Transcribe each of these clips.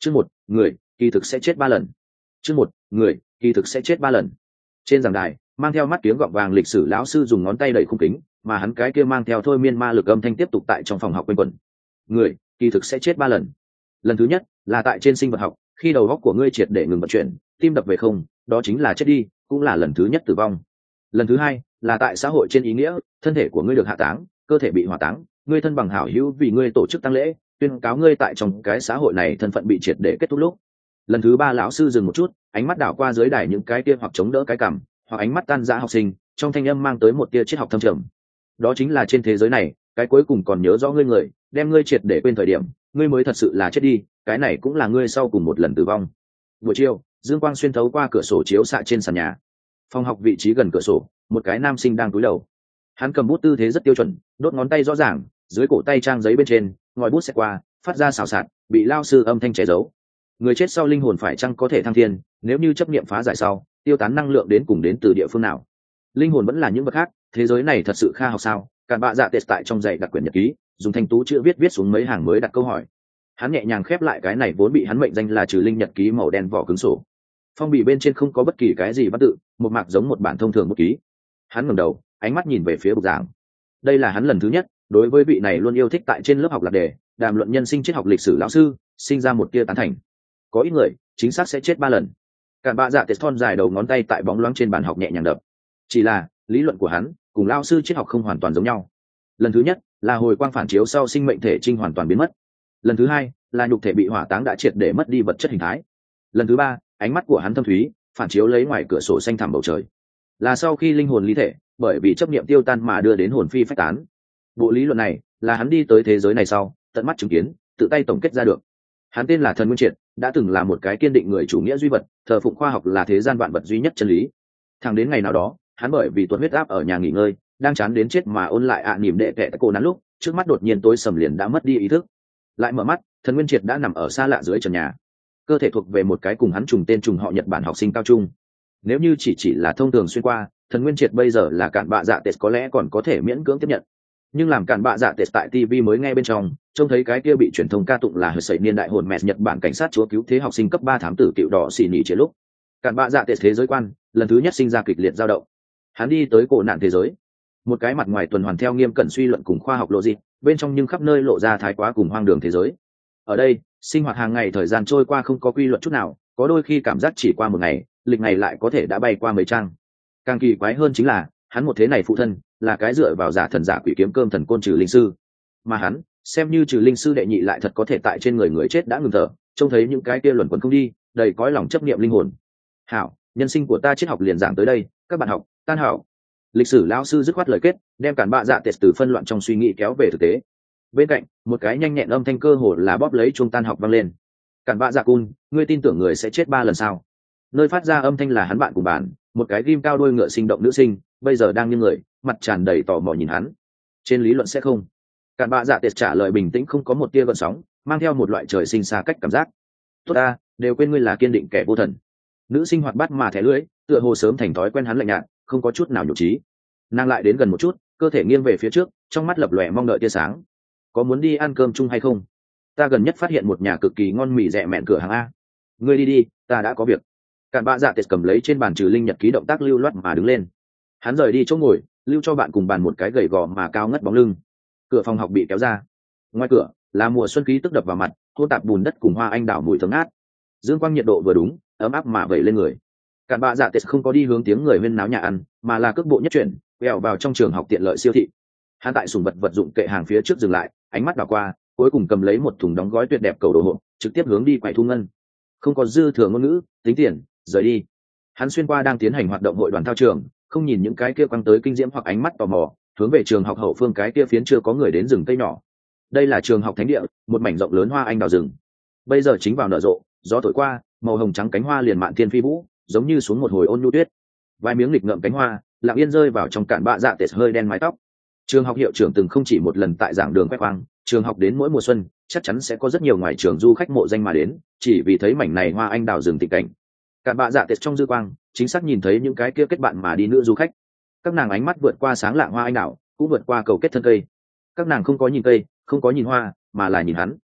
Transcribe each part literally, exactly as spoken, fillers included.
Chương một, người kỳ thực sẽ chết ba lần. Chương một, người kỳ thực sẽ chết ba lần. Trên giảng đài, mang theo mắt kiếng gọng vàng lịch sử lão sư dùng ngón tay đẩy khung kính, mà hắn cái kia mang theo thôi miên ma lực âm thanh tiếp tục tại trong phòng học quanh quẩn. Người kỳ thực sẽ chết ba lần. Lần thứ nhất là tại trên sinh vật học, khi đầu óc của ngươi triệt để ngừng vận chuyển, tim đập về không, đó chính là chết đi, cũng là lần thứ nhất tử vong. Lần thứ hai là tại xã hội trên ý nghĩa, thân thể của ngươi được hạ táng, cơ thể bị hỏa táng, ngươi thân bằng hảo hữu vì ngươi tổ chức tang lễ, tuyên cáo ngươi tại trong cái xã hội này thân phận bị triệt để kết thúc lúc. Lần thứ ba lão sư dừng một chút, ánh mắt đảo qua dưới đài những cái kia hoặc chống đỡ cái cằm, hoặc ánh mắt tan rã học sinh, trong thanh âm mang tới một tia triết học thâm trầm. Đó chính là trên thế giới này, cái cuối cùng còn nhớ rõ ngươi người, đem ngươi triệt để quên thời điểm, ngươi mới thật sự là chết đi, cái này cũng là ngươi sau cùng một lần tử vong. Buổi chiều, dương quang xuyên thấu qua cửa sổ chiếu xạ trên sàn nhà. Phòng học vị trí gần cửa sổ, một cái nam sinh đang cúi đầu. Hắn cầm bút tư thế rất tiêu chuẩn, đốt ngón tay rõ ràng, dưới cổ tay trang giấy bên trên, ngòi bút xẹt qua, phát ra xào xạc, bị lao sư âm thanh che giấu. Người chết sau linh hồn phải chăng có thể thăng thiên, nếu như chấp niệm phá giải sau, tiêu tán năng lượng đến cùng đến từ địa phương nào? Linh hồn vẫn là những vật khác, thế giới này thật sự kha học sao? Cản bạ dạ tệt tại trong dạy đặc quyển nhật ký, dùng thanh tú chữ viết viết xuống mấy hàng mới đặt câu hỏi. Hắn nhẹ nhàng khép lại cái này vốn bị hắn mệnh danh là trừ linh nhật ký màu đen vỏ cứng sổ. Phong bì bên trên không có bất kỳ cái gì văn tự, một mạc giống một bản thông thường bút ký. Hắn ngẩng đầu, ánh mắt nhìn về phía bục giảng. Đây là hắn lần thứ nhất đối với vị này luôn yêu thích tại trên lớp học lạc đề, đàm luận nhân sinh triết học lịch sử lão sư, sinh ra một tia tán thành. Có ít người chính xác sẽ chết ba lần. Cản bạ dạ tệt thon dài đầu ngón tay tại bóng loáng trên bàn học nhẹ nhàng đập. Chỉ là lý luận của hắn cùng lão sư triết học không hoàn toàn giống nhau. Lần thứ nhất là hồi quang phản chiếu sau sinh mệnh thể trinh hoàn toàn biến mất. Lần thứ hai là nhục thể bị hỏa táng đã triệt để mất đi vật chất hình thái. Lần thứ ba, ánh mắt của hắn thâm thúy, phản chiếu lấy ngoài cửa sổ xanh thẳm bầu trời, là sau khi linh hồn ly thể, bởi vì chấp niệm tiêu tan mà đưa đến hồn phi phách tán. Bộ lý luận này là hắn đi tới thế giới này sau tận mắt chứng kiến, tự tay tổng kết ra được. Hắn tên là Thần Nguyên Triệt, đã từng là một cái kiên định người chủ nghĩa duy vật, thờ phụng khoa học là thế gian vạn vật duy nhất chân lý. Thẳng đến ngày nào đó, hắn bởi vì tuột huyết áp ở nhà nghỉ ngơi, đang chán đến chết mà ôn lại ạ à niềm đệ tệ cô nắn lúc, trước mắt đột nhiên tối sầm liền đã mất đi ý thức. Lại mở mắt, Thần Nguyên Triệt đã nằm ở xa lạ dưới trần nhà. Cơ thể thuộc về một cái cùng hắn trùng tên trùng họ Nhật Bản học sinh cao trung. Nếu như chỉ chỉ là thông thường xuyên qua, Thần Nguyên Triệt bây giờ là cản bạ dạ tệt có lẽ còn có thể miễn cưỡng tiếp nhận. Nhưng làm cản bạ dạ tệt tại ti vi mới nghe bên trong, trông thấy cái kia bị truyền thông ca tụng là hơi sẩy niên đại hồn mẹ Nhật Bản cảnh sát chúa cứu thế học sinh cấp ba thám tử cựu đỏ xì nhị chế lúc, cản bạ dạ tệt thế giới quan lần thứ nhất sinh ra kịch liệt dao động. Hắn đi tới cổ nạn thế giới, một cái mặt ngoài tuần hoàn theo nghiêm cẩn suy luận cùng khoa học logic, bên trong nhưng khắp nơi lộ ra thái quá cùng hoang đường thế giới. Ở đây, sinh hoạt hàng ngày thời gian trôi qua không có quy luật chút nào, có đôi khi cảm giác chỉ qua một ngày, lịch ngày lại có thể đã bay qua mấy trang. Càng kỳ quái hơn chính là, hắn một thế này phụ thân là cái dựa vào giả thần giả quỷ kiếm cơm thần côn trừ linh sư, mà hắn xem như trừ linh sư đệ nhị lại thật có thể tại trên người người chết đã ngừng thở, trông thấy những cái kia luẩn quẩn không đi, đầy cõi lòng chấp niệm linh hồn. Hảo, nhân sinh của ta triết học liền giảng tới đây, các bạn học tan hảo. Lịch sử lão sư dứt khoát lời kết, đem cản bạ dạ tệt từ phân loạn trong suy nghĩ kéo về thực tế. Bên cạnh, một cái nhanh nhẹn âm thanh cơ hồ là bóp lấy chuông tan học vang lên. Cản bạ dạ cun, ngươi tin tưởng người sẽ chết ba lần sao? Nơi phát ra âm thanh là hắn bạn cùng bàn, một cái ghim cao đuôi ngựa sinh động nữ sinh, bây giờ đang như người, mặt tràn đầy tò mò nhìn hắn. Trên lý luận sẽ không. Cản bạ dạ tệt trả lời bình tĩnh không có một tia gợn sóng, mang theo một loại trời sinh xa cách cảm giác. Tốt ta, đều quên ngươi là kiên định kẻ vô thần. Nữ sinh hoạt bát mà thẻ lưỡi, tựa hồ sớm thành thói quen hắn lạnh nhạt, không có chút nào nhục trí. Nàng lại đến gần một chút, cơ thể nghiêng về phía trước, trong mắt lập lòe mong đợi tia sáng. Có muốn đi ăn cơm chung hay không? Ta gần nhất phát hiện một nhà cực kỳ ngon mì rẻ mẹn cửa hàng a. Ngươi đi đi, ta đã có việc. Cản bạ dạ tệt cầm lấy trên bàn trừ linh nhật ký động tác lưu loát mà đứng lên. Hắn rời đi chỗ ngồi, lưu cho bạn cùng bàn một cái gầy gò mà cao ngất bóng lưng. Cửa phòng học bị kéo ra. Ngoài cửa là mùa xuân khí tức đập vào mặt, hôn tạp bùn đất cùng hoa anh đào mùi thơm ngát. Dương quang nhiệt độ vừa đúng, ấm áp mà vẩy lên người. Cản bạ dạ tệt không có đi hướng tiếng người huyên náo nhà ăn, mà là cước bộ nhất chuyển, quẹo vào trong trường học tiện lợi siêu thị. Hắn tại sùng vật vật dụng kệ hàng phía trước dừng lại, ánh mắt đảo qua, cuối cùng cầm lấy một thùng đóng gói tuyệt đẹp cầu đồ hộp, trực tiếp hướng đi quầy thu ngân. Không có dư thừa ngôn ngữ, tính tiền, rời đi. Hắn xuyên qua đang tiến hành hoạt động hội đoàn thao trường, không nhìn những cái kia quăng tới kinh diễm hoặc ánh mắt tò mò, hướng về trường học hậu phương cái kia phiến chưa có người đến rừng cây nhỏ. Đây là trường học thánh địa, một mảnh rộng lớn hoa anh đào rừng. Bây giờ chính vào nở rộ, gió thổi qua, màu hồng trắng cánh hoa liền mạn thiên phi vũ, giống như xuống một hồi ôn nhu tuyết. Vài miếng lịch ngậm cánh hoa, lặng yên rơi vào trong cản bạ dạ tệt hơi đen mái tóc. Trường học hiệu trưởng từng không chỉ một lần tại giảng đường khoe khoang, trường học đến mỗi mùa xuân chắc chắn sẽ có rất nhiều ngoài trường du khách mộ danh mà đến, chỉ vì thấy mảnh này hoa anh đào rừng tịnh cảnh. Cản bạ dạ tệt trong dư quang chính xác nhìn thấy những cái kia kết bạn mà đi nữ du khách, các nàng ánh mắt vượt qua sáng lạng hoa anh đào, cũng vượt qua cầu kết thân cây. Các nàng không có nhìn cây, không có nhìn hoa, mà là nhìn hắn.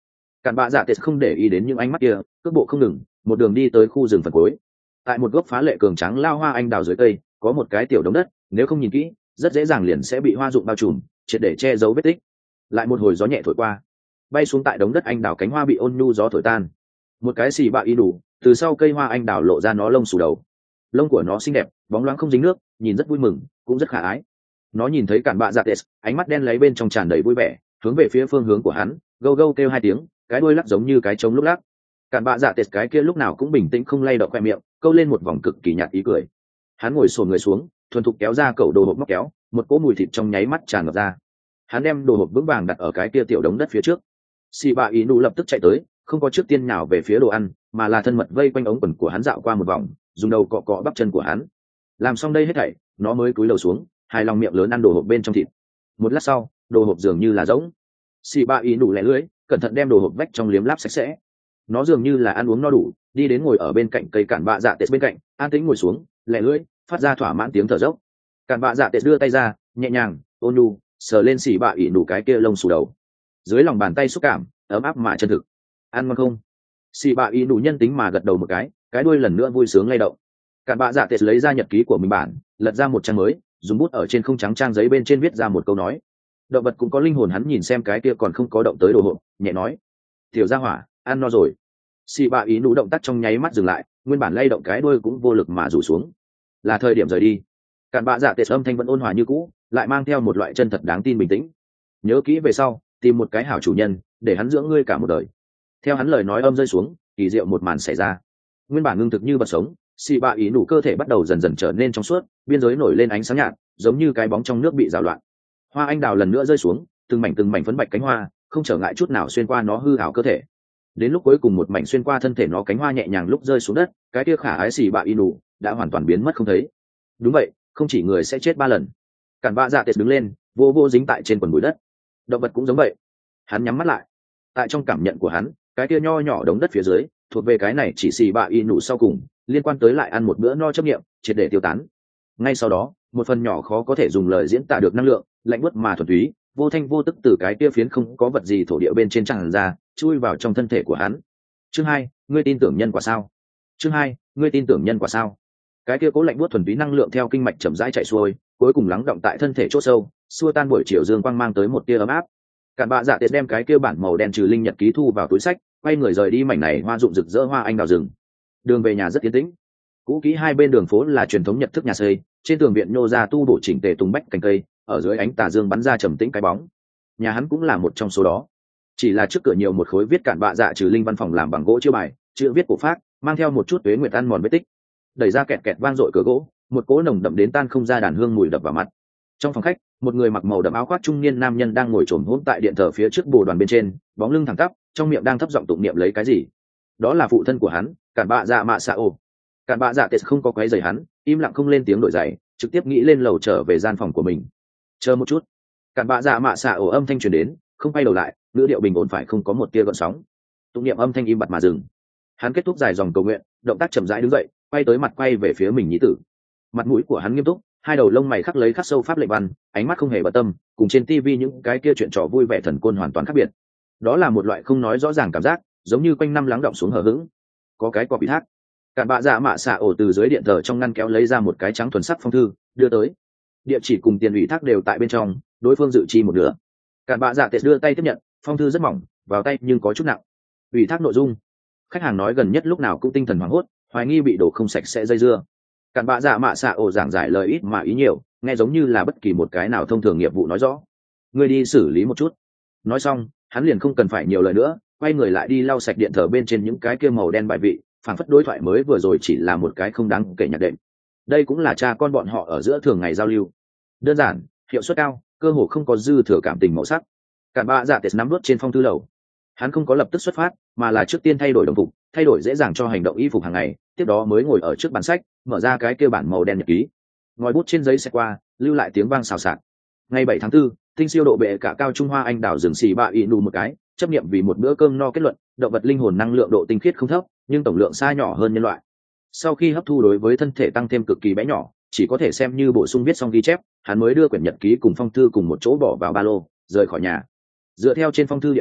Cản bạ dạ tệ không để ý đến những ánh mắt kia, cước bộ không ngừng, một đường đi tới khu rừng phần cuối. Tại một gốc phá lệ cường trắng lao hoa anh đào dưới cây, có một cái tiểu đống đất, nếu không nhìn kỹ, rất dễ dàng liền sẽ bị hoa dụng bao trùm, triệt để che giấu vết tích. Lại một hồi gió nhẹ thổi qua, bay xuống tại đống đất anh đào cánh hoa bị ôn nhu gió thổi tan. Một cái xì bạ y đủ, từ sau cây hoa anh đào lộ ra nó lông xù đầu. Lông của nó xinh đẹp, bóng loáng không dính nước, nhìn rất vui mừng, cũng rất khả ái. Nó nhìn thấy Cản bạ dạ tệ, ánh mắt đen lấy bên trong tràn đầy vui vẻ, hướng về phía phương hướng của hắn, gâu gâu kêu hai tiếng, cái đuôi lắc giống như cái trống lúc lắc. Cản bạ dạ tệ cái kia lúc nào cũng bình tĩnh không lay động khoe miệng, câu lên một vòng cực kỳ nhạt ý cười. Hắn ngồi xổm người xuống, thuần thục kéo ra cẩu đồ hộp móc kéo, một cỗ mùi thịt trong nháy mắt tràn ngập ra. Hắn đem đồ hộp vững vàng đặt ở cái kia tiểu đống đất phía trước. Xì bạ ý nụ lập tức chạy tới, không có trước tiên nào về phía đồ ăn, mà là thân mật vây quanh ống quần của hắn dạo qua một vòng, dùng đầu cọ cọ bắp chân của hắn. Làm xong đây hết thảy, nó mới cúi đầu xuống, hài lòng miệng lớn ăn đồ hộp bên trong thịt. Một lát sau, đồ hộp dường như là rỗng. Xì bạ ý nụ lẻ lưỡi, cẩn thận đem đồ hộp vách trong liếm láp sạch sẽ. Nó dường như là ăn uống no đủ, đi đến ngồi ở bên cạnh cây Cản bạ dạ tệ bên cạnh, an tĩnh ngồi xuống, lẻ lưỡi, phát ra thỏa mãn tiếng thở dốc. Cản bạ dạ tệ đưa tay ra, nhẹ nhàng, ôn nhu, sờ lên xì bạ ý nụ cái kia lông xù đầu. Dưới lòng bàn tay xúc cảm, ấm áp mà chân thực. Ăn ngon không? Xì bạ ý nụ nhân tính mà gật đầu một cái, cái đuôi lần nữa vui sướng lay động. Cản bạ dạ tệ lấy ra nhật ký của mình bản, lật ra một trang mới, dùng bút ở trên không trắng trang giấy bên trên viết ra một câu nói. Động vật cũng có linh hồn. Hắn nhìn xem cái kia còn không có động tới đồ hộp, nhẹ nói: tiểu gia hỏa, ăn no rồi. Xì bạ ý nụ động tác trong nháy mắt dừng lại, nguyên bản lay động cái đuôi cũng vô lực mà rủ xuống. Là thời điểm rời đi. Cản bạ dạ tệ âm thanh vẫn ôn hòa như cũ, lại mang theo một loại chân thật đáng tin bình tĩnh. Nhớ kỹ về sau, tìm một cái hảo chủ nhân, để hắn dưỡng ngươi cả một đời. Theo hắn lời nói âm rơi xuống, kỳ diệu một màn xảy ra. Nguyên bản ngưng thực như vật sống, xì bạ ý nụ cơ thể bắt đầu dần dần trở nên trong suốt, biên giới nổi lên ánh sáng nhạt, giống như cái bóng trong nước bị rào loạn. Hoa anh đào lần nữa rơi xuống, từng mảnh từng mảnh phấn bạch cánh hoa, không trở ngại chút nào xuyên qua nó hư ảo cơ thể. Đến lúc cuối cùng một mảnh xuyên qua thân thể nó cánh hoa nhẹ nhàng lúc rơi xuống đất, cái kia khả ái xì bạ ý nụ đã hoàn toàn biến mất không thấy. Đúng vậy, không chỉ người sẽ chết ba lần. Cản bạ dạ tệ đứng lên, vô vô dính tại trên quần bụi đất. Động vật cũng giống vậy. Hắn nhắm mắt lại. Tại trong cảm nhận của hắn, cái kia nho nhỏ đống đất phía dưới thuộc về cái này chỉ xì bạ y nụ sau cùng, liên quan tới lại ăn một bữa no chấp nghiệm, triệt để tiêu tán. Ngay sau đó, một phần nhỏ khó có thể dùng lời diễn tả được năng lượng, lạnh buốt mà thuần túy, vô thanh vô tức từ cái kia phiến không có vật gì thổ địa bên trên tràn ra, chui vào trong thân thể của hắn. Chương hai, ngươi tin tưởng nhân quả sao? Chương hai, ngươi tin tưởng nhân quả sao? Cái kia cố lạnh buốt thuần túy năng lượng theo kinh mạch chậm rãi chạy xuôi, cuối cùng lắng động tại thân thể chỗ sâu, xua tan buổi chiều dương quang mang tới một tia ấm áp. Cản bạ dạ tiệt đem cái kia bản màu đen trừ linh nhật ký thu vào túi sách, quay người rời đi mảnh này hoa dụng rực rỡ hoa anh đào rừng. Đường về nhà rất yên tĩnh. Cũ kỹ hai bên đường phố là truyền thống nhật thức nhà xây, trên tường viện nhô ra tu bổ chỉnh tề tùng bách cành cây, ở dưới ánh tà dương bắn ra trầm tĩnh cái bóng. Nhà hắn cũng là một trong số đó. Chỉ là trước cửa nhiều một khối viết Cản bạ dạ trừ linh văn phòng làm bằng gỗ chiêu bài, chữ viết cổ phác, mang theo một chút tuế nguyệt ăn mòn vết tích. Đẩy ra kẹt kẹt vang dội cửa gỗ, một cỗ nồng đậm đến tan không ra đàn hương mùi đập vào mặt. Trong phòng khách, một người mặc màu đậm áo khoác trung niên nam nhân đang ngồi trồm hỗn tại điện thờ phía trước bồ đoàn bên trên, bóng lưng thẳng tắp, trong miệng đang thấp giọng tụng niệm lấy cái gì. Đó là phụ thân của hắn, Cản bạ dạ mạ xạ ổ. Cản bạ dạ tệ không có quấy rầy hắn, im lặng không lên tiếng đổi giày, trực tiếp nghĩ lên lầu trở về gian phòng của mình. Chờ một chút. Cản bạ dạ mạ xạ ổ âm thanh truyền đến, không quay đầu lại, ngữ điệu bình ổn phải không có một tia gợn sóng. Tụng niệm âm thanh im bặt mà dừng. Hắn kết thúc dài dòng cầu nguyện, động tác chậm rãi đứng dậy, quay tới mặt quay về phía mình nhí tử. Mặt mũi của hắn nghiêm túc, hai đầu lông mày khắc lấy khắc sâu pháp lệnh văn, ánh mắt không hề bận tâm, cùng trên tivi những cái kia chuyện trò vui vẻ thần côn hoàn toàn khác biệt. Đó là một loại không nói rõ ràng cảm giác, giống như quanh năm lắng động xuống hờ hững. Có cái cọ bị thác. Cản bạ dạ mạ xạ ổ từ dưới điện thờ trong ngăn kéo lấy ra một cái trắng thuần sắc phong thư, đưa tới. Địa chỉ cùng tiền ủy thác đều tại bên trong, đối phương dự chi một nửa. Cản bạ dạ tệ đưa tay tiếp nhận, phong thư rất mỏng, vào tay nhưng có chút nặng. Ủy thác nội dung: khách hàng nói gần nhất lúc nào cũng tinh thần hoảng hốt, hoài nghi bị đổ không sạch sẽ dây dưa. Cản bạ dạ mạ xạ ổ giảng giải lời ít mà ý nhiều, nghe giống như là bất kỳ một cái nào thông thường nghiệp vụ nói rõ. Ngươi đi xử lý một chút. Nói xong, hắn liền không cần phải nhiều lời nữa, quay người lại đi lau sạch điện thờ bên trên những cái kia màu đen bài vị, phản phất đối thoại mới vừa rồi chỉ là một cái không đáng kể nhạc đệm. Đây cũng là cha con bọn họ ở giữa thường ngày giao lưu. Đơn giản, hiệu suất cao, cơ hồ không có dư thừa cảm tình màu sắc. Cản bạ dạ tệ nắm đốt trên phong thư lầu. Hắn không có lập tức xuất phát, mà là trước tiên thay đổi đồng phục, thay đổi dễ dàng cho hành động y phục hàng ngày, tiếp đó mới ngồi ở trước bàn sách, mở ra cái kia bản màu đen nhật ký. Ngòi bút trên giấy xẹt qua, lưu lại tiếng vang xào xạc. Ngày bảy tháng tư, tinh siêu độ bệ cả cao trung hoa anh đào rừng xì bạ y nụ một cái, chấp niệm vì một bữa cơm no kết luận, động vật linh hồn năng lượng độ tinh khiết không thấp, nhưng tổng lượng xa nhỏ hơn nhân loại. Sau khi hấp thu đối với thân thể tăng thêm cực kỳ bé nhỏ, chỉ có thể xem như bổ sung viết xong ghi chép, hắn mới đưa quyển nhật ký cùng phong thư cùng một chỗ bỏ vào ba lô, rời khỏi nhà. Dựa theo trên phong thư địa chỉ,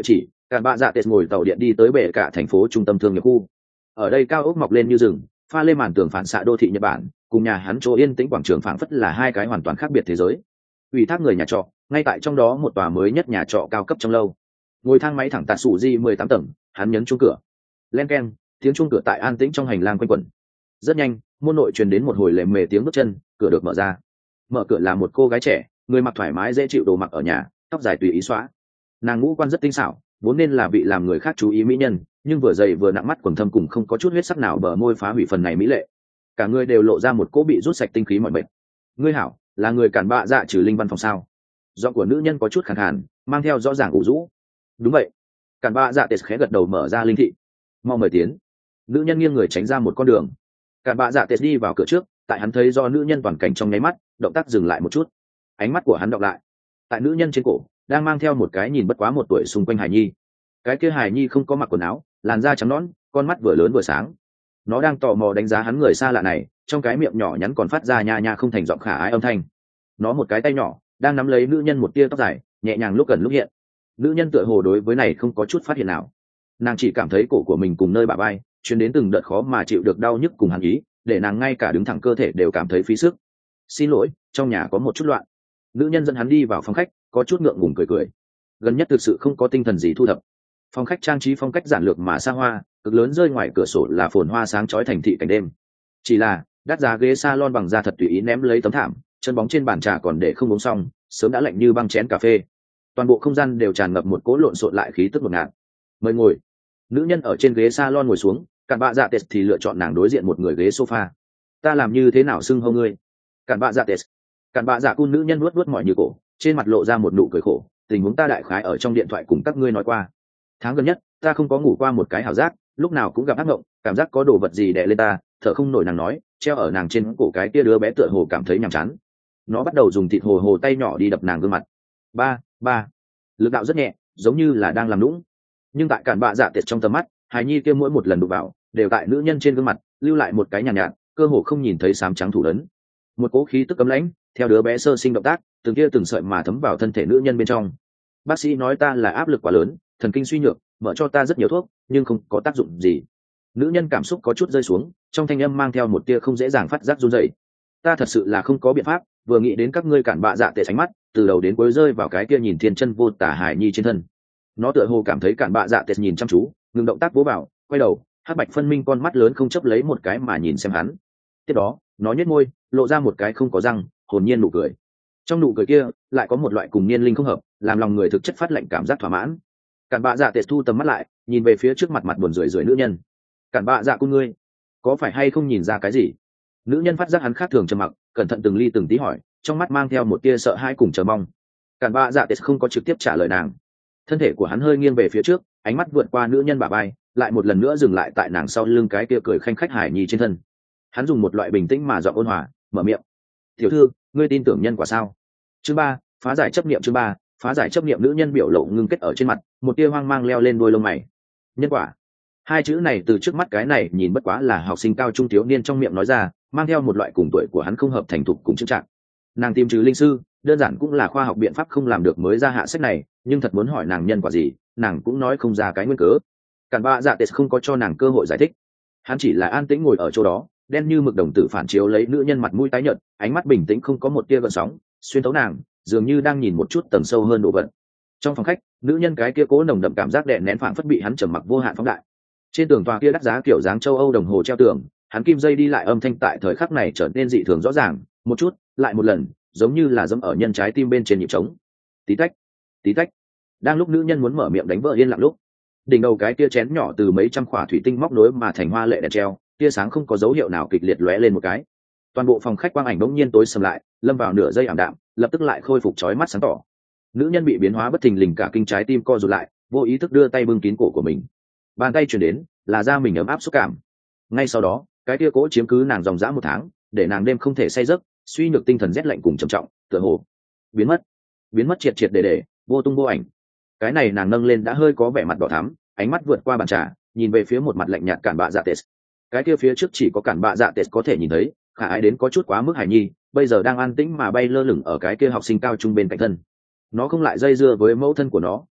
Cản bạ dạ tệt ngồi tàu điện đi tới bể cả thành phố trung tâm thương nghiệp khu. Ở đây cao ốc mọc lên như rừng, pha lên màn tường phản xạ đô thị Nhật Bản, cùng nhà hắn chỗ yên tĩnh quảng trường phảng phất là hai cái hoàn toàn khác biệt thế giới. Ủy thác người nhà trọ, ngay tại trong đó một tòa mới nhất nhà trọ cao cấp trong lâu. Ngồi thang máy thẳng tạt sủ di mười tám tầng, hắn nhấn chuông cửa. Len keng, tiếng chuông cửa tại an tĩnh trong hành lang quanh quẩn. Rất nhanh, môn nội truyền đến một hồi lề mề tiếng bước chân, cửa được mở ra. Mở cửa là một cô gái trẻ, người mặc thoải mái dễ chịu đồ mặc ở nhà, tóc dài tùy ý xõa. Nàng ngũ quan rất tinh xảo, vốn nên là vị làm người khác chú ý mỹ nhân, nhưng vừa dày vừa nặng mắt quầng thâm cùng không có chút huyết sắc nào bờ môi phá hủy phần này mỹ lệ. Cả người đều lộ ra một cỗ bị rút sạch tinh khí mọi mệt. Ngươi hảo, là người Cản bạ dạ trừ linh văn phòng sao? Giọng của nữ nhân có chút khàn khàn, mang theo rõ ràng ủ rũ. Đúng vậy. Cản bạ dạ tệt khẽ gật đầu mở ra linh thị. Mau mời tiến. Nữ nhân nghiêng người tránh ra một con đường. Cản bạ dạ tệt đi vào cửa trước, tại hắn thấy do nữ nhân toàn cảnh trong nháy mắt, động tác dừng lại một chút. Ánh mắt của hắn đọc lại. Tại nữ nhân trên cổ, đang mang theo một cái nhìn bất quá một tuổi xung quanh hài nhi. Cái kia hài nhi không có mặc quần áo, làn da trắng nõn, con mắt vừa lớn vừa sáng. Nó đang tò mò đánh giá hắn người xa lạ này, trong cái miệng nhỏ nhắn còn phát ra nha nha không thành giọng khả ái âm thanh. Nó một cái tay nhỏ đang nắm lấy nữ nhân một tia tóc dài, nhẹ nhàng lúc gần lúc hiện. Nữ nhân tựa hồ đối với này không có chút phát hiện nào. Nàng chỉ cảm thấy cổ của mình cùng nơi bả vai truyền đến từng đợt khó mà chịu được đau nhức cùng hàn ý, để nàng ngay cả đứng thẳng cơ thể đều cảm thấy phí sức. Xin lỗi, trong nhà có một chút loạn. Nữ nhân dẫn hắn đi vào phòng khách, có chút ngượng ngùng cười cười. Gần nhất thực sự không có tinh thần gì thu thập. Phòng khách trang trí phong cách giản lược mà xa hoa, cực lớn rơi ngoài cửa sổ là phồn hoa sáng chói thành thị cảnh đêm. Chỉ là đắt giá ghế salon bằng da thật tùy ý ném lấy tấm thảm, chân bóng trên bàn trà còn để không uống xong, sớm đã lạnh như băng chén cà phê. Toàn bộ không gian đều tràn ngập một cỗ lộn xộn lại khí tức ngột ngạt. Mời ngồi. Nữ nhân ở trên ghế salon ngồi xuống, Cản bạ dạ tệt thì lựa chọn nàng đối diện một người ghế sofa. Ta làm như thế nào xưng hô ngươi? Cản bạ dạ tệt. Cản bạ dạ cun nữ nhân nuốt nuốt mỏi như cổ, trên mặt lộ ra một nụ cười khổ. Tình huống ta đại khái ở trong điện thoại cùng các ngươi nói qua. Tháng gần nhất ta không có ngủ qua một cái hảo giác, lúc nào cũng gặp ác mộng, cảm giác có đồ vật gì đè lên ta, thở không nổi. Nàng nói, treo ở nàng trên cổ cái kia đứa bé tựa hồ cảm thấy nhàm chán, nó bắt đầu dùng thịt hồ hồ tay nhỏ đi đập nàng gương mặt. Ba ba, lực đạo rất nhẹ, giống như là đang làm lũng. Nhưng tại Cản bạ dạ tiệt trong tầm mắt, hài nhi kia mỗi một lần đụng vào đều tại nữ nhân trên gương mặt lưu lại một cái nhàn nhạt, nhạt cơ hồ không nhìn thấy xám trắng thủ lớn. Một cỗ khí tức cấm lãnh theo đứa bé sơ sinh động tác từng kia từng sợi mà thấm vào thân thể nữ nhân bên trong. Bác sĩ nói ta là áp lực quá lớn, thần kinh suy nhược, mở cho ta rất nhiều thuốc nhưng không có tác dụng gì. Nữ nhân cảm xúc có chút rơi xuống, trong thanh âm mang theo một tia không dễ dàng phát giác run rẩy. Ta thật sự là không có biện pháp, vừa nghĩ đến các ngươi Cản bạ dạ tệ ánh mắt từ đầu đến cuối rơi vào cái kia nhìn thiên chân vô tả hải nhi trên thân. Nó tựa hồ cảm thấy Cản bạ dạ tệ nhìn chăm chú, ngừng động tác vỗ vào, quay đầu, hắc bạch phân minh con mắt lớn không chấp lấy một cái mà nhìn xem hắn. Tiếp đó nó nhếch môi, lộ ra một cái không có răng hồn nhiên nụ cười. Trong nụ cười kia lại có một loại cùng niên linh không hợp, làm lòng người thực chất phát lệnh cảm giác thỏa mãn. Cản bạ dạ tệ thu tầm mắt lại, nhìn về phía trước mặt mặt buồn rười rượi nữ nhân. Cản bạ dạ cung ngươi, có phải hay không nhìn ra cái gì? Nữ nhân phát giác hắn khác thường trầm mặc, cẩn thận từng ly từng tí hỏi, trong mắt mang theo một tia sợ hãi cùng chờ mong. Cản bạ dạ tệ không có trực tiếp trả lời nàng. Thân thể của hắn hơi nghiêng về phía trước, ánh mắt vượt qua nữ nhân bả vai, lại một lần nữa dừng lại tại nàng sau lưng cái kia cười khanh khách hải nhi trên thân. Hắn dùng một loại bình tĩnh mà giọng ôn hòa mở miệng, tiểu thư, ngươi tin tưởng nhân quả sao? Chương ba, phá giải chấp niệm. Chương ba, phá giải chấp niệm. Nữ nhân biểu lộ ngưng kết ở trên mặt, một tia hoang mang leo lên đôi lông mày. Nhân quả, hai chữ này từ trước mắt cái này nhìn bất quá là học sinh cao trung thiếu niên trong miệng nói ra, mang theo một loại cùng tuổi của hắn không hợp thành thục cùng chững trạng. Nàng tìm trừ linh sư đơn giản cũng là khoa học biện pháp không làm được mới ra hạ sách này, nhưng thật muốn hỏi nàng nhân quả gì, nàng cũng nói không ra cái nguyên cớ. Cản bạ dạ tệ không có cho nàng cơ hội giải thích, hắn chỉ là an tĩnh ngồi ở chỗ đó, đen như mực đồng tử phản chiếu lấy nữ nhân mặt mũi tái nhợt, ánh mắt bình tĩnh không có một tia gợn sóng, xuyên thấu nàng dường như đang nhìn một chút tầng sâu hơn đồ vật. Trong phòng khách, nữ nhân cái kia cố nồng đậm cảm giác đè nén phảng phất bị hắn trầm mặc vô hạn phóng đại. Trên tường tòa kia đắt giá kiểu dáng châu Âu đồng hồ treo tường, hắn kim dây đi lại âm thanh tại thời khắc này trở nên dị thường rõ ràng, một chút lại một lần, giống như là dẫm ở nhân trái tim bên trên nhịp trống. Tí tách, tí tách. Đang lúc nữ nhân muốn mở miệng đánh vỡ yên lặng lúc, đỉnh đầu cái tia chén nhỏ từ mấy trăm khỏa thủy tinh móc nối mà thành hoa lệ đèn treo, tia sáng không có dấu hiệu nào kịch liệt lóe lên một cái. Toàn bộ phòng khách quang ảnh bỗng nhiên tối sầm lại, lâm vào nửa giây ảm đạm, lập tức lại khôi phục chói mắt sáng tỏ. Nữ nhân bị biến hóa bất thình lình cả kinh trái tim co rụt lại, vô ý thức đưa tay bưng kín cổ của mình. Bàn tay chuyển đến là da mình ấm áp xúc cảm. Ngay sau đó, cái tia cỗ chiếm cứ nàng dòng dã một tháng, để nàng đêm không thể say giấc, suy nhược tinh thần rét lạnh cùng trầm trọng, tựa hồ biến mất, biến mất triệt triệt để để, vô tung vô ảnh. Cái này nàng nâng lên đã hơi có vẻ mặt đỏ thắm, ánh mắt vượt qua bàn trà, nhìn về phía một mặt lạnh nhạt Cản bạ dạ tệ. Cái kia phía trước chỉ có Cản bạ dạ tệ có thể nhìn thấy, khả ái đến có chút quá mức hải nhi, bây giờ đang an tĩnh mà bay lơ lửng ở cái kia học sinh cao trung bên cạnh thân. Nó không lại dây dưa với mẫu thân của nó,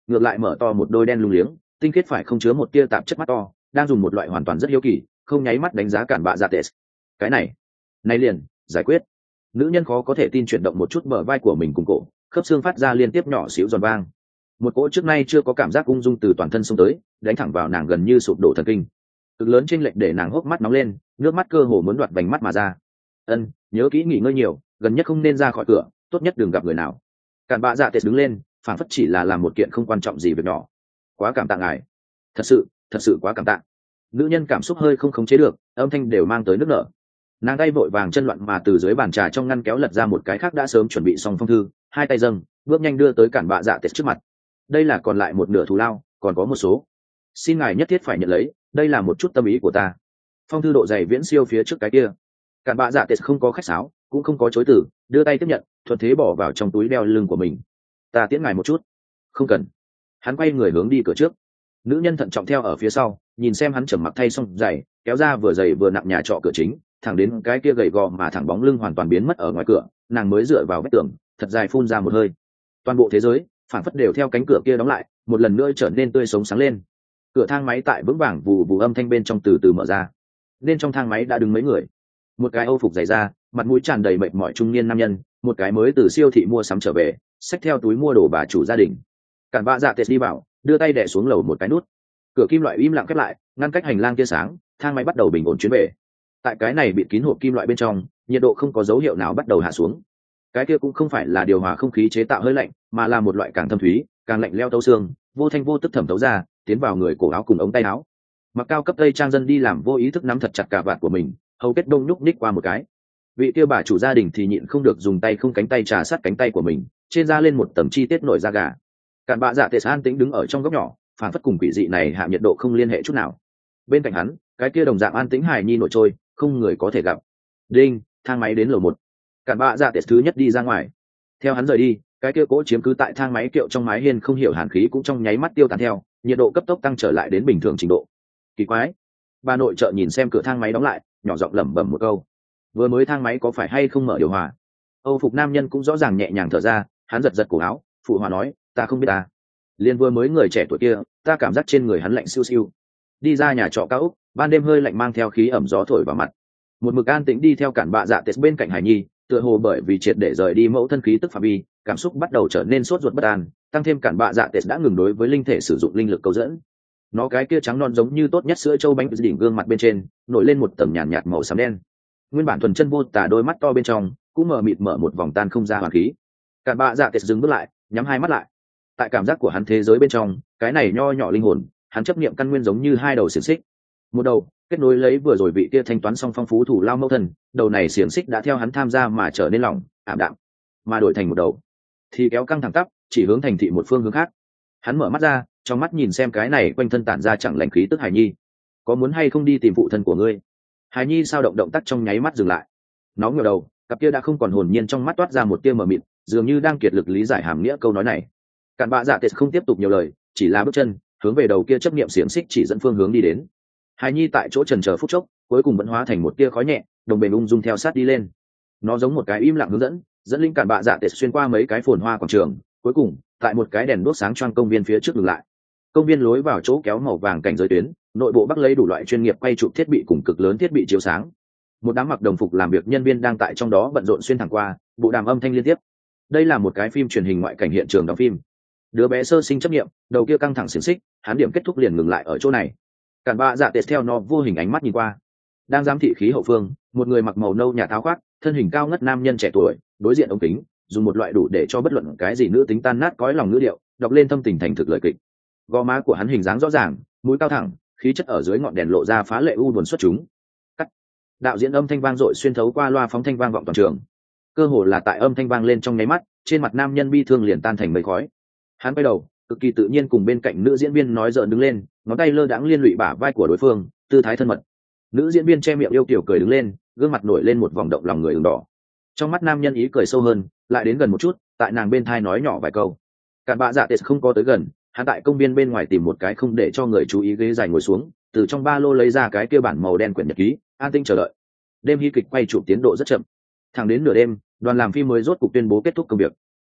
ngược lại mở to một đôi đen lung liếng tinh khiết phải không chứa một tia tạp chất mắt to, đang dùng một loại hoàn toàn rất hiếu kỳ không nháy mắt đánh giá cản bạ dạ tệ. Cái này này liền giải quyết. Nữ nhân khó có thể tin chuyển động một chút bờ vai của mình cùng cổ, khớp xương phát ra liên tiếp nhỏ xíu giòn vang. Một cỗ trước nay chưa có cảm giác ung dung từ toàn thân xông tới, đánh thẳng vào nàng gần như sụp đổ thần kinh. Cực lớn chênh lệch để nàng hốc mắt nóng lên, nước mắt cơ hồ muốn đoạt vành mắt mà ra. Ân, nhớ kỹ nghỉ ngơi nhiều, gần nhất không nên ra khỏi cửa, tốt nhất đừng gặp người nào. Cản bạ dạ tệ đứng lên, phản phất chỉ là làm một kiện không quan trọng gì việc nhỏ. Quá cảm tạ ngài, thật sự, thật sự quá cảm tạ. Nữ nhân cảm xúc hơi không khống chế được, âm thanh đều mang tới nước nở. Nàng tay vội vàng chân loạn mà từ dưới bàn trà trong ngăn kéo lật ra một cái khác đã sớm chuẩn bị xong phong thư, hai tay dâng, bước nhanh đưa tới cản bạ dạ tệ trước mặt. Đây là còn lại một nửa thù lao, còn có một số, xin ngài nhất thiết phải nhận lấy, đây là một chút tâm ý của ta. Phong thư độ dày viễn siêu phía trước cái kia. Cản bạ dạ tệ không có khách sáo, cũng không có chối từ, đưa tay tiếp nhận, thuận thế bỏ vào trong túi đeo lưng của mình. Ta tiễn ngài một chút. Không cần. Hắn quay người hướng đi cửa trước. Nữ nhân thận trọng theo ở phía sau, nhìn xem hắn trầm mặc thay xong giày, kéo ra vừa dày vừa nặng nhà trọ cửa chính, thẳng đến cái kia gầy gò mà thẳng bóng lưng hoàn toàn biến mất ở ngoài cửa, nàng mới dựa vào vách tường, thật dài phun ra một hơi. Toàn bộ thế giới phản phất đều theo cánh cửa kia đóng lại, một lần nữa trở nên tươi sống sáng lên. Cửa thang máy tại vững vàng vù vù âm thanh bên trong từ từ mở ra. Nên trong thang máy đã đứng mấy người. Một cái âu phục dày da, mặt mũi tràn đầy mệt mỏi trung niên nam nhân, một cái mới từ siêu thị mua sắm trở về, xách theo túi mua đồ bà chủ gia đình. Cản bạ dạ tệt đi vào, đưa tay đè xuống lầu một cái nút. Cửa kim loại im lặng khép lại, ngăn cách hành lang tia sáng, thang máy bắt đầu bình ổn chuyến về. Tại cái này bị kín hộp kim loại bên trong, nhiệt độ không có dấu hiệu nào bắt đầu hạ xuống. Cái kia cũng không phải là điều hòa không khí chế tạo hơi lạnh, mà là một loại càng thâm thúy, càng lạnh leo tấu xương, vô thanh vô tức thẩm thấu ra, tiến vào người cổ áo cùng ống tay áo. Mặc cao cấp tây trang dân đi làm vô ý thức nắm thật chặt cả vạt của mình, hầu kết đông nhúc nhích qua một cái. Vị kia bà chủ gia đình thì nhịn không được dùng tay không cánh tay trà sát cánh tay của mình, trên da lên một tầng chi tiết nổi da gà. Cản bạ dạ tệ an tĩnh đứng ở trong góc nhỏ, phản phất cùng quỷ dị này hạ nhiệt độ không liên hệ chút nào. Bên cạnh hắn, cái kia đồng dạng an tĩnh hài nhi nổi trôi, không người có thể gặp. Đinh, thang máy đến lầu một. Cản bạ dạ tệ thứ nhất đi ra ngoài. Theo hắn rời đi, cái kia cỗ chiếm cứ tại thang máy kiệu trong mái hiên không hiểu hàn khí cũng trong nháy mắt tiêu tán theo, nhiệt độ cấp tốc tăng trở lại đến bình thường trình độ. Kỳ quái. Bà nội trợ nhìn xem cửa thang máy đóng lại, nhỏ giọng lẩm bẩm một câu. Vừa mới thang máy có phải hay không mở điều hòa? Âu phục nam nhân cũng rõ ràng nhẹ nhàng thở ra, hắn giật giật cổ áo, phụ hòa nói, ta không biết ta. Liên vừa mới người trẻ tuổi kia, ta cảm giác trên người hắn lạnh siêu siêu. Đi ra nhà trọ cao ốc, ban đêm hơi lạnh mang theo khí ẩm gió thổi vào mặt. Một mực an tĩnh đi theo cản bạ dạ tết bên cạnh Hải Nhi, tựa hồ bởi vì triệt để rời đi mẫu thân khí tức phạm vi, cảm xúc bắt đầu trở nên sốt ruột bất an, tăng thêm cản bạ dạ tết đã ngừng đối với linh thể sử dụng linh lực câu dẫn. Nó cái kia trắng non giống như tốt nhất sữa châu bánh đỉnh gương mặt bên trên, nổi lên một tầng nhàn nhạt, nhạt màu xám đen. Nguyên bản thuần chân vô tả đôi mắt to bên trong, cũng mở mịt mở một vòng tan không ra hoàn khí. Cản bạ dạ tết dừng bước lại, nhắm hai mắt lại. Tại cảm giác của hắn thế giới bên trong, cái này nho nhỏ linh hồn, hắn chấp niệm căn nguyên giống như hai đầu xiềng xích. Một đầu kết nối lấy vừa rồi vị kia thanh toán xong phong phú thủ lao mẫu thân, đầu này xiềng xích đã theo hắn tham gia mà trở nên lỏng ảm đạm, mà đổi thành một đầu thì kéo căng thẳng tắp, chỉ hướng thành thị một phương hướng khác. Hắn mở mắt ra, trong mắt nhìn xem cái này quanh thân tản ra chẳng lành khí tức Hải Nhi. Có muốn hay không đi tìm phụ thân của ngươi? Hải Nhi sao động động tác trong nháy mắt dừng lại. Nó ngửa đầu, cặp kia đã không còn hồn nhiên trong mắt toát ra một tia mờ mịt, dường như đang kiệt lực lý giải hàm nghĩa câu nói này. Cản bạ dạ tệ không tiếp tục nhiều lời, chỉ là bước chân hướng về đầu kia chấp niệm xiềng xích chỉ dẫn phương hướng đi đến. Hải Nhi tại chỗ chần chờ phút chốc, cuối cùng vẫn hóa thành một tia khói nhẹ, đồng bền ung dung theo sát đi lên. Nó giống một cái im lặng hướng dẫn, dẫn linh cản bạ dạ tệ xuyên qua mấy cái phồn hoa quảng trường, cuối cùng tại một cái đèn đuốc sáng choang công viên phía trước dừng lại. Công viên lối vào chỗ kéo màu vàng cảnh giới tuyến, nội bộ bắc lấy đủ loại chuyên nghiệp quay chụp thiết bị cùng cực lớn thiết bị chiếu sáng. Một đám mặc đồng phục làm việc nhân viên đang tại trong đó bận rộn xuyên thẳng qua, bộ đàm âm thanh liên tiếp. Đây là một cái phim truyền hình ngoại cảnh hiện trường đóng phim. Đứa bé sơ sinh chấp nghiệm, đầu kia căng thẳng xiềng xích, hắn điểm kết thúc liền ngừng lại ở chỗ này. Cản bạ dạ tệ theo nó vô hình ánh mắt nhìn qua, đang giám thị khí hậu phương, một người mặc màu nâu nhà tháo khoác, thân hình cao ngất nam nhân trẻ tuổi, đối diện ống kính, dùng một loại đủ để cho bất luận cái gì nữ tính tan nát cõi lòng ngữ điệu, đọc lên thâm tình thành thực lời kịch. Gò má của hắn hình dáng rõ ràng, mũi cao thẳng, khí chất ở dưới ngọn đèn lộ ra phá lệ u buồn xuất chúng. Cắt. Đạo diễn âm thanh vang dội xuyên thấu qua loa phóng thanh vang vọng toàn trường. Cơ hồ là tại âm thanh vang lên trong nháy mắt, trên mặt nam nhân bi thương liền tan thành mây khói. Hắn quay đầu, cực kỳ tự nhiên cùng bên cạnh nữ diễn viên nói giỡn đứng lên, ngón tay lơ đãng liên lụy bả vai của đối phương, tư thái thân mật. Nữ diễn viên che miệng yêu kiều cười đứng lên, gương mặt nổi lên một vòng động lòng người ửng đỏ. Trong mắt nam nhân ý cười sâu hơn, lại đến gần một chút, tại nàng bên thai nói nhỏ vài câu. Cản bạ dạ tệ không có tới gần, hắn tại công viên bên ngoài tìm một cái không để cho người chú ý ghế dài ngồi xuống, từ trong ba lô lấy ra cái kia bản màu đen quyển nhật ký, an tinh chờ đợi. Đêm hy kịch quay chụp tiến độ rất chậm, thẳng đến nửa đêm, đoàn làm phim mới rốt cục tuyên bố kết thúc công việc.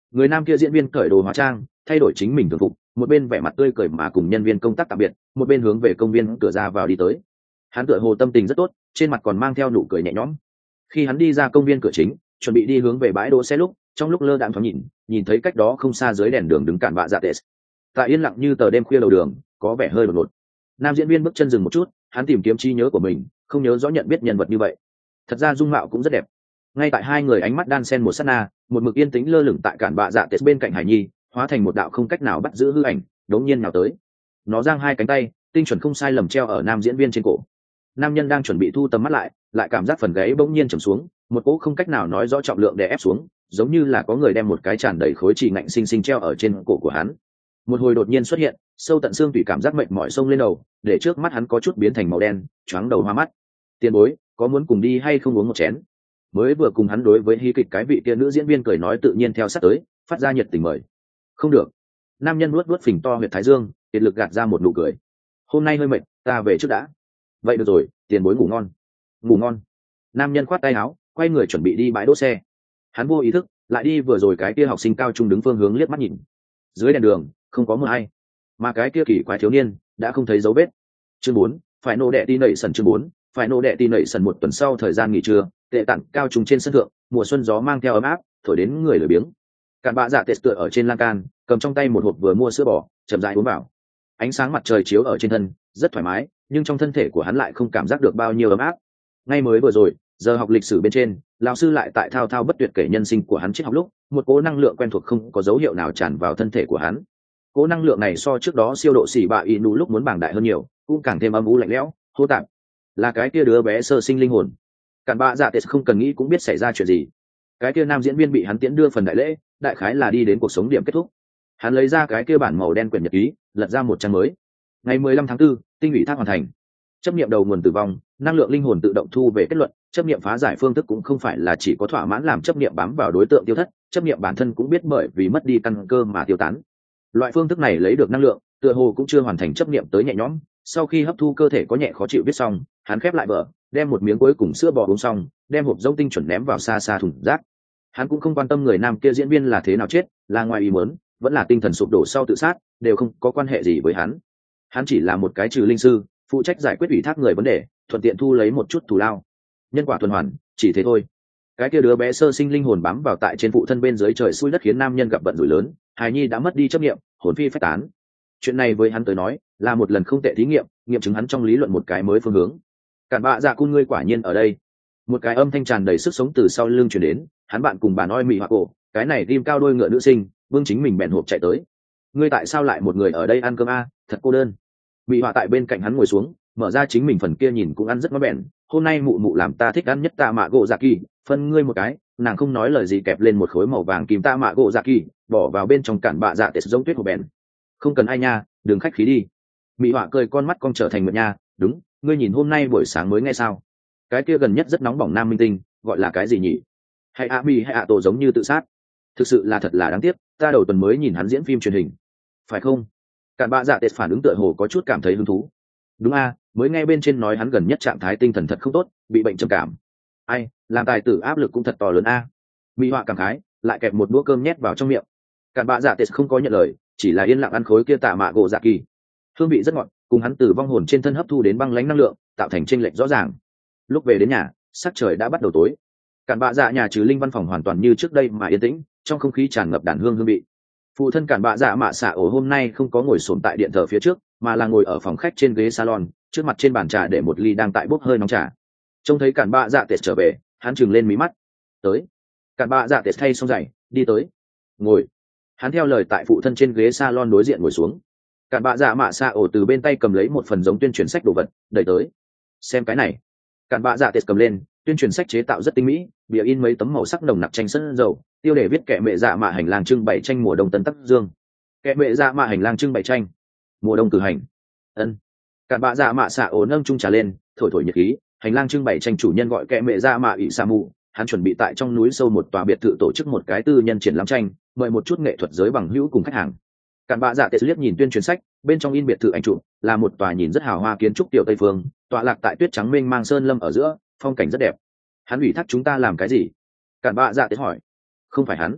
Người nam kia diễn viên cởi đồ hóa trang, thay đổi chính mình thường phục, một bên vẻ mặt tươi cười mà cùng nhân viên công tác tạm biệt, một bên hướng về công viên cửa ra vào đi tới. Hắn tựa hồ tâm tình rất tốt, trên mặt còn mang theo nụ cười nhẹ nhõm. Khi hắn đi ra công viên cửa chính, chuẩn bị đi hướng về bãi đỗ xe lúc, trong lúc lơ đãng thoáng nhìn, nhìn thấy cách đó không xa dưới đèn đường đứng cản bạ dạ tệ. Tại yên lặng như tờ đêm khuya đầu đường, có vẻ hơi đột ngột. Nam diễn viên bước chân dừng một chút, hắn tìm kiếm trí nhớ của mình, không nhớ rõ nhận biết nhân vật như vậy. Thật ra dung mạo cũng rất đẹp. Ngay tại hai người ánh mắt đan xen một sát na, một mực yên tĩnh lơ lửng tại cản bạ dạ tệ bên cạnh Hải Nhi, hóa thành một đạo không cách nào bắt giữ hư ảnh, đống nhiên nào tới. Nó giang hai cánh tay, tinh chuẩn không sai lầm treo ở nam diễn viên trên cổ. Nam nhân đang chuẩn bị thu tầm mắt lại, lại cảm giác phần gáy bỗng nhiên trầm xuống, một cỗ không cách nào nói rõ trọng lượng đè ép xuống, giống như là có người đem một cái tràn đầy khối chỉ ngạnh xinh xinh treo ở trên cổ của hắn. Một hồi đột nhiên xuất hiện, sâu tận xương tủy cảm giác mệt mỏi xông lên đầu, để trước mắt hắn có chút biến thành màu đen, choáng đầu hoa mắt. Tiền bối, có muốn cùng đi hay không uống một chén? Mới vừa cùng hắn đối với hí kịch cái vị kia nữ diễn viên cười nói tự nhiên theo sát tới, phát ra nhiệt tình mời. Không được. Nam nhân nuốt nuốt phình to huyệt thái dương, kiệt lực gạt ra một nụ cười. Hôm nay hơi mệt, ta về trước đã. Vậy được rồi, tiền bối ngủ ngon. Ngủ ngon. Nam nhân khoát tay áo, quay người chuẩn bị đi bãi đỗ xe. Hắn vô ý thức lại đi vừa rồi cái kia học sinh cao trung đứng phương hướng liếc mắt nhìn. Dưới đèn đường không có một ai, mà cái kia kỳ quái thiếu niên đã không thấy dấu vết. Chương bốn, phải nô đệ tin nảy sần chương bốn, phải nô đệ tin nảy sần một tuần sau thời gian nghỉ trưa, tệ tặng cao trung trên sân thượng, mùa xuân gió mang theo ấm áp, thổi đến người lười biếng. Cản bạ dạ tệ tựa ở trên lan can, cầm trong tay một hộp vừa mua sữa bò, chậm rãi uống vào. Ánh sáng mặt trời chiếu ở trên thân, rất thoải mái, nhưng trong thân thể của hắn lại không cảm giác được bao nhiêu ấm áp. Ngay mới vừa rồi, giờ học lịch sử bên trên, lão sư lại tại thao thao bất tuyệt kể nhân sinh của hắn triết học lúc, một cỗ năng lượng quen thuộc không có dấu hiệu nào tràn vào thân thể của hắn. Cỗ năng lượng này so trước đó siêu độ xỉ bạ inu lúc muốn bảng đại hơn nhiều, cũng càng thêm âm u lạnh lẽo, hô tạp. Là cái kia đứa bé sơ sinh linh hồn. Cản bạ dạ tệ không cần nghĩ cũng biết xảy ra chuyện gì. Cái kia nam diễn viên bị hắn tiễn đưa phần đại lễ, đại khái là đi đến cuộc sống điểm kết thúc. Hắn lấy ra cái kia bản màu đen quyển nhật ký, lật ra một trang mới. Ngày mười lăm tháng tư, tinh ủy thác hoàn thành. Chấp niệm đầu nguồn tử vong, năng lượng linh hồn tự động thu về kết luận, chấp niệm phá giải phương thức cũng không phải là chỉ có thỏa mãn làm chấp niệm bám vào đối tượng tiêu thất, chấp niệm bản thân cũng biết bởi vì mất đi căn cơ mà tiêu tán. Loại phương thức này lấy được năng lượng, tựa hồ cũng chưa hoàn thành chấp niệm tới nhẹ nhõm, sau khi hấp thu cơ thể có nhẹ khó chịu biết xong, hắn khép lại vở, đem một miếng cuối cùng sữa bò uống xong, đem hộp giống tinh chuẩn ném vào xa xa thùng rác. Hắn cũng không quan tâm người nam kia diễn viên là thế nào chết, là ngoài ý muốn, vẫn là tinh thần sụp đổ sau tự sát, đều không có quan hệ gì với hắn. Hắn chỉ là một cái trừ linh sư, phụ trách giải quyết ủy thác người vấn đề, thuận tiện thu lấy một chút thù lao. Nhân quả tuần hoàn, chỉ thế thôi. Cái kia đứa bé sơ sinh linh hồn bám vào tại trên phụ thân bên dưới trời xui đất khiến nam nhân gặp vận rủi lớn, hài nhi đã mất đi chấp niệm, hồn phi phách tán. Chuyện này với hắn tới nói, là một lần không tệ thí nghiệm, nghiệm chứng hắn trong lý luận một cái mới phương hướng. Cản bạ dạ cun ngươi quả nhiên ở đây. Một cái âm thanh tràn đầy sức sống từ sau lưng truyền đến, hắn bạn cùng bà nói mị hoặc cổ, cái này ghim cao đôi ngựa nữ sinh, vương chính mình bèn hộp chạy tới. Ngươi tại sao lại một người ở đây ăn cơm a? Thật cô đơn. Mị họa tại bên cạnh hắn ngồi xuống, mở ra chính mình phần kia nhìn cũng ăn rất ngon bèn. Hôm nay mụ mụ làm ta thích ăn nhất tạ mạ gỗ dạ kỳ, phân ngươi một cái. Nàng không nói lời gì kẹp lên một khối màu vàng kim tạ mạ gỗ dạ kỳ, bỏ vào bên trong cản bạ dạ tệ giống tuyết hộp bèn. Không cần ai nha, đừng khách khí đi. Mị họa cười con mắt cong trở thành mượt nha. Đúng, ngươi nhìn hôm nay buổi sáng mới nghe sao? Cái kia gần nhất rất nóng bỏng nam minh tinh, gọi là cái gì nhỉ? Hay a mi hay a tổ giống như tự sát. Thực sự là thật là đáng tiếc, ta đầu tuần mới nhìn hắn diễn phim truyền hình. Phải không? Cản bạ dạ tệ phản ứng tựa hồ có chút cảm thấy hứng thú. Đúng a, mới nghe bên trên nói hắn gần nhất trạng thái tinh thần thật không tốt, bị bệnh trầm cảm. Ai, làm tài tử áp lực cũng thật to lớn a. Mỹ họa cảm khái, lại kẹp một đũa cơm nhét vào trong miệng. Cản bạ dạ tệ không có nhận lời, chỉ là yên lặng ăn khối kia tạ mạ gỗ dạ kỳ. Hương vị rất ngọt, cùng hắn từ vong hồn trên thân hấp thu đến băng lãnh năng lượng, tạo thành chênh lệch rõ ràng. Lúc về đến nhà, sắc trời đã bắt đầu tối. Cản bạ dạ nhà trừ linh văn phòng hoàn toàn như trước đây mà yên tĩnh, trong không khí tràn ngập đàn hương hương vị. Phụ thân cản bạ dạ mạ xạ ổ hôm nay không có ngồi xổm tại điện thờ phía trước, mà là ngồi ở phòng khách trên ghế salon, trước mặt trên bàn trà để một ly đang tại bốc hơi nóng trà. Trông thấy cản bạ dạ tệ trở về, hắn trừng lên mí mắt. Tới. Cản bạ dạ tệ thay xong giày, đi tới. Ngồi. Hắn theo lời tại phụ thân trên ghế salon đối diện ngồi xuống. Cản bạ dạ mạ xạ ổ từ bên tay cầm lấy một phần giống tuyên truyền sách đồ vật, đẩy tới. Xem cái này. Cản bạ dạ tệ cầm lên, tuyên truyền sách chế tạo rất tinh mỹ, bìa in mấy tấm màu sắc nồng nặc tranh sân dầu, tiêu đề viết kệ mẹ dạ mạ hành lang trưng bày tranh mùa đông tân tắc dương. Kệ mẹ dạ mạ hành lang trưng bày tranh mùa đông cử hành. Ân. Cản bạ dạ mạ xạ ổ nâng chung trà lên, thổi thổi nhiệt khí. Hành lang trưng bày tranh chủ nhân gọi kệ mẹ dạ mạ ỷ sa mù, hắn chuẩn bị tại trong núi sâu một tòa biệt thự tổ chức một cái tư nhân triển lãm tranh, mời một chút nghệ thuật giới bằng hữu cùng khách hàng. Cản bạ dạ tệ liếc nhìn tuyên truyền sách, bên trong in biệt thự ảnh chụp, là một tòa nhìn rất hào hoa kiến trúc tiểu tây phương, tọa lạc tại tuyết trắng mênh mang sơn lâm ở giữa, phong cảnh rất đẹp. Hắn ủy thác chúng ta làm cái gì? Cản bạ dạ tệ hỏi. Không phải hắn.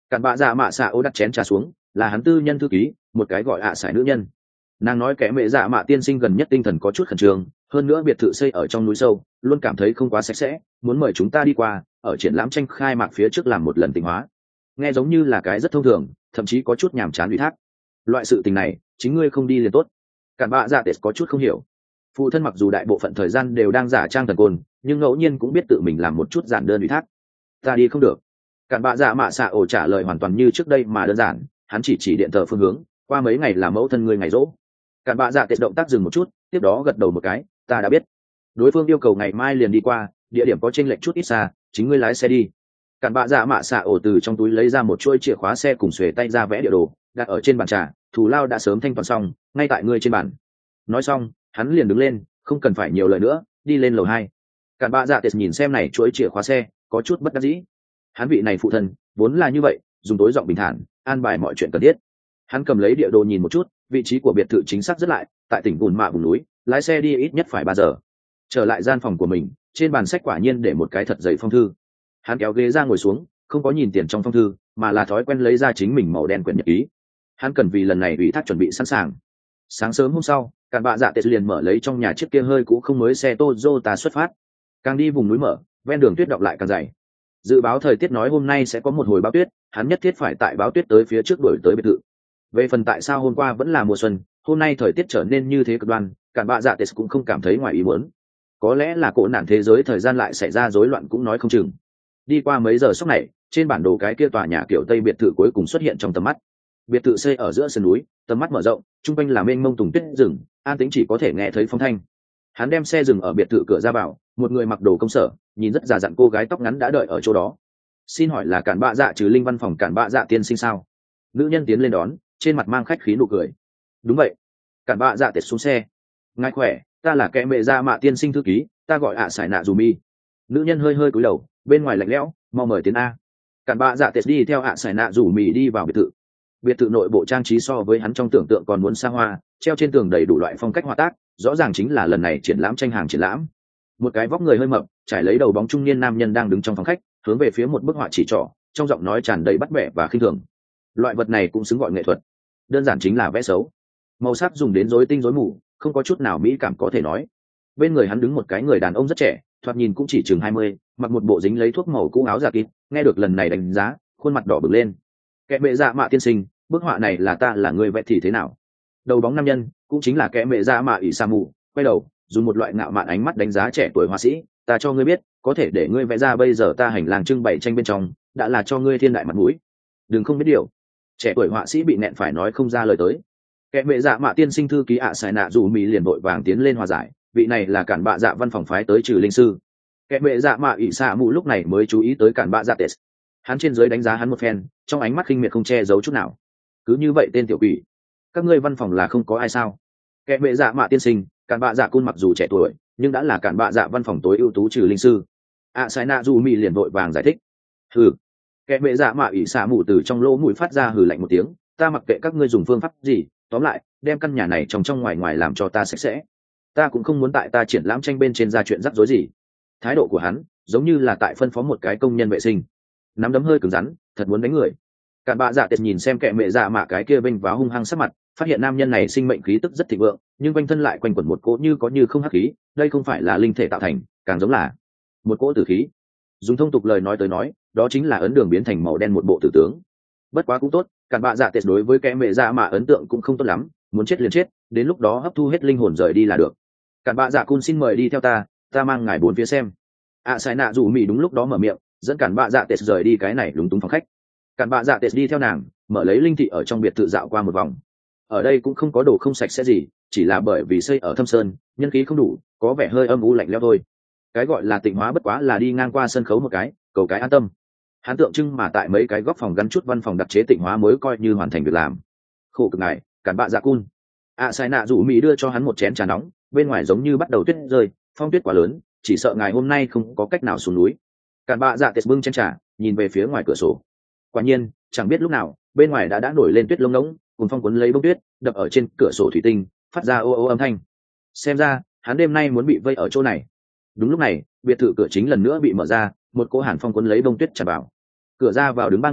Cặn bạ dạ mạ xạ ô đặt chén trà xuống, là hắn tư nhân thư ký, một cái gọi ạ à sải nữ nhân. Nàng nói kẻ mẹ dạ mạ tiên sinh gần nhất tinh thần có chút khẩn trương, hơn nữa biệt thự xây ở trong núi sâu, luôn cảm thấy không quá sạch sẽ, muốn mời chúng ta đi qua, ở triển lãm tranh khai mạc phía trước làm một lần tịnh hóa. Nghe giống như là cái rất thông thường, thậm chí có chút nhàm chán ủy thác. Loại sự tình này, chính ngươi không đi liền tốt. Cặn bạ dạ tết có chút không hiểu. Phụ thân mặc dù đại bộ phận thời gian đều đang giả trang thần côn, nhưng ngẫu nhiên cũng biết tự mình làm một chút giản đơn ủy thác. Ta đi không được. Cặn bạ dạ mạ xạ ổ trả lời hoàn toàn như trước đây mà đơn giản, hắn chỉ chỉ điện thờ phương hướng, qua mấy ngày là mẫu thân ngươi ngày rỗ. Cặn bạ dạ tết động tác dừng một chút, tiếp đó gật đầu một cái, ta đã biết. Đối phương yêu cầu ngày mai liền đi qua, địa điểm có chênh lệch chút ít xa, chính ngươi lái xe đi. Cặn bạ dạ mạ xạ ổ từ trong túi lấy ra một chuôi chìa khóa xe cùng xuề tay ra vẽ địa đồ, đặt ở trên bàn trà, thù lao đã sớm thanh toán xong, ngay tại ngươi trên bàn. Nói xong, hắn liền đứng lên, không cần phải nhiều lời nữa, đi lên lầu hai. Cặn bạ dạ tết nhìn xem này chuỗi chìa khóa xe, có chút bất đắc dĩ. Hắn vị này phụ thân vốn là như vậy, dùng tối giọng bình thản an bài mọi chuyện cần thiết. Hắn cầm lấy địa đồ nhìn một chút, vị trí của biệt thự chính xác rất lại, tại tỉnh Bùn Mạ vùng núi, lái xe đi ít nhất phải ba giờ. Trở lại gian phòng của mình, trên bàn sách quả nhiên để một cái thật dày phong thư. Hắn kéo ghế ra ngồi xuống, không có nhìn tiền trong phong thư, mà là thói quen lấy ra chính mình màu đen quyển nhật ký. Hắn cần vì lần này ủy thác chuẩn bị sẵn sàng. Sáng sớm hôm sau, Cặn bạ dạ tết liền mở lấy trong nhà chiếc kia hơi cũ không mới xe Toyota xuất phát. Càng đi vùng núi mở, ven đường tuyết đọng lại càng dày. Dự báo thời tiết nói hôm nay sẽ có một hồi bão tuyết, hắn nhất thiết phải tại bão tuyết tới phía trước đuổi tới biệt thự. Về phần tại sao hôm qua vẫn là mùa xuân, hôm nay thời tiết trở nên như thế cực đoan, Cặn bạ dạ tết cũng không cảm thấy ngoài ý muốn. Có lẽ là cỗ nạn thế giới thời gian lại xảy ra rối loạn cũng nói không chừng. Đi qua mấy giờ sốc này, trên bản đồ cái kia tòa nhà kiểu Tây biệt thự cuối cùng xuất hiện trong tầm mắt. Biệt thự xây ở giữa sườn núi, tầm mắt mở rộng, trung quanh là mênh mông tùng tuyết rừng, an tĩnh chỉ có thể nghe thấy phong thanh. Hắn đem xe dừng ở biệt thự cửa ra vào, một người mặc đồ công sở, nhìn rất già dặn cô gái tóc ngắn đã đợi ở chỗ đó. Xin hỏi là Cặn bạ dạ trừ linh văn phòng Cặn bạ dạ tiên sinh sao? Nữ nhân tiến lên đón, trên mặt mang khách khí nụ cười. Đúng vậy. Cặn bạ dạ tết xuống xe. Ngài khỏe, ta là kẻ mẹ dạ mạ tiên sinh thư ký, ta gọi ạ sải nạ dù mi. Nữ nhân hơi hơi cúi đầu, bên ngoài lạnh lẽo, mau mời tiến a. Cặn bạ dạ tết đi theo ạ sải nạ dù mi đi vào biệt thự. Biệt thự nội bộ trang trí so với hắn trong tưởng tượng còn muốn xa hoa, treo trên tường đầy đủ loại phong cách họa tác, rõ ràng chính là lần này triển lãm tranh hàng triển lãm. Một cái vóc người hơi mập, trải lấy đầu bóng trung niên nam nhân đang đứng trong phòng khách, hướng về phía một bức họa chỉ trỏ, trong giọng nói tràn đầy bắt bẻ và khinh thường. Loại vật này cũng xứng gọi nghệ thuật, đơn giản chính là vẽ xấu. Màu sắc dùng đến rối tinh rối mù, không có chút nào mỹ cảm có thể nói. Bên người hắn đứng một cái người đàn ông rất trẻ, thoạt nhìn cũng chỉ chừng hai mươi, mặc một bộ dính lấy thuốc màu cũ áo giả kín, nghe được lần này đánh giá, khuôn mặt đỏ bừng lên. Kẻ mẹ dạ mạ tiên sinh, bức họa này là ta là người vẽ thì thế nào? Đầu bóng nam nhân, cũng chính là kẻ mẹ dạ mạ ỷ sa mù, quay đầu, dùng một loại ngạo mạn ánh mắt đánh giá trẻ tuổi họa sĩ, ta cho ngươi biết, có thể để ngươi vẽ ra bây giờ ta hành lang trưng bày tranh bên trong, đã là cho ngươi thiên đại mặt mũi. Đừng không biết điều. Trẻ tuổi họa sĩ bị nẹn phải nói không ra lời tới. Kẻ mẹ dạ mạ tiên sinh thư ký ạ sải nạ dù mỹ liền vội vàng tiến lên hòa giải, vị này là Cặn bạ dạ văn phòng phái tới trừ linh sư. Kẻ mẹ dạ mạ ỷ sa mù lúc này mới chú ý tới Cặn bạ dạ tết. Hắn trên dưới đánh giá hắn một phen, trong ánh mắt khinh miệt không che giấu chút nào. Cứ như vậy tên tiểu quỷ, các ngươi văn phòng là không có ai sao? Kẻ mẹ dạ mạ tiên sinh, Cặn bạ dạ cun mặc dù trẻ tuổi, nhưng đã là Cặn bạ dạ văn phòng tối ưu tú trừ linh sư. ạ sải nạ dù mỹ liền vội vàng giải thích. Hừ. Kẻ mẹ dạ mạ ỷ xạ mù từ trong lỗ mũi phát ra hừ lạnh một tiếng, ta mặc kệ các ngươi dùng phương pháp gì, tóm lại đem căn nhà này trong trong ngoài ngoài làm cho ta sạch sẽ. Ta cũng không muốn tại ta triển lãm tranh bên trên ra chuyện rắc rối gì. Thái độ của hắn giống như là tại phân phó một cái công nhân vệ sinh. Nắm đấm hơi cứng rắn, thật muốn đánh người. Cặn bạ dạ tết nhìn xem kẻ mẹ dạ mạ cái kia vênh váo hung hăng sắc mặt, phát hiện nam nhân này sinh mệnh khí tức rất thịnh vượng, nhưng quanh thân lại quanh quẩn một cỗ như có như không hắc khí, đây không phải là linh thể tạo thành, càng giống là một cỗ tử khí. Dùng thông tục lời nói tới nói, đó chính là ấn đường biến thành màu đen một bộ tử tướng. Bất quá cũng tốt, Cặn bạ dạ tết đối với kẻ mẹ dạ mạ ấn tượng cũng không tốt lắm, muốn chết liền chết, đến lúc đó hấp thu hết linh hồn rời đi là được. Cặn bạ dạ cun xin mời đi theo ta, ta mang ngài bốn phía xem. ạ sải nạ dù mỹ đúng lúc đó mở miệng, dẫn Cặn bạ dạ tết rời đi cái này lúng túng phòng khách. Cặn bạ dạ tết đi theo nàng, mở lấy linh thị ở trong biệt thự dạo qua một vòng. Ở đây cũng không có đồ không sạch sẽ gì, chỉ là bởi vì xây ở thâm sơn, nhân khí không đủ, có vẻ hơi âm u lạnh lẽo thôi. Cái gọi là tịnh hóa bất quá là đi ngang qua sân khấu một cái, cầu cái an tâm. Hắn tượng trưng mà tại mấy cái góc phòng gắn chút văn phòng đặc chế tịnh hóa mới coi như hoàn thành việc làm. Khổ cực ngài, Cặn bạ dạ cun. ạ sải nạ rủ mỹ đưa cho hắn một chén trà nóng, bên ngoài giống như bắt đầu tuyết rơi, phong tuyết quá lớn, chỉ sợ ngài hôm nay không có cách nào xuống núi. Cặn bạ dạ tết bưng chén trà, nhìn về phía ngoài cửa sổ. Quả nhiên, chẳng biết lúc nào, bên ngoài đã đã nổi lên tuyết lông ngỗng, cùng phong cuốn lấy bông tuyết, đập ở trên cửa sổ thủy tinh, phát ra ô ô âm thanh. Xem ra, hắn đêm nay muốn bị vây ở chỗ này. Đúng lúc này, biệt thự cửa chính lần nữa bị mở ra, một cỗ hàn phong cuốn lấy bông tuyết tràn vào. Cửa ra vào đứng ba người,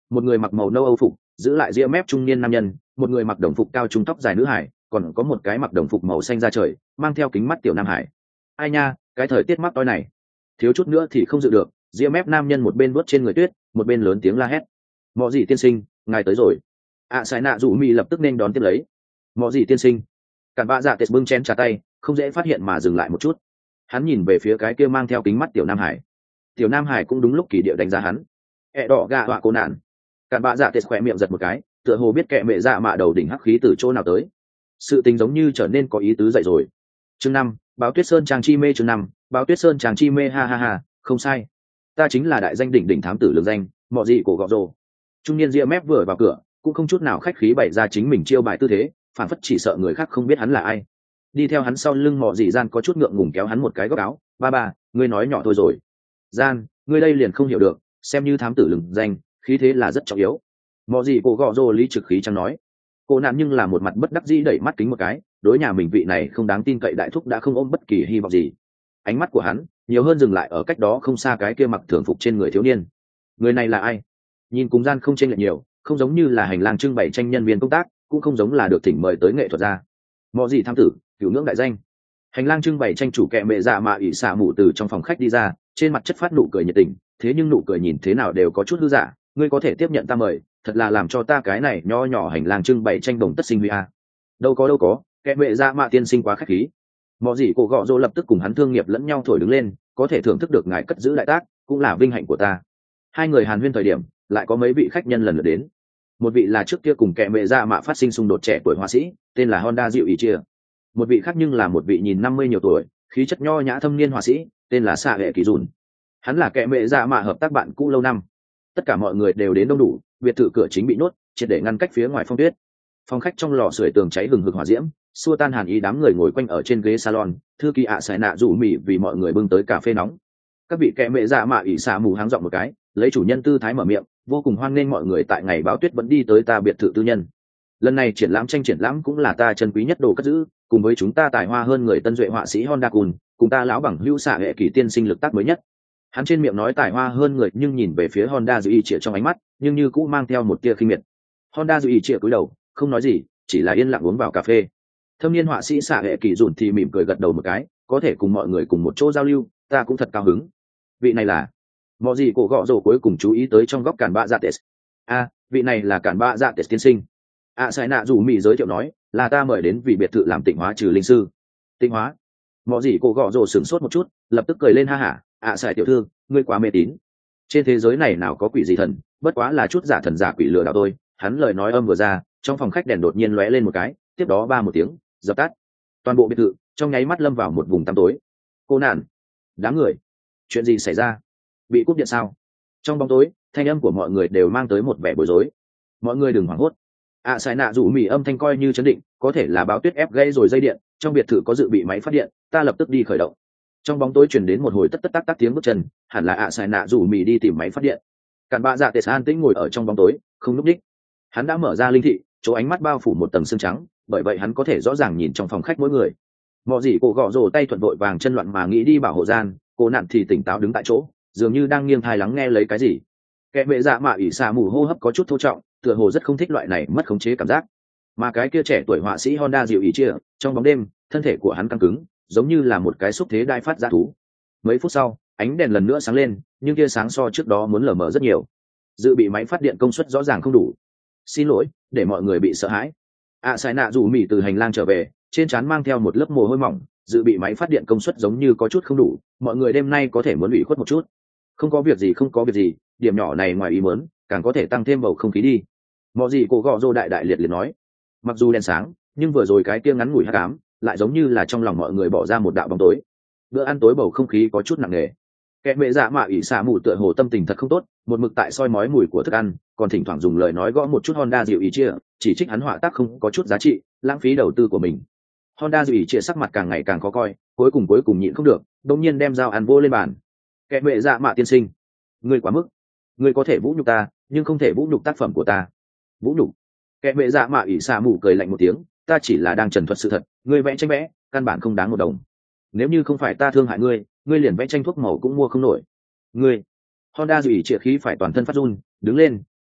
một người mặc màu nâu âu phục giữ lại ria mép trung niên nam nhân, một người mặc đồng phục cao trung tóc dài nữ hải, còn có một cái mặc đồng phục màu xanh da trời mang theo kính mắt tiểu nam hải. Ai nha, cái thời tiết mắc toi này, thiếu chút nữa thì không dự được. Ria mép nam nhân một bên vuốt trên người tuyết, một bên lớn tiếng la hét: Mọ gì tiên sinh, ngài tới rồi. ạ sai nạ rủ mì lập tức nên đón tiếp lấy. Mọ gì tiên sinh. Cản bạ dạ tệt bưng chén trà tay, không dễ phát hiện mà dừng lại một chút. Hắn nhìn về phía cái kia mang theo kính mắt tiểu nam hải. Tiểu nam hải cũng đúng lúc kỳ địa đánh giá hắn. ẹ đỏ gạ họa cô nạn. Cản bạ dạ tệt khỏe miệng giật một cái, tựa hồ biết kệ mẹ dạ mạ đầu đỉnh hắc khí từ chỗ nào tới. Sự tình giống như trở nên có ý tứ dậy rồi. Chương năm, báo tuyết sơn chàng chi mê. Chương năm, báo tuyết sơn chàng chi mê. Ha ha ha, không sai, ta chính là đại danh đỉnh đỉnh thám tử lường danh, Mọ gì cổ gọ rồ. Trung niên ria mép vừa vào cửa, cũng không chút nào khách khí bày ra chính mình chiêu bài tư thế, phản phất chỉ sợ người khác không biết hắn là ai. Đi theo hắn sau lưng Mọ gì gian có chút ngượng ngùng kéo hắn một cái góc áo: ba ba, ngươi nói nhỏ thôi rồi. Gian, ngươi đây liền không hiểu được, xem như thám tử lừng danh, khí thế là rất trọng yếu. Mọ gì cổ gọ rồ lý trực khí chẳng nói. Cô nạn nhưng là một mặt bất đắc dĩ đẩy mắt kính một cái, đối nhà mình vị này không đáng tin cậy đại thúc đã không ôm bất kỳ hy vọng gì. Ánh mắt của hắn nhiều hơn dừng lại ở cách đó không xa cái kia mặc thường phục trên người thiếu niên. Người này là ai? Nhìn cùng gian không chênh lệch nhiều, không giống như là hành lang trưng bày tranh nhân viên công tác, cũng không giống là được thỉnh mời tới nghệ thuật gia. Mọ gì tham tử, cửu ngưỡng đại danh. Hành lang trưng bày tranh chủ kệ mẹ dạ mạ ỷ xạ mù từ trong phòng khách đi ra, trên mặt chất phát nụ cười nhiệt tình, thế nhưng nụ cười nhìn thế nào đều có chút hư giả. Ngươi có thể tiếp nhận ta mời, thật là làm cho ta cái này nho nhỏ hành lang trưng bày tranh đồng tất sinh huy a. Đâu có đâu có, kệ mẹ dạ mạ tiên sinh quá khách khí. Mọ gì cổ gọ rồ lập tức cùng hắn thương nghiệp lẫn nhau thổi đứng lên, có thể thưởng thức được ngài cất giữ đại tác, cũng là vinh hạnh của ta. Hai người hàn huyên thời điểm, lại có mấy vị khách nhân lần lượt đến. Một vị là trước kia cùng kẻ mẹ dạ mạ phát sinh xung đột trẻ tuổi họa sĩ, tên là Honda Dịu Ý Chia. Một vị khác nhưng là một vị nhìn năm mươi nhiều tuổi, khí chất nho nhã thâm niên họa sĩ, tên là Sa Hệ Kỳ Dùn. Hắn là kẻ mẹ dạ mạ hợp tác bạn cũ lâu năm. Tất cả mọi người đều đến đông đủ, biệt thự cửa chính bị nhốt, triệt để ngăn cách phía ngoài phong tuyết. Phòng khách trong lò sưởi tường cháy hừng hực hỏa diễm, xua tan hàn ý, đám người ngồi quanh ở trên ghế salon, thư ký ạ sải nạ rủ mì vì mọi người bưng tới cà phê nóng. Các vị kẻ mẹ dạ mạ ỷ xạ mù háng giọng một cái, lấy chủ nhân tư thái mở miệng, vô cùng hoan nghênh mọi người tại ngày báo tuyết vẫn đi tới ta biệt thự tư nhân. Lần này triển lãm tranh triển lãm cũng là ta chân quý nhất đồ cất giữ, cùng với chúng ta tài hoa hơn người tân duệ họa sĩ Honda Kun, cùng ta lão bằng hữu xạ hệ kỳ tiên sinh lực tác mới nhất. Hắn trên miệng nói tài hoa hơn người, nhưng nhìn về phía Honda Dư Y Trịa trong ánh mắt, nhưng như cũng mang theo một tia khinh miệt. Honda Dư Y Trịa cúi đầu, không nói gì, chỉ là yên lặng uống vào cà phê. Thâm niên họa sĩ xạ hệ kỳ dùn thì mỉm cười gật đầu một cái, có thể cùng mọi người cùng một chỗ giao lưu, ta cũng thật cao hứng. Vị này là Mọ gì cổ gọ rồ cuối cùng chú ý tới trong góc cản bạ dạ tes. A, vị này là cản bạ dạ tes tiên sinh. A sai nạ rủ mì giới thiệu nói, là ta mời đến vì biệt thự làm tịnh hóa trừ linh sư. Tịnh hóa? Mọ gì cổ gọ rồ sửng sốt một chút, lập tức cười lên ha hả. A sai tiểu thư, ngươi quá mê tín. Trên thế giới này nào có quỷ gì thần, bất quá là chút giả thần giả quỷ lừa đảo thôi. Hắn lời nói âm vừa ra, trong phòng khách đèn đột nhiên lóe lên một cái, tiếp đó ba một tiếng dập tắt. Toàn bộ biệt thự trong nháy mắt lâm vào một vùng tăm tối. Cô nạn, đám người, chuyện gì xảy ra? Bị cúp điện sao? Trong bóng tối, thanh âm của mọi người đều mang tới một vẻ bối rối. Mọi người đừng hoảng hốt. ạ sai nạ rủ mì âm thanh coi như chấn định, có thể là báo tuyết ép gây rồi dây điện, trong biệt thự có dự bị máy phát điện, ta lập tức đi khởi động. Trong bóng tối truyền đến một hồi tất tất tắc tắc tiếng bước chân, hẳn là ạ sai nạ rủ mì đi tìm máy phát điện. Cản bạ dạ tệ an tĩnh ngồi ở trong bóng tối, không lúc đích. Hắn đã mở ra linh thị, chỗ ánh mắt bao phủ một tầng xương trắng, bởi vậy hắn có thể rõ ràng nhìn trong phòng khách mỗi người. Mọ gì cổ gọ rồ tay thuận vội vàng chân loạn mà nghĩ đi bảo hộ gian, cô nạn thì tỉnh táo đứng tại chỗ, dường như đang nghiêng thai lắng nghe lấy cái gì. Kẻ mẹ dạ mạ ỷ xạ mù hô hấp có chút thô trọng, tựa hồ rất không thích loại này mất khống chế cảm giác. Mà cái kia trẻ tuổi họa sĩ Honda Dịu Ý Chia, trong bóng đêm, thân thể của hắn căng cứng, giống như là một cái xúc thế đai phát ra thú. Mấy phút sau, ánh đèn lần nữa sáng lên, nhưng tia sáng so trước đó muốn lờ mờ rất nhiều. Dự bị máy phát điện công suất rõ ràng không đủ. Xin lỗi, để mọi người bị sợ hãi. ạ sai nạ rủ mì từ hành lang trở về, trên trán mang theo một lớp mồ hôi mỏng, dự bị máy phát điện công suất giống như có chút không đủ, mọi người đêm nay có thể muốn ủy khuất một chút. Không có việc gì, không có việc gì, điểm nhỏ này ngoài ý muốn, càng có thể tăng thêm bầu không khí đi. Mọ gì cổ gọ rồ đại đại liệt liệt nói. Mặc dù đèn sáng, nhưng vừa rồi cái kia ngắn ngủi hắc ám, lại giống như là trong lòng mọi người bỏ ra một đạo bóng tối. Bữa ăn tối bầu không khí có chút nặng nề. Kẻ mẹ dạ mạ ỷ xạ mù tựa hồ tâm tình thật không tốt, một mực tại soi mói mùi của thức ăn, còn thỉnh thoảng dùng lời nói gõ một chút Honda Dịu Ý Chia, chỉ trích hắn họa tác không có chút giá trị, lãng phí đầu tư của mình. Honda Dịu Ý Chia sắc mặt càng ngày càng khó coi, cuối cùng cuối cùng nhịn không được, đột nhiên đem dao ăn vô lên bàn. Kẻ mẹ dạ mạ tiên sinh, ngươi quá mức, ngươi có thể vũ nhục ta, nhưng không thể vũ nhục tác phẩm của ta. Vũ nhục? Kẻ mẹ dạ mạ ỷ xạ mù cười lạnh một tiếng, ta chỉ là đang trần thuật sự thật, ngươi vẽ tranh vẽ, căn bản không đáng một đồng. Nếu như không phải ta thương hại ngươi, ngươi liền vẽ tranh thuốc màu cũng mua không nổi. Ngươi. Honda Dịu Ý Chia khí phải toàn thân phát run, đứng lên,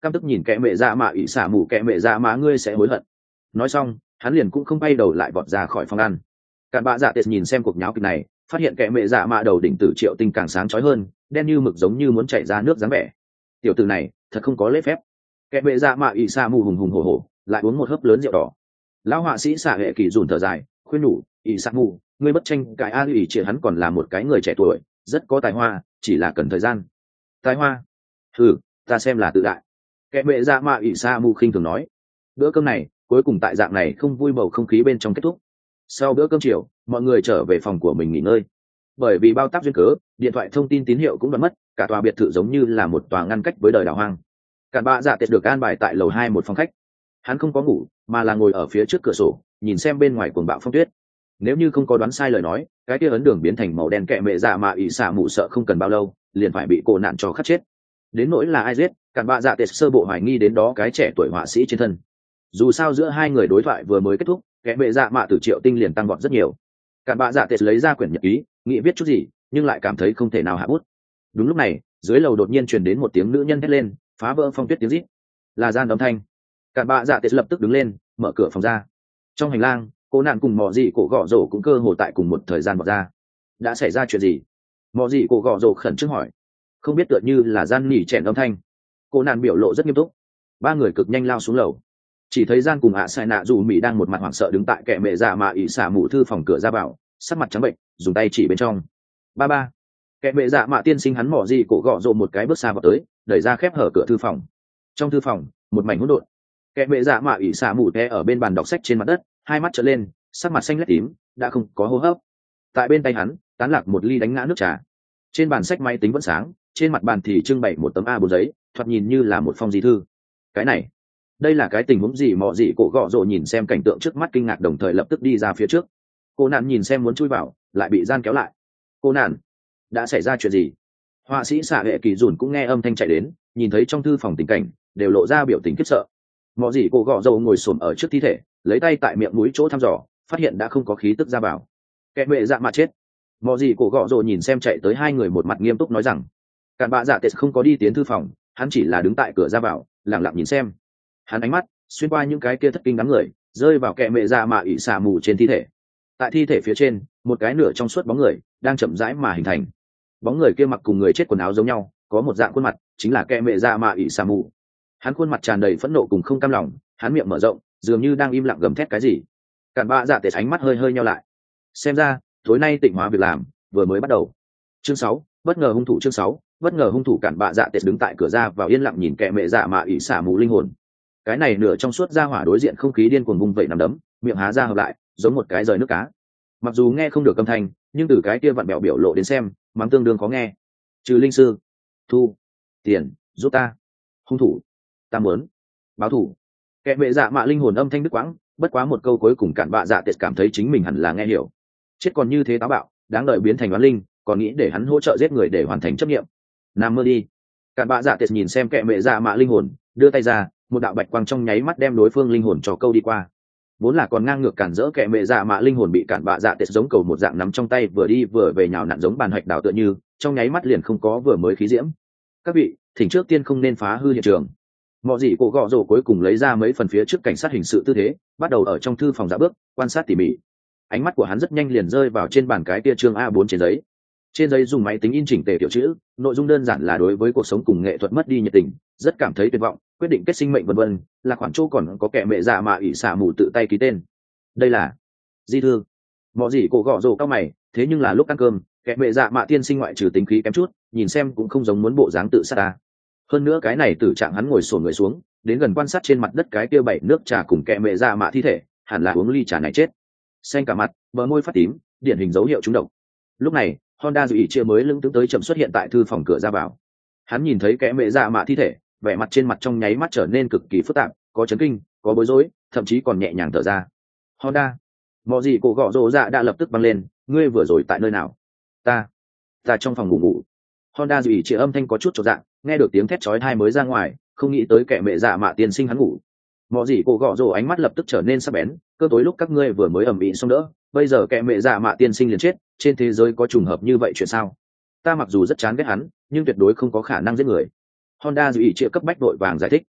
căm tức nhìn kẻ mẹ dạ mạ ỷ xả mù kẻ mẹ dạ mạ ngươi sẽ hối hận. Nói xong hắn liền cũng không bay đầu lại vọt ra khỏi phòng ăn. Cặn bạ dạ tệt nhìn xem cuộc nháo kịch này, phát hiện kẻ mẹ dạ mạ đầu đỉnh tử Triệu Tinh càng sáng chói hơn, đen như mực giống như muốn chảy ra nước dáng vẻ. Tiểu tử này thật không có lễ phép. Kẻ mẹ dạ mạ ỷ xả mù hùng hùng hổ hổ lại uống một hớp lớn rượu đỏ. Lão họa sĩ xả hệ kỳ dùn thở dài khuyên nhủ, ỷ xả mù ngươi bất tranh cãi a, ỷ chỉ hắn còn là một cái người trẻ tuổi rất có tài hoa, chỉ là cần thời gian. Tài hoa? Ừ, ta xem là tự đại. Kẻ mẹ dạ mạ ỷ xả mù khinh thường nói. Bữa cơm này cuối cùng tại dạng này không vui bầu không khí bên trong kết thúc. Sau bữa cơm chiều mọi người trở về phòng của mình nghỉ ngơi. Bởi vì bao tác duyên cớ, điện thoại thông tin tín hiệu cũng đoạn mất, cả tòa biệt thự giống như là một tòa ngăn cách với đời đảo hoang. Cặn bạ dạ tiệc được an bài tại lầu hai một phòng khách. Hắn không có ngủ mà là ngồi ở phía trước cửa sổ nhìn xem bên ngoài cuồng bạo phong tuyết. Nếu như không có đoán sai lời nói, cái kia ấn đường biến thành màu đen kẹ mẹ dạ mà ỷ xả mụ sợ không cần bao lâu liền phải bị cô nạn cho khắc chết. Đến nỗi là ai giết, cặn bạ dạ tiệc sơ bộ hoài nghi đến đó cái trẻ tuổi họa sĩ trên thân. Dù sao giữa hai người đối thoại vừa mới kết thúc, kẻ bệ dạ mạ từ Triệu Tinh liền tăng vọt rất nhiều. Cặn bạ dạ tệ lấy ra quyển nhật ký nghĩ viết chút gì nhưng lại cảm thấy không thể nào hạ bút. Đúng lúc này dưới lầu đột nhiên truyền đến một tiếng nữ nhân hét lên, phá vỡ phong tuyết tiếng rít, là gian âm thanh. Cặn bạ dạ tệ lập tức đứng lên mở cửa phòng ra. Trong hành lang cô nạn cùng mò dị cổ gọ rổ cũng cơ hồ tại cùng một thời gian vọt ra. Đã xảy ra chuyện gì? Mò dị cổ gọ rổ khẩn trương hỏi. Không biết, tựa như là gian nỉ chèn âm thanh. Cô nạn biểu lộ rất nghiêm túc. Ba người cực nhanh lao xuống lầu, chỉ thấy gian cùng ạ sai nạ dù mỹ đang một mặt hoảng sợ đứng tại kẻ mẹ dạ mà ỷ xả mụ thư phòng cửa ra vào, sắc mặt trắng bệnh dùng tay chỉ bên trong. Ba ba. Kẻ mẹ dạ mạ tiên sinh hắn mỏ gì cổ gọ rộ một cái bước xa vào tới, đẩy ra khép hở cửa thư phòng. Trong thư phòng một mảnh hỗn độn. Kẻ mẹ dạ mạ ỷ xả mụ té ở bên bàn đọc sách trên mặt đất, hai mắt trợn lên, sắc mặt xanh lét tím, đã không có hô hấp. Tại bên tay hắn tán lạc một ly đánh ngã nước trà. Trên bàn sách máy tính vẫn sáng, trên mặt bàn thì trưng bày một tấm a bốn giấy, thoạt nhìn như là một phong di thư. Cái này, đây là cái tình huống gì? Mọ gì cổ gọ rộ nhìn xem cảnh tượng trước mắt kinh ngạc, đồng thời lập tức đi ra phía trước. Cô nạn nhìn xem muốn chui vào lại bị gian kéo lại. Cô nạn, đã xảy ra chuyện gì? Họa sĩ xạ hệ kỳ dùn cũng nghe âm thanh chạy đến, nhìn thấy trong thư phòng tình cảnh đều lộ ra biểu tình khiếp sợ. Mọ gì cổ gọ rộ ngồi xổm ở trước thi thể, lấy tay tại miệng mũi chỗ thăm dò, phát hiện đã không có khí tức ra vào. Kẻ mẹ dạ mà chết. Mọ gì cổ gọ rộ nhìn xem chạy tới hai người, một mặt nghiêm túc nói rằng cặn bạ dạ tệ không có đi tiến thư phòng, hắn chỉ là đứng tại cửa ra vào lặng lặng nhìn xem. Hắn ánh mắt xuyên qua những cái kia thất kinh đám người, rơi vào kẻ mẹ dạ mà ỷ xả mù trên thi thể. Tại thi thể phía trên một cái nửa trong suốt bóng người đang chậm rãi mà hình thành. Bóng người kia mặc cùng người chết quần áo giống nhau, có một dạng khuôn mặt, chính là kẻ mẹ dạ mà ỷ xả mù. Hắn khuôn mặt tràn đầy phẫn nộ cùng không cam lòng, hắn miệng mở rộng dường như đang im lặng gầm thét cái gì. Cặn bạ dạ tệ ánh mắt hơi hơi nheo lại. Xem ra tối nay tịnh hóa việc làm vừa mới bắt đầu. Chương sáu, bất ngờ hung thủ. Chương sáu, bất ngờ hung thủ. Cặn bạ dạ tệ đứng tại cửa ra vào yên lặng nhìn kẻ mẹ dạ mà ỷ xả mù linh hồn. Cái này nửa trong suốt ra hỏa đối diện không khí điên cuồng vung vẩy nằm đấm, miệng há ra hợp lại giống một cái rời nước cá. Mặc dù nghe không được âm thanh, nhưng từ cái kia vặn bẹo biểu lộ đến xem mắng tương đương khó nghe. Trừ linh sư, thu tiền giúp ta, hung thủ ta muốn báo thủ. Kẻ mẹ dạ mạ linh hồn âm thanh đứt quãng, bất quá một câu cuối cùng cặn bạ dạ tệ cảm thấy chính mình hẳn là nghe hiểu. Chết còn như thế táo bạo, đáng đợi biến thành oán linh, còn nghĩ để hắn hỗ trợ giết người để hoàn thành chấp nghiệm. Nằm mơ đi. Cặn bạ dạ tệ nhìn xem kẻ mẹ dạ mạ linh hồn, đưa tay ra, một đạo bạch quang trong nháy mắt đem đối phương linh hồn cho câu đi qua. Vốn là còn ngang ngược cản rỡ kẻ mẹ dạ mạ linh hồn bị cặn bạ dạ tệ giống cầu một dạng nắm trong tay, vừa đi vừa về nhào nặn giống bàn hạch đào tựa như, trong nháy mắt liền không có vừa mới khí diễm. Các vị, thỉnh trước tiên không nên phá hư hiện trường. Mọ gì cổ gọ rổ cuối cùng lấy ra mấy phần phía trước cảnh sát hình sự tư thế, bắt đầu ở trong thư phòng dạo bước quan sát tỉ mỉ. Ánh mắt của hắn rất nhanh liền rơi vào trên bàn cái kia chương a bốn trên giấy. Trên giấy dùng máy tính in chỉnh tề tiểu chữ, nội dung đơn giản là đối với cuộc sống cùng nghệ thuật mất đi nhiệt tình, rất cảm thấy tuyệt vọng, quyết định kết sinh mệnh vân vân, là khoản chỗ còn có kẻ mẹ dạ mà ỷ xả mù tự tay ký tên. Đây là di thư. Mọ gì cổ gọ rổ cao mày, thế nhưng là lúc ăn cơm, kẻ mẹ dạ mạ tiên sinh ngoại trừ tính khí kém chút, nhìn xem cũng không giống muốn bộ dáng tự sát ta. Hơn nữa cái này tử trạng hắn ngồi xổm người xuống, đến gần quan sát trên mặt đất cái kia bảy nước trà cùng kẻ mẹ dạ mạ thi thể, hẳn là uống ly trà này chết. Xanh cả mặt, bờ môi phát tím, điển hình dấu hiệu trúng độc. Lúc này Honda dù ý chia mới lưng tướng tới chậm xuất hiện tại thư phòng cửa ra vào. Hắn nhìn thấy kẻ mẹ dạ mạ thi thể, vẻ mặt trên mặt trong nháy mắt trở nên cực kỳ phức tạp, có chấn kinh, có bối rối, thậm chí còn nhẹ nhàng thở ra. Honda, mọi gì cổ gọ rồ dạ đã lập tức băng lên, ngươi vừa rồi tại nơi nào? Ta, ta trong phòng ngủ ngủ. Honda dù ý chia âm thanh có chút chột dạ, nghe được tiếng thét chói tai mới ra ngoài, không nghĩ tới kẻ mẹ dạ mạ tiên sinh hắn ngủ. Mọi gì cổ gọ rồ ánh mắt lập tức trở nên sắc bén, cơ tối lúc các ngươi vừa mới ầm ĩ xong đỡ, bây giờ kẻ mẹ dạ mạ tiên sinh liền chết, trên thế giới có trùng hợp như vậy chuyện sao? Ta mặc dù rất chán ghét hắn, nhưng tuyệt đối không có khả năng giết người. Honda dù ý chia cấp bách đội vàng giải thích,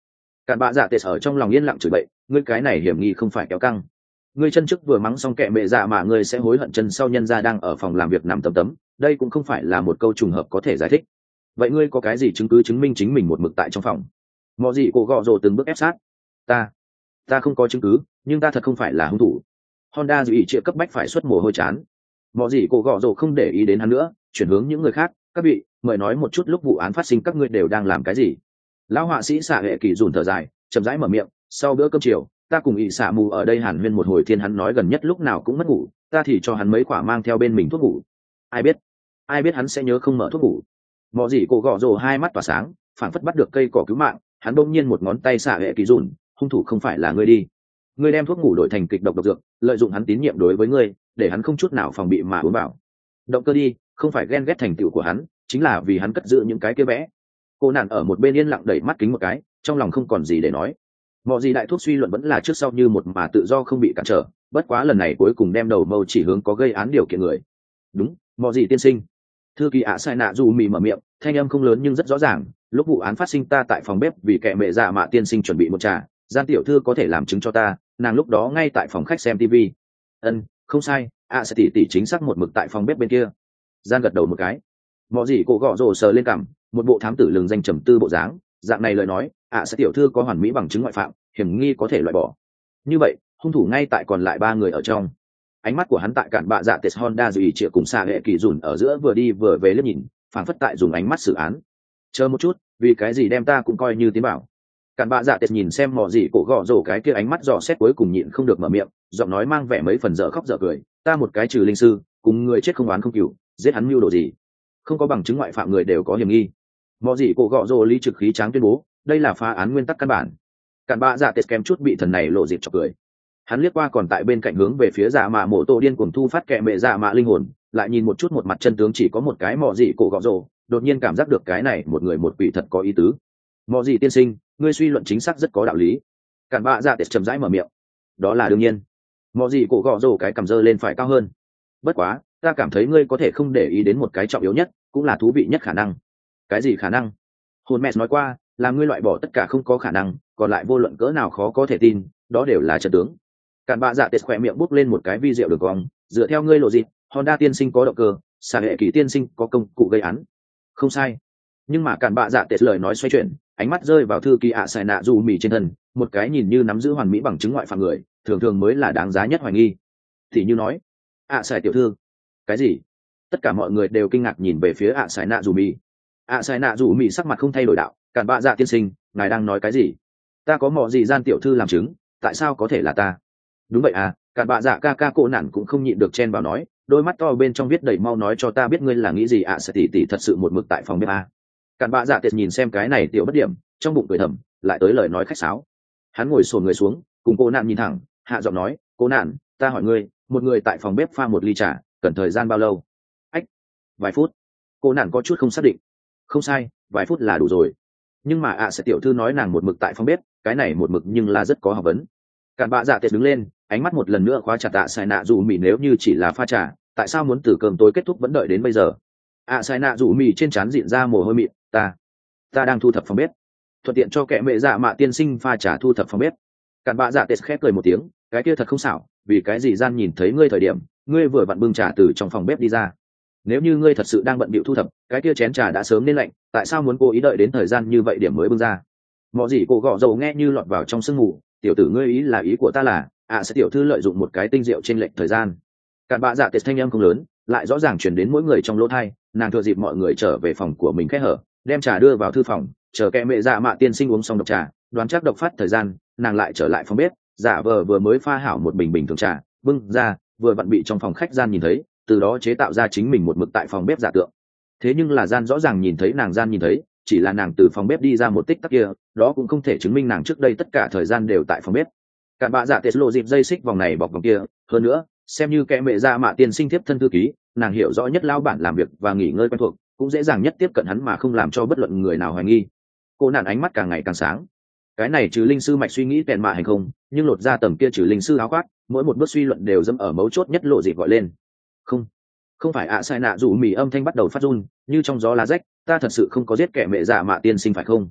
Cặn bạ dạ tệ ở trong lòng yên lặng chửi bậy, ngươi cái này hiểm nghi không phải kéo căng. Ngươi chân trước vừa mắng xong kệ mẹ dạ mà ngươi sẽ hối hận chân sau, nhân ra đang ở phòng làm việc nằm tấm tấm, đây cũng không phải là một câu trùng hợp có thể giải thích. Vậy ngươi có cái gì chứng cứ chứng minh chính mình một mực tại trong phòng? Mọi gì cổ gọ rồ từng bước ép sát. Ta, ta không có chứng cứ, nhưng ta thật không phải là hung thủ. Honda dự ý triệu cấp bách phải xuất mồ hôi chán. Mọi gì cổ gọ rồ không để ý đến hắn nữa, chuyển hướng những người khác. Các vị, mời nói một chút lúc vụ án phát sinh các ngươi đều đang làm cái gì? Lão họa sĩ xạ hệ kỳ dùn thở dài, chậm rãi mở miệng. Sau bữa cơm chiều, ta cùng ỵ xạ mù ở đây hàn huyên một hồi thiên, hắn nói gần nhất lúc nào cũng mất ngủ, ta thì cho hắn mấy quả mang theo bên mình thuốc ngủ. Ai biết, ai biết hắn sẽ nhớ không mở thuốc ngủ. Mọi gì cổ gọ rồ hai mắt tỏa sáng, phảng phất bắt được cây cỏ cứu mạng, hắn bỗng nhiên một ngón tay xạ hệ kỳ dùn, hung thủ không phải là ngươi đi. Ngươi đem thuốc ngủ đổi thành kịch độc độc dược, lợi dụng hắn tín nhiệm đối với ngươi, để hắn không chút nào phòng bị mà uống vào. Động cơ đi, không phải ghen ghét thành tựu của hắn, chính là vì hắn cất giữ những cái kia vẽ. Cô nạn ở một bên yên lặng đẩy mắt kính một cái, trong lòng không còn gì để nói. Mọi gì đại thuốc suy luận vẫn là trước sau như một mà tự do không bị cản trở, bất quá lần này cuối cùng đem đầu mâu chỉ hướng có gây án điều kiện người. Đúng, mọi gì tiên sinh. Thư ký ạ sai nạ dù mì mở miệng, thanh âm không lớn nhưng rất rõ ràng. Lúc vụ án phát sinh ta tại phòng bếp vì kẻ mẹ dạ mạ tiên sinh chuẩn bị một trà, gian tiểu thư có thể làm chứng cho ta, nàng lúc đó ngay tại phòng khách xem tivi. Ân, không sai, ạ sẽ tỉ tỉ chính xác một mực tại phòng bếp bên kia. Gian gật đầu một cái. Mọi gì cổ gọ rồ sờ lên cằm, một bộ thám tử lừng danh trầm tư bộ dáng, dạng này lời nói, ạ sẽ tiểu thư có hoàn mỹ bằng chứng ngoại phạm, hiểm nghi có thể loại bỏ. Như vậy, hung thủ ngay tại còn lại ba người ở trong. Ánh mắt của hắn tại cản bạ dạ tết Honda dù ý triệu cùng xạ hệ kỳ dùn ở giữa vừa đi vừa về liếc nhìn, phảng phất tại dùng ánh mắt xử án. Chờ một chút, vì cái gì đem ta cũng coi như tiến bảo? Cản bạ dạ tết nhìn xem mò gì cổ gọ rồ cái kia ánh mắt dò xét cuối cùng nhịn không được mở miệng, giọng nói mang vẻ mấy phần dở khóc dở cười. Ta một cái trừ linh sư, cùng người chết không oán không cừu, giết hắn mưu đồ gì? Không có bằng chứng ngoại phạm người đều có hiểm nghi. Mò gì cổ gọ rồ lý trực khí tráng tuyên bố, đây là phá án nguyên tắc căn bản. Cản bạ dạ tết kèm chút bị thần này lộ dịp chọc cười. Hắn liếc qua còn tại bên cạnh hướng về phía dạ mạ mộ tổ điên cuồng thu phát kẹ mẹ dạ mạ linh hồn, lại nhìn một chút một mặt chân tướng chỉ có một cái mò gì cổ gọ rồ, đột nhiên cảm giác được cái này một người một quỷ thật có ý tứ. Mò gì tiên sinh, ngươi suy luận chính xác rất có đạo lý. Cản bạ dạ tết chậm rãi mở miệng. Đó là đương nhiên. Mò gì cổ gọ rồ cái cầm dơ lên phải cao hơn. Bất quá, ta cảm thấy ngươi có thể không để ý đến một cái trọng yếu nhất, cũng là thú vị nhất khả năng. Cái gì khả năng? Hồn mẹ nói qua, là ngươi loại bỏ tất cả không có khả năng, còn lại vô luận cỡ nào khó có thể tin, đó đều là chân tướng. Cản bạ dạ tết khỏe miệng bốc lên một cái vi diệu đường cong, dựa theo ngươi lộ gì, Honda tiên sinh có động cơ, xạ hệ kỳ tiên sinh có công cụ gây án. Không sai. Nhưng mà cản bạ dạ tết lời nói xoay chuyển, ánh mắt rơi vào thư ký ạ sai nạ dù mì trên thân, một cái nhìn như nắm giữ hoàn mỹ bằng chứng ngoại phạm người, thường thường mới là đáng giá nhất hoài nghi. Thì như nói, ạ sai tiểu thư. Cái gì? Tất cả mọi người đều kinh ngạc nhìn về phía ạ sai nạ dù mì. ạ sai nạ dù mì sắc mặt không thay đổi đạo, cản bạ dạ tiên sinh, ngài đang nói cái gì? Ta có mọ gì gian tiểu thư làm chứng, tại sao có thể là ta? Đúng vậy à, cản bạ dạ ca ca cô nản cũng không nhịn được chen vào nói, đôi mắt to bên trong viết đầy mau nói cho ta biết ngươi là nghĩ gì ạ. Sẽ tỉ tỉ thật sự một mực tại phòng bếp à. Cản bạ dạ tiệt nhìn xem cái này tiểu bất điểm, trong bụng cười thầm, lại tới lời nói khách sáo. Hắn ngồi xổm người xuống, cùng cô nạn nhìn thẳng, hạ giọng nói, cô nạn, ta hỏi ngươi, một người tại phòng bếp pha một ly trà, cần thời gian bao lâu? Ách, vài phút. Cô nạn có chút không xác định. Không sai, vài phút là đủ rồi. Nhưng mà ạ sẽ tiểu thư nói nàng một mực tại phòng bếp, cái này một mực nhưng là rất có học vấn. Cản bạ dạ tiệt đứng lên, ánh mắt một lần nữa khóa chặt ạ sai nạ dù mì, nếu như chỉ là pha trà, tại sao muốn từ cơm tối kết thúc vẫn đợi đến bây giờ? ạ sai nạ dù mì trên trán diện ra mồ hôi mịn, ta ta đang thu thập phòng bếp, thuận tiện cho kẻ mẹ dạ mạ tiên sinh pha trà thu thập phòng bếp. Cản bạ dạ tiệt khép cười một tiếng, cái kia thật không xảo, vì cái gì gian nhìn thấy ngươi thời điểm ngươi vừa vặn bưng trà từ trong phòng bếp đi ra. Nếu như ngươi thật sự đang bận bịu thu thập, cái kia chén trà đã sớm nên lạnh, tại sao muốn cố ý đợi đến thời gian như vậy điểm mới bưng ra? Mọi gì cổ gọ dầu nghe như lọt vào trong sương mù, tiểu tử ngươi ý là ý của ta là ạ sẽ tiểu thư lợi dụng một cái tinh diệu trên lệnh thời gian. Cản bạ dạ tiệt thanh âm không lớn, lại rõ ràng truyền đến mỗi người trong lỗ thai, nàng thừa dịp mọi người trở về phòng của mình khẽ hở, đem trà đưa vào thư phòng, chờ kẻ mẹ dạ mạ tiên sinh uống xong độc trà, đoán chắc độc phát thời gian, nàng lại trở lại phòng bếp, giả vờ vừa mới pha hảo một bình bình thường trà, bưng ra, vừa vặn bị trong phòng khách gian nhìn thấy, từ đó chế tạo ra chính mình một mực tại phòng bếp giả tượng. Thế nhưng là gian rõ ràng nhìn thấy nàng gian nhìn thấy, chỉ là nàng từ phòng bếp đi ra một tích tắc kia, đó cũng không thể chứng minh nàng trước đây tất cả thời gian đều tại phòng bếp. Cản bạ dạ tết lộ dịp dây xích vòng này bọc vòng kia, hơn nữa, xem như kẻ mẹ dạ mạ tiên sinh tiếp thân thư ký, nàng hiểu rõ nhất lao bản làm việc và nghỉ ngơi quen thuộc, cũng dễ dàng nhất tiếp cận hắn mà không làm cho bất luận người nào hoài nghi. Cô nạn ánh mắt càng ngày càng sáng. Cái này trừ linh sư mạch suy nghĩ tèn mạ hay không, nhưng lột ra tầm kia trừ linh sư áo khoác, mỗi một bước suy luận đều dẫm ở mấu chốt nhất lộ dịp gọi lên. Không, không phải ạ sai nạ dù mì âm thanh bắt đầu phát run, như trong gió lá rách, ta thật sự không có giết kẻ mẹ dạ mạ tiên sinh phải không?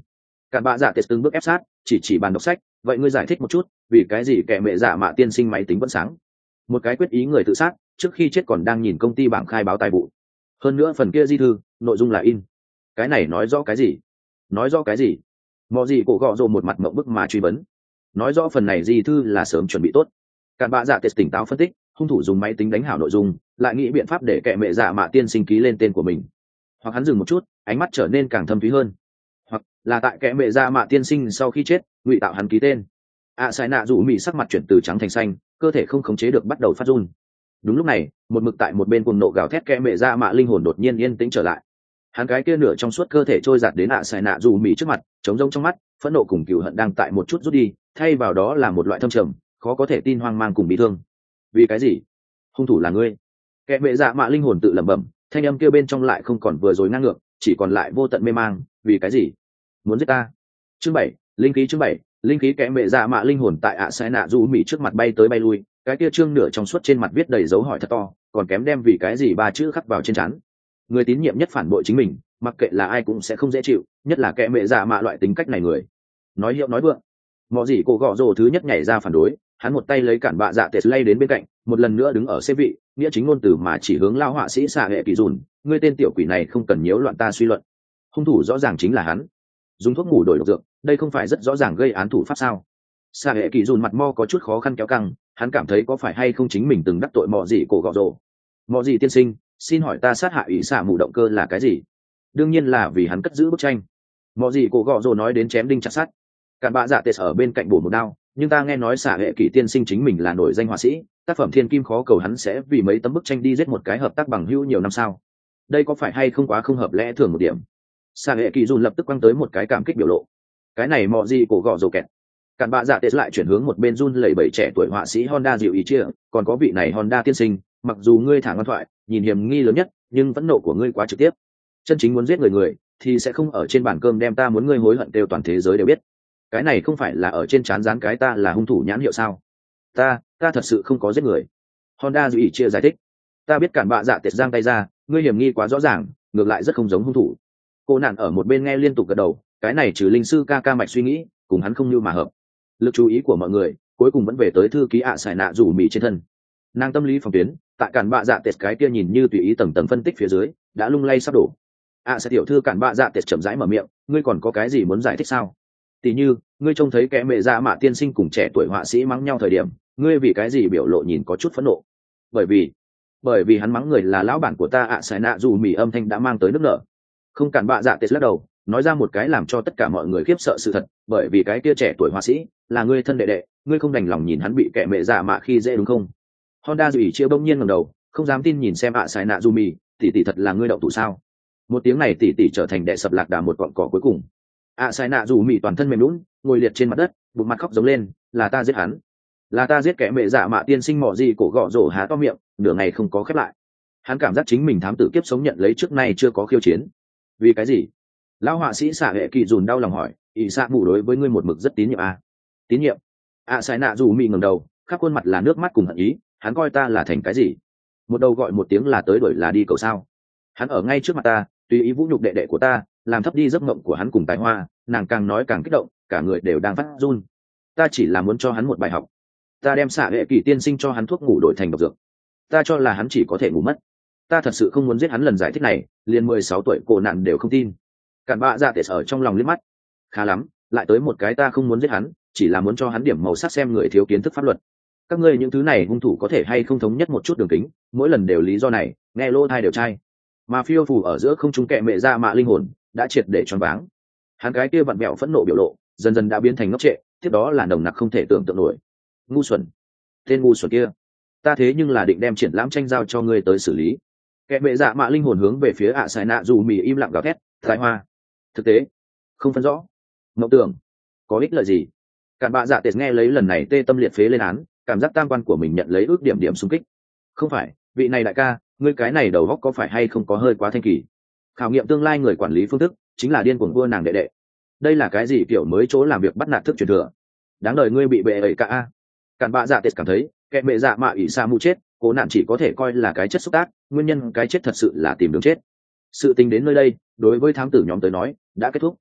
Cặn bạ dạ tệ từng bước ép sát, chỉ chỉ bàn đọc sách, vậy ngươi giải thích một chút, vì cái gì kẻ mẹ dạ mạ tiên sinh máy tính vẫn sáng? Một cái quyết ý người tự sát, trước khi chết còn đang nhìn công ty bảng khai báo tài vụ. Hơn nữa phần kia di thư, nội dung là in. Cái này nói rõ cái gì? Nói rõ cái gì? Mọ gì cổ gọ rồ một mặt mộng bức mà truy vấn. Nói rõ phần này di thư là sớm chuẩn bị tốt. Cặn bạ dạ tệ tỉnh táo phân tích, hung thủ dùng máy tính đánh hảo nội dung, lại nghĩ biện pháp để kẻ mẹ dạ mạ tiên sinh ký lên tên của mình. Hoặc hắn dừng một chút, ánh mắt trở nên càng thâm thúy hơn. Hoặc là tại kẻ mẹ dạ mạ tiên sinh sau khi chết, ngụy tạo hắn ký tên. ạ sai nạ rủ mị sắc mặt chuyển từ trắng thành xanh, cơ thể không khống chế được bắt đầu phát run. Đúng lúc này, một mực tại một bên cuồng nộ gào thét kẻ mẹ dạ mạ linh hồn đột nhiên yên tĩnh trở lại. Hắn cái kia nửa trong suốt cơ thể trôi giạt đến ạ sai nạ rủ mị trước mặt, trống rỗng trong mắt, phẫn nộ cùng cừu hận đang tại một chút rút đi, thay vào đó là một loại thâm trầm, khó có thể tin hoang mang cùng bị thương. Vì cái gì? Hung thủ là ngươi? Kẻ mẹ dạ mạ linh hồn tự lẩm bẩm, thanh âm kia bên trong lại không còn vừa rồi ngang ngược, chỉ còn lại vô tận mê mang. Vì cái gì? Muốn giết ta? Chương bảy, linh khí chương bảy, linh khí. Kẻ mẹ dạ mạ linh hồn tại ạ sai nạ rủ mị trước mặt bay tới bay lui, cái kia trương nửa trong suốt trên mặt viết đầy dấu hỏi thật to, còn kém đem vì cái gì ba chữ khắc vào trên trán. Người tín nhiệm nhất phản bội chính mình, mặc kệ là ai cũng sẽ không dễ chịu, nhất là kẻ mẹ dạ mạ loại tính cách này người. Nói hiệu nói vượng. Mọ gì cổ gọ rồ thứ nhất nhảy ra phản đối, hắn một tay lấy cản bạ dạ tệ lay đến bên cạnh, một lần nữa đứng ở xế vị, nghĩa chính ngôn từ mà chỉ hướng lao họa sĩ xạ hệ kỳ dùn. Ngươi tên tiểu quỷ này không cần nhiễu loạn ta suy luận. Hung thủ rõ ràng chính là hắn. Dùng thuốc ngủ đổi độc dược, đây không phải rất rõ ràng gây án thủ pháp sao? Xạ hệ kỳ dùn mặt mo có chút khó khăn kéo căng, hắn cảm thấy có phải hay không chính mình từng đắc tội mọ gì cổ gọ rồ. Mọ gì tiên sinh, xin hỏi ta sát hại ủy xạ mù động cơ là cái gì? Đương nhiên là vì hắn cất giữ bức tranh. Mọ gì cổ gọ rồ nói đến chém đinh chặt sắt. Cản bạ dạ tệ ở bên cạnh bổ một đao, nhưng ta nghe nói xả hệ kỷ tiên sinh chính mình là nổi danh họa sĩ, tác phẩm thiên kim khó cầu hắn sẽ vì mấy tấm bức tranh đi giết một cái hợp tác bằng hữu nhiều năm sao? Đây có phải hay không quá không hợp lẽ thường một điểm? Xả hệ kỷ dùn lập tức quăng tới một cái cảm kích biểu lộ. Cái này mọ gì cổ gọ rồ kẹt. Cản bạ dạ tệ lại chuyển hướng một bên run lẩy bẩy trẻ tuổi họa sĩ Honda dịu ý chia, còn có vị này Honda tiên sinh, mặc dù ngươi thả ngoan thoại, nhìn hiểm nghi lớn nhất, nhưng vẫn nộ của ngươi quá trực tiếp. Chân chính muốn giết người người, thì sẽ không ở trên bàn cơm đem ta muốn ngươi hối hận đều toàn thế giới đều biết. Cái này không phải là ở trên trán dán cái ta là hung thủ nhãn hiệu sao? Ta, ta thật sự không có giết người. Honda dịu ý chia giải thích. Ta biết cản bạ dạ tệ giang tay ra, ngươi hiểm nghi quá rõ ràng, ngược lại rất không giống hung thủ. Cô nạn ở một bên nghe liên tục gật đầu, cái này trừ linh sư ca ca mạch suy nghĩ, cùng hắn không như mà hợp. Lực chú ý của mọi người cuối cùng vẫn về tới thư ký ạ xài nạ rủ mì trên thân. Nàng tâm lý phòng tuyến tại cản bạ dạ tệ cái kia nhìn như tùy ý tầng tầng phân tích phía dưới đã lung lay sắp đổ. ạ sẽ tiểu thư cản bạ dạ tệ chậm rãi mở miệng, ngươi còn có cái gì muốn giải thích sao? Tỷ như ngươi trông thấy kẻ mẹ dạ mạ tiên sinh cùng trẻ tuổi họa sĩ mắng nhau thời điểm, ngươi vì cái gì biểu lộ nhìn có chút phẫn nộ? Bởi vì bởi vì hắn mắng người là lão bản của ta. ạ xài nạ rủ mì âm thanh đã mang tới nước nở. Không, cản bạ dạ tệ lắc đầu, nói ra một cái làm cho tất cả mọi người khiếp sợ sự thật, bởi vì cái kia trẻ tuổi họa sĩ là ngươi thân đệ đệ, ngươi không đành lòng nhìn hắn bị kẻ mẹ dạ mạ khi dễ đúng không? Honda dù ỉ chia bỗng nhiên ngẩng đầu, không dám tin nhìn xem ạ xài nạ dù mì, tỷ tỷ thật là ngươi đậu thủ sao? Một tiếng này tỷ tỷ trở thành đệ sập lạc đà một cọn cỏ cuối cùng. ạ xài nạ dù mì toàn thân mềm lún, ngồi liệt trên mặt đất, bụng mặt khóc giống lên, là ta giết hắn, là ta giết kẻ mẹ dạ mạ tiên sinh. Mọ gì cổ gọ rổ há to miệng, nửa ngày không có khép lại. Hắn cảm giác chính mình thám tử kiếp sống nhận lấy trước nay chưa có khiêu chiến. Vì cái gì? Lão họa sĩ xả hệ kỳ dùn đau lòng hỏi, ỷ xạ mù đối với ngươi một mực rất tín nhiệm à? Tín nhiệm? ạ xài nạ dù mì ngẩng đầu, khắp khuôn mặt là nước mắt cùng hận ý. Hắn coi ta là thành cái gì? Một đầu gọi một tiếng là tới đuổi là đi cầu sao? Hắn ở ngay trước mặt ta, tùy ý vũ nhục đệ đệ của ta, làm thấp đi giấc mộng của hắn cùng tài hoa. Nàng càng nói càng kích động, cả người đều đang phát run. Ta chỉ là muốn cho hắn một bài học. Ta đem xạ hệ kỳ tiên sinh cho hắn thuốc ngủ đổi thành độc dược. Ta cho là hắn chỉ có thể ngủ mất. Ta thật sự không muốn giết hắn. Lần giải thích này liền mười sáu tuổi cổ nạn đều không tin. Cản bạ dạ tệ ở trong lòng liếc mắt. Khá lắm, lại tới một cái ta không muốn giết hắn, chỉ là muốn cho hắn điểm màu sắc xem người thiếu kiến thức pháp luật. Các ngươi những thứ này hung thủ có thể hay không thống nhất một chút đường kính, mỗi lần đều lý do này, nghe lô thai đều trai. Mà phiêu phù ở giữa không trung kẹ mẹ ra mạ linh hồn đã triệt để choáng váng. Hắn cái kia vặn vẹo phẫn nộ biểu lộ dần dần đã biến thành ngốc trệ, tiếp đó là nồng nặc không thể tưởng tượng nổi. Ngu xuẩn, tên ngu xuẩn kia, ta thế nhưng là định đem triển lãm tranh giao cho ngươi tới xử lý. Kẹ mẹ dạ mạ linh hồn hướng về phía ạ sai nạ dù mì im lặng gào thét, tài hoa, thực tế, không phân rõ, mộng tưởng, có ích lợi gì? Cản bạ dạ tệ nghe lấy lần này tê tâm liệt phế lên án, cảm giác tam quan của mình nhận lấy ước điểm điểm xung kích. Không phải, vị này đại ca, ngươi cái này đầu góc có phải hay không có hơi quá thanh kỳ? Khảo nghiệm tương lai người quản lý phương thức chính là điên cuồng vua nàng đệ đệ. Đây là cái gì kiểu mới chỗ làm việc bắt nạt thức truyền thừa? Đáng đời ngươi bị bệ ẩy cả a. Cản bạ dạ tệ cảm thấy, kẻ mẹ dạ mạ ỷ sa mu chết, cố nạn chỉ có thể coi là cái chất xúc tác, nguyên nhân cái chết thật sự là tìm đường chết. Sự tình đến nơi đây, đối với thám tử nhóm tới nói đã kết thúc.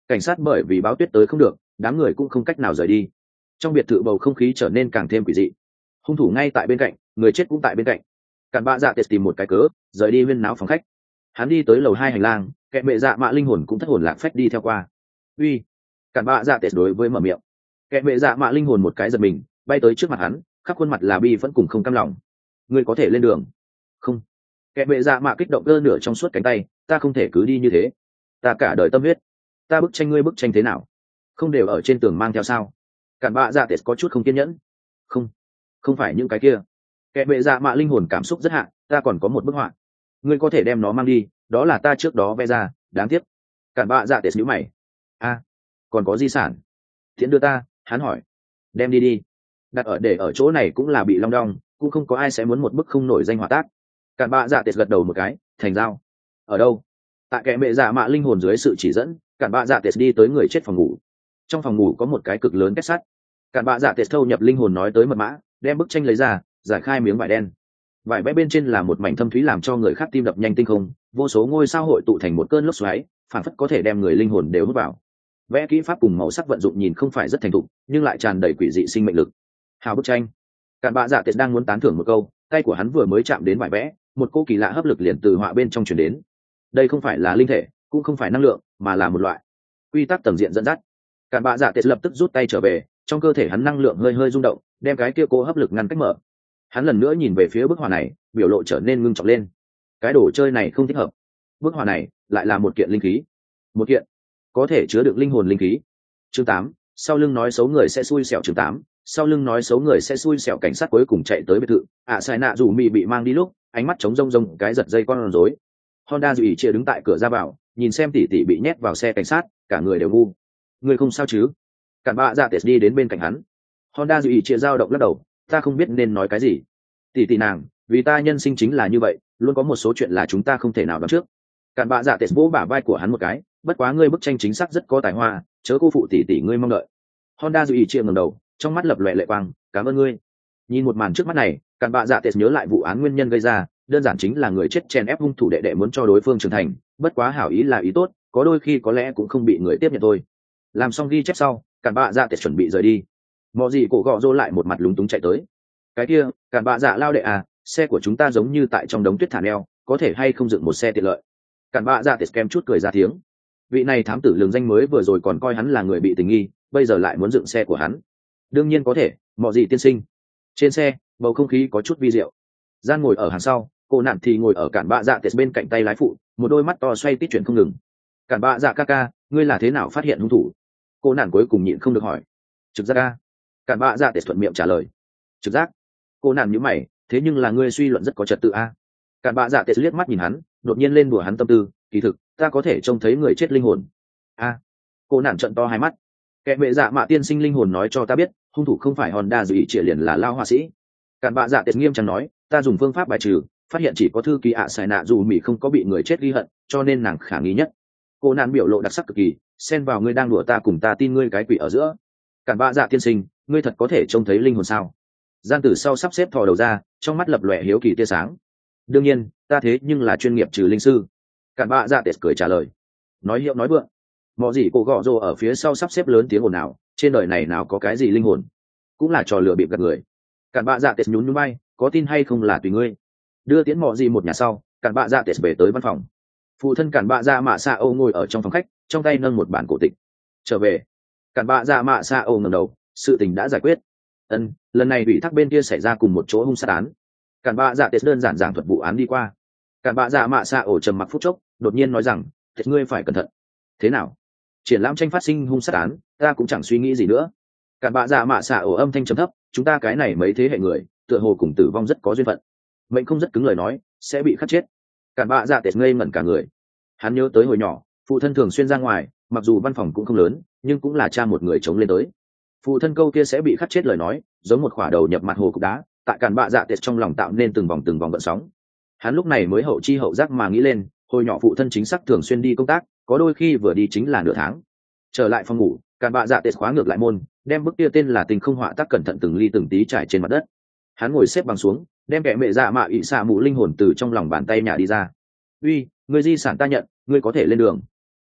cảnh sát bởi vì báo tuyết tới không được, đám người cũng không cách nào rời đi. Trong biệt thự bầu không khí trở nên càng thêm quỷ dị. Hung thủ ngay tại bên cạnh, người chết cũng tại bên cạnh. Cản bạ dạ tệt tìm một cái cớ rời đi huyên náo phòng khách. Hắn đi tới lầu hai hành lang, kẻ mẹ dạ mạ linh hồn cũng thất hồn lạc phách đi theo qua. Uy! Cản bạ dạ tệt đối với mở miệng. Kẻ mẹ dạ mạ linh hồn một cái giật mình, bay tới trước mặt hắn, khắp khuôn mặt là bi vẫn cùng không cam lòng. Ngươi có thể lên đường. Không. Kẻ mẹ dạ mạ kích động cơ nửa trong suốt cánh tay, ta không thể cứ đi như thế. Ta cả đời tâm huyết. Ta bức tranh ngươi bức tranh thế nào? Không đều ở trên tường mang theo sao? Cản bạ dạ tệt có chút không kiên nhẫn. Không, không phải những cái kia. Kẻ mẹ dạ mạ linh hồn cảm xúc rất hạn, ta còn có một bức họa. Ngươi có thể đem nó mang đi, đó là ta trước đó vẽ ra, đáng tiếc. Cản bạ dạ tệt nhíu mày. A, còn có di sản. Thiện đưa ta, hắn hỏi. Đem đi đi. Đặt ở để ở chỗ này cũng là bị long đong, cũng không có ai sẽ muốn một bức không nổi danh họa tác. Cản bạ dạ tệt gật đầu một cái, thành giao. Ở đâu? Tại kẻ mẹ dạ mạ linh hồn dưới sự chỉ dẫn, cản bạ dạ tệt đi tới người chết phòng ngủ. Trong phòng ngủ có một cái cực lớn kết sắt. Cản bạ dạ tệt thâu nhập linh hồn nói tới mật mã, đem bức tranh lấy ra, giải khai miếng vải đen. Vải vẽ bên trên là một mảnh thâm thúy làm cho người khác tim đập nhanh tinh không, vô số ngôi sao hội tụ thành một cơn lốc xoáy, phản phất có thể đem người linh hồn đều hút vào. Vẽ kỹ pháp cùng màu sắc vận dụng nhìn không phải rất thành thục, nhưng lại tràn đầy quỷ dị sinh mệnh lực. Hào bức tranh. Cản bạ dạ tệt đang muốn tán thưởng một câu, tay của hắn vừa mới chạm đến vải vẽ, một cô kỳ lạ hấp lực liền từ họa bên trong truyền đến. Đây không phải là linh thể, cũng không phải năng lượng, mà là một loại quy tắc tầng diện dẫn dắt. Cản bạ dạ tệt lập tức rút tay trở về, trong cơ thể hắn năng lượng hơi hơi rung động, đem cái kia cô hấp lực ngăn cách mở. Hắn lần nữa nhìn về phía bức họa này, biểu lộ trở nên ngưng trọng lên. Cái đồ chơi này không thích hợp. Bức họa này lại là một kiện linh khí, một kiện có thể chứa được linh hồn linh khí. Chương tám, sau lưng nói xấu người sẽ xui xẻo. Chương tám, sau lưng nói xấu người sẽ xui xẻo. Cảnh sát cuối cùng chạy tới biệt thự. À sai nạ dù mị bị mang đi lúc, ánh mắt trống rông rông cái giật dây con rối. Honda dù ỉ chia đứng tại cửa ra vào, nhìn xem tỷ tỷ bị nhét vào xe cảnh sát, cả người đều ngu. Người không sao chứ? Cản bạ dạ tệt đi đến bên cạnh hắn. Honda dù ỉ chia dao động lắc đầu, ta không biết nên nói cái gì. Tỷ tỷ nàng, vì ta nhân sinh chính là như vậy, luôn có một số chuyện là chúng ta không thể nào đoán trước. Cản bạ dạ tệt vỗ bả vai của hắn một cái, bất quá ngươi bức tranh chính xác rất có tài hoa, chớ cô phụ tỷ tỷ ngươi mong đợi. Honda dù ỉ chia ngẩng đầu, trong mắt lập lòe lệ quang, cảm ơn ngươi. Nhìn một màn trước mắt này, cản bạ dạ tệt nhớ lại vụ án nguyên nhân gây ra, đơn giản chính là người chết chen ép hung thủ đệ đệ muốn cho đối phương trưởng thành, bất quá hảo ý là ý tốt, có đôi khi có lẽ cũng không bị người tiếp nhận thôi. Làm xong ghi chép sau, cản bạ dạ tệt chuẩn bị rời đi. Mọ gì cổ gọ rô lại một mặt lúng túng chạy tới. Cái kia, cản bạ dạ lao đệ à, xe của chúng ta giống như tại trong đống tuyết thả neo, có thể hay không dựng một xe tiện lợi. Cản bạ dạ tệt kem chút cười ra tiếng. Vị này thám tử lường danh mới vừa rồi còn coi hắn là người bị tình nghi, bây giờ lại muốn dựng xe của hắn. Đương nhiên có thể, mọ gì tiên sinh. Trên xe, bầu không khí có chút vi diệu. Gian ngồi ở hàng sau, cô nạn thì ngồi ở cản bạ dạ tệt bên cạnh tay lái phụ, một đôi mắt to xoay tít chuyển không ngừng. Cản bạ dạ ca ca, ngươi là thế nào phát hiện hung thủ? Cô nạn cuối cùng nhịn không được hỏi. Trực giác ca. Cản bạ dạ tệt thuận miệng trả lời. Trực giác. Cô nạn nhíu mày, thế nhưng là ngươi suy luận rất có trật tự a. Cản bạ dạ tệt liếc mắt nhìn hắn, đột nhiên lên đùa hắn tâm tư, kỳ thực ta có thể trông thấy người chết linh hồn. A. Cô nạn trợn to hai mắt. Kẻ mẹ dạ mạ tiên sinh linh hồn nói cho ta biết, hung thủ không phải Honda dù ý trịa liền là lao họa sĩ. Cản bạ dạ tệt nghiêm trang nói, ta dùng phương pháp bài trừ, phát hiện chỉ có thư ký ạ xài nạ dù mỹ không có bị người chết ghi hận, cho nên nàng khả nghi nhất. Cô nạn biểu lộ đặc sắc cực kỳ, xen vào ngươi đang đùa ta cùng ta tin ngươi cái quỷ ở giữa. Cản bạ dạ tiên sinh, ngươi thật có thể trông thấy linh hồn sao? Gian tử sau sắp xếp thò đầu ra, trong mắt lập lòe hiếu kỳ tia sáng. Đương nhiên, ta thế nhưng là chuyên nghiệp trừ linh sư. Cản bạ dạ tệt cười trả lời. Nói hiệu nói vượng. Mọ gì cổ gọ rồ ở phía sau sắp xếp lớn tiếng ồn nào, trên đời này nào có cái gì linh hồn, cũng là trò lừa bịp gạt người. Cản bạ dạ tệt nhún nhún bay, có tin hay không là tùy ngươi. Đưa tiễn mọ gì một nhà sau, cản bạ dạ tệt về tới văn phòng. Phụ thân cản bạ dạ mạ xa âu ngồi ở trong phòng khách, trong tay nâng một bản cổ tịch. Trở về. Cản bạ dạ mạ xa âu ngẩng đầu, sự tình đã giải quyết. Ân, lần này ủy thác bên kia xảy ra cùng một chỗ hung sát án. Cản bạ dạ tệt đơn giản giảng thuật vụ án đi qua. Cản bạ dạ mạ xa âu trầm mặc phút chốc, đột nhiên nói rằng, tệt ngươi phải cẩn thận. Thế nào? Triển lãm tranh phát sinh hung sát án, ta cũng chẳng suy nghĩ gì nữa. Cản bạ dạ mạ xạ ổ âm thanh trầm thấp, chúng ta cái này mấy thế hệ người, tựa hồ cùng tử vong rất có duyên phận. Mệnh không rất cứng lời nói, sẽ bị khắc chết. Cản bạ dạ tệt ngây ngẩn cả người. Hắn nhớ tới hồi nhỏ, phụ thân thường xuyên ra ngoài, mặc dù văn phòng cũng không lớn, nhưng cũng là cha một người chống lên tới. Phụ thân câu kia sẽ bị khắc chết lời nói, giống một khỏa đầu nhập mặt hồ cục đá, tại cản bạ dạ tệt trong lòng tạo nên từng vòng từng vòng gợn sóng. Hắn lúc này mới hậu chi hậu giác mà nghĩ lên, hồi nhỏ phụ thân chính xác thường xuyên đi công tác, có đôi khi vừa đi chính là nửa tháng. Trở lại phòng ngủ, cản bạ dạ tệt khóa ngược lại môn, đem bức kia tên là tình không họa tác cẩn thận từng ly từng tí trải trên mặt đất. Hắn ngồi xếp bằng xuống, đem kẻ mẹ dạ mạ ỵ xạ mù linh hồn từ trong lòng bàn tay nhà đi ra. Uy, người di sản ta nhận, ngươi có thể lên đường.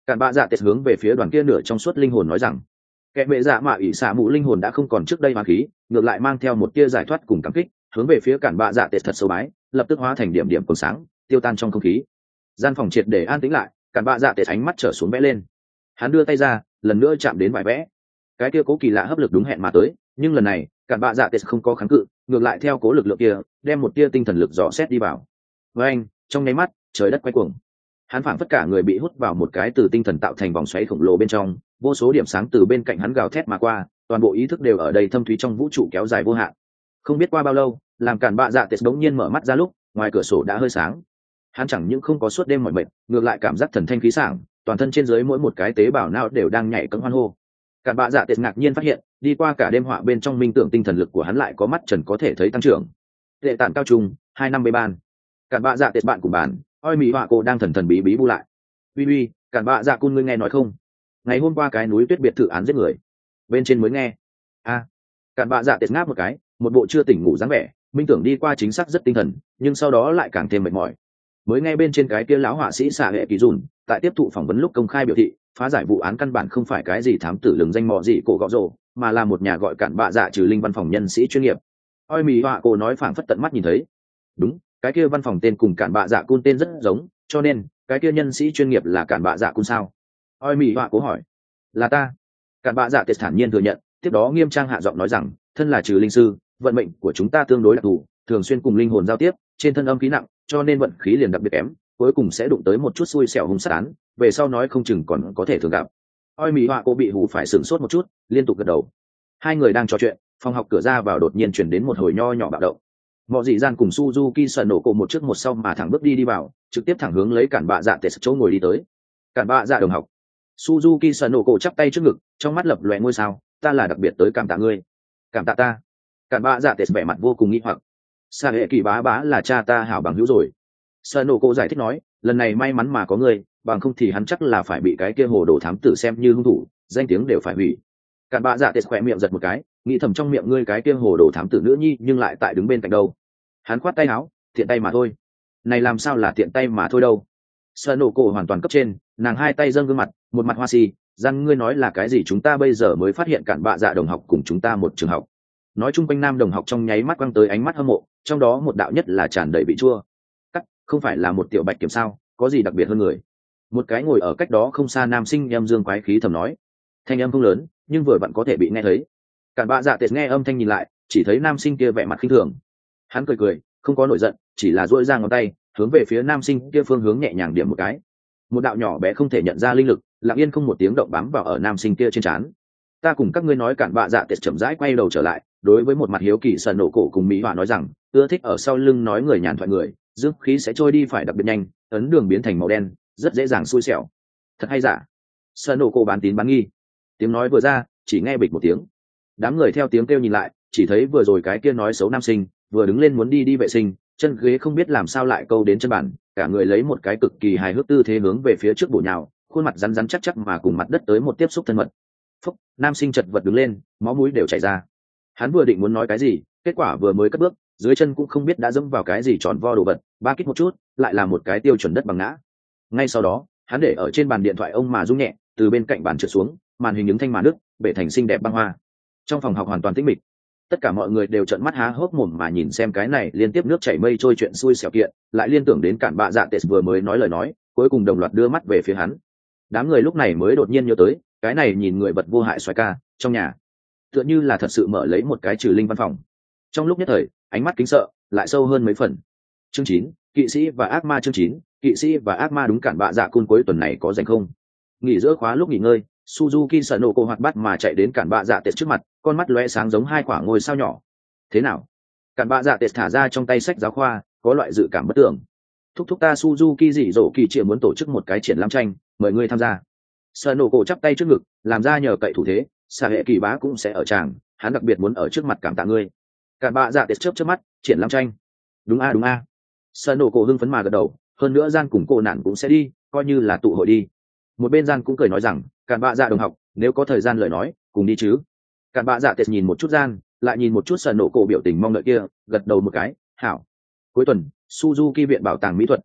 Cản bạ dạ tết hướng về phía đoàn kia nửa trong suốt linh hồn nói rằng kẻ bệ dạ mạ ỷ xạ mụ linh hồn đã không còn trước đây hoàng khí, ngược lại mang theo một tia giải thoát cùng cảm kích, hướng về phía cản bạ dạ tết thật sâu bái, lập tức hóa thành điểm điểm còn sáng tiêu tan trong không khí. Gian phòng triệt để an tĩnh lại, cản bạ dạ tết ánh mắt trở xuống vẽ lên. Hắn đưa tay ra, lần nữa chạm đến vải vẽ. Cái kia cố kỳ lạ hấp lực đúng hẹn mà tới, nhưng lần này cản bạ dạ tết không có kháng cự, ngược lại theo cố lực lượng kia đem một tia tinh thần lực dò xét đi vào. Với anh, trong nháy mắt trời đất quay cuồng, hắn phảng phất cả người bị hút vào một cái từ tinh thần tạo thành vòng xoáy khổng lồ bên trong, vô số điểm sáng từ bên cạnh hắn gào thét mà qua, toàn bộ ý thức đều ở đây thâm thúy trong vũ trụ kéo dài vô hạn. Không biết qua bao lâu, làm cản bạ dạ tết đống nhiên mở mắt ra lúc, ngoài cửa sổ đã hơi sáng. Hắn chẳng những không có suốt đêm mỏi mệt, ngược lại cảm giác thần thanh khí sảng, toàn thân trên dưới mỗi một cái tế bào não đều đang nhảy cẫng hoan hô. Cản bạ dạ tết ngạc nhiên phát hiện, đi qua cả đêm họa bên trong minh tưởng tinh thần lực của hắn lại có mắt trần có thể thấy tăng trưởng. Đệ tản cao trung, hai năm bê ban. Cản bạ dạ tết bạn của bạn, oi mỹ họa cô đang thần thần bí bí bu lại. Uy uy, cản bạ dạ cun ngươi nghe nói không? Ngày hôm qua cái núi tuyết biệt thự án giết người, bên trên mới nghe. A, à, cản bạ dạ tết ngáp một cái, một bộ chưa tỉnh ngủ dáng vẻ, minh tưởng đi qua chính xác rất tinh thần, nhưng sau đó lại càng thêm mệt mỏi. Mới nghe bên trên cái kia lão họa sĩ xạ hệ kỳ dùn tại tiếp thụ phỏng vấn lúc công khai biểu thị phá giải vụ án căn bản không phải cái gì thám tử lừng danh mò gì cổ gọ rồ, mà là một nhà gọi cản bạ dạ trừ linh văn phòng nhân sĩ chuyên nghiệp. Oi mỹ họa cô nói phảng phất tận mắt nhìn thấy. Đúng, cái kia văn phòng tên cùng cản bạ dạ cun tên rất giống, cho nên cái kia nhân sĩ chuyên nghiệp là cản bạ dạ cun sao? Oi mỹ họa cố hỏi. Là ta. Cản bạ dạ tết thản nhiên thừa nhận, tiếp đó nghiêm trang hạ giọng nói rằng, thân là trừ linh sư, vận mệnh của chúng ta tương đối đặc thù, thường xuyên cùng linh hồn giao tiếp, trên thân âm khí nặng, cho nên vận khí liền đặc biệt kém, cuối cùng sẽ đụng tới một chút xui xẻo hung sát án, về sau nói không chừng còn có thể thường gặp. Oi mỹ họa cô bị hù phải sửng sốt một chút, liên tục gật đầu. Hai người đang trò chuyện, phòng học cửa ra vào đột nhiên chuyển đến một hồi nho nhỏ bạo động. Mọi dị gian cùng Suzuki sợ nổ cổ một trước một sau mà thẳng bước đi đi vào, trực tiếp thẳng hướng lấy cản bạ dạ tết chỗ ngồi đi tới. Cản bạ dạ đồng học. Suzuki sợ nổ cổ chắp tay trước ngực, trong mắt lập lòe ngôi sao, ta là đặc biệt tới cảm tạ ngươi. Cảm tạ ta? Cản bạ dạ tết vẻ mặt vô cùng nghi hoặc. Sa hệ kỳ bá bá là cha ta hảo bằng hữu rồi. Sợ nổ cổ giải thích nói, lần này may mắn mà có ngươi, bằng không thì hắn chắc là phải bị cái kia hồ đồ thám tử xem như hung thủ, danh tiếng đều phải hủy. Cản bạ dạ tết khỏe miệng giật một cái, nghĩ thầm trong miệng ngươi cái kia hồ đồ thám tử nữ nhi nhưng lại tại đứng bên cạnh đâu. Hắn khoát tay áo, tiện tay mà thôi. Này làm sao là tiện tay mà thôi đâu? Sợ nổ cổ hoàn toàn cấp trên, nàng hai tay dâng gương mặt, một mặt hoa si, rằng ngươi nói là cái gì chúng ta bây giờ mới phát hiện cản bạ dạ đồng học cùng chúng ta một trường học. Nói chung quanh nam đồng học trong nháy mắt quăng tới ánh mắt hâm mộ, trong đó một đạo nhất là tràn đầy vị chua. Cắt, không phải là một tiểu bạch kiểm sao, có gì đặc biệt hơn người? Một cái ngồi ở cách đó không xa nam sinh em dương quái khí thầm nói. Thanh âm không lớn, nhưng vừa vặn có thể bị nghe thấy. Cản bạ dạ tết nghe âm thanh nhìn lại, chỉ thấy nam sinh kia vẻ mặt khinh thường. Hắn cười cười, không có nổi giận, chỉ là duỗi ra ngón tay, hướng về phía nam sinh kia phương hướng nhẹ nhàng điểm một cái. Một đạo nhỏ bé không thể nhận ra linh lực, lặng yên không một tiếng động bám vào ở nam sinh kia trên trán. Ta cùng các ngươi nói cản bạ dạ tết chậm rãi quay đầu trở lại, đối với một mặt hiếu kỳ sờ nổ cổ cùng mỹ họa nói rằng, ưa thích ở sau lưng nói người nhàn thoại người, dương khí sẽ trôi đi phải đặc biệt nhanh, ấn đường biến thành màu đen, rất dễ dàng xui xẻo. Thật hay giả? Sờ nổ cổ bán tín bán nghi. Tiếng nói vừa ra, chỉ nghe bịch một tiếng. Đám người theo tiếng kêu nhìn lại, chỉ thấy vừa rồi cái kia nói xấu nam sinh vừa đứng lên muốn đi đi vệ sinh, chân ghế không biết làm sao lại câu đến chân bàn, cả người lấy một cái cực kỳ hài hước tư thế hướng về phía trước bổ nhào, khuôn mặt rắn rắn chắc chắc mà cùng mặt đất tới một tiếp xúc thân mật. Phúc, nam sinh chật vật đứng lên, máu mũi đều chảy ra. Hắn vừa định muốn nói cái gì, kết quả vừa mới cất bước, dưới chân cũng không biết đã dẫm vào cái gì tròn vo đồ vật, ba kích một chút, lại là một cái tiêu chuẩn đất bằng ngã. Ngay sau đó, hắn để ở trên bàn điện thoại ông mà rung nhẹ, từ bên cạnh bàn trượt xuống, màn hình những thanh màn nước, bể thành xinh đẹp băng hoa. Trong phòng học hoàn toàn tĩnh mịch, tất cả mọi người đều trợn mắt há hốc mồm mà nhìn xem cái này liên tiếp nước chảy mây trôi chuyện xui xẻo kiện, lại liên tưởng đến cản bạ dạ tết vừa mới nói lời nói, cuối cùng đồng loạt đưa mắt về phía hắn. Đám người lúc này mới đột nhiên nhớ tới, cái này nhìn người vật vô hại xoài ca trong nhà, tựa như là thật sự mở lấy một cái trừ linh văn phòng. Trong lúc nhất thời, ánh mắt kính sợ lại sâu hơn mấy phần. Chương chín, kỵ sĩ và ác ma. Chương chín, kỵ sĩ và ác ma. Đúng, cản bạ dạ cun cuối tuần này có rảnh không? Nghỉ giữa khóa lúc nghỉ ngơi, Suzuki sợ nổ cô hoạt bát mà chạy đến cản bạ dạ tết trước mặt, con mắt lóe sáng giống hai quả ngôi sao nhỏ. Thế nào? Cản bạ dạ tết thả ra trong tay sách giáo khoa, có loại dự cảm bất tưởng. Thúc thúc ta Suzuki dị dỗ kỳ chỉ muốn tổ chức một cái triển lãm tranh, mời ngươi tham gia. Sợ nổ cổ chắp tay trước ngực, làm ra nhờ cậy thủ thế, xà hệ kỳ bá cũng sẽ ở tràng, hắn đặc biệt muốn ở trước mặt cảm tạ ngươi. Cản bạ dạ tết chớp chớp mắt, triển lãm tranh. Đúng a đúng a. Sợ nổ cổ hưng phấn mà gật đầu, hơn nữa gian cùng cô nạn cũng sẽ đi, coi như là tụ hội đi. Một bên gian cũng cười nói rằng, cản bạ dạ đồng học, nếu có thời gian lời nói, cùng đi chứ. Cản bạ dạ tết nhìn một chút gian, lại nhìn một chút sợ nổ cổ biểu tình mong đợi kia, gật đầu một cái, hảo. Cuối tuần, Suzuki viện bảo tàng mỹ thuật.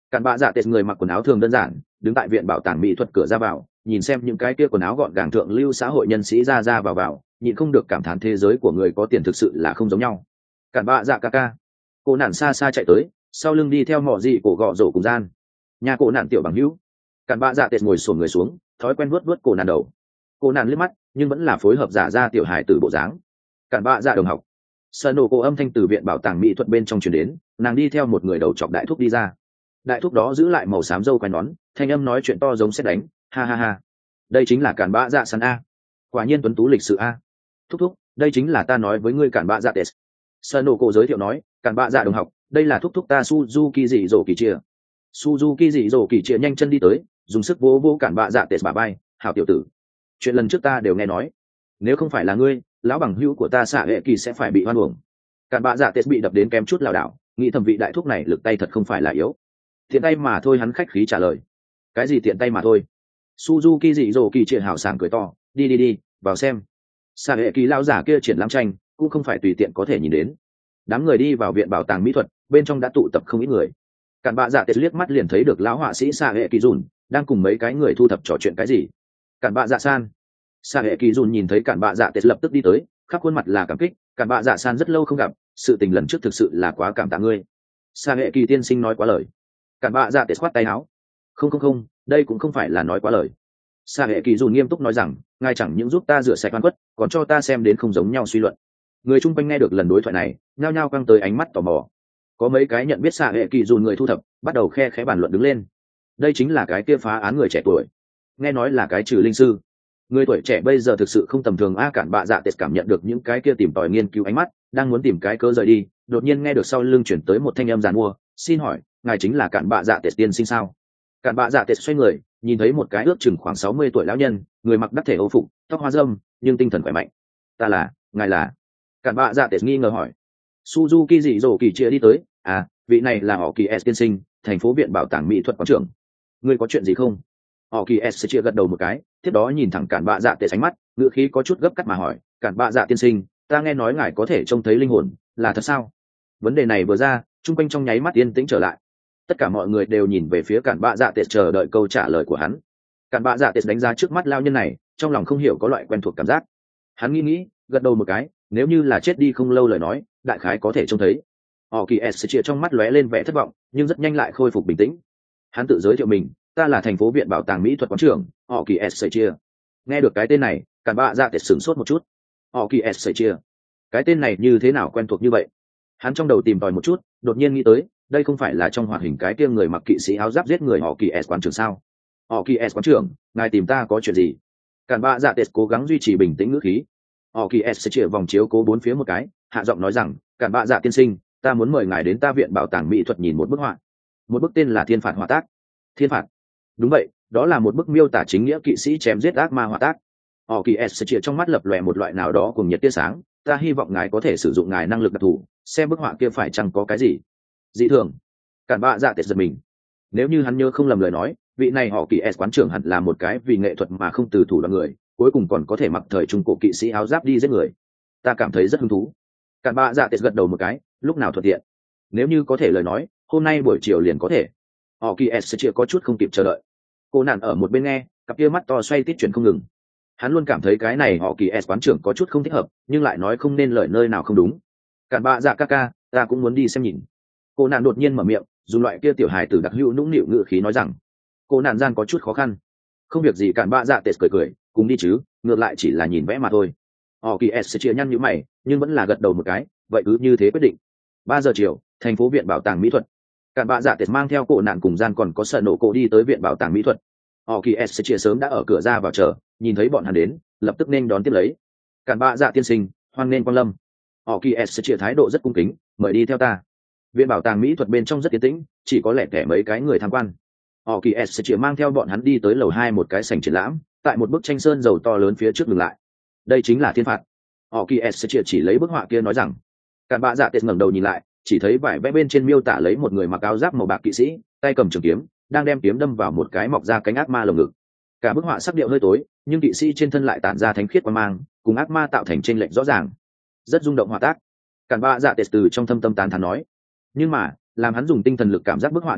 Cản bạ dạ tệ người mặc quần áo thường đơn giản, đứng tại viện bảo tàng mỹ thuật cửa ra vào, nhìn xem những cái kia quần áo gọn gàng thượng lưu xã hội nhân sĩ ra ra vào vào, nhịn không được cảm thán thế giới của người có tiền thực sự là không giống nhau. Cản bạ dạ ca ca. Cô nản xa xa chạy tới, sau lưng đi theo mọ gì cổ gọ rổ cùng gian. Nhà cô nản tiểu bằng hữu. Cản bạ dạ tệ ngồi xổm người xuống, thói quen vuốt vuốt cổ nản đầu. Cô nản liếc mắt, nhưng vẫn là phối hợp giả ra tiểu hài tử bộ dáng. Cản bạ dạ đồng học. Sợ nổ cổ âm thanh từ viện bảo tàng mỹ thuật bên trong truyền đến, nàng đi theo một người đầu chọc đại thúc đi ra. Đại thúc đó giữ lại màu xám râu quai nón, thanh âm nói chuyện to giống sét đánh, ha ha ha. Đây chính là Cản bạ dạ săn a. Quả nhiên tuấn tú lịch sự a. Thúc thúc, đây chính là ta nói với ngươi Cản bạ dạ tệ. Sợ nổ cổ giới thiệu nói, Cản bạ dạ đồng học, đây là thúc thúc ta Suzuki dị dỗ kỳ chia. Suzuki dị dỗ kỳ chia nhanh chân đi tới, dùng sức vỗ vỗ Cản bạ dạ tệ bà bay, hảo tiểu tử. Chuyện lần trước ta đều nghe nói, nếu không phải là ngươi, lão bằng hữu của ta xạ hệ kỳ sẽ phải bị hoan uổng. Cản bạ dạ tệ bị đập đến kém chút lảo đảo, nghĩ thẩm vị đại thúc này lực tay thật không phải là yếu. Tiện tay mà thôi, hắn khách khí trả lời. Cái gì tiện tay mà thôi? Suzuki dị dỗ kỳ chia hào sảng cười to, đi đi đi, vào xem. Xạ hệ kỳ lão giả kia triển lãm tranh, cũng không phải tùy tiện có thể nhìn đến. Đám người đi vào viện bảo tàng mỹ thuật, bên trong đã tụ tập không ít người. Cản bạ dạ tệ liếc mắt liền thấy được lão họa sĩ xạ hệ kỳ dùn đang cùng mấy cái người thu thập trò chuyện cái gì. Cản bạ dạ san. Xạ hệ kỳ dùn nhìn thấy Cản bạ dạ tệ lập tức đi tới, khắp khuôn mặt là cảm kích. Cản bạ dạ san rất lâu không gặp, sự tình lần trước thực sự là quá cảm tạ ngươi. Xạ hệ kỳ tiên sinh nói quá lời. Cản bạ dạ tệ khoát tay áo. Không không không, đây cũng không phải là nói quá lời. Xạ hệ kỳ dùn nghiêm túc nói rằng, ngài chẳng những giúp ta rửa sạch oan khuất, còn cho ta xem đến không giống nhau suy luận. Người chung quanh nghe được lần đối thoại này, nhao nhao căng tới ánh mắt tò mò. Có mấy cái nhận biết xạ hệ kỳ dùn người thu thập, bắt đầu khe khẽ bàn luận đứng lên. Đây chính là cái kia phá án người trẻ tuổi, nghe nói là cái trừ linh sư. Người tuổi trẻ bây giờ thực sự không tầm thường a. Cản bạ dạ tệ cảm nhận được những cái kia tìm tòi nghiên cứu ánh mắt, đang muốn tìm cái cớ rời đi, đột nhiên nghe được sau lưng chuyển tới một thanh âm giàn mua, xin hỏi ngài chính là Cản bạ dạ tệ tiên sinh sao? Cản bạ dạ tệ xoay người, nhìn thấy một cái ước chừng khoảng sáu mươi tuổi lão nhân, người mặc đắc thể âu phục, tóc hoa râm, nhưng tinh thần khỏe mạnh. Ta là, ngài là? Cản bạ dạ tệ nghi ngờ hỏi. Suzuki dị dỗ kỳ chia đi tới, à, vị này là họ kỳ s tiên sinh, thành phố viện bảo tàng mỹ thuật quán trưởng. Ngươi có chuyện gì không? Họ kỳ s chia gật đầu một cái, tiếp đó nhìn thẳng Cản bạ dạ tệ ánh mắt, ngữ khí có chút gấp cắt mà hỏi, Cản bạ dạ tiên sinh, ta nghe nói ngài có thể trông thấy linh hồn, là thật sao? Vấn đề này vừa ra, chung quanh trong nháy mắt yên tĩnh trở lại. Tất cả mọi người đều nhìn về phía Cản bạ dạ tệ chờ đợi câu trả lời của hắn. Cản bạ dạ tệ đánh giá trước mắt lao nhân này, trong lòng không hiểu có loại quen thuộc cảm giác. Hắn nghĩ nghĩ, gật đầu một cái, nếu như là chết đi không lâu lời nói, đại khái có thể trông thấy. Họ kỳ s chia trong mắt lóe lên vẻ thất vọng, nhưng rất nhanh lại khôi phục bình tĩnh. Hắn tự giới thiệu mình, ta là thành phố viện bảo tàng mỹ thuật quán trưởng, họ kỳ s chia. Nghe được cái tên này, Cản bạ dạ tệ sửng sốt một chút. Họ kỳ s chia, cái tên này như thế nào quen thuộc như vậy? Hắn trong đầu tìm tòi một chút, đột nhiên nghĩ tới, đây không phải là trong hoạt hình cái kia người mặc kỵ sĩ áo giáp giết người họ kỳ s quán trưởng sao? Họ kỳ s quán trưởng, ngài tìm ta có chuyện gì? Cản bạ dạ tệ cố gắng duy trì bình tĩnh ngữ khí. Họ kỳ s chia vòng chiếu cố bốn phía một cái, hạ giọng nói rằng, Cản bạ dạ tiên sinh, ta muốn mời ngài đến ta viện bảo tàng mỹ thuật nhìn một bức họa. Một bức tên là Thiên phạt họa tác. Thiên phạt? Đúng vậy, đó là một bức miêu tả chính nghĩa kỵ sĩ chém giết ác ma họa tác. Họ kỳ s chia trong mắt lập lòe một loại nào đó cùng nhiệt tia sáng, ta hy vọng ngài có thể sử dụng ngài năng lực đặc thù, xem bức họa kia phải chăng có cái gì dị thường. Cản bạ dạ tệ giật mình. Nếu như hắn nhớ không lầm lời nói, vị này họ kỳ s quán trưởng hẳn là một cái vì nghệ thuật mà không từ thủ đoạn người, cuối cùng còn có thể mặc thời trung cổ kỵ sĩ áo giáp đi giết người. Ta cảm thấy rất hứng thú. Cản bạ dạ tệ gật đầu một cái, lúc nào thuận tiện. Nếu như có thể lời nói, hôm nay buổi chiều liền có thể. Họ kỳ s chưa có chút không kịp chờ đợi. Cô nạn ở một bên nghe, cặp kia mắt to xoay tít chuyển không ngừng. Hắn luôn cảm thấy cái này họ kỳ s quán trưởng có chút không thích hợp, nhưng lại nói không nên lời nơi nào không đúng. Cản bạ dạ ca ca, ta cũng muốn đi xem nhìn. Cô nạn đột nhiên mở miệng, dùng loại kia tiểu hài tử đặc hữu nũng nịu ngữ khí nói rằng. Cô nạn gian có chút khó khăn. Không việc gì. Cản bạ dạ tệ cười cười, cùng đi chứ, ngược lại chỉ là nhìn vẽ mà thôi. Họ kỳ s chia nhăn nhữ mày, nhưng vẫn là gật đầu một cái, vậy cứ như thế quyết định. Ba giờ chiều, thành phố viện bảo tàng mỹ thuật. Cản bạ dạ tệ mang theo cổ nạn cùng gian còn có sợ nổ cổ đi tới viện bảo tàng mỹ thuật. Họ kỳ s chia sớm đã ở cửa ra vào chờ, nhìn thấy bọn hắn đến, lập tức nên đón tiếp lấy. Cản bạ dạ tiên sinh, hoan nên quan lâm. Họ kỳ s chia thái độ rất cung kính, mời đi theo ta. Viện bảo tàng mỹ thuật bên trong rất yên tĩnh, chỉ có lẻ tẻ mấy cái người tham quan. Họ kỳ s chia mang theo bọn hắn đi tới lầu hai một cái sảnh triển lãm, tại một bức tranh sơn dầu to lớn phía trước dừng lại. Đây chính là thiên phạt. Họ kỳ s chia chỉ lấy bức họa kia nói rằng. Cản bạ dạ tệ ngẩng đầu nhìn lại, chỉ thấy vải vẽ bên trên miêu tả lấy một người mặc áo giáp màu bạc kỵ sĩ, tay cầm trường kiếm, đang đem kiếm đâm vào một cái mọc ra cánh ác ma lồng ngực. Cả bức họa sắc điệu hơi tối, nhưng kỵ sĩ trên thân lại tản ra thánh khiết quang mang, cùng ác ma tạo thành chênh lệch rõ ràng, rất rung động họa tác. Cản bạ dạ tệ từ trong thâm tâm tán thán nói. Nhưng mà, làm hắn dùng tinh thần lực cảm giác bức họa này lúc,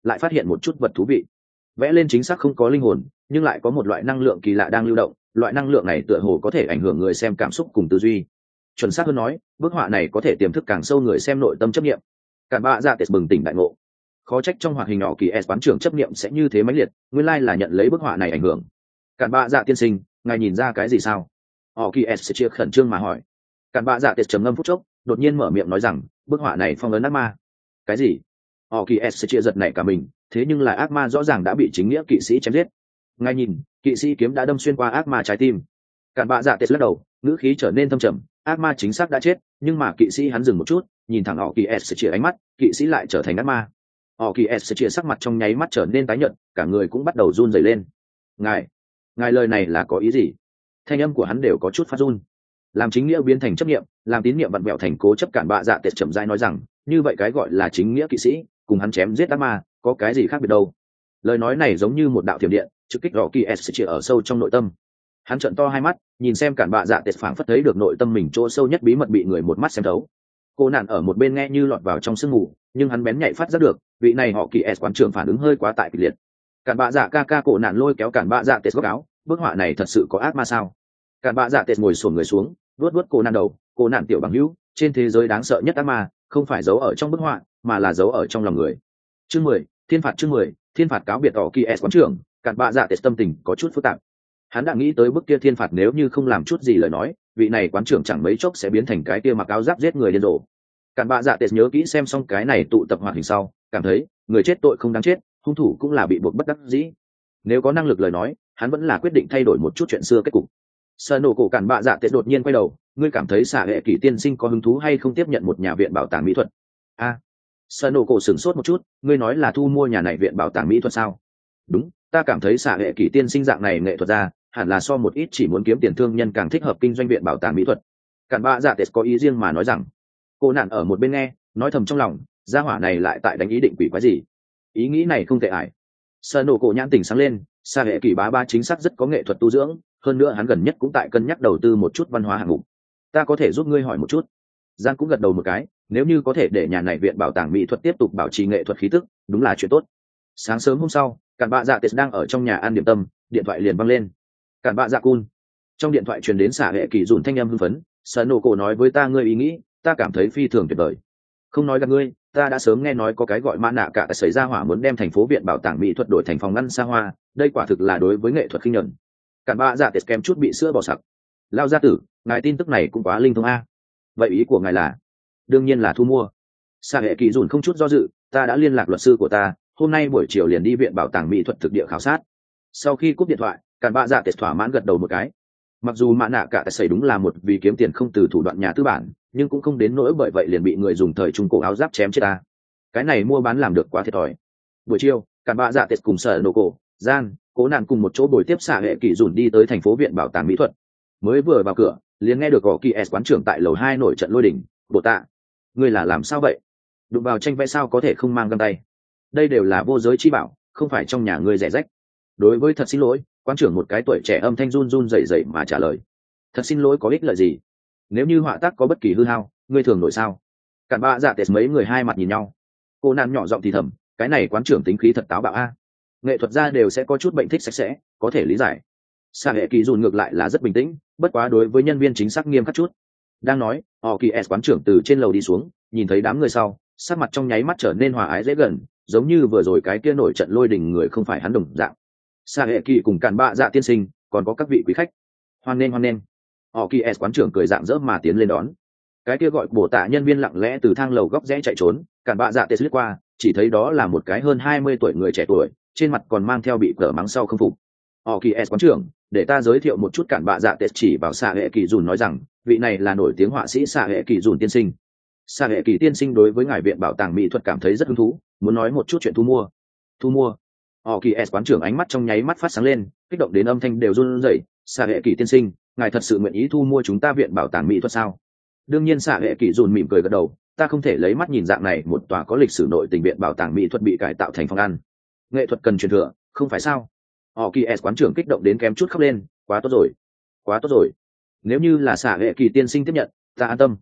lại phát hiện một chút vật thú vị. Vẽ lên chính xác không có linh hồn, nhưng lại có một loại năng lượng kỳ lạ đang lưu động, loại năng lượng này tựa hồ có thể ảnh hưởng người xem cảm xúc cùng tư duy. Chuẩn xác hơn nói, bức họa này có thể tiềm thức càng sâu người xem nội tâm chấp niệm. Cản bạ dạ tệ bừng tỉnh đại ngộ, khó trách trong hoạt hình nhỏ kỳ s quán trưởng chấp niệm sẽ như thế mãnh liệt, nguyên lai là nhận lấy bức họa này ảnh hưởng. Cản bạ dạ tiên sinh, ngài nhìn ra cái gì sao? Họ kỳ s chia khẩn trương mà hỏi. Cản bạ dạ tệ trầm ngâm phút chốc, đột nhiên mở miệng nói rằng, bức họa này phong ấn ác ma. Cái gì? Họ kỳ s chia giật nảy cả mình, thế nhưng là ác ma rõ ràng đã bị chính nghĩa kỵ sĩ chém giết. Ngài nhìn, kỵ sĩ kiếm đã đâm xuyên qua ác ma trái tim. Cản bạ dạ tệ lắc đầu, ngữ khí trở nên thâm trầm, ác ma chính xác đã chết, nhưng mà kỵ sĩ hắn dừng một chút, nhìn thẳng họ kỳ s chia ánh mắt, kỵ sĩ lại trở thành ác ma. Họ kỳ s chia sắc mặt trong nháy mắt trở nên tái nhợt, cả người cũng bắt đầu run rẩy lên. Ngài, ngài lời này là có ý gì? Thanh âm của hắn đều có chút phát run. Làm chính nghĩa biến thành chấp niệm, làm tín niệm vặn vẹo thành cố chấp, Cản bạ dạ tệ chậm rãi nói rằng, như vậy cái gọi là chính nghĩa kỵ sĩ cùng hắn chém giết ác ma có cái gì khác biệt đâu? Lời nói này giống như một đạo thiểm điện trực kích họ kỳ s chia ở sâu trong nội tâm. Hắn trợn to hai mắt, nhìn xem Cản bạ dạ tệ phảng phất thấy được nội tâm mình chỗ sâu nhất bí mật bị người một mắt xem thấu. Cô nạn ở một bên nghe như lọt vào trong sương mù, nhưng hắn bén nhạy phát giác được vị này họ kỳ s quán trưởng phản ứng hơi quá tại kịch liệt. Cản bạ dạ ca ca cổ nạn lôi kéo Cản bạ dạ tệ góc áo, bức họa này thật sự có ác ma sao? Cản bạ dạ tệ ngồi xổm người xuống, vuốt vuốt cô nạn đầu, cô nạn tiểu bằng hữu, trên thế giới đáng sợ nhất ác ma không phải giấu ở trong bức họa, mà là giấu ở trong lòng người. Chương mười, thiên phạt chương mười, thiên phạt cáo biệt họ kỳ s quán trưởng. Cản bạ dạ tệ tâm tình có chút phức tạp. Hắn đã nghĩ tới bức kia thiên phạt nếu như không làm chút gì lời nói, vị này quán trưởng chẳng mấy chốc sẽ biến thành cái kia mặc áo giáp giết người điên rồ. Cản bạ dạ tệ nhớ kỹ xem xong cái này tụ tập hoạt hình sau, cảm thấy người chết tội không đáng chết, hung thủ cũng là bị buộc bất đắc dĩ. Nếu có năng lực lời nói, hắn vẫn là quyết định thay đổi một chút chuyện xưa kết cục. Sợ nổ cổ Cản bạ dạ tệ đột nhiên quay đầu, ngươi cảm thấy xạ hệ kỷ tiên sinh có hứng thú hay không tiếp nhận một nhà viện bảo tàng mỹ thuật? A, à, sợ nổ cổ sửng sốt một chút, ngươi nói là thu mua nhà này viện bảo tàng mỹ thuật sao? Đúng, ta cảm thấy xạ hệ kỷ tiên sinh dạng này nghệ thuật ra, hẳn là so một ít chỉ muốn kiếm tiền thương nhân càng thích hợp kinh doanh viện bảo tàng mỹ thuật. Cản bạ dạ tệ có ý riêng mà nói rằng. Cô nạn ở một bên nghe, nói thầm trong lòng, gia hỏa này lại tại đánh ý định quỷ quái gì? Ý nghĩ này không tệ ải. Sợ nổ cổ nhãn tỉnh sáng lên, xạ hệ kỷ bá ba chính xác rất có nghệ thuật tu dưỡng, hơn nữa hắn gần nhất cũng tại cân nhắc đầu tư một chút văn hóa hạng mục. Ta có thể giúp ngươi hỏi một chút? Giang cũng gật đầu một cái, nếu như có thể để nhà này viện bảo tàng mỹ thuật tiếp tục bảo trì nghệ thuật khí tức, đúng là chuyện tốt. Sáng sớm hôm sau, Cản bạ dạ tệ đang ở trong nhà ăn điểm tâm, điện thoại liền văng lên. Cản bạ dạ cun. Trong điện thoại truyền đến xạ hệ kỳ dùn thanh âm hưng phấn, sợ nổ cổ nói với ta ngươi ý nghĩ, ta cảm thấy phi thường tuyệt vời. Không nói gặp ngươi, ta đã sớm nghe nói có cái gọi mã nạ cả xảy ra hỏa muốn đem thành phố viện bảo tàng mỹ thuật đổi thành phòng ngăn xa hoa, đây quả thực là đối với nghệ thuật khinh nhẫn. Cản bạ dạ tệ kém chút bị sữa bò sặc. Lao gia tử, ngài tin tức này cũng quá linh thông a. Vậy ý của ngài là? Đương nhiên là thu mua. Xạ hệ kỳ dùn không chút do dự, ta đã liên lạc luật sư của ta, hôm nay buổi chiều liền đi viện bảo tàng mỹ thuật thực địa khảo sát. Sau khi cúp điện thoại, Cản bạ dạ tệ thỏa mãn gật đầu một cái. Mặc dù mã nạ cả tài xảy đúng là một vì kiếm tiền không từ thủ đoạn nhà tư bản, nhưng cũng không đến nỗi bởi vậy liền bị người dùng thời trung cổ áo giáp chém chết ta. Cái này mua bán làm được quá thiệt thòi. Buổi chiều, Cản bạ dạ tệ cùng sở nổ cổ, gian, cố nạn cùng một chỗ bồi tiếp xạ hệ kỳ dùn đi tới thành phố viện bảo tàng mỹ thuật. Mới vừa vào cửa, liền nghe được gõ kỳ s quán trưởng tại lầu hai nổi trận lôi đình. Bộ tạ, ngươi là làm sao vậy? Đụng vào tranh vẽ sao có thể không mang găng tay? Đây đều là vô giới chi bảo, không phải trong nhà ngươi rẻ rách. Đối với thật xin lỗi, quán trưởng một cái tuổi trẻ âm thanh run run rẩy rẩy mà trả lời. Thật xin lỗi có ích lợi gì? Nếu như họa tác có bất kỳ hư hao, ngươi thường nổi sao? Cản bạ dạ tệ mấy người hai mặt nhìn nhau. Cô nạn nhỏ giọng thì thầm, cái này quán trưởng tính khí thật táo bạo a. Nghệ thuật gia đều sẽ có chút bệnh thích sạch sẽ, có thể lý giải. Sa hệ kỳ dùn ngược lại là rất bình tĩnh, bất quá đối với nhân viên chính xác nghiêm khắc chút. Đang nói, họ kỳ s quán trưởng từ trên lầu đi xuống, nhìn thấy đám người sau, sắc mặt trong nháy mắt trở nên hòa ái dễ gần, giống như vừa rồi cái kia nổi trận lôi đình người không phải hắn đồng dạng. Sa hệ kỳ cùng Cản bạ dạ tiên sinh, còn có các vị quý khách, hoan nghênh hoan nghênh. Họ kỳ s quán trưởng cười rạng rỡ mà tiến lên đón. Cái kia gọi bổ tạ nhân viên lặng lẽ từ thang lầu góc rẽ chạy trốn, Cản bạ dạ tê lướt qua, chỉ thấy đó là một cái hơn hai mươi tuổi người trẻ tuổi, trên mặt còn mang theo bị cờ mắng sau không phục. Họ kỳ s quán trưởng, để ta giới thiệu một chút. Cản bạ dạ tê chỉ vào Sa hệ kỳ dùn nói rằng, vị này là nổi tiếng họa sĩ Sa hệ kỳ dùn tiên sinh. Sa hệ kỳ tiên sinh đối với ngài viện bảo tàng mỹ thuật cảm thấy rất hứng thú, muốn nói một chút chuyện thu mua. Thu mua? Họ kỳ s quán trưởng ánh mắt trong nháy mắt phát sáng lên, kích động đến âm thanh đều run rẩy. Sa hệ kỳ tiên sinh, ngài thật sự nguyện ý thu mua chúng ta viện bảo tàng mỹ thuật sao? Đương nhiên. Sa hệ kỳ dùn mỉm cười gật đầu, ta không thể lấy mắt nhìn dạng này một tòa có lịch sử nội tình viện bảo tàng mỹ thuật bị cải tạo thành phòng ăn. Nghệ thuật cần truyền thừa, không phải sao? Họ kỳ s quán trưởng kích động đến kém chút khóc lên, quá tốt rồi, quá tốt rồi. Nếu như là Sa hệ kỳ tiên sinh tiếp nhận, ta an tâm.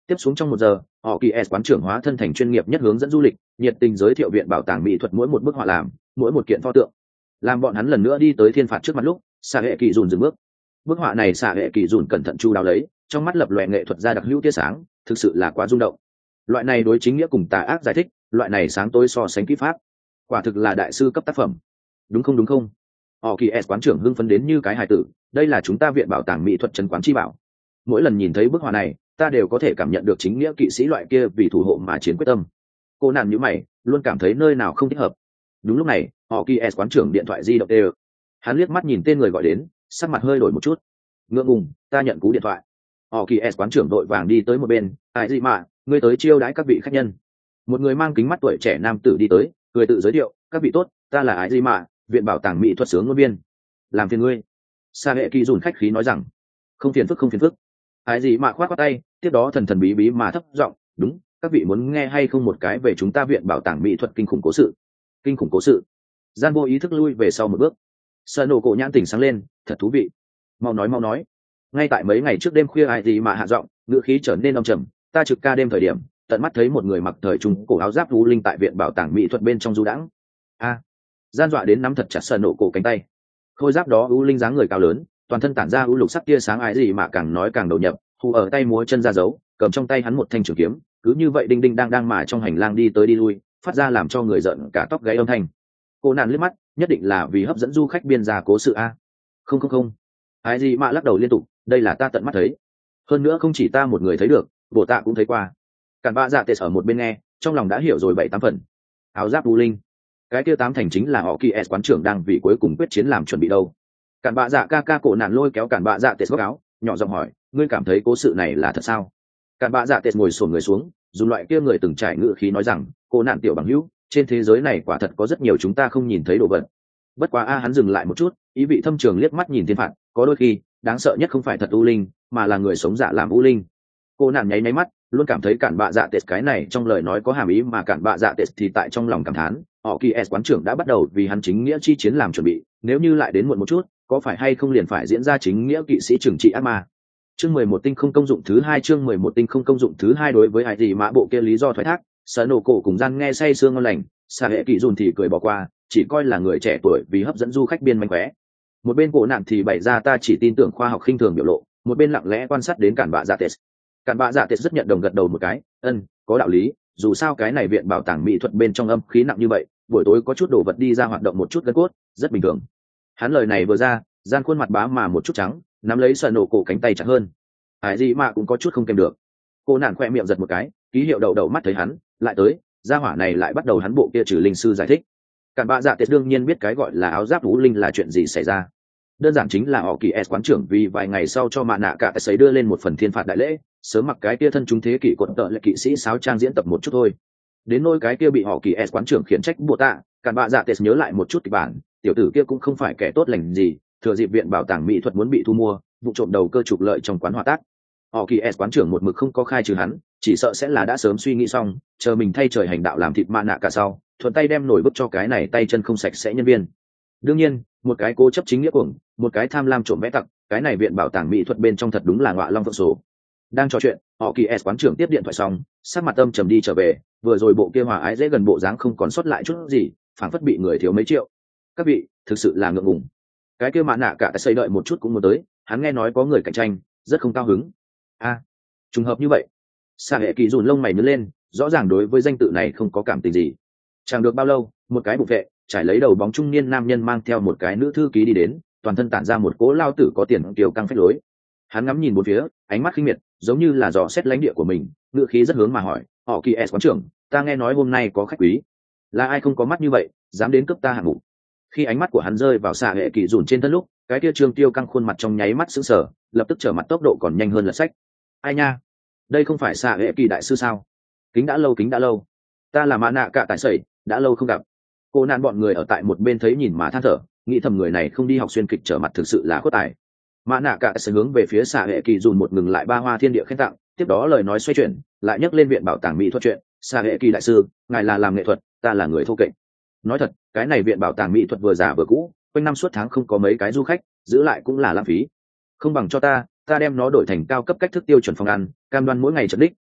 Tiếp xuống trong một giờ, họ kỳ s quán trưởng hóa thân thành chuyên nghiệp nhất hướng dẫn du lịch, nhiệt tình giới thiệu viện bảo tàng mỹ thuật mỗi một bức họa làm, mỗi một kiện pho tượng. Làm bọn hắn lần nữa đi tới thiên phạt trước mặt lúc, xạ hệ kỳ dùn dừng bước. Bức họa này xạ hệ kỳ dùn cẩn thận chu đáo lấy, trong mắt lập lòe nghệ thuật ra đặc hữu tia sáng, thực sự là quá rung động. Loại này đối chính nghĩa cùng tà ác giải thích, loại này sáng tối so sánh kỹ pháp, quả thực là đại sư cấp tác phẩm. Đúng không đúng không? Họ kỳ s quán trưởng hưng phấn đến như cái hài tử, đây là chúng ta viện bảo tàng mỹ thuật trấn quán chi bảo. Mỗi lần nhìn thấy bức họa này, ta đều có thể cảm nhận được chính nghĩa kỵ sĩ loại kia vì thủ hộ mà chiến quyết tâm. Cô nạn như mày, luôn cảm thấy nơi nào không thích hợp. Đúng lúc này, họ kỳ s quán trưởng điện thoại di động đều. Hắn liếc mắt nhìn tên người gọi đến, sắc mặt hơi đổi một chút. Ngượng ngùng, ta nhận cú điện thoại. Họ kỳ s quán trưởng đội vàng đi tới một bên, ai gì mà, ngươi tới chiêu đãi các vị khách nhân. Một người mang kính mắt tuổi trẻ nam tử đi tới, cười tự giới thiệu, các vị tốt, ta là ai gì mà, viện bảo tàng mỹ thuật sướng ngôn viên. Làm phiền ngươi. Sa hệ kỳ dùn khách khí nói rằng, không phiền phức không phiền phức. Ai gì mà khoát khoát tay, tiếp đó thần thần bí bí mà thấp giọng, đúng, các vị muốn nghe hay không một cái về chúng ta viện bảo tàng mỹ thuật kinh khủng cố sự. Kinh khủng cố sự. Gian vô ý thức lui về sau một bước. Sợ nổ cổ nhãn tỉnh sáng lên, thật thú vị. Mau nói mau nói. Ngay tại mấy ngày trước đêm khuya ai gì mà hạ giọng, ngữ khí trở nên âm trầm, ta trực ca đêm thời điểm, tận mắt thấy một người mặc thời trung cổ áo giáp u linh tại viện bảo tàng mỹ thuật bên trong du đãng. A. Gian dọa đến nắm thật chặt sợ nổ cổ cánh tay. Khôi giáp đó u linh dáng người cao lớn, toàn thân tản ra u lục sắc tia sáng ai gì mà càng nói càng đầu nhập, hù ở tay múa chân ra giấu, cầm trong tay hắn một thanh trường kiếm, cứ như vậy đinh đinh đang đang mà trong hành lang đi tới đi lui, phát ra làm cho người giận cả tóc gáy âm thanh. Cô nạn liếc mắt, nhất định là vì hấp dẫn du khách biên ra cố sự a. Không không không. Ai gì mà lắc đầu liên tục, đây là ta tận mắt thấy. Hơn nữa không chỉ ta một người thấy được, bộ tạ cũng thấy qua. Cản bạ dạ tệ ở một bên nghe, trong lòng đã hiểu rồi bảy tám phần. Áo giáp u linh, cái kia tám thành chính là họ kỳ s quán trưởng đang vì cuối cùng quyết chiến làm chuẩn bị đâu. Cản bạ dạ ca ca cổ nạn lôi kéo cản bạ dạ tệ góc áo, nhỏ giọng hỏi, ngươi cảm thấy cố sự này là thật sao? Cản bạ dạ tệ ngồi xổm người xuống, dùng loại kia người từng trải ngữ khí nói rằng, cổ nạn tiểu bằng hữu, trên thế giới này quả thật có rất nhiều chúng ta không nhìn thấy đồ vật. Bất quá a hắn dừng lại một chút, ý vị thâm trường liếc mắt nhìn thiên phạt, có đôi khi đáng sợ nhất không phải thật u linh, mà là người sống dạ làm u linh. Cô nạn nháy nháy mắt, luôn cảm thấy cản bạ dạ tệ cái này trong lời nói có hàm ý, mà cản bạ dạ tệ thì tại trong lòng cảm thán, họ kỳ s quán trưởng đã bắt đầu vì hắn chính nghĩa chi chiến làm chuẩn bị, nếu như lại đến muộn một chút, có phải hay không liền phải diễn ra chính nghĩa kỵ sĩ trừng trị ác ma. Chương mười một tinh không công dụng thứ hai, chương mười một tinh không công dụng thứ hai đối với ai gì mã bộ kia lý do thoái thác, sợ nổ cổ cùng gian nghe say sương ngon lành, xà hệ kỳ dùn thì cười bỏ qua, chỉ coi là người trẻ tuổi vì hấp dẫn du khách biên manh khóe. Một bên cổ nạn thì bày ra ta chỉ tin tưởng khoa học khinh thường biểu lộ, một bên lặng lẽ quan sát đến cản bạ dạ tệ. Cản bạ dạ tệ rất nhận đồng gật đầu một cái, ân, có đạo lý, dù sao cái này viện bảo tàng mỹ thuật bên trong âm khí nặng như vậy, buổi tối có chút đồ vật đi ra hoạt động một chút gân cốt, rất bình thường. Hắn lời này vừa ra, gian khuôn mặt bá mà một chút trắng, nắm lấy sợ nổ cổ cánh tay chặt hơn. Hải gì mà cũng có chút không kèm được. Cô nản khoe miệng giật một cái, ký hiệu đầu đầu mắt thấy hắn, lại tới, gia hỏa này lại bắt đầu hắn bộ kia trừ linh sư giải thích. Cản bạ dạ tệ đương nhiên biết cái gọi là áo giáp vũ linh là chuyện gì xảy ra. Đơn giản chính là họ kỳ s quán trưởng vì vài ngày sau cho mạ nạ cả sấy đưa lên một phần thiên phạt đại lễ, sớm mặc cái kia thân chúng thế kỷ cột tợ lệ kỵ sĩ sáo trang diễn tập một chút thôi. Đến nôi cái kia bị họ kỳ s quán trưởng khiển trách bộ tạ, cản bạ dạ tệ nhớ lại một chút kịch bản, tiểu tử kia cũng không phải kẻ tốt lành gì, thừa dịp viện bảo tàng mỹ thuật muốn bị thu mua, vụ trộm đầu cơ trục lợi trong quán hòa tác. Họ kỳ s quán trưởng một mực không có khai trừ hắn, chỉ sợ sẽ là đã sớm suy nghĩ xong, chờ mình thay trời hành đạo làm thịt mạ nạ cả sau, thuận tay đem nổi bức cho cái này tay chân không sạch sẽ nhân viên. Đương nhiên, một cái cố chấp chính nghĩa cuồng, một cái tham lam trộm vẽ tặc, cái này viện bảo tàng mỹ thuật bên trong thật đúng là ngọa long vượng số. Đang trò chuyện, họ kỳ s quán trưởng tiếp điện thoại xong, sắc mặt âm trầm đi trở về, vừa rồi bộ kia hòa ái dễ gần bộ dáng không còn sót lại chút gì, phảng phất bị người thiếu mấy triệu. Các vị, thực sự là ngượng ngùng. Cái kia mạ nạ cả xây đợi một chút cũng muốn tới, hắn nghe nói có người cạnh tranh, rất không cao hứng. A, trùng hợp như vậy. Sa hệ kỳ dùn lông mày nhướng lên, rõ ràng đối với danh tự này không có cảm tình gì. Chẳng được bao lâu, một cái bục vệ trải lấy đầu bóng trung niên nam nhân mang theo một cái nữ thư ký đi đến, toàn thân tản ra một cố lao tử có tiền kiều căng phách lối. Hắn ngắm nhìn một phía, ánh mắt khinh miệt, giống như là dò xét lãnh địa của mình, ngựa khí rất hướng mà hỏi, họ kỳ s quán trưởng, ta nghe nói hôm nay có khách quý, là ai không có mắt như vậy, dám đến cướp ta hạng mục. Khi ánh mắt của hắn rơi vào xạ hệ kỳ dùn trên thân lúc, cái kia trương tiêu căng khuôn mặt trong nháy mắt sững sờ, lập tức trở mặt tốc độ còn nhanh hơn lật sách. Ai nha, đây không phải xạ hệ kỳ đại sư sao? Kính đã lâu kính đã lâu, ta là mã nạ cả tại sẩy, đã lâu không gặp. Cô nạn bọn người ở tại một bên thấy nhìn mà than thở, nghĩ thầm người này không đi học xuyên kịch trở mặt thực sự là khuất tài. Mã nạ cả sẽ hướng về phía xạ hệ kỳ dùn một ngừng lại ba hoa thiên địa khen tặng, tiếp đó lời nói xoay chuyển, lại nhắc lên viện bảo tàng mỹ thuật chuyện, xạ hệ kỳ đại sư, ngài là làm nghệ thuật, ta là người thô kệch. Nói thật, cái này viện bảo tàng mỹ thuật vừa già vừa cũ, quanh năm suốt tháng không có mấy cái du khách, giữ lại cũng là lãng phí. Không bằng cho ta, ta đem nó đổi thành cao cấp cách thức tiêu chuẩn phòng ăn, cam đoan mỗi ngày trận đích,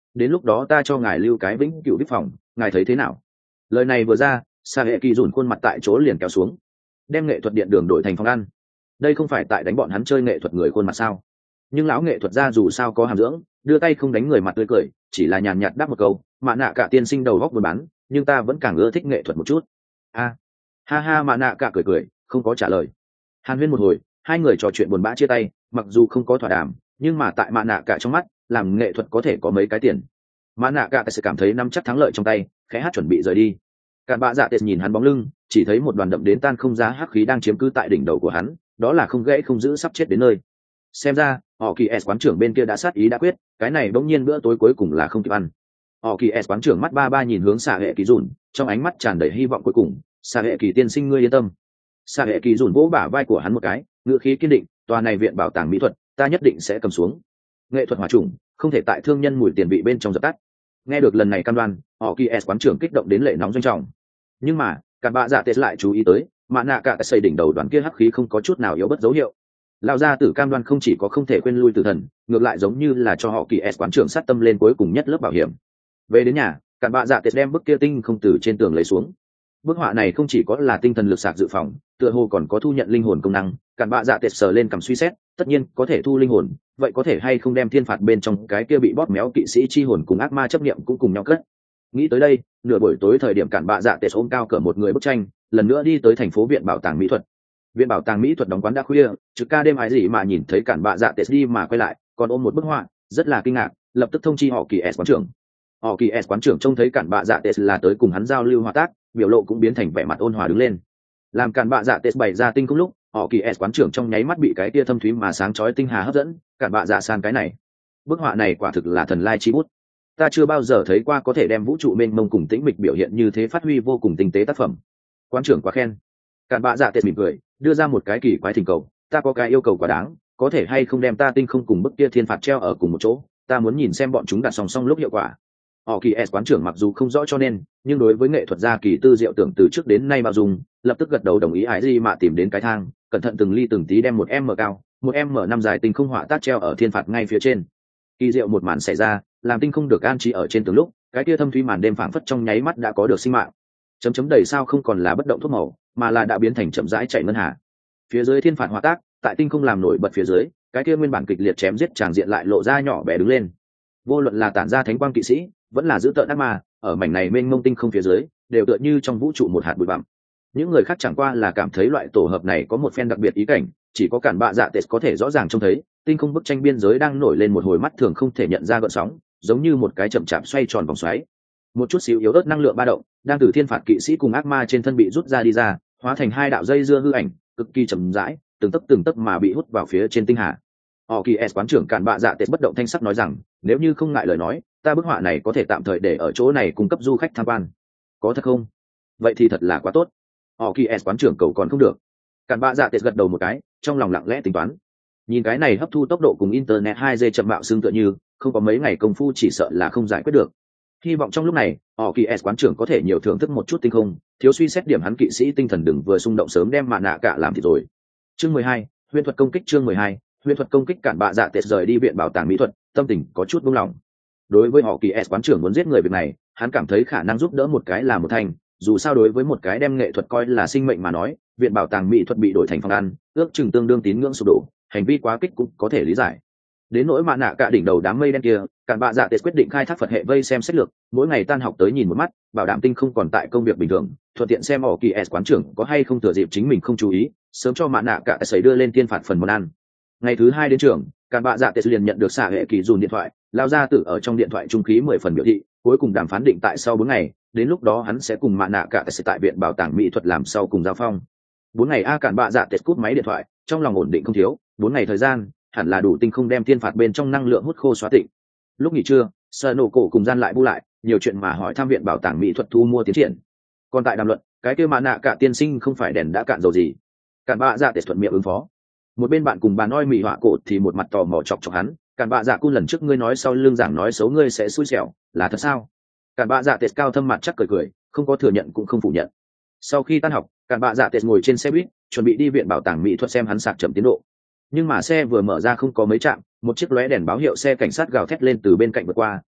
đến lúc đó ta cho ngài lưu cái vĩnh cửu vip phòng, ngài thấy thế nào? Lời này vừa ra, Sa hệ kỳ dùn khuôn mặt tại chỗ liền kéo xuống, đem nghệ thuật điện đường đổi thành phòng ăn. Đây không phải tại đánh bọn hắn chơi nghệ thuật người khuôn mặt sao? Nhưng lão nghệ thuật gia dù sao có hàm dưỡng, đưa tay không đánh người mặt tươi cười, chỉ là nhàn nhạt đáp một câu, Mạ Nạ Cả tiên sinh đầu góc buôn bán, nhưng ta vẫn càng ưa thích nghệ thuật một chút. A, ha ha, Mạ Nạ Cả cười cười, không có trả lời. Hàn huyên một hồi, hai người trò chuyện buồn bã chia tay, mặc dù không có thỏa đàm, nhưng mà tại Mạ Nạ Cả trong mắt, làm nghệ thuật có thể có mấy cái tiền. Mạ Nạ Cả sẽ cảm thấy nắm chắc thắng lợi trong tay, khẽ hát chuẩn bị rời đi. Cản Bạ Dạ Tệ nhìn hắn bóng lưng, chỉ thấy một đoàn đậm đến tan không giá hắc khí đang chiếm cứ tại đỉnh đầu của hắn, đó là không gãy không giữ sắp chết đến nơi. Xem ra, họ kỳ s quán trưởng bên kia đã sát ý đã quyết, cái này bỗng nhiên bữa tối cuối cùng là không kịp ăn. Họ kỳ s quán trưởng mắt ba ba nhìn hướng Sa hệ kỳ dùn, trong ánh mắt tràn đầy hy vọng cuối cùng. Sa hệ kỳ tiên sinh ngươi yên tâm. Sa hệ kỳ dùn vỗ bả vai của hắn một cái, ngữ khí kiên định, tòa này viện bảo tàng mỹ thuật, ta nhất định sẽ cầm xuống. Nghệ thuật hòa trùng, không thể tại thương nhân mùi tiền bị bên trong dập tắt. Nghe được lần này cam đoan, họ kỳ s quán trưởng kích động đến lệ nóng doanh trọng. Nhưng mà, Cản Bạ Dạ Tệ lại chú ý tới, Mạ Nạ Cả xây đỉnh đầu đoàn kia hắc khí không có chút nào yếu bất dấu hiệu. Lão gia tử cam đoan không chỉ có không thể quên lui tử thần, ngược lại giống như là cho họ kỳ s quán trưởng sát tâm lên cuối cùng nhất lớp bảo hiểm. Về đến nhà, Cản Bạ Dạ Tệ đem bức kia tinh không từ trên tường lấy xuống. Bức họa này không chỉ có là tinh thần lực sạc dự phòng, tựa hồ còn có thu nhận linh hồn công năng. Cản Bạ Dạ Tệ sờ lên cầm suy xét, tất nhiên có thể thu linh hồn, vậy có thể hay không đem thiên phạt bên trong cái kia bị bóp méo kỵ sĩ chi hồn cùng ác ma chấp niệm cũng cùng nhau cất. Nghĩ tới đây, nửa buổi tối thời điểm Cản Bạ Dạ Tệ ôm cao cỡ một người bức tranh, lần nữa đi tới thành phố viện bảo tàng mỹ thuật. Viện bảo tàng mỹ thuật đóng quán đã khuya, trực ca đêm ái gì mà nhìn thấy Cản Bạ Dạ Tệ đi mà quay lại, còn ôm một bức họa, rất là kinh ngạc, lập tức thông chi họ kỳ s quán trưởng. Họ kỳ s quán trưởng trông thấy Cản Bạ Dạ Tệ là tới cùng hắn giao lưu hòa tác, biểu lộ cũng biến thành vẻ mặt ôn hòa đứng lên. Làm Cản Bạ Dạ Tệ bày ra tinh không lúc, họ kỳ s quán trưởng trong nháy mắt bị cái tia thâm thúy mà sáng chói tinh hà hấp dẫn. Cản Bạ Dạ san cái này, bức họa này quả thực là thần lai chi bút. Ta chưa bao giờ thấy qua có thể đem vũ trụ mênh mông cùng tĩnh mịch biểu hiện như thế, phát huy vô cùng tinh tế tác phẩm. Quán trưởng quá khen. Cản Bạ Dạ Tệ mỉm cười, đưa ra một cái kỳ quái thỉnh cầu, ta có cái yêu cầu quá đáng, có thể hay không đem ta tinh không cùng bức kia thiên phạt treo ở cùng một chỗ, ta muốn nhìn xem bọn chúng đặt song song lúc hiệu quả. Họ kỳ s quán trưởng mặc dù không rõ cho nên, nhưng đối với nghệ thuật gia kỳ tư diệu tưởng từ trước đến nay bao dung, lập tức gật đầu đồng ý. Ái gì mà tìm đến cái thang, cẩn thận từng ly từng tí đem một m cao, một m năm dài tinh không họa tác treo ở thiên phạt ngay phía trên. Kỳ diệu một màn xảy ra, làm tinh không được an trí ở trên tường lúc, cái kia thâm thúy màn đêm phảng phất trong nháy mắt đã có được sinh mạng. Chấm chấm đầy sao không còn là bất động thuốc màu, mà là đã biến thành chậm rãi chạy ngân hà. Phía dưới thiên phạt họa tác, tại tinh không làm nổi bật phía dưới, cái kia nguyên bản kịch liệt chém giết tràng diện lại lộ ra nhỏ bé đứng lên. Vô luận là tản ra thánh quang kỵ sĩ, vẫn là giữ tợn ác ma, ở mảnh này mênh mông tinh không phía dưới, đều tựa như trong vũ trụ một hạt bụi bặm. Những người khác chẳng qua là cảm thấy loại tổ hợp này có một phen đặc biệt ý cảnh, chỉ có Cản Bạ Dạ Tệ có thể rõ ràng trông thấy, tinh không bức tranh biên giới đang nổi lên một hồi mắt thường không thể nhận ra gợn sóng, giống như một cái chậm chạp xoay tròn vòng xoáy. Một chút xíu yếu ớt năng lượng ba động, đang từ thiên phạt kỵ sĩ cùng ác ma trên thân bị rút ra đi ra, hóa thành hai đạo dây dưa hư ảnh, cực kỳ chậm rãi, từng tấc từng tấc mà bị hút vào phía trên tinh hà. Họ kỳ s quán trưởng Cản Bạ Dạ Tệ bất động thanh sắc nói rằng, nếu như không ngại lời nói, ta bức họa này có thể tạm thời để ở chỗ này cung cấp du khách tham quan. Có thật không? Vậy thì thật là quá tốt. Họ kỳ s quán trưởng cầu còn không được. Cản Bạ Dạ Tệ gật đầu một cái, trong lòng lặng lẽ tính toán. Nhìn cái này hấp thu tốc độ cùng internet hai G chậm mạo xương tựa như, không có mấy ngày công phu chỉ sợ là không giải quyết được. Hy vọng trong lúc này, họ kỳ s quán trưởng có thể nhiều thưởng thức một chút tinh không, thiếu suy xét điểm hắn kỵ sĩ tinh thần đừng vừa xung động sớm đem Mạ Nạ Cả làm thì rồi. Chương mười hai, huyền thuật công kích. Chương mười hai, huyền thuật công kích. Cản Bạ Dạ Tệ rời đi viện bảo tàng mỹ thuật, tâm tình có chút buông lỏng. Đối với họ kỳ s quán trưởng muốn giết người việc này, hắn cảm thấy khả năng giúp đỡ một cái là một thành, dù sao đối với một cái đem nghệ thuật coi là sinh mệnh mà nói, viện bảo tàng mỹ thuật bị đổi thành phòng ăn, ước chừng tương đương tín ngưỡng sụp đổ, hành vi quá kích cũng có thể lý giải. Đến nỗi Mạ Nạ Cả đỉnh đầu đám mây đen kia, Cản Bạ Dạ Tệ quyết định khai thác Phật hệ vây xem sách lược, mỗi ngày tan học tới nhìn một mắt, bảo đảm tinh không còn tại công việc bình thường, thuận tiện xem họ kỳ s quán trưởng có hay không thừa dịp chính mình không chú ý, sớm cho Mạ Nạ Cả xảy đưa lên tiên phạt phần món ăn. Ngày thứ hai đến trường, Cản Bạ Dạ Tệ liền nhận được Sa hệ kỳ dùn điện thoại, lao ra tử ở trong điện thoại trung khí mười phần biểu thị, cuối cùng đàm phán định tại sau bốn ngày, đến lúc đó hắn sẽ cùng Mạ Nạ Cả sẽ tại viện bảo tàng mỹ thuật làm sau cùng giao phong. Bốn ngày a Cản Bạ Dạ Tệ cúp máy điện thoại, trong lòng ổn định không thiếu, bốn ngày thời gian, hẳn là đủ tinh không đem thiên phạt bên trong năng lượng hút khô xóa tịnh. Lúc nghỉ trưa, Sợ Nổ Cổ cùng gian lại bu lại, nhiều chuyện mà hỏi thăm viện bảo tàng mỹ thuật thu mua tiến triển. Còn tại đàm luận, cái kia Mạ Nạ Cả tiên sinh không phải đèn đã cạn dầu gì. Cản Bạ Dạ Tệ thuận miệng ứng phó. Một bên bạn cùng bà nói mị họa cổ thì một mặt tò mò chọc chọc hắn, Cản Bạ Dạ Cun lần trước ngươi nói sau lưng giảng nói xấu ngươi sẽ xui xẻo, là thật sao? Cản Bạ Dạ Tệ cao thâm mặt chắc cười cười, không có thừa nhận cũng không phủ nhận. Sau khi tan học, Cản Bạ Dạ Tệ ngồi trên xe buýt, chuẩn bị đi viện bảo tàng mỹ thuật xem hắn sạc chậm tiến độ. Nhưng mà xe vừa mở ra không có mấy trạm, một chiếc lóe đèn báo hiệu xe cảnh sát gào thét lên từ bên cạnh vượt qua,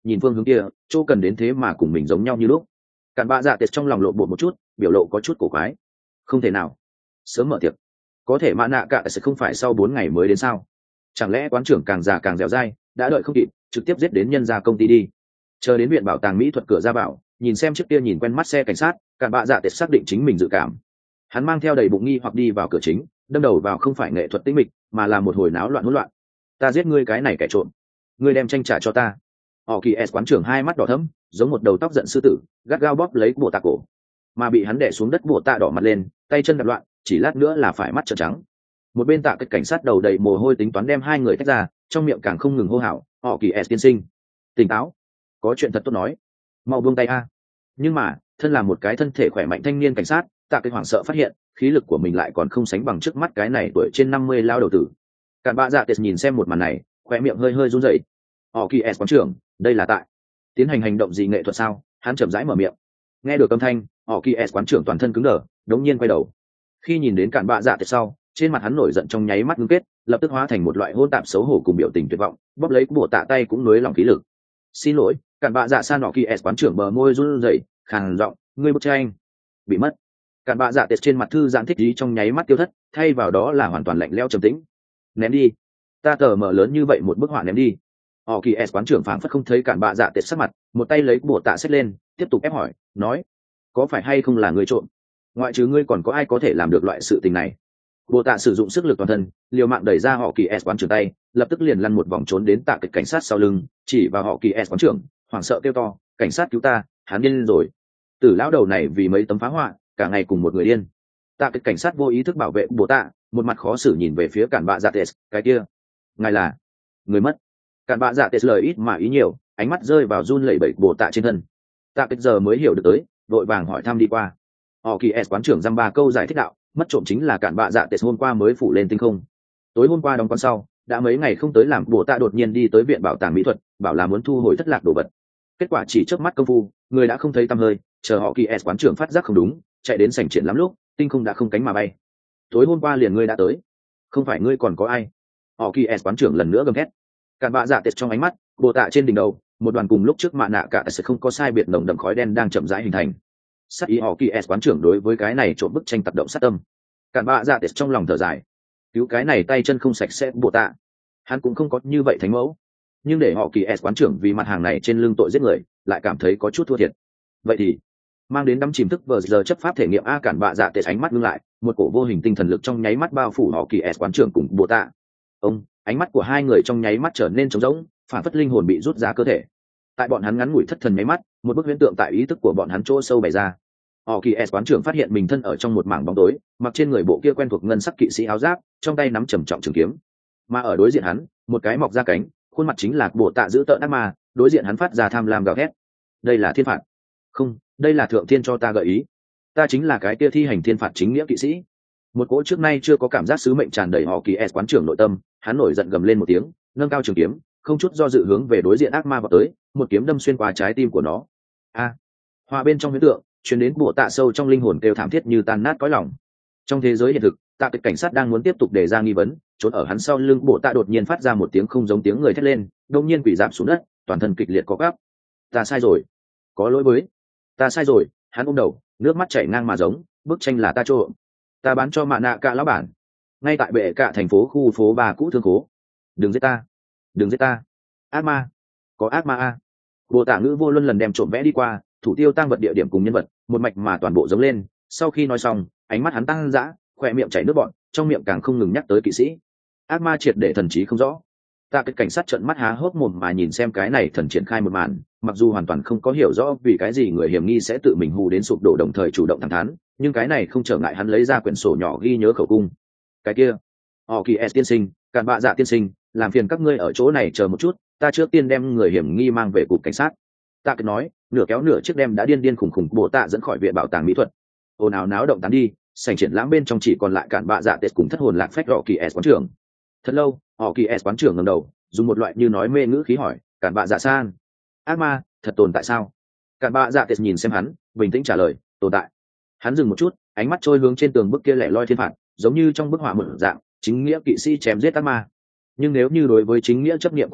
nhìn phương hướng kia chỗ cần đến thế mà cùng mình giống nhau như lúc. Cản bạ dạ tệt trong lòng lộn bột một chút, biểu lộ có chút cổ quái. Không thể nào sớm mở tiệc, có thể mã nạ cả sẽ không phải sau bốn ngày mới đến sao? Chẳng lẽ quán trưởng càng già càng dẻo dai, đã đợi không kịp trực tiếp giết đến nhân gia công ty đi? Chờ đến viện bảo tàng mỹ thuật cửa ra vào, nhìn xem chiếc kia nhìn quen mắt xe cảnh sát, cản bạ dạ tệt xác định chính mình dự cảm. Hắn mang theo đầy bụng nghi hoặc đi vào cửa chính, đâm đầu vào không phải nghệ thuật tĩnh mịch mà là một hồi náo loạn hỗn loạn. Ta giết ngươi cái này kẻ trộm, ngươi đem tranh trả cho ta. Họ kỳ s quán trưởng hai mắt đỏ thẫm, giống một đầu tóc giận sư tử, gắt gao bóp lấy bộ tạ cổ, mà bị hắn đè xuống đất bộ tạ đỏ mặt lên, tay chân đập loạn, chỉ lát nữa là phải mắt trợn trắng. Một bên tạ cái cảnh sát đầu đầy mồ hôi tính toán đem hai người tách ra, trong miệng càng không ngừng hô hào, họ kỳ s tiên sinh, tỉnh táo, có chuyện thật tốt nói, mau buông tay a. Nhưng mà thân là một cái thân thể khỏe mạnh thanh niên cảnh sát, tạ cái hoảng sợ phát hiện khí lực của mình lại còn không sánh bằng trước mắt cái này tuổi trên năm mươi lao đầu tử. Cản bạ dạ tệt nhìn xem một màn này, khóe miệng hơi hơi run rẩy. Họ kỳ s quán trưởng, đây là tại tiến hành hành động gì nghệ thuật sao? Hắn chậm rãi mở miệng. Nghe được âm thanh, họ kỳ s quán trưởng toàn thân cứng đờ, đống nhiên quay đầu. Khi nhìn đến cản bạ dạ tệt sau, trên mặt hắn nổi giận trong nháy mắt ngưng kết, lập tức hóa thành một loại hỗn tạp xấu hổ cùng biểu tình tuyệt vọng, bóp lấy bộ tạ tay cũng nuối lòng khí lực. Xin lỗi, cản bạ dạ san họ kỳ s quán trưởng bờ môi run rẩy, khàn giọng, ngươi bức tranh bị mất. Cản bạ dạ tệt trên mặt thư giãn thích ý trong nháy mắt tiêu thất, thay vào đó là hoàn toàn lạnh lẽo trầm tĩnh. Ném đi, ta tờ mở lớn như vậy một bức họa ném đi. Họ kỳ s quán trưởng phảng phất không thấy cản bạ dạ tệt sắc mặt, một tay lấy bộ tạ xếp lên, tiếp tục ép hỏi, nói, có phải hay không là người trộm? Ngoại trừ ngươi còn có ai có thể làm được loại sự tình này? Bộ tạ sử dụng sức lực toàn thân, liều mạng đẩy ra họ kỳ s quán trưởng tay, lập tức liền lăn một vòng trốn đến tạ kịch cảnh sát sau lưng, chỉ vào họ kỳ s quán trưởng, hoảng sợ kêu to, cảnh sát cứu ta, hắn điên rồi. Tử lão đầu này vì mấy tấm phá họa, cả ngày cùng một người điên. Tạ kịch cảnh sát vô ý thức bảo vệ bộ tạ, một mặt khó xử nhìn về phía cản bạ dạ tệt, cái kia, ngài là người mất. Cản bạ dạ tệt lời ít mà ý nhiều, ánh mắt rơi vào run lẩy bẩy bộ tạ trên thân. Tạ kịch giờ mới hiểu được tới, đội vàng hỏi thăm đi qua. Họ kỳ s quán trưởng dăm ba câu giải thích đạo, mất trộm chính là cản bạ dạ tệt hôm qua mới phủ lên tinh không. Tối hôm qua đóng quán sau, đã mấy ngày không tới làm, bộ tạ đột nhiên đi tới viện bảo tàng mỹ thuật, bảo là muốn thu hồi thất lạc đồ vật. Kết quả chỉ trước mắt công phu, người đã không thấy tăm hơi, chờ họ kỳ s quán trưởng phát giác không đúng, chạy đến sảnh triển lắm lúc, tinh không đã không cánh mà bay. Tối hôm qua liền ngươi đã tới, không phải ngươi còn có ai? Họ kỳ s quán trưởng lần nữa gầm thét. Cản bạ dạ tệt trong ánh mắt, bộ tạ trên đỉnh đầu, một đoàn cùng lúc trước mạ nạ cả sẽ không có sai biệt nồng đậm khói đen đang chậm rãi hình thành. Sát ý họ kỳ s quán trưởng đối với cái này trộm bức tranh tác động sát tâm. Cản bạ dạ tệt trong lòng thở dài, cứu cái này tay chân không sạch sẽ bộ tạ, hắn cũng không có như vậy thánh mẫu, nhưng để họ kỳ s quán trưởng vì mặt hàng này trên lưng tội giết người, lại cảm thấy có chút thua thiệt. Vậy thì mang đến đắm chìm thức vờ giờ chấp pháp thể nghiệm a. Cản bạ dạ tệt ánh mắt ngưng lại, một cổ vô hình tinh thần lực trong nháy mắt bao phủ họ kỳ s quán trưởng cùng bộ tạ. Ông ánh mắt của hai người trong nháy mắt trở nên trống rỗng, phản phất linh hồn bị rút ra cơ thể. Tại bọn hắn ngắn ngủi thất thần nháy mắt, một bức huyễn tượng tại ý thức của bọn hắn chỗ sâu bày ra. Họ kỳ s quán trưởng phát hiện mình thân ở trong một mảng bóng tối, mặc trên người bộ kia quen thuộc ngân sắc kỵ sĩ áo giáp, trong tay nắm trầm trọng trường kiếm. Mà ở đối diện hắn, một cái mọc ra cánh, khuôn mặt chính là bộ tạ giữ tợn ác ma, đối diện hắn phát ra tham lam gào thét. Đây là thiên phạt. Không, đây là thượng thiên cho ta gợi ý. Ta chính là cái kia thi hành thiên phạt chính nghĩa kỵ sĩ. Một cỗ trước nay chưa có cảm giác sứ mệnh tràn đầy họ kỳ s quán trưởng nội tâm, hắn nổi giận gầm lên một tiếng, nâng cao trường kiếm, không chút do dự hướng về đối diện ác ma vào tới, một kiếm đâm xuyên qua trái tim của nó. A! À, hòa bên trong huyễn tượng, truyền đến bộ tạ sâu trong linh hồn kêu thảm thiết như tan nát cõi lòng. Trong thế giới hiện thực, tạ kịch cảnh sát đang muốn tiếp tục đề ra nghi vấn, trốn ở hắn sau lưng bộ tạ đột nhiên phát ra một tiếng không giống tiếng người thét lên, đột nhiên quỳ rạp xuống đất, toàn thân kịch liệt co quắp. Ta sai rồi, có lỗi với, ta sai rồi. Hắn ôm đầu, nước mắt chảy ngang mà giống, bức tranh là ta trộm, ta bán cho mạ nạ cả lão bản, ngay tại bệ cả thành phố khu phố ba cũ thương khố. Đừng giết ta, đừng giết ta, ác ma, có ác ma a. Bộ tạ ngữ vô luân lần đem trộm vẽ đi qua, thủ tiêu tăng vật địa điểm cùng nhân vật, một mạch mà toàn bộ giống lên. Sau khi nói xong, ánh mắt hắn tăng dã, khoe miệng chảy nước bọt, trong miệng càng không ngừng nhắc tới kỵ sĩ. Ác ma triệt để thần trí không rõ. Tạ cái cảnh sát trợn mắt há hốc mồm mà nhìn xem cái này thần triển khai một màn, mặc dù hoàn toàn không có hiểu rõ vì cái gì người hiểm nghi sẽ tự mình hù đến sụp đổ đồng thời chủ động thẳng thắn, nhưng cái này không trở ngại hắn lấy ra quyển sổ nhỏ ghi nhớ khẩu cung. Cái kia, họ kỳ s tiên sinh, Cản bạ dạ tiên sinh, làm phiền các ngươi ở chỗ này chờ một chút, ta trước tiên đem người hiểm nghi mang về cục cảnh sát. Tạ cái nói, nửa kéo nửa chiếc đem đã điên điên khủng khủng bộ tạ dẫn khỏi viện bảo tàng mỹ thuật. Ồn ào náo động tán đi, sảnh triển lãm bên trong chỉ còn lại Cản bạ dạ tết cùng thất hồn lạc phách họ kỳ s quán trưởng. Thật lâu, họ kỳ s quán trưởng ngẩng đầu, dùng một loại như nói mê ngữ khí hỏi, Cản bạ dạ san, ác ma thật tồn tại sao? Cản bạ dạ tết nhìn xem hắn, bình tĩnh trả lời, tồn tại. Hắn dừng một chút, ánh mắt trôi hướng trên tường bức kia lẻ loi thiên phạt, giống như trong bức họa một dạng, chính nghĩa kỵ sĩ chém giết ác ma. Nhưng nếu như đối với chính nghĩa chấp niệm quá sâu,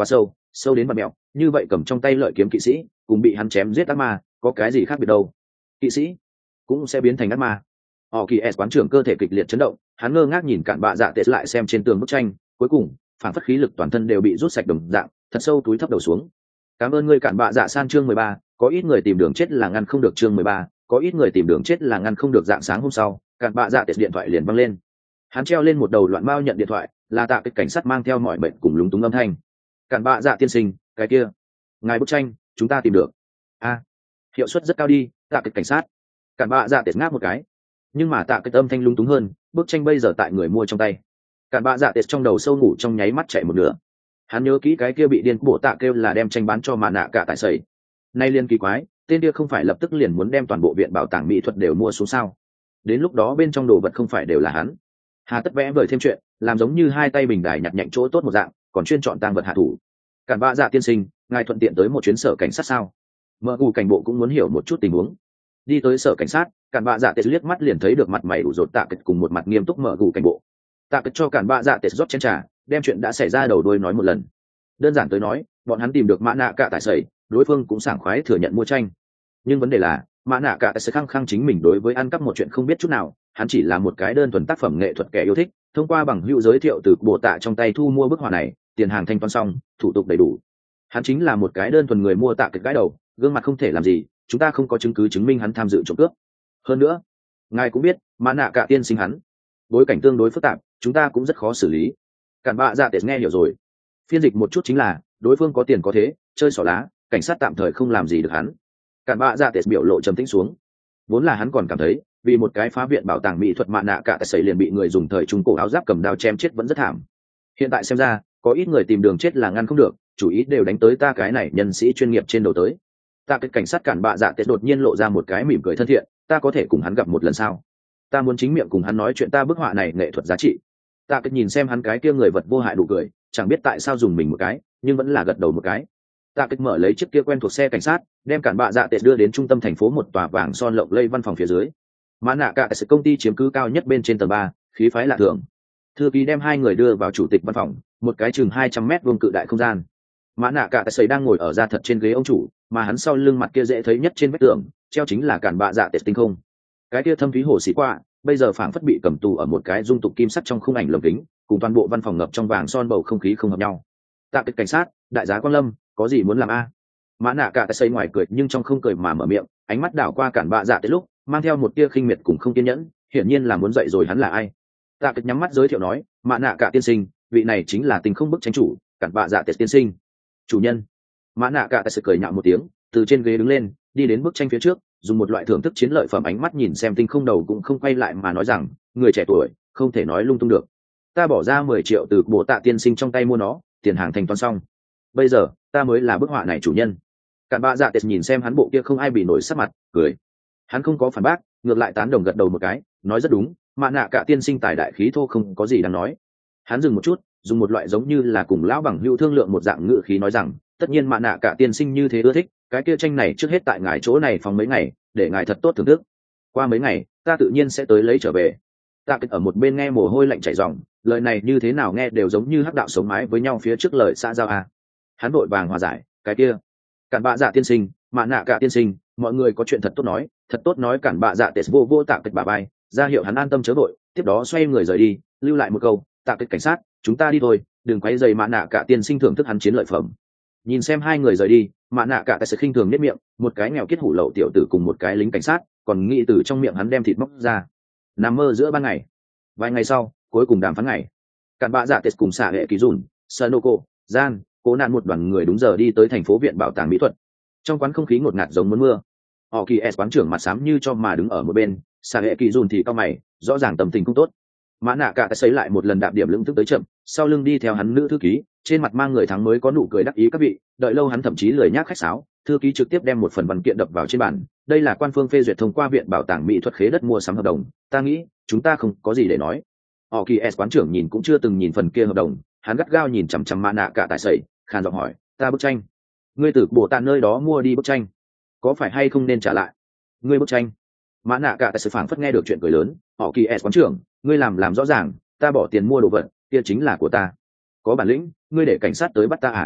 sâu đến mặt mẹo, như vậy cầm trong tay lợi kiếm kỵ sĩ cùng bị hắn chém giết ác ma có cái gì khác biệt đâu? Kỵ sĩ cũng sẽ biến thành ác ma. Họ kỳ s quán trưởng cơ thể kịch liệt chấn động, hắn ngơ ngác nhìn cạn bạ dạ tệ lại xem trên tường bức tranh, cuối cùng phản phất khí lực toàn thân đều bị rút sạch đồng dạng, thật sâu túi thấp đầu xuống. Cảm ơn ngươi cạn bạ dạ san. Chương mười ba, có ít người tìm đường chết là ngăn không được. Chương mười ba, có ít người tìm đường chết là ngăn không được. Dạng sáng hôm sau, cạn bạ dạ tệ điện thoại liền văng lên. Hắn treo lên một đầu loạn bao nhận điện thoại, là tạ kịch cảnh sát mang theo mọi bệnh cùng lúng túng âm thanh. Cạn bạ dạ tiên sinh, cái kia, ngài bức tranh, chúng ta tìm được. A, hiệu suất rất cao đi, tạ kịch cảnh sát. Cạn bạ dạ tệ ngáp một cái, nhưng mà tạ kịch âm thanh lúng túng hơn, bức tranh bây giờ tại người mua trong tay. Cạn bạ dạ tệ trong đầu sâu ngủ trong nháy mắt chạy một nửa. Hắn nhớ kỹ cái kia bị điên bộ tạ kêu là đem tranh bán cho mà nạ cả tại sẩy. Nay liên kỳ quái, tên kia không phải lập tức liền muốn đem toàn bộ viện bảo tàng mỹ thuật đều mua xuống sao? Đến lúc đó bên trong đồ vật không phải đều là hắn? Hà tất vẽ vời thêm chuyện, làm giống như hai tay bình đài nhặt nhạnh chỗ tốt một dạng, còn chuyên chọn tang vật hạ thủ. Cản bạ dạ tiên sinh, ngài thuận tiện tới một chuyến sở cảnh sát sao? Mở gù cảnh bộ cũng muốn hiểu một chút tình huống. Đi tới sở cảnh sát, cản bạ dạ tệ liếc mắt liền thấy được mặt mày đủ rột tạ kịch cùng một mặt nghiêm túc mở gù cảnh bộ. Tạ kịch cho cản bạ dạ tệ rót chén trà, đem chuyện đã xảy ra đầu đuôi nói một lần. Đơn giản tới nói, bọn hắn tìm được mã nạ cả tại sẩy, đối phương cũng sảng khoái thừa nhận mua tranh. Nhưng vấn đề là mã nạ cả tại sẩy khăng khăng chính mình đối với ăn cắp một chuyện không biết chút nào, hắn chỉ là một cái đơn thuần tác phẩm nghệ thuật kẻ yêu thích, thông qua bằng hữu giới thiệu từ bộ tạ trong tay thu mua bức họa này, tiền hàng thanh toán xong, thủ tục đầy đủ. Hắn chính là một cái đơn thuần người mua tạ kịch gãi đầu, gương mặt không thể làm gì, chúng ta không có chứng cứ chứng minh hắn tham dự trộm cướp. Hơn nữa, ngài cũng biết, mã nạ cả tiên sinh hắn bối cảnh tương đối phức tạp, chúng ta cũng rất khó xử lý. Cản bạ dạ tệ nghe hiểu rồi, phiên dịch một chút chính là đối phương có tiền có thế, chơi xỏ lá, cảnh sát tạm thời không làm gì được hắn. Cản bạ dạ tệ biểu lộ trầm tĩnh xuống, vốn là hắn còn cảm thấy vì một cái phá viện bảo tàng mỹ thuật mạ nạ cả tại sẩy liền bị người dùng thời trung cổ áo giáp cầm đao chém chết vẫn rất thảm. Hiện tại xem ra có ít người tìm đường chết là ngăn không được, chủ ý đều đánh tới ta cái này nhân sĩ chuyên nghiệp trên đầu tới. Ta cái cảnh sát cản bạ dạ tệ đột nhiên lộ ra một cái mỉm cười thân thiện, ta có thể cùng hắn gặp một lần sao? Ta muốn chính miệng cùng hắn nói chuyện ta bức họa này nghệ thuật giá trị. Ta cứ nhìn xem hắn cái kia người vật vô hại đủ cười, chẳng biết tại sao dùng mình một cái, nhưng vẫn là gật đầu một cái. Ta cứ mở lấy chiếc kia quen thuộc xe cảnh sát, đem cản bạ dạ tệ đưa đến trung tâm thành phố một tòa vàng son lộng lây văn phòng phía dưới. Mã nạ cả sự công ty chiếm cứ cao nhất bên trên tầng ba, khí phái lạ thường. Thư ký đem hai người đưa vào chủ tịch văn phòng, một cái chừng hai trăm mét vuông cự đại không gian. Mã nạ cả sẩy đang ngồi ở ra thật trên ghế ông chủ, mà hắn sau lưng mặt kia dễ thấy nhất trên vách tường, treo chính là cản bạ dạ tệ tinh không. Cái kia thâm thúy hồ xí qua, bây giờ phảng phất bị cầm tù ở một cái dung tục kim sắt trong khung ảnh lồng kính, cùng toàn bộ văn phòng ngập trong vàng son bầu không khí không hợp nhau. Tạ kịch cảnh sát, đại giá Quang Lâm, có gì muốn làm a? Mã nạ cả sẩy ngoài cười nhưng trong không cười mà mở miệng, ánh mắt đảo qua cản bạ dạ tệ lúc, mang theo một tia khinh miệt cùng không kiên nhẫn, hiển nhiên là muốn dạy rồi hắn là ai. Tạ kịch nhắm mắt giới thiệu nói, mã nạ cả tiên sinh, vị này chính là tình không bức tranh chủ, cản bạ dạ tệ tiên sinh. Chủ nhân. Mã nạ cả sẩy cười nhạo một tiếng, từ trên ghế đứng lên, đi đến bức tranh phía trước, dùng một loại thưởng thức chiến lợi phẩm ánh mắt nhìn xem tinh không đầu cũng không quay lại mà nói rằng, người trẻ tuổi không thể nói lung tung được. Ta bỏ ra mười triệu từ bộ tạ tiên sinh trong tay mua nó, tiền hàng thanh toán xong, bây giờ ta mới là bức họa này chủ nhân. Cản bạ dạ tệ nhìn xem hắn bộ kia không ai bị nổi sắc mặt, cười. Hắn không có phản bác, ngược lại tán đồng gật đầu một cái, nói rất đúng, mạ nạ cả tiên sinh tài đại khí thô không có gì đáng nói. Hắn dừng một chút, dùng một loại giống như là cùng lão bằng hữu thương lượng một dạng ngữ khí nói rằng, tất nhiên mạ nạ cả tiên sinh như thế ưa thích, cái kia tranh này trước hết tại ngài chỗ này phòng mấy ngày, để ngài thật tốt thưởng thức. Qua mấy ngày ta tự nhiên sẽ tới lấy trở về. Ta ở một bên nghe mồ hôi lạnh chảy ròng, lời này như thế nào nghe đều giống như hắc đạo sống mái với nhau phía trước lời xã giao à. Hắn vội vàng hòa giải, cái kia cản bạ dạ tiên sinh, mạ nạ cả tiên sinh, mọi người có chuyện thật tốt nói, thật tốt nói. Cản bạ dạ tệ vô vô tạ kịch bà bay, ra hiệu hắn an tâm chớ vội, tiếp đó xoay người rời đi, lưu lại một câu, tạ kịch cảnh sát, chúng ta đi thôi, đừng quấy rầy mạ nạ cả tiên sinh thưởng thức hắn chiến lợi phẩm. Nhìn xem hai người rời đi, mạ nạ cả tại sự khinh thường nếp miệng, một cái nghèo kiết hủ lậu tiểu tử cùng một cái lính cảnh sát, còn nghĩ từ trong miệng hắn đem thịt móc ra. Nằm mơ giữa ban ngày. Vài ngày sau, cuối cùng đàm phán ngày, cản bạ dạ tệ cùng xạ hệ kỳ dùn, Sanoko, gian, cố nạn một đoàn người đúng giờ đi tới thành phố viện bảo tàng mỹ thuật. Trong quán không khí ngột ngạt giống muốn mưa. Họ kỳ s quán trưởng mặt xám như cho mà đứng ở một bên, xạ hệ kỳ dùn thì cao mày, rõ ràng tâm tình không tốt. Mã nạ cả xây lại một lần đạp điểm lững tức tới chậm, sau lưng đi theo hắn nữ thư ký, trên mặt mang người thắng mới có nụ cười đắc ý các vị, đợi lâu hắn thậm chí lười nhác khách sáo, thư ký trực tiếp đem một phần văn kiện đập vào trên bàn, đây là quan phương phê duyệt thông qua viện bảo tàng mỹ thuật khế đất mua sắm hợp đồng, ta nghĩ chúng ta không có gì để nói. Họ kỳ s quán trưởng nhìn cũng chưa từng nhìn phần kia hợp đồng, hắn gắt gao nhìn chằm chằm Mã nạ cả tại sẩy, khàn giọng hỏi, ta bức tranh, ngươi từ bộ tạ nơi đó mua đi bức tranh, có phải hay không nên trả lại? Ngươi bức tranh? Mã nạ cả tại sẩy phảng phất nghe được chuyện cười lớn, họ kỳ s quán trưởng, ngươi làm làm rõ ràng, ta bỏ tiền mua đồ vật, kia chính là của ta. Có bản lĩnh, ngươi để cảnh sát tới bắt ta à?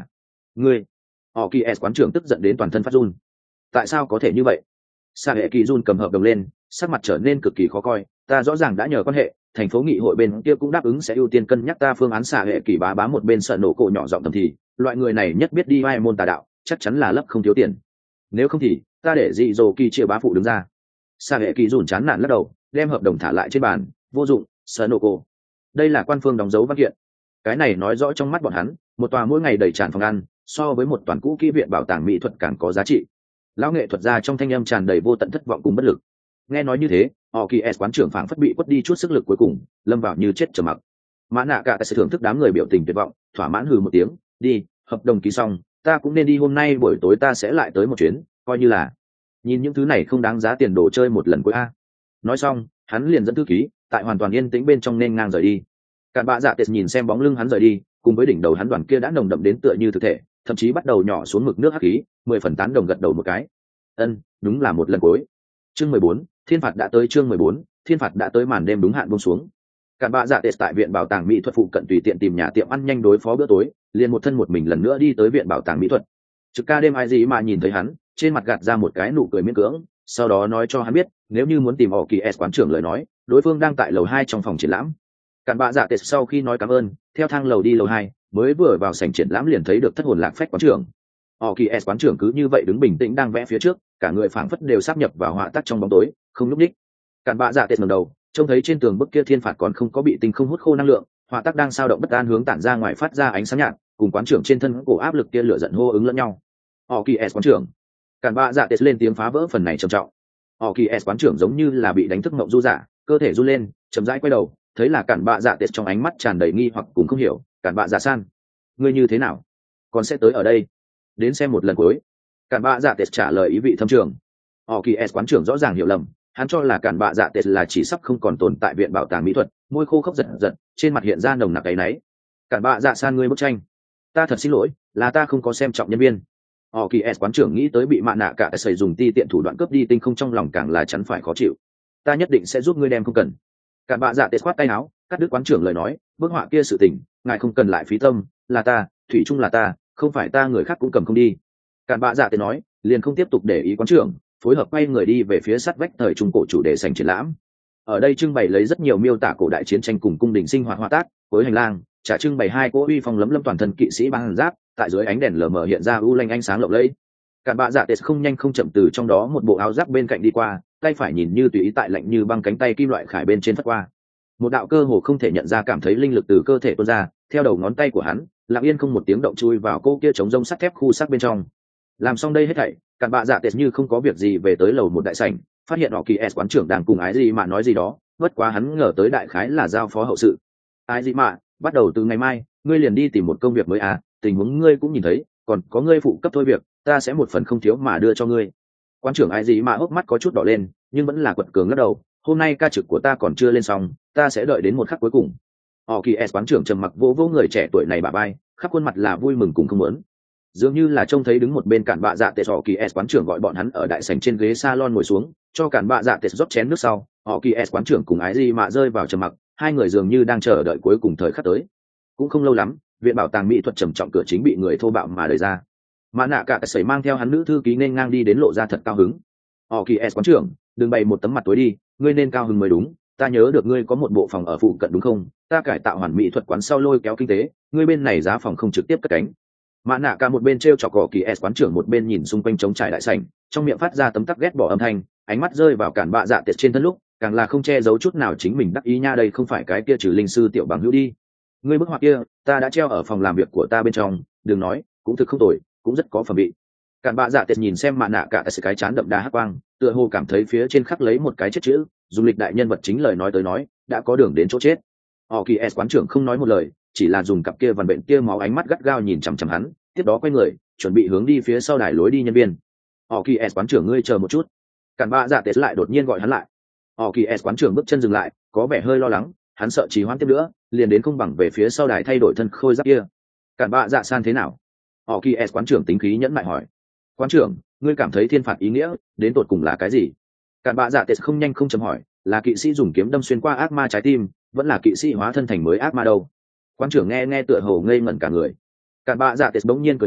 ngươi họ kỳ s quán trưởng tức giận đến toàn thân phát run. Tại sao có thể như vậy? Sa hệ kỳ run cầm hợp đồng lên, sắc mặt trở nên cực kỳ khó coi. Ta rõ ràng đã nhờ quan hệ, thành phố nghị hội bên kia cũng đáp ứng sẽ ưu tiên cân nhắc ta phương án. Sa hệ kỳ bá bá một bên sợ nổ cổ nhỏ giọng thầm thì, loại người này nhất biết đi vai môn tà đạo, chắc chắn là lấp không thiếu tiền. Nếu không thì ta để dị dồ kỳ chia bá phụ đứng ra. Sa hệ kỳ run chán nản lắc đầu, đem hợp đồng thả lại trên bàn. Vô dụng, sợ nổ cổ. Đây là quan phương đóng dấu văn kiện. Cái này nói rõ trong mắt bọn hắn, một tòa mỗi ngày đầy tràn phòng ăn, so với một toàn cũ kỹ viện bảo tàng mỹ thuật càng có giá trị. Lão nghệ thuật gia trong thanh âm tràn đầy vô tận thất vọng cùng bất lực. Nghe nói như thế, họ kỳ s quán trưởng phảng phất bị quất đi chút sức lực cuối cùng, lâm vào như chết trầm mặc. Mã nạ cả sẽ thưởng thức đám người biểu tình tuyệt vọng, thỏa mãn hừ một tiếng, đi, hợp đồng ký xong, ta cũng nên đi. Hôm nay buổi tối ta sẽ lại tới một chuyến, coi như là nhìn những thứ này không đáng giá tiền đồ chơi một lần cuối a. Nói xong, hắn liền dẫn thư ký tại hoàn toàn yên tĩnh bên trong nên ngang rời đi. Cạn bạ dạ tệt nhìn xem bóng lưng hắn rời đi, cùng với đỉnh đầu hắn đoàn kia đã nồng đậm đến tựa như thực thể, thậm chí bắt đầu nhỏ xuống mực nước hắc khí, mười phần tán đồng gật đầu một cái. Ân, đúng là một lần cuối. Chương mười bốn, thiên phạt đã tới. Chương mười bốn, thiên phạt đã tới. Màn đêm đúng hạn buông xuống. Cạn bạ dạ tệt tại viện bảo tàng mỹ thuật phụ cận tùy tiện tìm nhà tiệm ăn nhanh đối phó bữa tối, liền một thân một mình lần nữa đi tới viện bảo tàng mỹ thuật. Trực ca đêm ai gì mà nhìn thấy hắn, trên mặt gạt ra một cái nụ cười miễn cưỡng, sau đó nói cho hắn biết, nếu như muốn tìm họ kỳ s quán trưởng lời nói, đối phương đang tại lầu hai trong phòng triển lãm. Cạn bạ dạ tệt sau khi nói cảm ơn, theo thang lầu đi lầu hai, mới vừa vào sảnh triển lãm liền thấy được thất hồn lạc phách quán trưởng. Họ kỳ s quán trưởng cứ như vậy đứng bình tĩnh đang vẽ phía trước, cả người phảng phất đều sáp nhập vào họa tác trong bóng tối, không lúc đích. Cạn bạ dạ tệt ngẩng đầu, trông thấy trên tường bức kia thiên phạt còn không có bị tinh không hút khô năng lượng, họa tác đang sao động bất an hướng tản ra ngoài phát ra ánh sáng nhạt, cùng quán trưởng trên thân cổ áp lực kia lửa giận hô ứng lẫn nhau. Họ kỳ s quán trưởng. Cạn bạ dạ tệt lên tiếng phá vỡ phần này trầm trọng. Họ kỳ s quán trưởng giống như là bị đánh thức mộng du giả, cơ thể run lên, chậm rãi quay đầu, thấy là Cạn bạ dạ tệt trong ánh mắt tràn đầy nghi hoặc cùng không hiểu. Cạn bạ dạ san, ngươi như thế nào còn sẽ tới ở đây đến xem một lần cuối? Cạn bạ dạ tệt trả lời ý vị thâm trường. Họ kỳ s quán trưởng rõ ràng hiểu lầm, hắn cho là Cạn bạ dạ tệt là chỉ sắp không còn tồn tại viện bảo tàng mỹ thuật, môi khô khốc giật giật, trên mặt hiện ra nồng nặc áy náy. Cạn bạ dạ san, ngươi bức tranh, ta thật xin lỗi, là ta không có xem trọng nhân viên. Họ kỳ s quán trưởng nghĩ tới bị mạ nạ cả sẩy dùng ti tiện thủ đoạn cướp đi tinh không, trong lòng càng là chắn phải khó chịu. Ta nhất định sẽ giúp ngươi đem, không cần. Cạn bạ dạ tệt khoát tay áo, cắt đứt quán trưởng lời nói, bức họa kia sự tình, ngài không cần lại phí tâm, là ta, thủy chung là ta, không phải ta, người khác cũng cầm không đi. Cạn bạ dạ tệt nói, liền không tiếp tục để ý quán trưởng, phối hợp quay người đi về phía sát vách thời trung cổ chủ đề sảnh triển lãm. Ở đây trưng bày lấy rất nhiều miêu tả cổ đại chiến tranh cùng cung đình sinh hoạt họa tác, cuối hành lang trả trưng bày hai cỗ uy phong lấm lấm toàn thân kỵ sĩ băng giáp, tại dưới ánh đèn lờ mờ hiện ra u lanh ánh sáng lộng lẫy. Cạn bạ dạ tệt không nhanh không chậm từ trong đó một bộ áo giáp bên cạnh đi qua, tay phải nhìn như tùy ý tại lạnh như băng cánh tay kim loại khải bên trên phất qua, một đạo cơ hồ không thể nhận ra cảm thấy linh lực từ cơ thể tuôn ra, theo đầu ngón tay của hắn lặng yên không một tiếng động chui vào cô kia chống rông sắt thép khu sắc bên trong. Làm xong đây hết thảy, Cạn bạ dạ tệt như không có việc gì về tới lầu một đại sảnh, phát hiện họ kỳ s quán trưởng đang cùng ái gì mà nói gì đó, bất quá hắn ngờ tới đại khái là giao phó hậu sự. Ái gì mà, bắt đầu từ ngày mai ngươi liền đi tìm một công việc mới à, tình huống ngươi cũng nhìn thấy, còn có ngươi phụ cấp thôi việc, ta sẽ một phần không thiếu mà đưa cho ngươi. Quán trưởng ai gì mà hốc mắt có chút đỏ lên, nhưng vẫn là quật cường lắc đầu, hôm nay ca trực của ta còn chưa lên xong, ta sẽ đợi đến một khắc cuối cùng. Họ kỳ s quán trưởng trầm mặc vỗ vỗ người trẻ tuổi này bả vai, khắp khuôn mặt là vui mừng cùng không muốn, dường như là trông thấy đứng một bên Cạn bạ dạ tệt. Họ kỳ s quán trưởng gọi bọn hắn ở đại sảnh trên ghế salon ngồi xuống, cho Cạn bạ dạ tệt rót chén nước sau, họ kỳ s quán trưởng cùng ái gì mà rơi vào trầm mặc, hai người dường như đang chờ đợi cuối cùng thời khắc tới. Cũng không lâu lắm, viện bảo tàng mỹ thuật trầm trọng cửa chính bị người thô bạo mà đẩy ra. Mã nạ cả sẩy mang theo hắn nữ thư ký nên ngang đi đến, lộ ra thật cao hứng. Họ kỳ s quán trưởng, đừng bày một tấm mặt tối đi, ngươi nên cao hứng mới đúng, ta nhớ được ngươi có một bộ phòng ở phụ cận đúng không? Ta cải tạo hoàn mỹ thuật quán sau lôi kéo kinh tế, ngươi bên này giá phòng không trực tiếp cất cánh. Mã nạ cả một bên treo chọc họ kỳ s quán trưởng, một bên nhìn xung quanh trống trải đại sảnh, trong miệng phát ra tấm tắc ghét bỏ âm thanh, ánh mắt rơi vào Cạn bạ dạ tiệt trên thân lúc, càng là không che giấu chút nào chính mình đắc ý nha. Đây không phải cái kia trừ linh sư tiểu bằng hữu đi. Ngươi bức họa kia, ta đã treo ở phòng làm việc của ta bên trong, đừng nói, cũng thực không tồi, cũng rất có phẩm vị. Cạn bạ dạ tiệt nhìn xem Mã nạ cả cái chán đậm đà hắc quang, tựa hồ cảm thấy phía trên khắc lấy một cái chết chữ, dùng lịch đại nhân vật chính lời nói tới nói, đã có đường đến chỗ chết. Họ kỳ s quán trưởng không nói một lời, chỉ là dùng cặp kia vằn bệnh kia máu ánh mắt gắt gao nhìn chằm chằm hắn, tiếp đó quay người chuẩn bị hướng đi phía sau đài lối đi nhân viên. Họ kỳ s quán trưởng, ngươi chờ một chút. Cạn bạ dạ tiệt lại đột nhiên gọi hắn lại. Họ kỳ s quán trưởng bước chân dừng lại, có vẻ hơi lo lắng, hắn sợ trì hoãn tiếp nữa liền đến không bằng về phía sau đài thay đổi thân khôi giáp kia. Cạn bạ dạ san thế nào? Họ kỳ s quán trưởng tính khí nhẫn mại hỏi. Quán trưởng, ngươi cảm thấy thiên phạt ý nghĩa đến tột cùng là cái gì? Cạn bạ dạ tiệt không nhanh không chậm hỏi, là kỵ sĩ dùng kiếm đâm xuyên qua ác ma trái tim, vẫn là kỵ sĩ hóa thân thành mới ác ma đâu? Quán trưởng nghe nghe tựa hồ ngây ngẩn cả người. Cạn bạ dạ tiệt bỗng nhiên cười cười,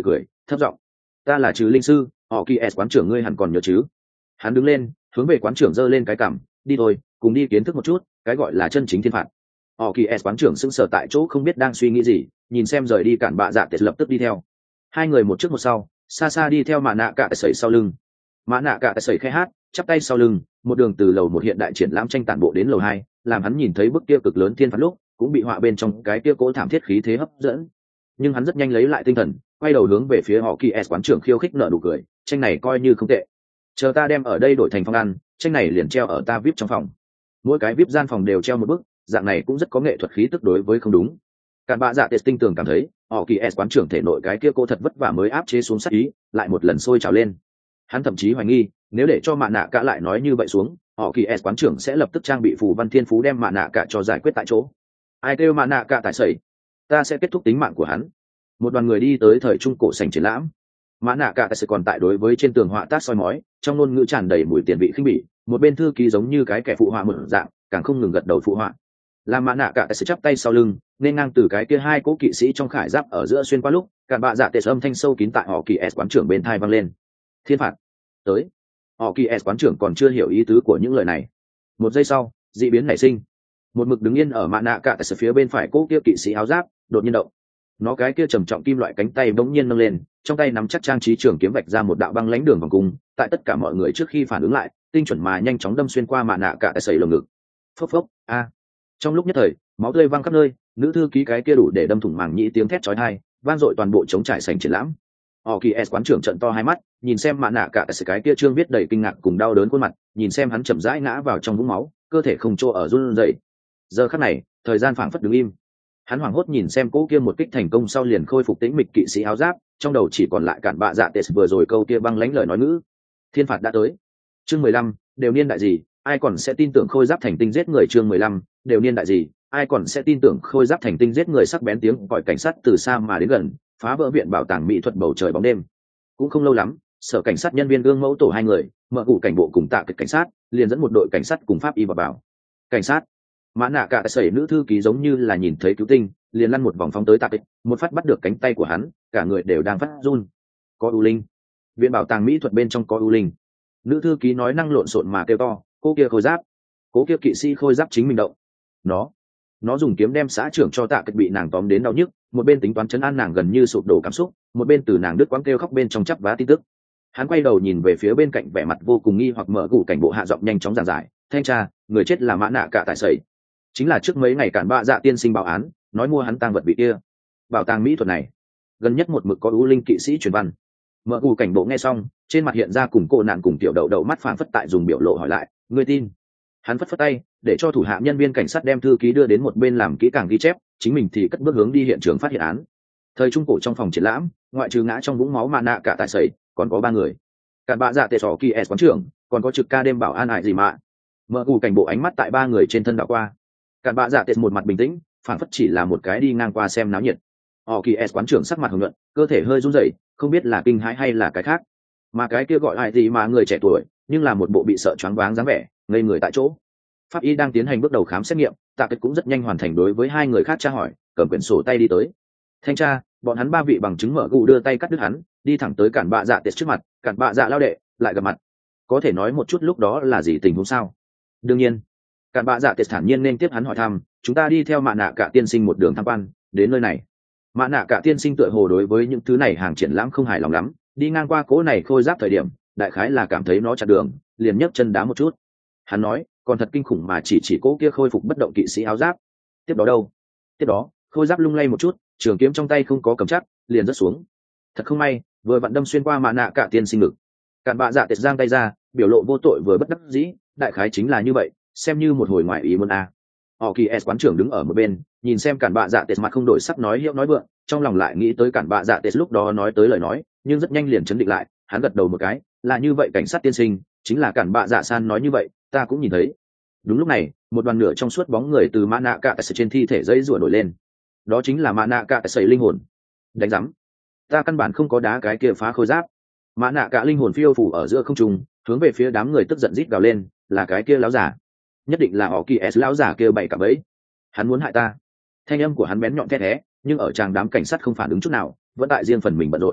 thấp giọng: ta là trừ linh sư, họ kỳ s quán trưởng, ngươi hẳn còn nhớ chứ? Hắn đứng lên, hướng về quán trưởng giơ lên cái cằm: đi thôi, cùng đi kiến thức một chút cái gọi là chân chính thiên phạt. Họ kỳ s quán trưởng sững sờ tại chỗ, không biết đang suy nghĩ gì, nhìn xem rời đi Cản Bạ Dạ Tệ lập tức đi theo. Hai người một trước một sau, xa xa đi theo Mã Nạ Cả Tài Sẩy sau lưng. Mã Nạ Cả Tài Sẩy khẽ hát, chắp tay sau lưng, một đường từ lầu một hiện đại triển lãm tranh tản bộ đến lầu hai, làm hắn nhìn thấy bức kia cực lớn thiên phạt lúc, cũng bị họa bên trong cái kia cố thảm thiết khí thế hấp dẫn. Nhưng hắn rất nhanh lấy lại tinh thần, quay đầu hướng về phía họ kỳ s quán trưởng khiêu khích nở nụ cười: tranh này coi như không tệ, chờ ta đem ở đây đổi thành phòng ăn, tranh này liền treo ở ta vip trong phòng. Mỗi cái vip gian phòng đều treo một bức, dạng này cũng rất có nghệ thuật khí tức đối với không đúng. Cản Bạ Dạ Tệ tinh tường cảm thấy, họ kỳ s quán trưởng thể nội cái kia cô thật vất vả mới áp chế xuống sát ý, lại một lần sôi trào lên. Hắn thậm chí hoài nghi, nếu để cho Mã Nạ Cả lại nói như vậy xuống, họ kỳ s quán trưởng sẽ lập tức trang bị phù văn thiên phú đem Mã Nạ Cả cho giải quyết tại chỗ. Ai kêu Mã Nạ Cả Tài Sẩy, ta sẽ kết thúc tính mạng của hắn. Một đoàn người đi tới thời trung cổ sảnh triển lãm. Mã Nạ Cả Tài Sẩy còn tại đối với trên tường họa tác soi mói, trong ngôn ngữ tràn đầy mùi tiền vị khinh bỉ. Một bên thư ký giống như cái kẻ phụ họa một dạng, càng không ngừng gật đầu phụ họa. Làm Mã Nạ Cả Tài Sẩy chắp tay sau lưng, nên ngang từ cái kia hai cố kỵ sĩ trong khải giáp ở giữa xuyên qua lúc, Cản Bạ Dạ Tệ âm thanh sâu kín tại họ kỳ s quán trưởng bên tai vang lên: thiên phạt tới. Họ kỳ s quán trưởng còn chưa hiểu ý tứ của những lời này. Một giây sau, dị biến nảy sinh. Một mực đứng yên ở Mã Nạ Cả Tài phía bên phải cố kia kỵ sĩ áo giáp đột nhiên động. Nó cái kia trầm trọng kim loại cánh tay bỗng nhiên nâng lên, trong tay nắm chắc trang trí trường kiếm vạch ra một đạo băng lãnh đường vòng cung, tại tất cả mọi người trước khi phản ứng lại, tinh chuẩn mà nhanh chóng đâm xuyên qua Mã Nạ Cả Tài lồng ngực. Phốc phốc, a. Trong lúc nhất thời, máu tươi văng khắp nơi, nữ thư ký cái kia đủ để đâm thủng màng nhĩ tiếng thét chói tai, vang dội toàn bộ trống trải sảnh triển lãm. Họ kỳ s quán trưởng trợn to hai mắt, nhìn xem Mã Nạ Cả Tài cái kia trương viết đầy kinh ngạc cùng đau đớn khuôn mặt, nhìn xem hắn chậm rãi ngã vào trong vũng máu, cơ thể không chỗ ở run rẩy. Giờ khắc này, thời gian phảng phất đứng im. Hắn hoảng hốt nhìn xem cỗ kia một kích thành công sau liền khôi phục tĩnh mịch kỵ sĩ áo giáp, trong đầu chỉ còn lại Cản Bạ Dạ Tệ vừa rồi câu kia băng lãnh lời nói ngữ: thiên phạt đã tới. Chương mười lăm, đều niên đại gì, ai còn sẽ tin tưởng khôi giáp thành tinh giết người. Chương mười lăm, đều niên đại gì, ai còn sẽ tin tưởng khôi giáp thành tinh giết người. Sắc bén tiếng còi cảnh sát từ xa mà đến gần, phá vỡ viện bảo tàng mỹ thuật bầu trời bóng đêm. Cũng không lâu lắm, sở cảnh sát nhân viên gương mẫu tổ hai người, mở cụ cảnh bộ cùng tạ kịch cảnh sát, liền dẫn một đội cảnh sát cùng pháp y vào bảo. Cảnh sát. Mã Nạ Cả Tài nữ thư ký giống như là nhìn thấy cứu tinh, liền lăn một vòng phóng tới tạ kịch, một phát bắt được cánh tay của hắn, cả người đều đang phát run. Có u linh. Viện bảo tàng mỹ thuật bên trong có u linh. Nữ thư ký nói năng lộn xộn mà kêu to: cô kia khôi giáp, cố kia kỵ sĩ khôi giáp chính mình động. Nó, nó dùng kiếm đem xã trưởng cho tạ kịch bị nàng tóm đến đau nhức, một bên tính toán chấn an nàng gần như sụp đổ cảm xúc, một bên từ nàng đứt quãng kêu khóc bên trong chắp vá tin tức. Hắn quay đầu nhìn về phía bên cạnh vẻ mặt vô cùng nghi hoặc mở cụ cảnh bộ hạ giọng nhanh chóng giảng giải: thanh tra, người chết là Mã Nạ Cả Tài Sẩy, chính là trước mấy ngày Cản Bạ Dạ tiên sinh báo án, nói mua hắn tang vật bị kia. Bảo tàng mỹ thuật này, gần nhất một mực có u linh kỵ sĩ truyền văn. Mở cụ cảnh bộ nghe xong, trên mặt hiện ra cùng cô nạn cùng tiểu đậu đậu mắt phảng phất tại dùng biểu lộ hỏi lại: ngươi tin? Hắn phất phất tay, để cho thủ hạ nhân viên cảnh sát đem thư ký đưa đến một bên làm kỹ càng ghi chép, chính mình thì cất bước hướng đi hiện trường phát hiện án. Thời trung cổ trong phòng triển lãm, ngoại trừ ngã trong vũng máu Mã Nạ Cả Tài Sẩy, còn có ba người: Cản Bạ Dạ Tệ sỏ kỳ s quán trưởng, còn có trực ca đêm bảo an Ải gì mà. Mở cụ cảnh bộ ánh mắt tại ba người trên thân đảo qua. Cản Bạ Dạ Tệ một mặt bình tĩnh, phản phất chỉ là một cái đi ngang qua xem náo nhiệt. Họ kỳ s quán trưởng sắc mặt hồng nhuận, cơ thể hơi run rẩy, không biết là kinh hãi hay là cái khác. Mà cái kia gọi Ải gì mà người trẻ tuổi, nhưng là một bộ bị sợ choáng váng dáng vẻ, ngây người tại chỗ. Pháp y đang tiến hành bước đầu khám xét nghiệm, tạ kịch cũng rất nhanh hoàn thành đối với hai người khác tra hỏi, cầm quyển sổ tay đi tới. Thanh tra, bọn hắn ba vị bằng chứng mở gù đưa tay cắt đứt hắn, đi thẳng tới Cản Bạ Dạ Tệ trước mặt. Cản Bạ Dạ lao đệ, lại gặp mặt, có thể nói một chút lúc đó là gì tình huống sao? Đương nhiên. Cản Bạ Dạ Tệ thản nhiên nên tiếp hắn hỏi thăm: chúng ta đi theo Mã Nạ Cả tiên sinh một đường tham quan đến nơi này. Mã Nạ Cả tiên sinh tựa hồ đối với những thứ này hàng triển lãm không hài lòng lắm, đi ngang qua cố này khôi giáp thời điểm, đại khái là cảm thấy nó chặn đường, liền nhấc chân đá một chút. Hắn nói, còn thật kinh khủng mà chỉ chỉ cố kia khôi phục bất động kỵ sĩ áo giáp. Tiếp đó đâu? Tiếp đó, khôi giáp lung lay một chút, trường kiếm trong tay không có cầm chắc, liền rớt xuống. Thật không may, vừa vặn đâm xuyên qua Mã Nạ Cả tiên sinh ngực. Cản Bạ Dạ Tệ giang tay ra, biểu lộ vô tội vừa bất đắc dĩ, đại khái chính là như vậy, xem như một hồi ngoại ý muốn a. Họ kỳ s quán trưởng đứng ở một bên, nhìn xem Cản Bạ Dạ Tệ mặt không đổi sắc nói hiệu nói vượng, trong lòng lại nghĩ tới Cản Bạ Dạ Tệ lúc đó nói tới lời nói, nhưng rất nhanh liền chấn định lại, hắn gật đầu một cái, là như vậy cảnh sát tiên sinh, chính là Cản Bạ Dạ san nói như vậy, ta cũng nhìn thấy. Đúng lúc này, một đoàn nửa trong suốt bóng người từ Mã Nạ Cả trên thi thể dây rủa nổi lên. Đó chính là Mã Nạ Cả sẩy linh hồn. Đánh rắm, ta căn bản không có đá cái kia phá khôi giáp. Mã Nạ Cả linh hồn phiêu phủ ở giữa không trung, hướng về phía đám người tức giận rít gào lên: là cái kia lão giả, nhất định là họ kỳ s lão giả kia bậy cả bẫy, hắn muốn hại ta. Thanh âm của hắn bén nhọn thét thé, nhưng ở tràng đám cảnh sát không phản ứng chút nào, vẫn tại riêng phần mình bận rộn.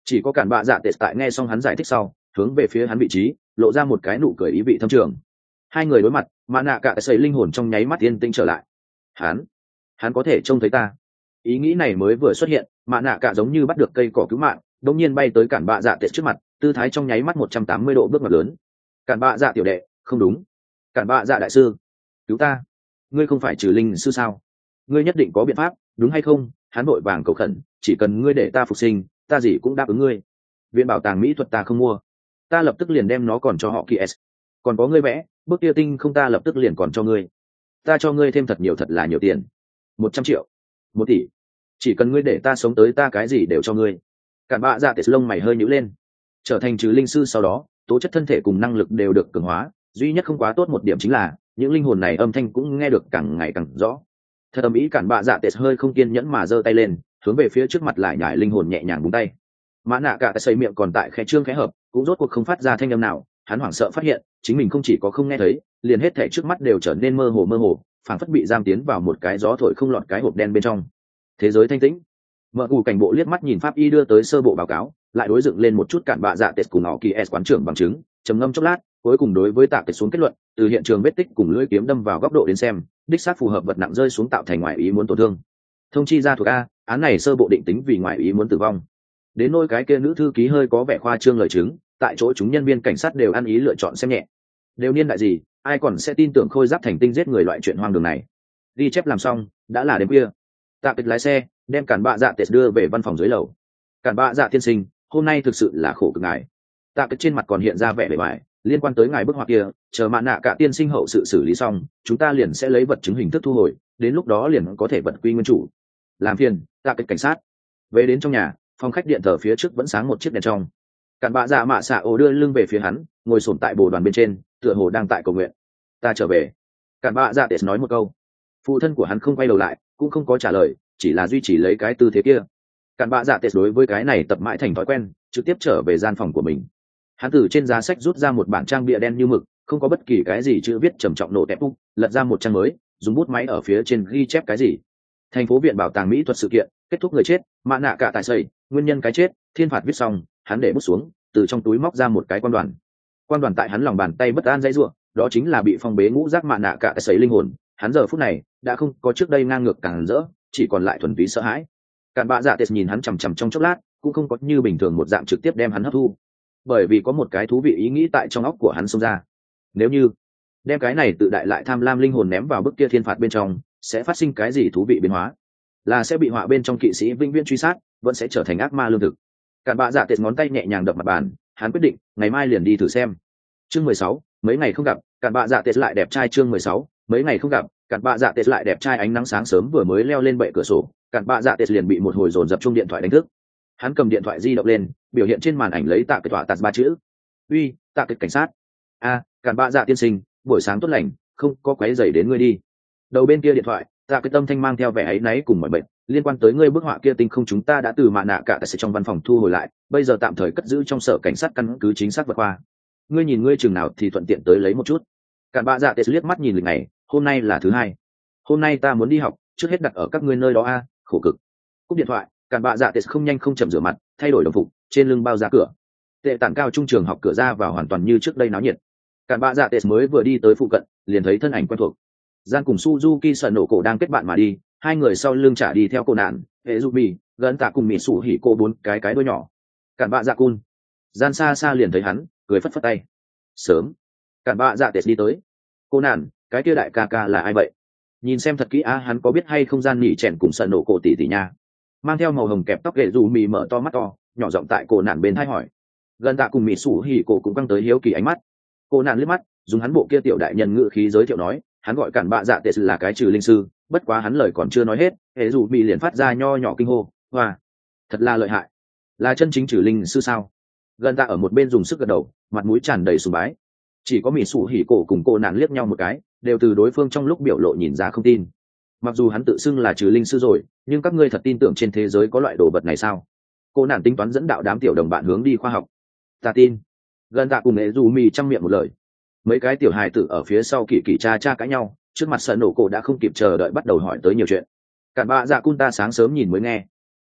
Chỉ có cản bạ dạ tệ tại nghe xong hắn giải thích sau hướng về phía hắn vị trí lộ ra một cái nụ cười ý vị thâm trường. Hai người đối mặt, mã nạ cả sấy linh hồn trong nháy mắt yên tĩnh trở lại. Hắn, hắn có thể trông thấy ta. Ý nghĩ này mới vừa xuất hiện, mã nạ cả giống như bắt được cây cỏ cứu mạng, đột nhiên bay tới cản bạ dạ tệ trước mặt, tư thái trong nháy mắt một trăm tám mươi độ bước ngoặt lớn. Cản bạ dạ tiểu đệ, không đúng. Cản bạ dạ đại sư, cứu ta. Ngươi không phải trừ linh sư sao? Ngươi nhất định có biện pháp, đúng hay không? Hắn vội vàng cầu khẩn, chỉ cần ngươi để ta phục sinh, ta gì cũng đáp ứng ngươi. Viện bảo tàng mỹ thuật ta không mua, ta lập tức liền đem nó còn cho họ kia. Còn có ngươi vẽ bức kia tinh không, ta lập tức liền còn cho ngươi. Ta cho ngươi thêm thật nhiều, thật là nhiều tiền, một trăm triệu, một tỷ, chỉ cần ngươi để ta sống tới, ta cái gì đều cho ngươi. Cản bạ dạ tệ lông mày hơi nhíu lên. Trở thành trừ linh sư sau đó, tố chất thân thể cùng năng lực đều được cường hóa, duy nhất không quá tốt một điểm chính là những linh hồn này âm thanh cũng nghe được càng ngày càng rõ. Thật âm ý, cản bạ dạ tệ hơi không kiên nhẫn mà giơ tay lên, hướng về phía trước mặt lại nhải linh hồn nhẹ nhàng búng tay. Mã nạ cả xây miệng còn tại khẽ trương khẽ hợp, cũng rốt cuộc không phát ra thanh âm nào. Hắn hoảng sợ phát hiện chính mình không chỉ có không nghe thấy, liền hết thảy trước mắt đều trở nên mơ hồ mơ hồ, phảng phất bị giam tiến vào một cái gió thổi không lọt cái hộp đen bên trong. Thế giới thanh tĩnh. Mở ủ cảnh bộ liếc mắt nhìn pháp y đưa tới sơ bộ báo cáo, lại đối dựng lên một chút cản bạ dạ tệ cùng họ kỳ s quán trưởng bằng chứng, trầm ngâm chốc lát, cuối cùng đối với tạ tệ xuống kết luận, từ hiện trường vết tích cùng lưỡi kiếm đâm vào góc độ đến xem, đích xác phù hợp vật nặng rơi xuống tạo thành ngoại ý muốn tổn thương. Thông chi ra thuộc a, án này sơ bộ định tính vì ngoại ý muốn tử vong. Đến nỗi cái kia nữ thư ký hơi có vẻ khoa trương lời chứng, tại chỗ chúng nhân viên cảnh sát đều ăn ý lựa chọn xem nhẹ. Đều niên đại gì, ai còn sẽ tin tưởng khôi giáp thành tinh giết người loại chuyện hoang đường này. Ghi chép làm xong, đã là đêm khuya. Tạ Kịch lái xe đem cản bạ dạ tệ đưa về văn phòng dưới lầu. Cản bạ dạ tiên sinh, hôm nay thực sự là khổ cực ngài. Tạ Kịch trên mặt còn hiện ra vẻ bề bại, liên quan tới ngài bức họa kia, chờ mạn nạ cả tiên sinh hậu sự xử lý xong, chúng ta liền sẽ lấy vật chứng hình thức thu hồi, đến lúc đó liền có thể vật quy nguyên chủ. Làm phiền, Tạ Kịch cảnh sát. Về đến trong nhà, phòng khách điện thờ phía trước vẫn sáng một chiếc đèn trong. Cản bạ dạ mạ xạ ổ đưa lưng về phía hắn, ngồi xổm tại bồ đoàn bên trên, tựa hồ đang tại cầu nguyện. Ta trở về. Cản bạ dạ tệ nói một câu. Phụ thân của hắn không quay đầu lại, cũng không có trả lời, chỉ là duy trì lấy cái tư thế kia. Cản bạ dạ tệ đối với cái này tập mãi thành thói quen, trực tiếp trở về gian phòng của mình. Hắn từ trên giá sách rút ra một bản trang bìa đen như mực, không có bất kỳ cái gì chữ viết trầm trọng nổ tẹp úc, lật ra một trang mới, dùng bút máy ở phía trên ghi chép cái gì. Thành phố viện bảo tàng mỹ thuật sự kiện, kết thúc người chết, mạ nạ cả tại xây, nguyên nhân cái chết, thiên phạt viết xong, hắn để bút xuống, từ trong túi móc ra một cái quan đoàn. Quan đoàn tại hắn lòng bàn tay bất an dãy rủa, đó chính là bị phong bế ngũ giác mạ nạ cả tại xây linh hồn. Hắn giờ phút này đã không có trước đây ngang ngược càng rỡ, chỉ còn lại thuần túy sợ hãi. Cản bạ dạ tệ nhìn hắn chằm chằm trong chốc lát, cũng không có như bình thường một dạng trực tiếp đem hắn hấp thu, bởi vì có một cái thú vị ý nghĩ tại trong óc của hắn xông ra. Nếu như đem cái này tự đại lại tham lam linh hồn ném vào bức kia thiên phạt bên trong, sẽ phát sinh cái gì thú vị biến hóa? Là sẽ bị họa bên trong kỵ sĩ vĩnh viễn truy sát, vẫn sẽ trở thành ác ma lương thực. Cản bạ dạ tệ ngón tay nhẹ nhàng đập mặt bàn, hắn quyết định ngày mai liền đi thử xem. Chương mười sáu, mấy ngày không gặp, cản bạ dạ tệ lại đẹp trai. Chương mười sáu, mấy ngày không gặp, cản bạ dạ tệ lại đẹp trai. Ánh nắng sáng sớm vừa mới leo lên bệ cửa sổ, cản bạ dạ tệ liền bị một hồi dồn dập chung điện thoại đánh thức. Hắn cầm điện thoại di động lên, biểu hiện trên màn ảnh lấy Tạ Kịch tọa tạt ba chữ. Uy, Tạ Kịch cảnh sát. A, cản bạ dạ tiên sinh, buổi sáng tốt lành, không có quấy rầy đến ngươi đi. Đầu bên kia điện thoại, Tạ Kịch tâm thanh mang theo vẻ áy náy cùng mọi bệnh, liên quan tới ngươi bức họa kia tinh không chúng ta đã từ mạ nạ cả tại trong văn phòng thu hồi lại, bây giờ tạm thời cất giữ trong sở cảnh sát căn cứ chính xác vật khoa. Ngươi nhìn ngươi chừng nào thì thuận tiện tới lấy một chút. Cản bạ dạ tệ liếc mắt nhìn lịch này, hôm nay là thứ hai. Hôm nay ta muốn đi học, trước hết đặt ở các ngươi nơi đó a, khổ cực. Cúp điện thoại, cản bạ dạ tệ không nhanh không chậm rửa mặt, thay đổi đồng phục, trên lưng bao ra cửa. Tệ tản cao trung trường học cửa ra vào hoàn toàn như trước đây náo nhiệt. Cản bạ dạ tệ mới vừa đi tới phụ cận, liền thấy thân ảnh quen thuộc. Gian cùng Suzuki sợ nổ cổ đang kết bạn mà đi, hai người sau lưng trả đi theo cô nạn, hệ giúp mì, gần tạ cùng mì sủ hỉ cô bốn cái cái đôi nhỏ. Cản bạ dạ cun. Gian xa xa liền thấy hắn, cười phất phất tay. Sớm. Cản bạ dạ tệ đi tới. Cô nạn, cái kia đại ca ca là ai vậy? Nhìn xem thật kỹ á, hắn có biết hay không gian nỉ chèn cùng sợ nổ cổ tỷ tỷ nha. Mang theo màu hồng kẹp tóc hệ dù mì mở to mắt to, nhỏ giọng tại cô nạn bên thay hỏi. Gần tạ cùng mì sủ hỉ cô cũng căng tới hiếu kỳ ánh mắt. Cô nạn liếc mắt, dùng hắn bộ kia tiểu đại nhân ngữ khí giới thiệu nói, hắn gọi cản bạ dạ tệ là cái trừ linh sư, bất quá hắn lời còn chưa nói hết, hệ dù mì liền phát ra nho nhỏ kinh hô. Hoa, thật là lợi hại, là chân chính trừ linh sư sao? Gần tạ ở một bên dùng sức gật đầu, mặt mũi tràn đầy sùng bái. Chỉ có mì sủ hỉ cổ cùng cô nạn liếc nhau một cái, đều từ đối phương trong lúc biểu lộ nhìn ra không tin. Mặc dù hắn tự xưng là trừ linh sư rồi, nhưng các ngươi thật tin tưởng trên thế giới có loại đồ vật này sao? Cô nạn tính toán dẫn đạo đám tiểu đồng bạn hướng đi khoa học. Ta tin. Gần tạ cùng hệ dù mì chăm miệng một lời. Mấy cái tiểu hài tử ở phía sau kỳ kỳ cha cha cãi nhau, trước mặt sợ nổ cổ đã không kịp chờ đợi bắt đầu hỏi tới nhiều chuyện. Cản bạ dạ cun ta sáng sớm nhìn mới nghe.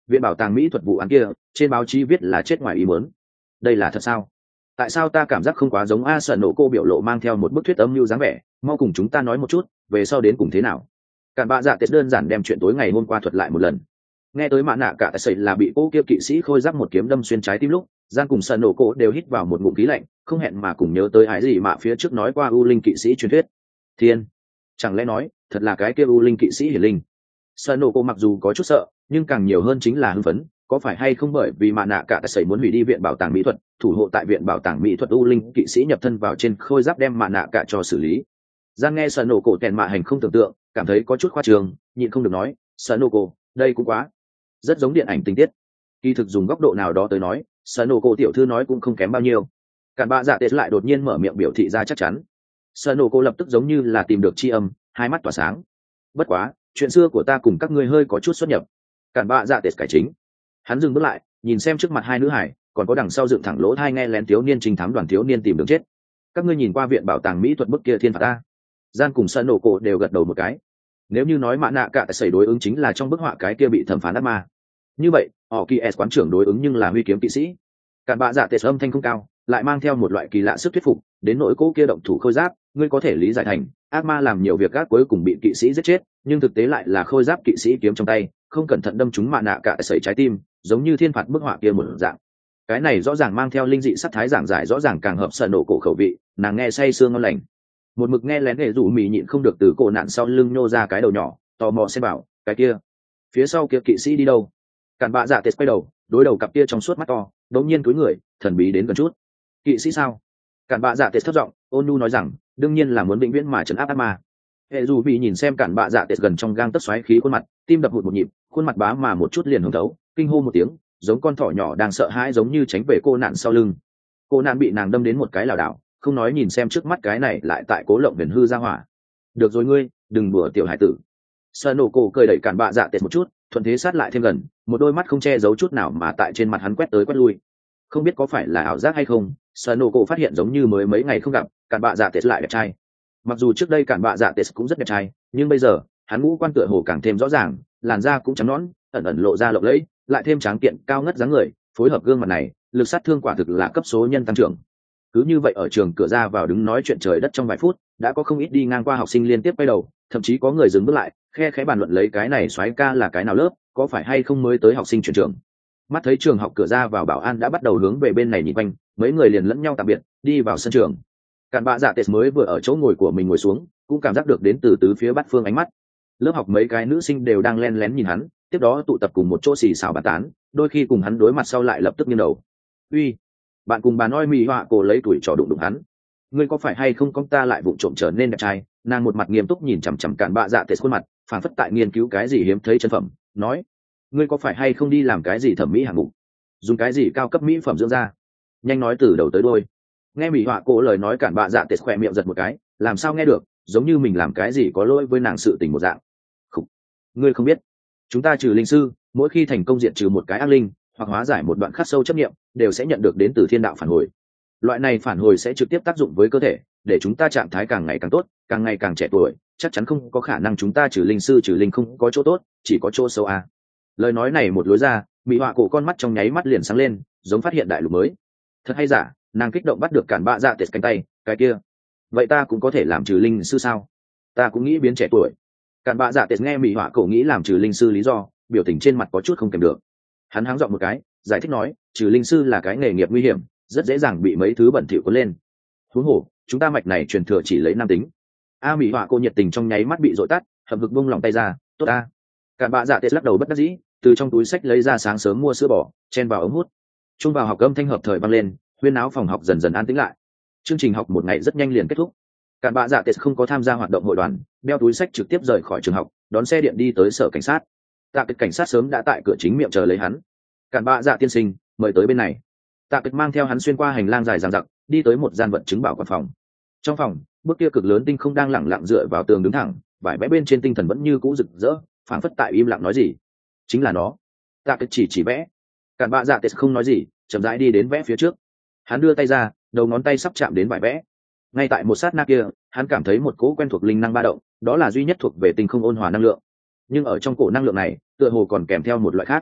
viện bảo tàng mỹ thuật vụ án kia trên báo chí viết là chết ngoài ý muốn. Đây là thật sao? Tại sao ta cảm giác không quá giống a sợ nổ cô biểu lộ mang theo một bức thuyết âm mưu dáng vẻ, mau cùng chúng ta nói một chút về sau đến cùng thế nào. Cản bạ dạ tết đơn giản đem chuyện tối ngày hôm qua thuật lại một lần. Nghe tới mạ nạ cả tại sẩy là bị cô kia kỵ sĩ khôi giáp một kiếm đâm xuyên trái tim lúc, gian cùng sợ nổ cô đều hít vào một ngụm khí lạnh, không hẹn mà cùng nhớ tới ái gì mà phía trước nói qua u linh kỵ sĩ truyền thuyết. Thiên, chẳng lẽ nói thật là cái kia u linh kỵ sĩ hiển linh? Sợ nổ cô mặc dù có chút sợ, nhưng càng nhiều hơn chính là hưng phấn. Có phải hay không bởi vì mạ nạ cả tại sẩy muốn hủy đi viện bảo tàng mỹ thuật, thủ hộ tại viện bảo tàng mỹ thuật u linh kỵ sĩ nhập thân vào trên khôi giáp đem mạ nạ cả cho xử lý. Gian nghe sợ nổ cổ kèn mạ hành không tưởng tượng, cảm thấy có chút khoa trương, nhịn không được nói, sợ nổ cổ, đây cũng quá rất giống điện ảnh tình tiết. Kỳ thực dùng góc độ nào đó tới nói, sợ nổ cổ tiểu thư nói cũng không kém bao nhiêu. Cản bạ dạ tết lại đột nhiên mở miệng biểu thị ra chắc chắn. Sợ nổ cổ lập tức giống như là tìm được tri âm, hai mắt tỏa sáng. Bất quá, chuyện xưa của ta cùng các ngươi hơi có chút xuất nhập. Cản bạ dạ tết cải chính. Hắn dừng bước lại, nhìn xem trước mặt hai nữ hải, còn có đằng sau dựng thẳng lỗ tai nghe lén thiếu niên trinh thám đoàn thiếu niên tìm đường chết. Các ngươi nhìn qua viện bảo tàng mỹ thuật bức kia thiên phạt ta. Gian cùng sợ nổ cổ đều gật đầu một cái. Nếu như nói mạ nạ cả tại sẩy đối ứng chính là trong bức họa cái kia bị thẩm phán ác ma, như vậy họ kỳ s quán trưởng đối ứng nhưng là huy kiếm kỵ sĩ. Cản bạ dạ tệ âm thanh không cao, lại mang theo một loại kỳ lạ sức thuyết phục, đến nỗi cố kia động thủ khôi giáp, ngươi có thể lý giải thành ác ma làm nhiều việc ác cuối cùng bị kỵ sĩ giết chết, nhưng thực tế lại là khôi giáp kỵ sĩ kiếm trong tay không cẩn thận đâm trúng mạ nạ cả tại sẩy trái tim, giống như thiên phạt bức họa kia một dạng. Cái này rõ ràng mang theo linh dị sắc thái giảng giải rõ ràng càng hợp sợ nổ cổ khẩu vị, nàng nghe say sương ngon lành. Một mực nghe lén hệ rủ mì nhịn không được từ cổ nạn sau lưng nhô ra cái đầu nhỏ, tò mò xem bảo cái kia phía sau kia kỵ sĩ đi đâu. Cản bạ dạ tết quay đầu, đối đầu cặp kia trong suốt mắt to, đống nhiên cúi người, thần bí đến gần chút. Kỵ sĩ sao? Cản bạ dạ tết thấp giọng, ôn nhu nói rằng, đương nhiên là muốn vĩnh viễn mà trấn áp ác ma. Hệ dù bị nhìn xem cản bạ dạ tết gần trong gang tấc xoáy khí khuôn mặt, tim đập hụt một nhịp, khuôn mặt bá mà một chút liền hưởng thấu, kinh hô một tiếng, giống con thỏ nhỏ đang sợ hãi giống như tránh về cô nạn sau lưng. Cô nạn bị nàng đâm đến một cái lảo đảo, không nói nhìn xem trước mắt cái này lại tại cố lộng huyền hư ra hỏa. Được rồi ngươi, đừng đùa tiểu hải tử. Sợ nổ cổ cười đẩy cản bạ dạ tết một chút, thuận thế sát lại thêm gần, một đôi mắt không che giấu chút nào mà tại trên mặt hắn quét tới quét lui. Không biết có phải là ảo giác hay không, sợ nổ cổ phát hiện giống như mới mấy ngày không gặp, cản bạ dạ tết lại đẹp trai. Mặc dù trước đây cản bạ dạ tết cũng rất đẹp trai, nhưng bây giờ hắn ngũ quan tựa hồ càng thêm rõ ràng, làn da cũng trắng nõn, ẩn ẩn lộ ra lộng lẫy, lại thêm tráng kiện cao ngất dáng người, phối hợp gương mặt này, lực sát thương quả thực là cấp số nhân tăng trưởng. Cứ như vậy ở trường cửa ra vào đứng nói chuyện trời đất trong vài phút, đã có không ít đi ngang qua học sinh liên tiếp quay đầu, thậm chí có người dừng bước lại, khe khẽ bàn luận lấy cái này soái ca là cái nào lớp, có phải hay không mới tới học sinh chuyển trường. Mắt thấy trường học cửa ra vào bảo an đã bắt đầu hướng về bên này nhìn quanh, mấy người liền lẫn nhau tạm biệt, đi vào sân trường. Cản bạ dạ tết mới vừa ở chỗ ngồi của mình ngồi xuống, cũng cảm giác được đến từ tứ phía bát phương ánh mắt. Lớp học mấy cái nữ sinh đều đang len lén nhìn hắn, tiếp đó tụ tập cùng một chỗ xì xào bàn tán, đôi khi cùng hắn đối mặt sau lại lập tức nghiêng đầu. Uy, bạn cùng bà nói mì họa cổ lấy tuổi trò đụng đụng hắn, ngươi có phải hay không con ta lại vụng trộm trở nên đẹp trai. Nàng một mặt nghiêm túc nhìn chằm chằm cản bạ dạ tết khuôn mặt, phản phất tại nghiên cứu cái gì hiếm thấy chân phẩm, nói, ngươi có phải hay không đi làm cái gì thẩm mỹ hạng mục, dùng cái gì cao cấp mỹ phẩm dưỡng da, nhanh nói từ đầu tới đôi. Nghe mỹ họa cổ lời nói, cản bạ dạ tết khỏe miệng giật một cái, làm sao nghe được giống như mình làm cái gì có lỗi với nàng sự tình một dạng. Khúc, ngươi không biết, chúng ta trừ linh sư, mỗi khi thành công diệt trừ một cái ác linh hoặc hóa giải một đoạn khắc sâu chấp niệm, đều sẽ nhận được đến từ thiên đạo phản hồi. Loại này phản hồi sẽ trực tiếp tác dụng với cơ thể, để chúng ta trạng thái càng ngày càng tốt, càng ngày càng trẻ tuổi. Chắc chắn không có khả năng chúng ta trừ linh sư trừ linh không có chỗ tốt, chỉ có chỗ xấu à. Lời nói này một lối ra, mỹ họa cổ con mắt trong nháy mắt liền sáng lên, giống phát hiện đại lục mới. Thật hay giả? Nàng kích động bắt được cản bạ dạ tết cánh tay, cái kia, vậy ta cũng có thể làm trừ linh sư sao? Ta cũng nghĩ biến trẻ tuổi. Cản bạ dạ tết nghe mỹ họa cổ nghĩ làm trừ linh sư lý do, biểu tình trên mặt có chút không kèm được. Hắn háng giọng một cái, giải thích nói, trừ linh sư là cái nghề nghiệp nguy hiểm, rất dễ dàng bị mấy thứ bẩn thỉu cuốn lên. Huống hồ, chúng ta mạch này truyền thừa chỉ lấy nam tính. A mỹ họa cô nhiệt tình trong nháy mắt bị dội tắt, hậm hực buông lòng tay ra, tốt a. Cản bạ dạ tết lắc đầu bất đắc dĩ, từ trong túi sách lấy ra sáng sớm mua sữa bò, chen vào ống hút. Chung vào học âm thanh hợp thời vang lên, huyên áo phòng học dần dần an tĩnh lại. Chương trình học một ngày rất nhanh liền kết thúc. Cản bạ dạ tết không có tham gia hoạt động hội đoàn, đeo túi sách trực tiếp rời khỏi trường học, đón xe điện đi tới sở cảnh sát. Tạ Kịch cảnh sát sớm đã tại cửa chính miệng chờ lấy hắn. Cản bạ dạ tiên sinh, mời tới bên này. Tạ Kịch mang theo hắn xuyên qua hành lang dài dằng dặc, đi tới một gian vận chứng bảo quản phòng. Trong phòng, bức kia cực lớn tinh không đang lẳng lặng dựa vào tường đứng thẳng, vải vẽ bên trên tinh thần vẫn như cũ rực rỡ, phảng phất tại im lặng nói gì. Chính là nó. Tạ Kịch chỉ chỉ vẽ. Cản bạ dạ tết không nói gì, chậm rãi đi đến vẽ phía trước. Hắn đưa tay ra, đầu ngón tay sắp chạm đến vải vẽ. Ngay tại một sát na kia, hắn cảm thấy một cỗ quen thuộc linh năng ba động, đó là duy nhất thuộc về tinh không ôn hòa năng lượng. Nhưng ở trong cổ năng lượng này, tựa hồ còn kèm theo một loại khác.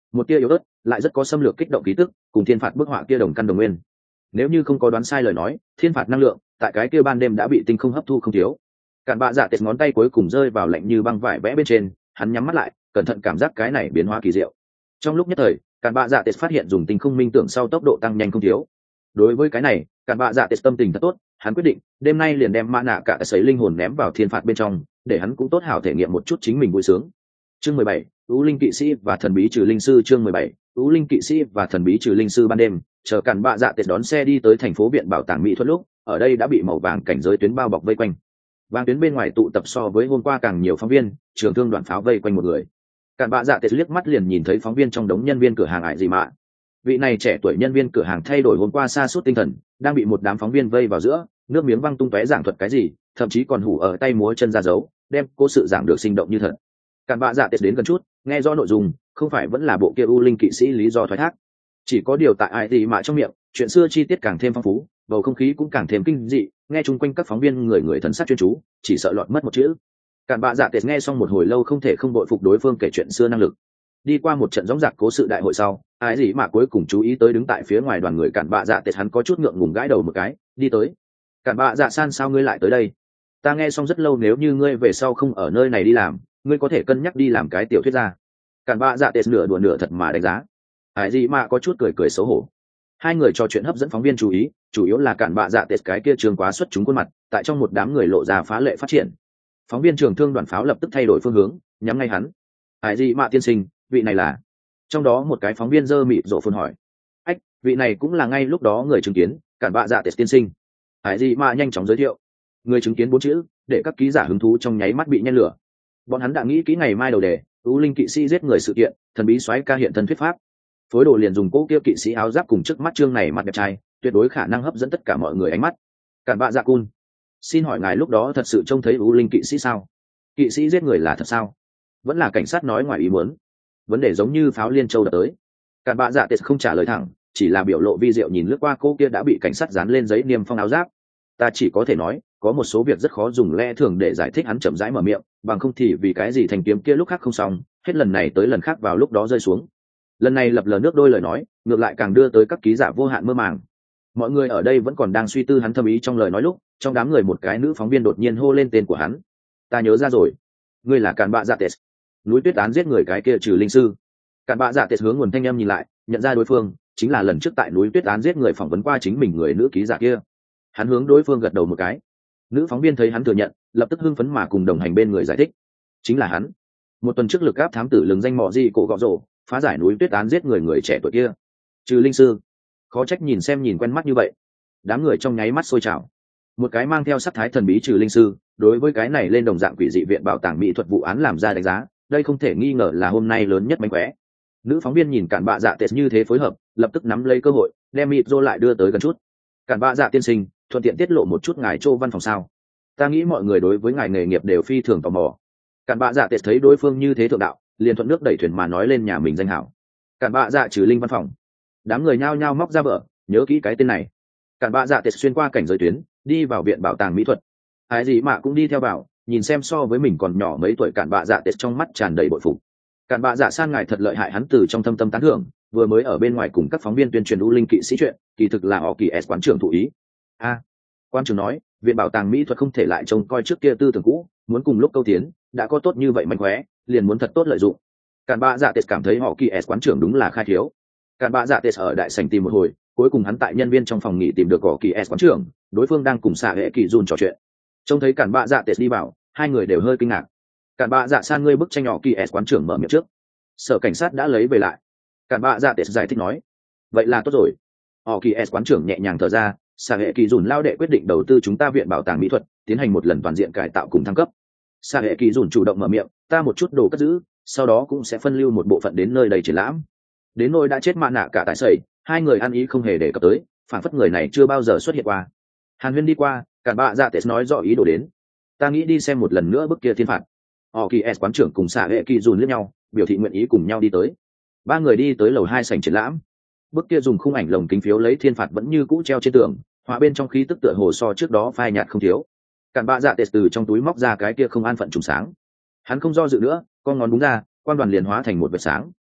một tia yếu ớt lại rất có xâm lược kích động ký tức, cùng thiên phạt bức họa kia đồng căn đồng nguyên. Nếu như không có đoán sai lời nói, thiên phạt năng lượng tại cái kia ban đêm đã bị tinh không hấp thu không thiếu. Cản bạ dạ tệt ngón tay cuối cùng rơi vào lạnh như băng vải vẽ bên trên, hắn nhắm mắt lại, cẩn thận cảm giác cái này biến hóa kỳ diệu. Trong lúc nhất thời, cản bạ dạ tệt phát hiện dùng tinh không minh tưởng sau tốc độ tăng nhanh không thiếu. Đối với cái này, cản bạ dạ tệt tâm tình thật tốt, hắn quyết định đêm nay liền đem ma nạ cả sấy linh hồn ném vào thiên phạt bên trong, để hắn cũng tốt hảo thể nghiệm một chút chính mình vui sướng. Chương mười bảy, U Linh kỵ sĩ và thần bí trừ linh sư. Chương mười bảy, U Linh kỵ sĩ và thần bí trừ linh sư. Ban đêm, chờ cản bạ dạ tệt đón xe đi tới thành phố viện bảo tàng mỹ thuật lúc, ở đây đã bị màu vàng cảnh giới tuyến bao bọc vây quanh. Vàng tuyến bên ngoài tụ tập so với hôm qua càng nhiều phóng viên, trường thương đoạn pháo vây quanh một người. Cản bạ dạ tệt liếc mắt liền nhìn thấy phóng viên trong đống nhân viên cửa hàng ải gì mà. Vị này trẻ tuổi nhân viên cửa hàng thay đổi hôm qua sa sút tinh thần, đang bị một đám phóng viên vây vào giữa, nước miếng văng tung tóe giảng thuật cái gì, thậm chí còn hủ ở tay múa chân ra dấu, đem cố sự giảng được sinh động như thật. Cản bạ dạ tệt đến gần chút, nghe rõ nội dung, không phải vẫn là bộ kia U Linh kỵ sĩ lý do thoái thác. Chỉ có điều tại ai gì mà trong miệng, chuyện xưa chi tiết càng thêm phong phú, bầu không khí cũng càng thêm kinh dị, nghe chung quanh các phóng viên người người thần sắc chuyên chú, chỉ sợ lọt mất một chữ. Cản bạ dạ tệt nghe xong một hồi lâu không thể không đội phục đối phương kể chuyện xưa năng lực. Đi qua một trận dõng dạc cố sự đại hội sau, ai gì mà cuối cùng chú ý tới đứng tại phía ngoài đoàn người cản bạ dạ tệt, hắn có chút ngượng ngùng gãi đầu một cái, đi tới. Cản bạ dạ san, sao ngươi lại tới đây? Ta nghe xong rất lâu, nếu như ngươi về sau không ở nơi này đi làm, ngươi có thể cân nhắc đi làm cái tiểu thuyết gia. Cản bạ dạ tệt nửa đùa nửa thật mà đánh giá. Ai gì mà có chút cười cười xấu hổ. Hai người trò chuyện hấp dẫn phóng viên chú ý, chủ yếu là cản bạ dạ tệt cái kia trường quá xuất chúng khuôn mặt, tại trong một đám người lộ ra phá lệ phát triển. Phóng viên trường thương đoàn pháo lập tức thay đổi phương hướng, nhắm ngay hắn. Ai gì mà tiên sinh, vị này là? Trong đó một cái phóng viên dơ mịt rộ phun hỏi. Ách, vị này cũng là ngay lúc đó người chứng kiến, cản bạ dạ tệt tiên sinh. Ai gì mà nhanh chóng giới thiệu. Người chứng kiến bốn chữ, để các ký giả hứng thú trong nháy mắt bị nhen lửa. Bọn hắn đã nghĩ kỹ ngày mai đầu đề, U Linh kỵ sĩ giết người sự kiện, thần bí soái ca hiện thân thuyết pháp. Phối đồ liền dùng cố kia kỵ sĩ áo giáp cùng trước mắt chương này mặt đẹp trai, tuyệt đối khả năng hấp dẫn tất cả mọi người ánh mắt. Cản bạ dạ cun, xin hỏi ngài lúc đó thật sự trông thấy U Linh kỵ sĩ sao? Kỵ sĩ giết người là thật sao? Vẫn là cảnh sát nói ngoài ý muốn? Vấn đề giống như pháo liên châu đập tới. Cản bạ dạ tệt không trả lời thẳng, chỉ là biểu lộ vi diệu nhìn lướt qua cô kia đã bị cảnh sát dán lên giấy niêm phong áo giáp. Ta chỉ có thể nói, có một số việc rất khó dùng lẽ thường để giải thích. Hắn chậm rãi mở miệng, bằng không thì vì cái gì thành kiếm kia lúc khác không xong, hết lần này tới lần khác vào lúc đó rơi xuống. Lần này lập lờ nước đôi lời nói, ngược lại càng đưa tới các ký giả vô hạn mơ màng. Mọi người ở đây vẫn còn đang suy tư hắn thâm ý trong lời nói lúc, trong đám người một cái nữ phóng viên đột nhiên hô lên tên của hắn. Ta nhớ ra rồi, ngươi là Cản bạ dạ tệt, núi tuyết án giết người cái kia trừ linh sư. Cản bạ dạ tệt hướng nguồn thanh âm nhìn lại, nhận ra đối phương chính là lần trước tại núi tuyết án giết người phỏng vấn qua chính mình người nữ ký giả kia. Hắn hướng đối phương gật đầu một cái. Nữ phóng viên thấy hắn thừa nhận, lập tức hưng phấn mà cùng đồng hành bên người giải thích. Chính là hắn, một tuần trước lực áp thám tử lừng danh mọ gì cổ gọ rổ, phá giải núi tuyết án giết người người trẻ tuổi kia. Trừ linh sư, khó trách nhìn xem nhìn quen mắt như vậy. Đám người trong nháy mắt sôi trào. Một cái mang theo sắc thái thần bí trừ linh sư, đối với cái này lên đồng dạng quỷ dị viện bảo tàng mỹ thuật vụ án làm ra đánh giá, đây không thể nghi ngờ là hôm nay lớn nhất mánh khóe. Nữ phóng viên nhìn cản bạ dạ tệt như thế phối hợp, lập tức nắm lấy cơ hội, đem mịt rô lại đưa tới gần chút. Cản bạ dạ tiên sinh, thuận tiện tiết lộ một chút ngài Châu văn phòng sao? Ta nghĩ mọi người đối với ngài nghề nghiệp đều phi thường tò mò. Cản bạ dạ tệt thấy đối phương như thế thượng đạo, liền thuận nước đẩy thuyền mà nói lên nhà mình danh hảo. Cản bạ dạ trừ linh văn phòng. Đám người nhao nhao móc ra vợ, nhớ kỹ cái tên này. Cản bạ dạ tệt xuyên qua cảnh giới tuyến, đi vào viện bảo tàng mỹ thuật. Ai gì mà cũng đi theo vào, nhìn xem so với mình còn nhỏ mấy tuổi cản bạ dạ tệt trong mắt tràn đầy bội phục. Cản bạ dạ san ngài thật lợi hại, hắn từ trong thâm tâm tán thưởng, vừa mới ở bên ngoài cùng các phóng viên tuyên truyền U Linh kỵ sĩ chuyện, kỳ thực là họ kỳ s quán trưởng thụ ý. A, quan trưởng nói, viện bảo tàng mỹ thuật không thể lại trông coi trước kia tư tưởng cũ, muốn cùng lúc câu tiến, đã có tốt như vậy mạnh khóe, liền muốn thật tốt lợi dụng. Cản bạ dạ tệt cảm thấy họ kỳ s quán trưởng đúng là khai thiếu. Cản bạ dạ tệt ở đại sảnh tìm một hồi, cuối cùng hắn tại nhân viên trong phòng nghỉ tìm được họ kỳ s quán trưởng, đối phương đang cùng xạ hệ kỳ dùn trò chuyện. Trông thấy cản bạ dạ tệt đi vào, hai người đều hơi kinh ngạc. Cản bạ dạ san, ngươi bức tranh họ kỳ s quán trưởng mở miệng trước, sở cảnh sát đã lấy về lại. Cản bạ dạ tệt giải thích nói, vậy là tốt rồi. Họ kỳ s quán trưởng nhẹ nhàng thở ra, xạ hệ kỳ dùn lao đệ quyết định đầu tư chúng ta viện bảo tàng mỹ thuật, tiến hành một lần toàn diện cải tạo cùng thăng cấp. Xạ hệ kỳ dùn chủ động mở miệng, ta một chút đồ cất giữ, sau đó cũng sẽ phân lưu một bộ phận đến nơi đầy triển lãm. Đến nơi đã chết mạ nạ cả tại sẩy, hai người ăn ý không hề đề cập tới, phản phất người này chưa bao giờ xuất hiện qua. Hàn Huyên đi qua, Cản bạ dạ tệt nói rõ ý đồ đến. Ta nghĩ đi xem một lần nữa bức kia thiên phạt. Họ kỳ s quán trưởng cùng xạ hệ kỳ dùn liếc nhau, biểu thị nguyện ý cùng nhau đi tới. Ba người đi tới lầu hai sảnh triển lãm. Bức kia dùng khung ảnh lồng kính phiếu lấy thiên phạt vẫn như cũ treo trên tường, hòa bên trong khí tức tựa hồ so trước đó phai nhạt không thiếu. Cản bạ dạ tệt từ trong túi móc ra cái kia không an phận trùng sáng. Hắn không do dự nữa, con ngón đúng ra, quan đoàn liền hóa thành một vệt sáng,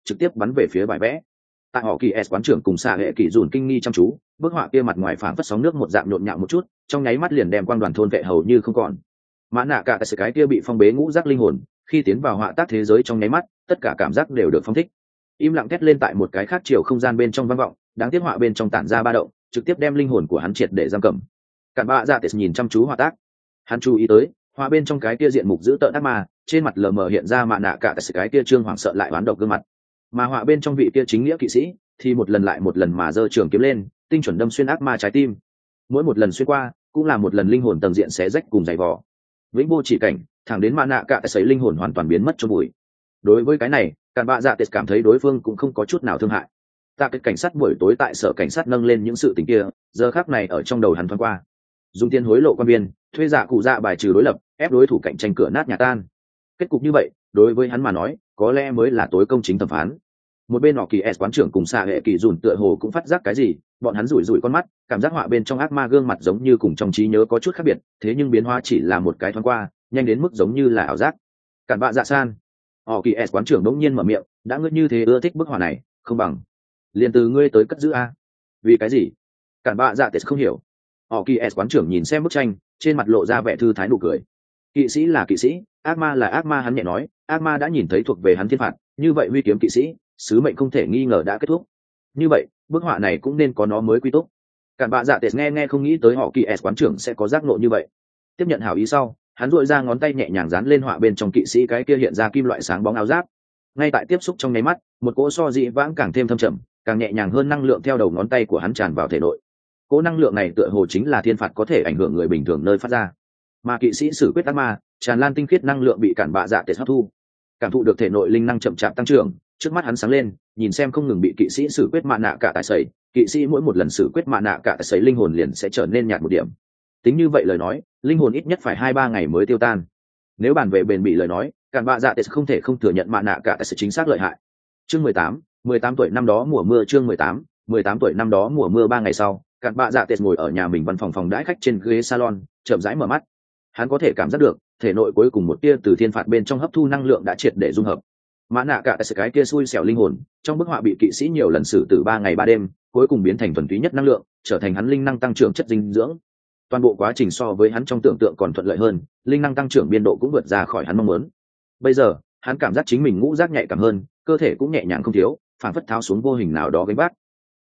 trực tiếp bắn về phía bài vẽ. Tại họ kỳ s quán trưởng cùng xạ hệ kỳ dùn kinh nghi chăm chú, bức họa kia mặt ngoài phảng phất sóng nước một dạng nhộn nhạo một chút, trong nháy mắt liền đem quang đoàn thôn vệ hầu như không còn. Mã nạ cả sự cái kia bị phong bế ngũ giác linh hồn, khi tiến vào họa tác thế giới trong nháy mắt, tất cả cảm giác đều được phóng thích. Im lặng thét lên tại một cái khác chiều không gian bên trong vang vọng, đáng tiếc họa bên trong tản ra ba động, trực tiếp đem linh hồn của hắn triệt để giam cầm. Cản bạ dạ tệ nhìn chăm chú họa tác, hắn chú ý tới họa bên trong cái kia diện mục giữ tợn ác ma, trên mặt lờ mờ hiện ra mạ nạ cả cái kia trương hoảng sợ lại oán độc gương mặt, mà họa bên trong vị kia chính nghĩa kỵ sĩ thì một lần lại một lần mà giơ trường kiếm lên, tinh chuẩn đâm xuyên ác ma trái tim. Mỗi một lần xuyên qua cũng là một lần linh hồn tầng diện xé rách cùng dày vò, vĩnh vô chỉ cảnh, thẳng đến mạ nạ cả cái linh hồn hoàn toàn biến mất trong bụi. Đối với cái này, cản bạ dạ tệ cảm thấy đối phương cũng không có chút nào thương hại. Tạ cái cảnh sát buổi tối tại sở cảnh sát nâng lên những sự tình kia, giờ khắc này ở trong đầu hắn thoáng qua. Dùng tiền hối lộ quan viên, thuê giả cụ dạ bài trừ đối lập, ép đối thủ cạnh tranh cửa nát nhà tan. Kết cục như vậy, đối với hắn mà nói, có lẽ mới là tối công chính thẩm phán. Một bên họ kỳ s quán trưởng cùng xạ hệ kỳ dùn tựa hồ cũng phát giác cái gì, bọn hắn rủi rủi con mắt, cảm giác họa bên trong ác ma gương mặt giống như cùng trong trí nhớ có chút khác biệt, thế nhưng biến hóa chỉ là một cái thoáng qua, nhanh đến mức giống như là ảo giác. Cản bạ dạ san, họ kỳ s quán trưởng đống nhiên mở miệng, đã ngươi như thế ưa thích bức họa này, không bằng liền từ ngươi tới cất giữ a. Vì cái gì? Cản bạ dạ tệ không hiểu. Họ kỳ s quán trưởng nhìn xem bức tranh, trên mặt lộ ra vẻ thư thái nụ cười. Kỵ sĩ là kỵ sĩ, ác ma là ác ma, hắn nhẹ nói, ác ma đã nhìn thấy thuộc về hắn thiên phạt, như vậy huy kiếm kỵ sĩ sứ mệnh không thể nghi ngờ đã kết thúc, như vậy bức họa này cũng nên có nó mới quy túc. Cản bạ dạ tệ nghe nghe không nghĩ tới họ kỳ s quán trưởng sẽ có giác ngộ như vậy. Tiếp nhận hảo ý sau, hắn duỗi ra ngón tay nhẹ nhàng dán lên họa bên trong kỵ sĩ cái kia hiện ra kim loại sáng bóng áo giáp. Ngay tại tiếp xúc trong nháy mắt, một cỗ so dị vãng càng thêm thâm trầm, càng nhẹ nhàng hơn năng lượng theo đầu ngón tay của hắn tràn vào thể nội. Cỗ năng lượng này tựa hồ chính là thiên phạt có thể ảnh hưởng người bình thường nơi phát ra, mà kỵ sĩ sử quyết ác ma tràn lan tinh khiết năng lượng bị cản bạ dạ tệ hấp thu, cảm thụ được thể nội linh năng chậm chạp tăng trưởng. Trước mắt hắn sáng lên, nhìn xem không ngừng bị kỵ sĩ sử quyết mạ nạ cả tại sấy, kỵ sĩ mỗi một lần sử quyết mạ nạ cả tại sấy linh hồn liền sẽ trở nên nhạt một điểm. Tính như vậy lời nói, linh hồn ít nhất phải hai ba ngày mới tiêu tan. Nếu bàn về bền bỉ lời nói, cản bạ dạ tệ không thể không thừa nhận mạ nạ cả tại sấy chính xác lợi hại. Chương mười tám, mười tám tuổi năm đó mùa mưa. Chương mười tám, mười tám tuổi năm đó mùa mưa. Ba ngày sau, cản bạ dạ tệ ngồi ở nhà mình văn phòng phòng đãi khách trên ghế salon, chậm rãi mở mắt. Hắn có thể cảm giác được thể nội cuối cùng một tia từ thiên phạt bên trong hấp thu năng lượng đã triệt để dung hợp. Mã nạ cả cái kia xui xẻo linh hồn trong bức họa bị kỵ sĩ nhiều lần xử tử ba ngày ba đêm, cuối cùng biến thành thuần túy nhất năng lượng, trở thành hắn linh năng tăng trưởng chất dinh dưỡng. Toàn bộ quá trình so với hắn trong tưởng tượng còn thuận lợi hơn, linh năng tăng trưởng biên độ cũng vượt ra khỏi hắn mong muốn. Bây giờ hắn cảm giác chính mình ngũ giác nhạy cảm hơn, cơ thể cũng nhẹ nhàng không thiếu, phản phất tháo xuống vô hình nào đó gánh vác.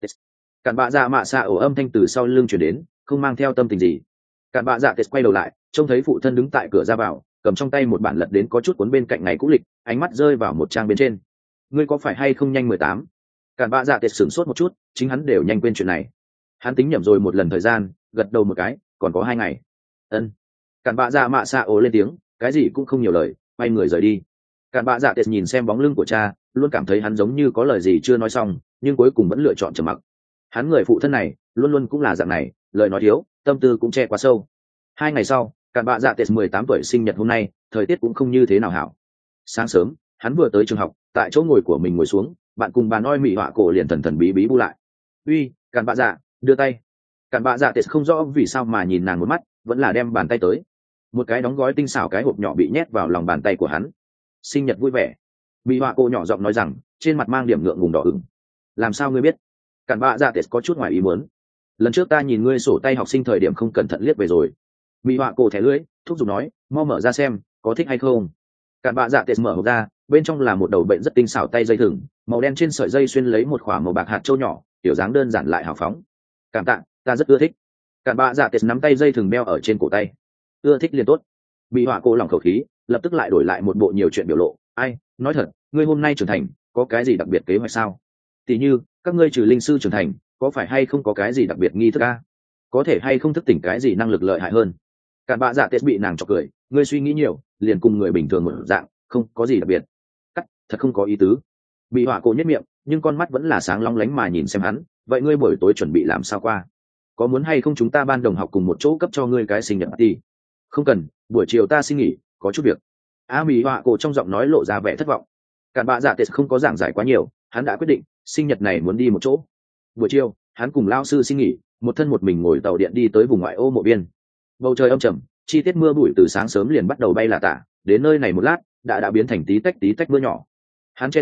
Cản bạ dạ mạ xạ ổ âm thanh từ sau lưng truyền đến, không mang theo tâm tình gì. Cản bạ dạ quay đầu lại, trông thấy phụ thân đứng tại cửa ra vào, cầm trong tay một bản lật đến có chút cuốn bên cạnh ngày cũ lịch, ánh mắt rơi vào một trang bên trên. Ngươi có phải hay không nhanh mười tám? Cản bạ dạ tệ sửng sốt một chút, chính hắn đều nhanh quên chuyện này. Hắn tính nhẩm rồi một lần thời gian, gật đầu một cái, còn có hai ngày. Ân. Cản bạ dạ mạ xạ ồ lên tiếng, cái gì cũng không nhiều lời, quay người rời đi. Cản bạ dạ tệ nhìn xem bóng lưng của cha, luôn cảm thấy hắn giống như có lời gì chưa nói xong, nhưng cuối cùng vẫn lựa chọn trầm mặc. Hắn người phụ thân này, luôn luôn cũng là dạng này, lời nói thiếu, tâm tư cũng che quá sâu. Hai ngày sau, cản bạ dạ tệ mười tám tuổi sinh nhật hôm nay, thời tiết cũng không như thế nào hảo. Sáng sớm, hắn vừa tới trường học, tại chỗ ngồi của mình ngồi xuống, bạn cùng bà nói mị họa cổ liền thần thần bí bí bu lại. Uy, cản bạ dạ, đưa tay. Cản bạ dạ tệ không rõ vì sao mà nhìn nàng một mắt, vẫn là đem bàn tay tới. Một cái đóng gói tinh xảo cái hộp nhỏ bị nhét vào lòng bàn tay của hắn. Sinh nhật vui vẻ. Mị họa cổ nhỏ giọng nói rằng, trên mặt mang điểm ngượng ngùng đỏ ửng. Làm sao ngươi biết? Cản bạ dạ tệ có chút ngoài ý muốn. Lần trước ta nhìn ngươi sổ tay học sinh thời điểm không cẩn thận liếc về rồi. Mị họa cổ thẻ lưỡi, thúc giục nói, mau mở ra xem, có thích hay không. Cản bạ dạ tệ mở hộp ra, bên trong là một đầu bệnh rất tinh xảo tay dây thừng, màu đen trên sợi dây xuyên lấy một khoảng màu bạc hạt châu nhỏ, kiểu dáng đơn giản lại hào phóng. Cảm tạ, ta rất ưa thích. Cản bạ dạ tệ nắm tay dây thừng đeo ở trên cổ tay. Ưa thích liền tốt. Mị họa cổ lỏng khẩu khí, lập tức lại đổi lại một bộ nhiều chuyện biểu lộ. Ai, nói thật, ngươi hôm nay trưởng thành, có cái gì đặc biệt kế hoạch sao? Tỷ như, các ngươi trừ linh sư trưởng thành, có phải hay không có cái gì đặc biệt nghi thức a? Có thể hay không thức tỉnh cái gì năng lực lợi hại hơn? Cản bạ dạ tệ bị nàng chọc cười, ngươi suy nghĩ nhiều, liền cùng người bình thường một dạng, không có gì đặc biệt. Cắt, thật không có ý tứ. Bị họa cổ nhất miệng, nhưng con mắt vẫn là sáng long lánh mà nhìn xem hắn. Vậy ngươi buổi tối chuẩn bị làm sao qua? Có muốn hay không chúng ta ban đồng học cùng một chỗ cấp cho ngươi cái sinh nhật đi? Không cần, buổi chiều ta xin nghỉ, có chút việc. A Mỹ họa cổ trong giọng nói lộ ra vẻ thất vọng. Cản bạ dạ tệ không có giảng giải quá nhiều, hắn đã quyết định, sinh nhật này muốn đi một chỗ. Buổi chiều, hắn cùng lao sư xin nghỉ, một thân một mình ngồi tàu điện đi tới vùng ngoại ô mộ biên. Bầu trời âm trầm, chi tiết mưa bụi từ sáng sớm liền bắt đầu bay là tả, đến nơi này một lát đã đã biến thành tí tách tí tách mưa nhỏ. Hắn che rủ,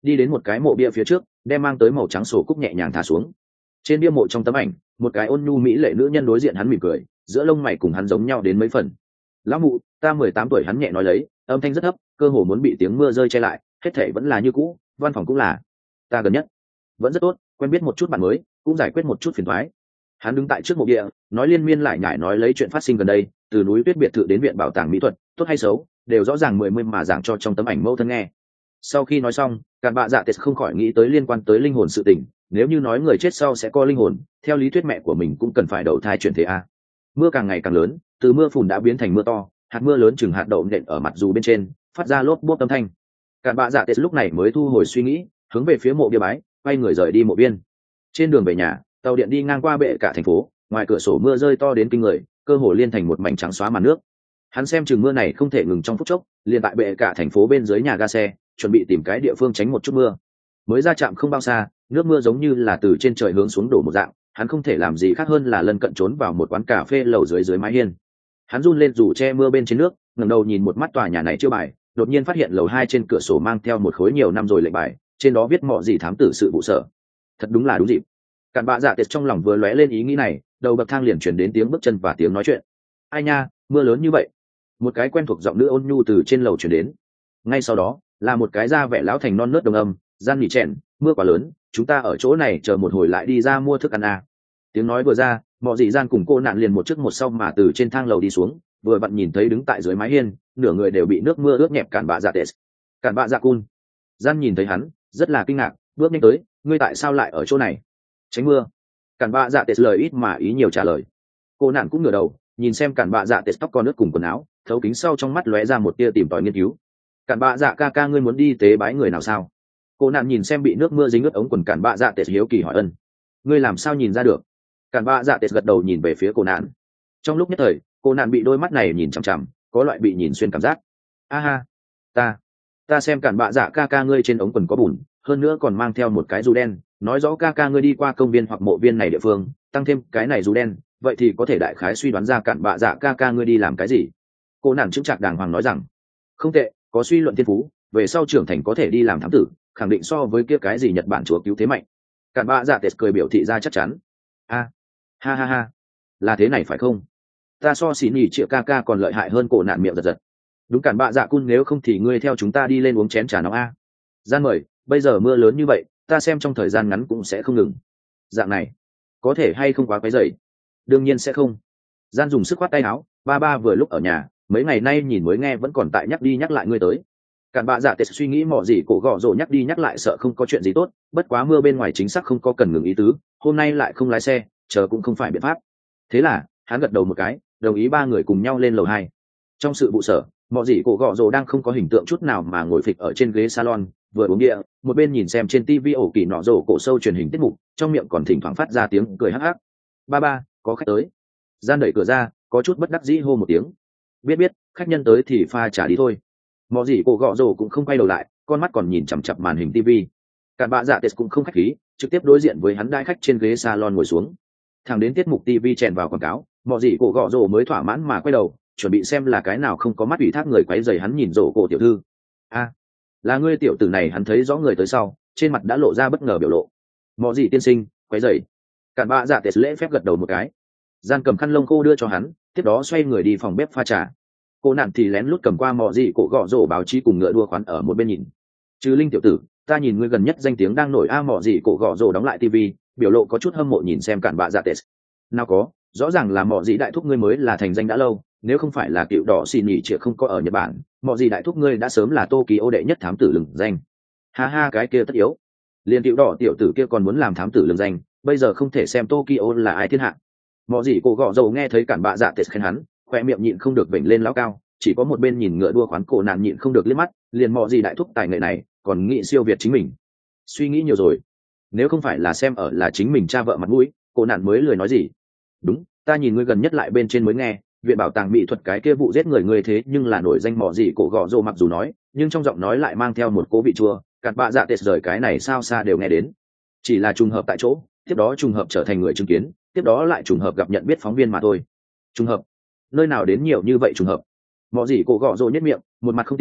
đi đến một cái mộ bia phía trước, đem mang tới màu trắng sổ cúc nhẹ nhàng thả xuống. Trên bia mộ trong tấm ảnh, một cái ôn nhu mỹ lệ nữ nhân đối diện hắn mỉm cười, giữa lông mày cùng hắn giống nhau đến mấy phần. Lão mụ, ta mười tám tuổi, hắn nhẹ nói lấy, âm thanh rất thấp, cơ hồ muốn bị tiếng mưa rơi che lại, hết thảy vẫn là như cũ, văn phòng cũng là. Ta gần nhất vẫn rất tốt, quen biết một chút bạn mới, cũng giải quyết một chút phiền toái. Hắn đứng tại trước mộ bia, nói liên miên lại nhải nói lấy chuyện phát sinh gần đây, từ núi tuyết biệt thự đến viện bảo tàng mỹ thuật, tốt hay xấu, đều rõ ràng mười mươi mà giảng cho trong tấm ảnh mẫu thân nghe. Sau khi nói xong, Càn Bạ Dạ Tệt không khỏi nghĩ tới liên quan tới linh hồn sự tình, nếu như nói người chết sau sẽ có linh hồn, theo lý thuyết mẹ của mình cũng cần phải đầu thai chuyển thế a. Mưa càng ngày càng lớn, từ mưa phùn đã biến thành mưa to, hạt mưa lớn chừng hạt đậu nện ở mặt dù bên trên, phát ra lốp bốp âm thanh. Càn Bạ Dạ Tệt lúc này mới thu hồi suy nghĩ, hướng về phía mộ bia bái, quay người rời đi mộ biên. Trên đường về nhà, tàu điện đi ngang qua bệ cả thành phố, ngoài cửa sổ mưa rơi to đến kinh người, cơ hồ liên thành một mảnh trắng xóa màn nước. Hắn xem chừng mưa này không thể ngừng trong phút chốc, liền tại bệ cả thành phố bên dưới nhà ga xe, chuẩn bị tìm cái địa phương tránh một chút mưa. Mới ra trạm không bao xa, nước mưa giống như là từ trên trời hướng xuống đổ một dạng, hắn không thể làm gì khác hơn là lân cận trốn vào một quán cà phê lầu dưới dưới mái hiên. Hắn run lên dù che mưa bên trên nước, ngẩng đầu nhìn một mắt tòa nhà này chưa bài, đột nhiên phát hiện lầu hai trên cửa sổ mang theo một khối nhiều năm rồi lệnh bài, trên đó viết mọ gì thám tử sự vụ sở. Thật đúng là đúng dịp. Càn Bạ Dạ Tệt trong lòng vừa lóe lên ý nghĩ này, đầu bậc thang liền truyền đến tiếng bước chân và tiếng nói chuyện. Ai nha, mưa lớn như vậy. Một cái quen thuộc giọng nữ ôn nhu từ trên lầu truyền đến. Ngay sau đó là một cái da vẻ lão thành non nớt đồng âm, gian nỉ chèn, mưa quá lớn, chúng ta ở chỗ này chờ một hồi lại đi ra mua thức ăn à. Tiếng nói vừa ra, mọi dị gian cùng cô nạn liền một trước một sau mà từ trên thang lầu đi xuống, vừa vặn nhìn thấy đứng tại dưới mái hiên, nửa người đều bị nước mưa ướt nhẹp Càn Bạ Dạ Tệt. Càn Bạ Dạ Cun. Gian nhìn thấy hắn, rất là kinh ngạc, bước nhanh tới, ngươi tại sao lại ở chỗ này? Tránh mưa. Càn Bạ Dạ Tệt lời ít mà ý nhiều trả lời. Cô nạn cũng ngửa đầu, nhìn xem Càn Bạ Dạ Tệt tóc con nước cùng quần áo, thấu kính sau trong mắt lóe ra một tia tìm tòi nghiên cứu. Càn Bạ Dạ ca ca, ngươi muốn đi tế bái người nào sao? Cô nạn nhìn xem bị nước mưa dính ướt ống quần Càn Bạ Dạ Tệt hiếu kỳ hỏi ân. Ngươi làm sao nhìn ra được? Càn Bạ Dạ Tệt gật đầu nhìn về phía cô nạn. Trong lúc nhất thời, cô nạn bị đôi mắt này nhìn chằm chằm, có loại bị nhìn xuyên cảm giác. A ha, ta, ta xem Càn Bạ Dạ ca ca ngươi trên ống quần có bùn, hơn nữa còn mang theo một cái dù đen, nói rõ ca ca ngươi đi qua công viên hoặc mộ viên này địa phương, tăng thêm cái này dù đen, vậy thì có thể đại khái suy đoán ra Càn Bạ Dạ ca ca ngươi đi làm cái gì. Cô nàng chững chạc đàng hoàng nói rằng, không tệ, có suy luận thiên phú, về sau trưởng thành có thể đi làm thám tử, khẳng định so với kia cái gì Nhật Bản chúa cứu thế mạnh. Càn Bạ Dạ Tệt cười biểu thị ra chắc chắn. A, ha ha ha, là thế này phải không? Ta so xỉ nhỉ triệu ca ca còn lợi hại hơn. Cổ nạn miệng giật giật. Đúng, Càn Bạ Dạ Cun, nếu không thì ngươi theo chúng ta đi lên uống chén trà nóng a. Gian mời, bây giờ mưa lớn như vậy, ta xem trong thời gian ngắn cũng sẽ không ngừng. Dạng này, có thể hay không quá quấy rầy? Đương nhiên sẽ không. Gian dùng sức khoát tay áo, ba ba vừa lúc ở nhà, mấy ngày nay nhìn mới nghe vẫn còn tại nhắc đi nhắc lại ngươi tới. Càn Bạ Dạ Tệt suy nghĩ mò gì cổ gọ rồ nhắc đi nhắc lại sợ không có chuyện gì tốt, bất quá mưa bên ngoài chính xác không có cần ngừng ý tứ, hôm nay lại không lái xe, chờ cũng không phải biện pháp. Thế là hắn gật đầu một cái, đồng ý ba người cùng nhau lên lầu hai. Trong sự vụ sở, mò gì cổ gọ rồ đang không có hình tượng chút nào mà ngồi phịch ở trên ghế salon, vừa uống địa, một bên nhìn xem trên tivi ổ kỳ nọ rồ cổ sâu truyền hình tiết mục, trong miệng còn thỉnh thoảng phát ra tiếng cười hắc hắc. Ba ba, có khách tới. Gian đẩy cửa ra, có chút bất đắc dĩ hô một tiếng. Biết biết, khách nhân tới thì pha trả đi thôi. Mọ gì cổ gọ rồ cũng không quay đầu lại, con mắt còn nhìn chằm chằm màn hình tivi. Càn Bạ Dạ Tệt cũng không khách khí, trực tiếp đối diện với hắn đai khách trên ghế salon ngồi xuống. Thẳng đến tiết mục tivi chèn vào quảng cáo, mọ gì cổ gọ rồ mới thỏa mãn mà quay đầu, chuẩn bị xem là cái nào không có mắt ủy thác người quấy rầy hắn nhìn rồ cổ tiểu thư. A, là ngươi tiểu tử này. Hắn thấy rõ người tới sau, trên mặt đã lộ ra bất ngờ biểu lộ. Mọ gì tiên sinh, quấy rầy. Càn Bạ Dạ Tệt lễ phép gật đầu một cái. Gian cầm khăn lông khô đưa cho hắn, tiếp đó xoay người đi phòng bếp pha trà. Cô nạn thì lén lút cầm qua mọ gì cổ gọ rổ báo chí cùng ngựa đua khoán ở một bên nhìn. Trừ Linh tiểu tử, ta nhìn ngươi gần nhất danh tiếng đang nổi a. Mọ gì cổ gọ rổ đóng lại tivi, biểu lộ có chút hâm mộ nhìn xem Càn Bạ Dạ Tệt. Nào có, rõ ràng là mọ gì đại thúc ngươi mới là thành danh đã lâu, nếu không phải là cựu đỏ xì nhỉ trịa không có ở Nhật Bản, mọ gì đại thúc ngươi đã sớm là Tokyo đệ nhất thám tử lừng danh. Ha ha, cái kia tất yếu. Liên cựu đỏ tiểu tử kia còn muốn làm thám tử lừng danh, bây giờ không thể xem Tokyo là ai thiên hạ. Mọ gì cổ gọ rổ nghe thấy Càn Bạ Dạ Tệt khen hắn, khoe miệng nhịn không được vểnh lên lão cao, chỉ có một bên nhìn ngựa đua khoán cổ nạn nhịn không được liếc mắt, liền mọ gì đại thúc tài nghệ này còn nghĩ siêu việt chính mình. Suy nghĩ nhiều rồi, nếu không phải là xem ở là chính mình cha vợ mặt mũi, cổ nạn mới lười nói gì. Đúng, ta nhìn ngươi gần nhất lại bên trên mới nghe viện bảo tàng mỹ thuật cái kia vụ giết người ngươi thế nhưng là nổi danh. Mọ gì cổ gọ rồ mặc dù nói, nhưng trong giọng nói lại mang theo một cố vị chua. Càn Bạ Dạ Tệt rời cái này sao xa đều nghe đến, chỉ là trùng hợp tại chỗ, tiếp đó trùng hợp trở thành người chứng kiến, tiếp đó lại trùng hợp gặp nhận biết phóng viên mà thôi. Trùng hợp? Nơi nào đến nhiều như vậy trùng hợp? Mọ gì cổ gọ rồ nhất miệng, một mặt không tin,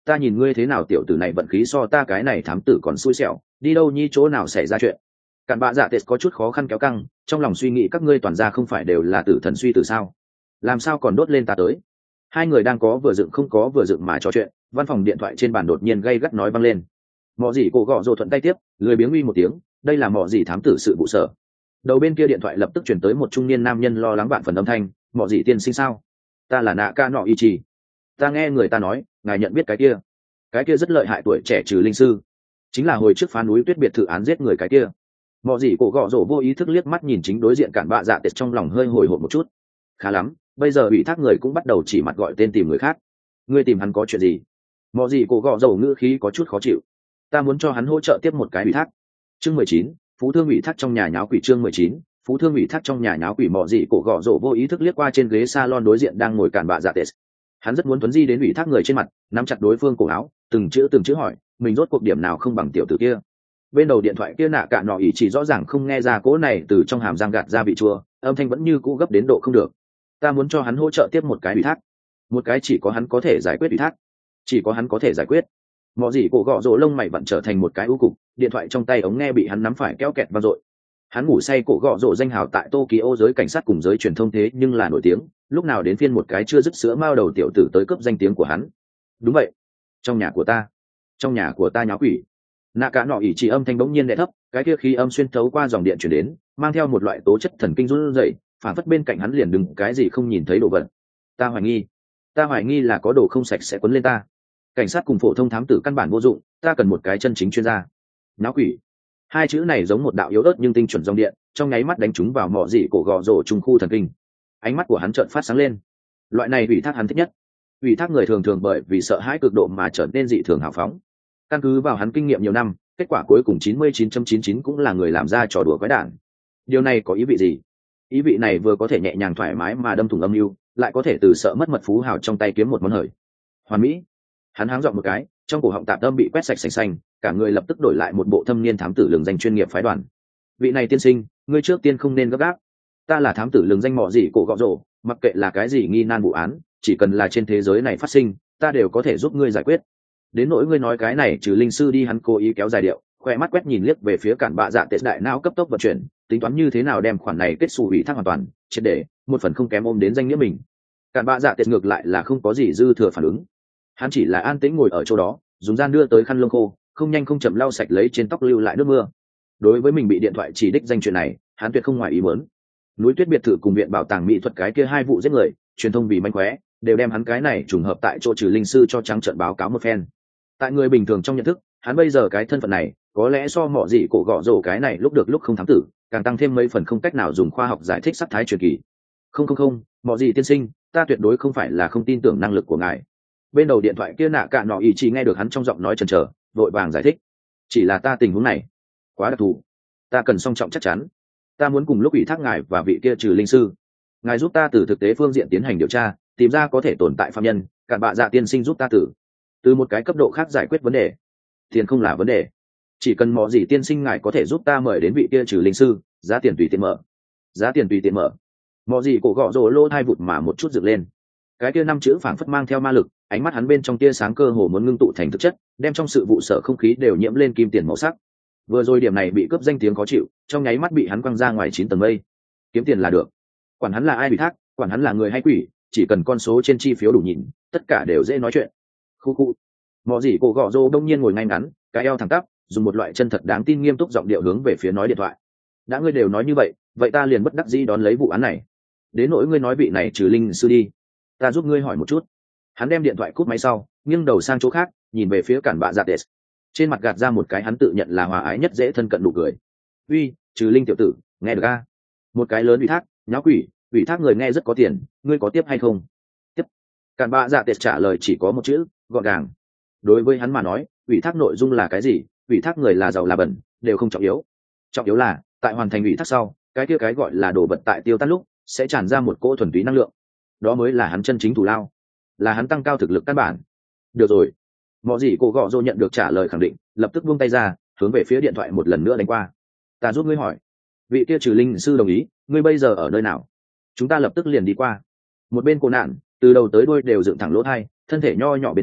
ta nhìn ngươi thế nào tiểu tử này vận khí so ta cái này thám tử còn xui xẻo, đi đâu nhi chỗ nào xảy ra chuyện. Cặn bạ dạ tết có chút khó khăn kéo căng, trong lòng suy nghĩ các ngươi toàn ra không phải đều là tử thần suy tử sao, làm sao còn đốt lên ta tới. Hai người đang có vừa dựng không có vừa dựng mà trò chuyện, văn phòng điện thoại trên bàn đột nhiên gây gắt nói văng lên. Mọ gì cổ gọ rồ thuận tay tiếp, lười biếng uy một tiếng, đây là mọ gì thám tử sự vụ sở. Đầu bên kia điện thoại lập tức chuyển tới một trung niên nam nhân lo lắng vạn phần âm thanh, mọ gì tiên sinh sao, ta là nạ ca nọ y trì, ta nghe người ta nói ngài nhận biết cái kia cái kia rất lợi hại tuổi trẻ trừ linh sư, chính là hồi trước phá núi tuyết biệt thự án giết người cái kia. Mọ gì cổ gọ rồ vô ý thức liếc mắt nhìn chính đối diện cản bạ dạ tệt, trong lòng hơi hồi hộp một chút. Khá lắm, bây giờ ủy thác người cũng bắt đầu chỉ mặt gọi tên tìm người khác. Ngươi tìm hắn có chuyện gì? Mọ gì cổ gọ rồ ngữ khí có chút khó chịu. Ta muốn cho hắn hỗ trợ tiếp một cái ủy thác. Chương mười chín, phú thương ủy thác trong nhà nháo quỷ. Chương mười chín, phú thương ủy thác trong nhà nháo quỷ. Mọ gì cổ gọ rồ vô ý thức liếc qua trên ghế salon đối diện đang ngồi cản bạ dạ tệt. Hắn rất muốn tuấn di đến ủy thác người trên mặt, nắm chặt đối phương cổ áo, từng chữ từng chữ hỏi mình rốt cuộc điểm nào không bằng tiểu tử kia. Bên đầu điện thoại kia nạ cả nọ ỉ chỉ rõ ràng không nghe ra cỗ này từ trong hàm răng gạt ra vị chua, âm thanh vẫn như cũ gấp đến độ không được. Ta muốn cho hắn hỗ trợ tiếp một cái ủy thác, một cái chỉ có hắn có thể giải quyết ủy thác, chỉ có hắn có thể giải quyết. Mọ gì cổ gọ rồ lông mày vặn trở thành một cái u cục, điện thoại trong tay ống nghe bị hắn nắm phải kéo kẹt vang dội. Hắn ngủ say cổ gọ rồ danh hào tại Tokyo giới cảnh sát cùng giới truyền thông thế nhưng là nổi tiếng, lúc nào đến phiên một cái chưa dứt sữa mao đầu tiểu tử tới cướp danh tiếng của hắn. Đúng vậy, trong nhà của ta, trong nhà của ta nháo quỷ. Nạ cả nọ ỉ chỉ âm thanh bỗng nhiên đè thấp, cái kia khí âm xuyên thấu qua dòng điện truyền đến, mang theo một loại tố chất thần kinh run rẩy, phản phất bên cạnh hắn liền đừng cái gì không nhìn thấy đồ vật. Ta hoài nghi, ta hoài nghi là có đồ không sạch sẽ quấn lên ta. Cảnh sát cùng phổ thông thám tử căn bản vô dụng, ta cần một cái chân chính chuyên gia. Nháo quỷ, hai chữ này giống một đạo yếu ớt nhưng tinh chuẩn dòng điện, trong nháy mắt đánh trúng vào mỏ dị cổ gò rổ trung khu thần kinh. Ánh mắt của hắn trợn phát sáng lên. Loại này ủy thác hắn thích nhất. Ủy thác người thường thường bởi vì sợ hãi cực độ mà trở nên dị thường hào phóng. Căn cứ vào hắn kinh nghiệm nhiều năm, kết quả cuối cùng chín mươi chín phẩy chín chín cũng là người làm ra trò đùa quái đản. Điều này có ý vị gì? Ý vị này vừa có thể nhẹ nhàng thoải mái mà đâm thủng âm mưu, lại có thể từ sợ mất mật phú hào trong tay kiếm một món hời. Hoàn mỹ. Hắn háng giọng một cái, trong cổ họng tạp âm bị quét sạch sành xanh, cả người lập tức đổi lại một bộ thâm niên thám tử lường danh chuyên nghiệp phái đoàn. Vị này tiên sinh, ngươi trước tiên không nên gấp gáp. Ta là thám tử lường danh mọ gì cổ gọ rổ, mặc kệ là cái gì nghi nan vụ án, chỉ cần là trên thế giới này phát sinh, ta đều có thể giúp ngươi giải quyết. Đến nỗi ngươi nói cái này trừ linh sư đi, hắn cố ý kéo dài điệu, khoe mắt quét nhìn liếc về phía cản bạ dạ tệ, đại não cấp tốc vận chuyển, tính toán như thế nào đem khoản này kết xù ủy thác hoàn toàn, triệt để, một phần không kém ôm đến danh nghĩa mình. Cản bạ dạ tệ ngược lại là không có gì dư thừa phản ứng, hắn chỉ là an tĩnh ngồi ở chỗ đó, dùng gian đưa tới khăn lông khô, không nhanh không chậm lau sạch lấy trên tóc lưu lại nước mưa. Đối với mình bị điện thoại chỉ đích danh chuyện này, hắn tuyệt không ngoài ý muốn. Núi tuyết biệt thự cùng viện bảo tàng mỹ thuật cái kia hai vụ giết người, truyền thông vì manh khóe, đều đem hắn cái này trùng hợp tại chỗ trừ linh sư cho trắng trợn báo cáo một phen. Tại người bình thường trong nhận thức, hắn bây giờ cái thân phận này có lẽ so mọ gì cổ gọ rổ cái này lúc được lúc không thám tử, càng tăng thêm mấy phần không cách nào dùng khoa học giải thích sắc thái truyền kỳ. Không không không, mọ gì tiên sinh, ta tuyệt đối không phải là không tin tưởng năng lực của ngài. Bên đầu điện thoại kia nạ cả nọ ý chỉ nghe được hắn trong giọng nói chần chờ, vội vàng giải thích. Chỉ là ta tình huống này quá đặc thù, ta cần song trọng chắc chắn. Ta muốn cùng lúc ủy thác ngài và vị kia trừ linh sư, ngài giúp ta từ thực tế phương diện tiến hành điều tra, tìm ra có thể tồn tại phạm nhân, cản bạ dạ tiên sinh giúp ta từ từ một cái cấp độ khác giải quyết vấn đề. Tiền không là vấn đề, chỉ cần mò gì tiên sinh ngài có thể giúp ta mời đến vị kia trừ linh sư, giá tiền tùy tiện mở. Giá tiền tùy tiện mở. Mò gì cổ gọ rồ lô hai vụt mà một chút dựng lên. Cái kia năm chữ phảng phất mang theo ma lực, ánh mắt hắn bên trong tia sáng cơ hồ muốn ngưng tụ thành thực chất, đem trong sự vụ sở không khí đều nhiễm lên kim tiền màu sắc. Vừa rồi điểm này bị cướp danh tiếng khó chịu, trong nháy mắt bị hắn quăng ra ngoài chín tầng mây. Kiếm tiền là được, quản hắn là ai bị thác, quản hắn là người hay quỷ, chỉ cần con số trên chi phiếu đủ nhìn, tất cả đều dễ nói chuyện. Khu khu. Mọ gì cổ gọ rô đông nhiên ngồi ngay ngắn, cái eo thẳng tắp, dùng một loại chân thật đáng tin nghiêm túc giọng điệu hướng về phía nói điện thoại. Đã ngươi đều nói như vậy, vậy ta liền bất đắc dĩ đón lấy vụ án này. Đến nỗi ngươi nói vị này trừ linh sư đi, ta giúp ngươi hỏi một chút. Hắn đem điện thoại cúp máy sau, nghiêng đầu sang chỗ khác, nhìn về phía cản bạ dạ tệ, trên mặt gạt ra một cái hắn tự nhận là hòa ái nhất dễ thân cận nụ cười. Uy, trừ linh tiểu tử, nghe được a? Một cái lớn ủy thác, nháo quỷ, ủy thác người nghe rất có tiền, ngươi có tiếp hay không? Tiếp. Cản bạ dạ tệ trả lời chỉ có một chữ, gọn gàng. Đối với hắn mà nói, ủy thác nội dung là cái gì, ủy thác người là giàu là bẩn, đều không trọng yếu. Trọng yếu là, tại hoàn thành ủy thác sau, cái kia cái gọi là đồ vật tại tiêu tan lúc, sẽ tràn ra một cỗ thuần túy năng lượng. Đó mới là hắn chân chính thủ lao, là hắn tăng cao thực lực căn bản. Được rồi. Mọ gì cô gọ rô nhận được trả lời khẳng định, lập tức buông tay ra, hướng về phía điện thoại một lần nữa đánh qua. Ta giúp ngươi hỏi, vị kia trừ linh sư đồng ý, ngươi bây giờ ở nơi nào? Chúng ta lập tức liền đi qua. Một bên cô nạn, từ đầu tới đuôi đều dựng thẳng lỗ tai, thân thể nho nhỏ bên trong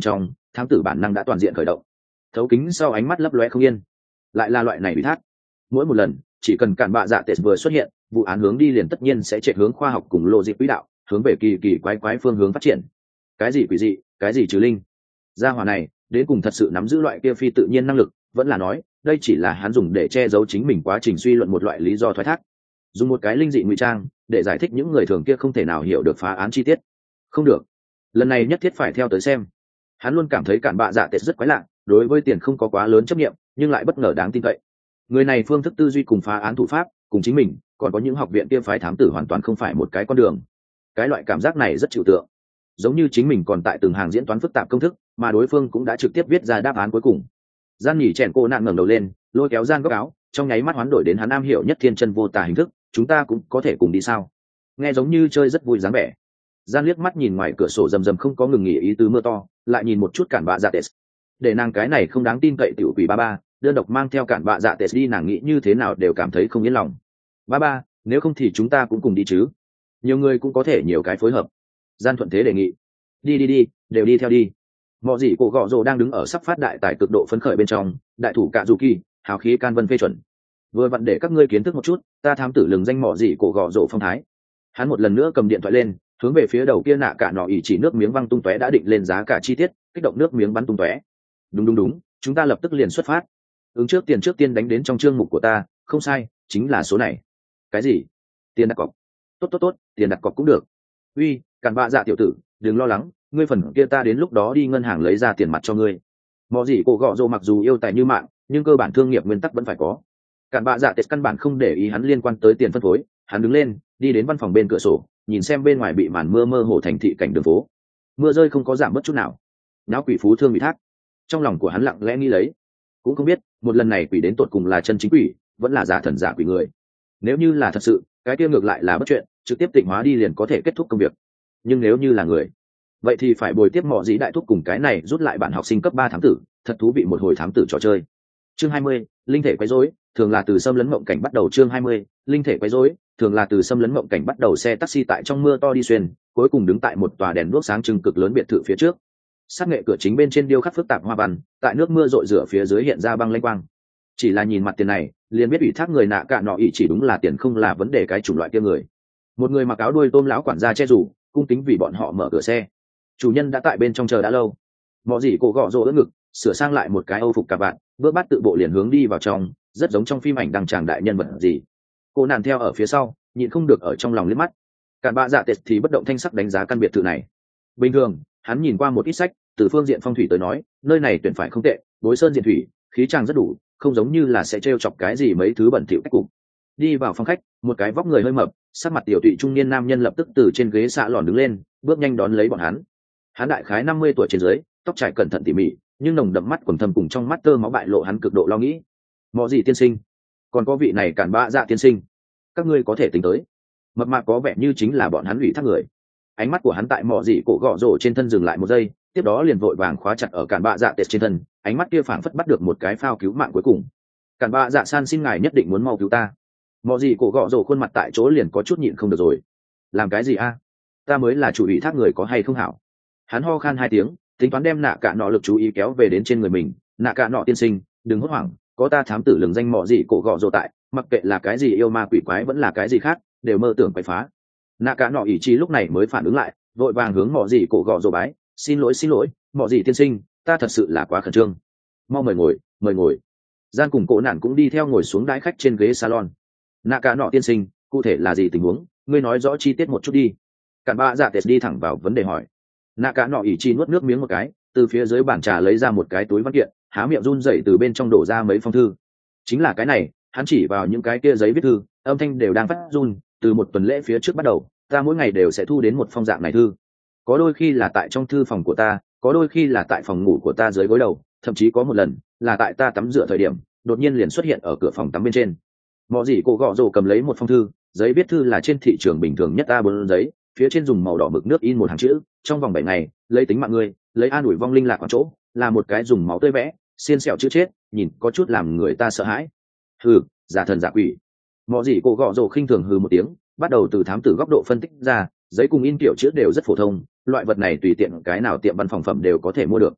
thám tử bản năng đã toàn diện khởi động. Thấu kính sau ánh mắt lấp lóe không yên, lại là loại này ủy thác. Mỗi một lần chỉ cần cản bạ dạ tệ vừa xuất hiện, vụ án hướng đi liền tất nhiên sẽ chạy hướng khoa học cùng lộ dịp quỹ đạo, hướng về kỳ kỳ quái quái phương hướng phát triển. Cái gì quỷ dị, cái gì trừ linh, gia hỏa này đến cùng thật sự nắm giữ loại kia phi tự nhiên năng lực, vẫn là nói đây chỉ là hắn dùng để che giấu chính mình quá trình suy luận một loại lý do thoái thác, dùng một cái linh dị ngụy trang để giải thích những người thường kia không thể nào hiểu được phá án chi tiết. Không được, lần này nhất thiết phải theo tới xem. Hắn luôn cảm thấy cản bạ dạ tệ rất quái lạ, đối với tiền không có quá lớn chấp nghiệm, nhưng lại bất ngờ đáng tin cậy. Người này phương thức tư duy cùng phá án thủ pháp cùng chính mình còn có những học viện kia phái thám tử hoàn toàn không phải một cái con đường. Cái loại cảm giác này rất trừu tượng, giống như chính mình còn tại từng hàng diễn toán phức tạp công thức, mà đối phương cũng đã trực tiếp viết ra đáp án cuối cùng. Gian nhỉ chèn cô nạn ngẩng đầu lên, lôi kéo Gian góc áo, trong nháy mắt hoán đổi đến hắn am hiểu nhất thiên chân vô tà hình thức. Chúng ta cũng có thể cùng đi sao? Nghe giống như chơi rất vui dáng vẻ. Gian liếc mắt nhìn ngoài cửa sổ rầm rầm không có ngừng nghỉ ý tứ mưa to, lại nhìn một chút cản bạ dạ tệ. Để nàng cái này không đáng tin cậy tiểu quỷ ba ba, đơn độc mang theo cản bạ dạ tệ đi, nàng nghĩ như thế nào đều cảm thấy không yên lòng. Ba ba, nếu không thì chúng ta cũng cùng đi chứ? Nhiều người cũng có thể nhiều cái phối hợp. Gian thuận thế đề nghị. Đi đi đi, đều đi theo đi. Mọi gì cổ gọ rồ đang đứng ở sắp phát đại tại cực độ phấn khởi bên trong, đại thủ cạ dù kỳ, hào khí can vân phê chuẩn. Vừa vặn để các ngươi kiến thức một chút, ta thám tử lừng danh mọ gì cổ gọ rồ phong thái. Hắn một lần nữa cầm điện thoại lên, hướng về phía đầu kia nạ cả nọ ỉ chỉ nước miếng văng tung tóe đã định lên giá cả chi tiết, kích động nước miếng bắn tung tóe. Đúng đúng đúng, chúng ta lập tức liền xuất phát. Ứng trước tiền trước tiên đánh đến trong chương mục của ta, không sai, chính là số này. Cái gì? Tiền đặt cọc? Tốt tốt tốt, tiền đặt cọc cũng được. Uy, cản bạ dạ tiểu tử, đừng lo lắng, ngươi phần kia ta đến lúc đó đi ngân hàng lấy ra tiền mặt cho ngươi. Mọ gì cổ gọ rồ mặc dù yêu tài như mạng, nhưng cơ bản thương nghiệp nguyên tắc vẫn phải có. Cản bạ dạ tệ căn bản không để ý hắn liên quan tới tiền phân phối, hắn đứng lên, đi đến văn phòng bên cửa sổ, nhìn xem bên ngoài bị màn mưa mơ hồ thành thị cảnh đường phố. Mưa rơi không có giảm bớt chút nào. Náo quỷ phú thương bị thác. Trong lòng của hắn lặng lẽ nghĩ lấy, cũng không biết một lần này quỷ đến tột cùng là chân chính quỷ, vẫn là giả thần giả quỷ người. Nếu như là thật sự, cái kia ngược lại là bất chuyện, trực tiếp tịnh hóa đi liền có thể kết thúc công việc. Nhưng nếu như là người, vậy thì phải bồi tiếp mọ dĩ đại thúc cùng cái này rút lại bạn học sinh cấp ba thám tử, thật thú vị một hồi thám tử trò chơi. Chương hai mươi, linh thể quấy rối, thường là từ xâm lấn mộng cảnh bắt đầu. Chương hai mươi, linh thể quấy rối, thường là từ xâm lấn mộng cảnh bắt đầu. Xe taxi tại trong mưa to đi xuyên, cuối cùng đứng tại một tòa đèn đuốc sáng trưng cực lớn biệt thự phía trước. Sắc nghệ cửa chính bên trên điêu khắc phức tạp hoa văn, tại nước mưa rội rửa phía dưới hiện ra băng lanh quang. Chỉ là nhìn mặt tiền này, liền biết ủy thác người nạ cả nọ ỉ chỉ đúng là tiền không là vấn đề cái chủng loại kia người. Một người mặc áo đuôi tôm lão quản gia che rủ, cung kính vì bọn họ mở cửa xe. Chủ nhân đã tại bên trong chờ đã lâu. Mọ gì cổ gọ rồ đỡ ngực, sửa sang lại một cái âu phục cả bạn, bước bát tự bộ liền hướng đi vào trong, rất giống trong phim ảnh đăng tràng đại nhân vật gì. Cô nàng theo ở phía sau, nhịn không được ở trong lòng liếc mắt. Cản bạ dạ tệ thì bất động thanh sắc đánh giá căn biệt thự này. Bình thường, hắn nhìn qua một ít sách, từ phương diện phong thủy tới nói, nơi này tuyển phải không tệ, bối sơn diện thủy, khí tràng rất đủ, không giống như là sẽ trêu chọc cái gì mấy thứ bẩn thỉu cách cục. Đi vào phòng khách, một cái vóc người hơi mập, sắc mặt tiểu tụy trung niên nam nhân lập tức từ trên ghế xạ lòn đứng lên, bước nhanh đón lấy bọn hắn. Hắn đại khái năm mươi tuổi trên dưới, tóc trải cẩn thận tỉ mỉ, nhưng nồng đậm mắt quầng thâm cùng trong mắt tơ máu bại lộ hắn cực độ lo nghĩ. Mọ gì tiên sinh, còn có vị này cản bạ dạ tiên sinh, các ngươi có thể tính tới. Mập mạp có vẻ như chính là bọn hắn ủy thác người. Ánh mắt của hắn tại mọ gì cổ gọ rổ trên thân dừng lại một giây, tiếp đó liền vội vàng khóa chặt ở cản bạ dạ tệ trên thân, ánh mắt kia phảng phất bắt được một cái phao cứu mạng cuối cùng. Cản bạ dạ san xin ngài nhất định muốn mau cứu ta. Mọ gì cổ gọ rổ khuôn mặt tại chỗ liền có chút nhịn không được rồi. Làm cái gì a? Ta mới là chủ ủy thác người có hay không hảo? Hắn ho khan hai tiếng, tính toán đem nạ cả nọ lực chú ý kéo về đến trên người mình. Nạ cả nọ tiên sinh, đừng hốt hoảng, có ta thám tử lừng danh mọ gì cổ gọ rổ tại, mặc kệ là cái gì yêu ma quỷ quái vẫn là cái gì khác, đều mơ tưởng quậy phá. Nạ cả nọ ỷ chi lúc này mới phản ứng lại, vội vàng hướng mọ gì cổ gọ rổ bái, xin lỗi xin lỗi, mọ gì tiên sinh, ta thật sự là quá khẩn trương. Mau mời ngồi, mời ngồi. Gian cùng cổ nạn cũng đi theo ngồi xuống đái khách trên ghế salon. Nạ cả nọ tiên sinh, cụ thể là gì tình huống, ngươi nói rõ chi tiết một chút đi. Cản bạ dạ tệ đi thẳng vào vấn đề hỏi. Nạ cả nọ ỷ chi nuốt nước miếng một cái, từ phía dưới bàn trà lấy ra một cái túi văn kiện, há miệng run rẩy từ bên trong đổ ra mấy phong thư. Chính là cái này, hắn chỉ vào những cái kia giấy viết thư, âm thanh đều đang phát run. Từ một tuần lễ phía trước bắt đầu, ta mỗi ngày đều sẽ thu đến một phong dạng này thư. Có đôi khi là tại trong thư phòng của ta, có đôi khi là tại phòng ngủ của ta dưới gối đầu, thậm chí có một lần là tại ta tắm rửa thời điểm, đột nhiên liền xuất hiện ở cửa phòng tắm bên trên. Mọ gì cô gọ rồ cầm lấy một phong thư, giấy viết thư là trên thị trường bình thường nhất a bốn giấy, phía trên dùng màu đỏ mực nước in một hàng chữ, trong vòng bảy ngày, lấy tính mạng ngươi, lấy an ủi vong linh lạc ở chỗ, là một cái dùng máu tươi vẽ, xiên xẹo chữ chết, nhìn có chút làm người ta sợ hãi. Hừ, giả thần giả quỷ. Mọ gì cô gọ rồ khinh thường hừ một tiếng, bắt đầu từ thám tử góc độ phân tích ra, giấy cùng in kiểu chữ đều rất phổ thông, loại vật này tùy tiện cái nào tiệm văn phòng phẩm đều có thể mua được.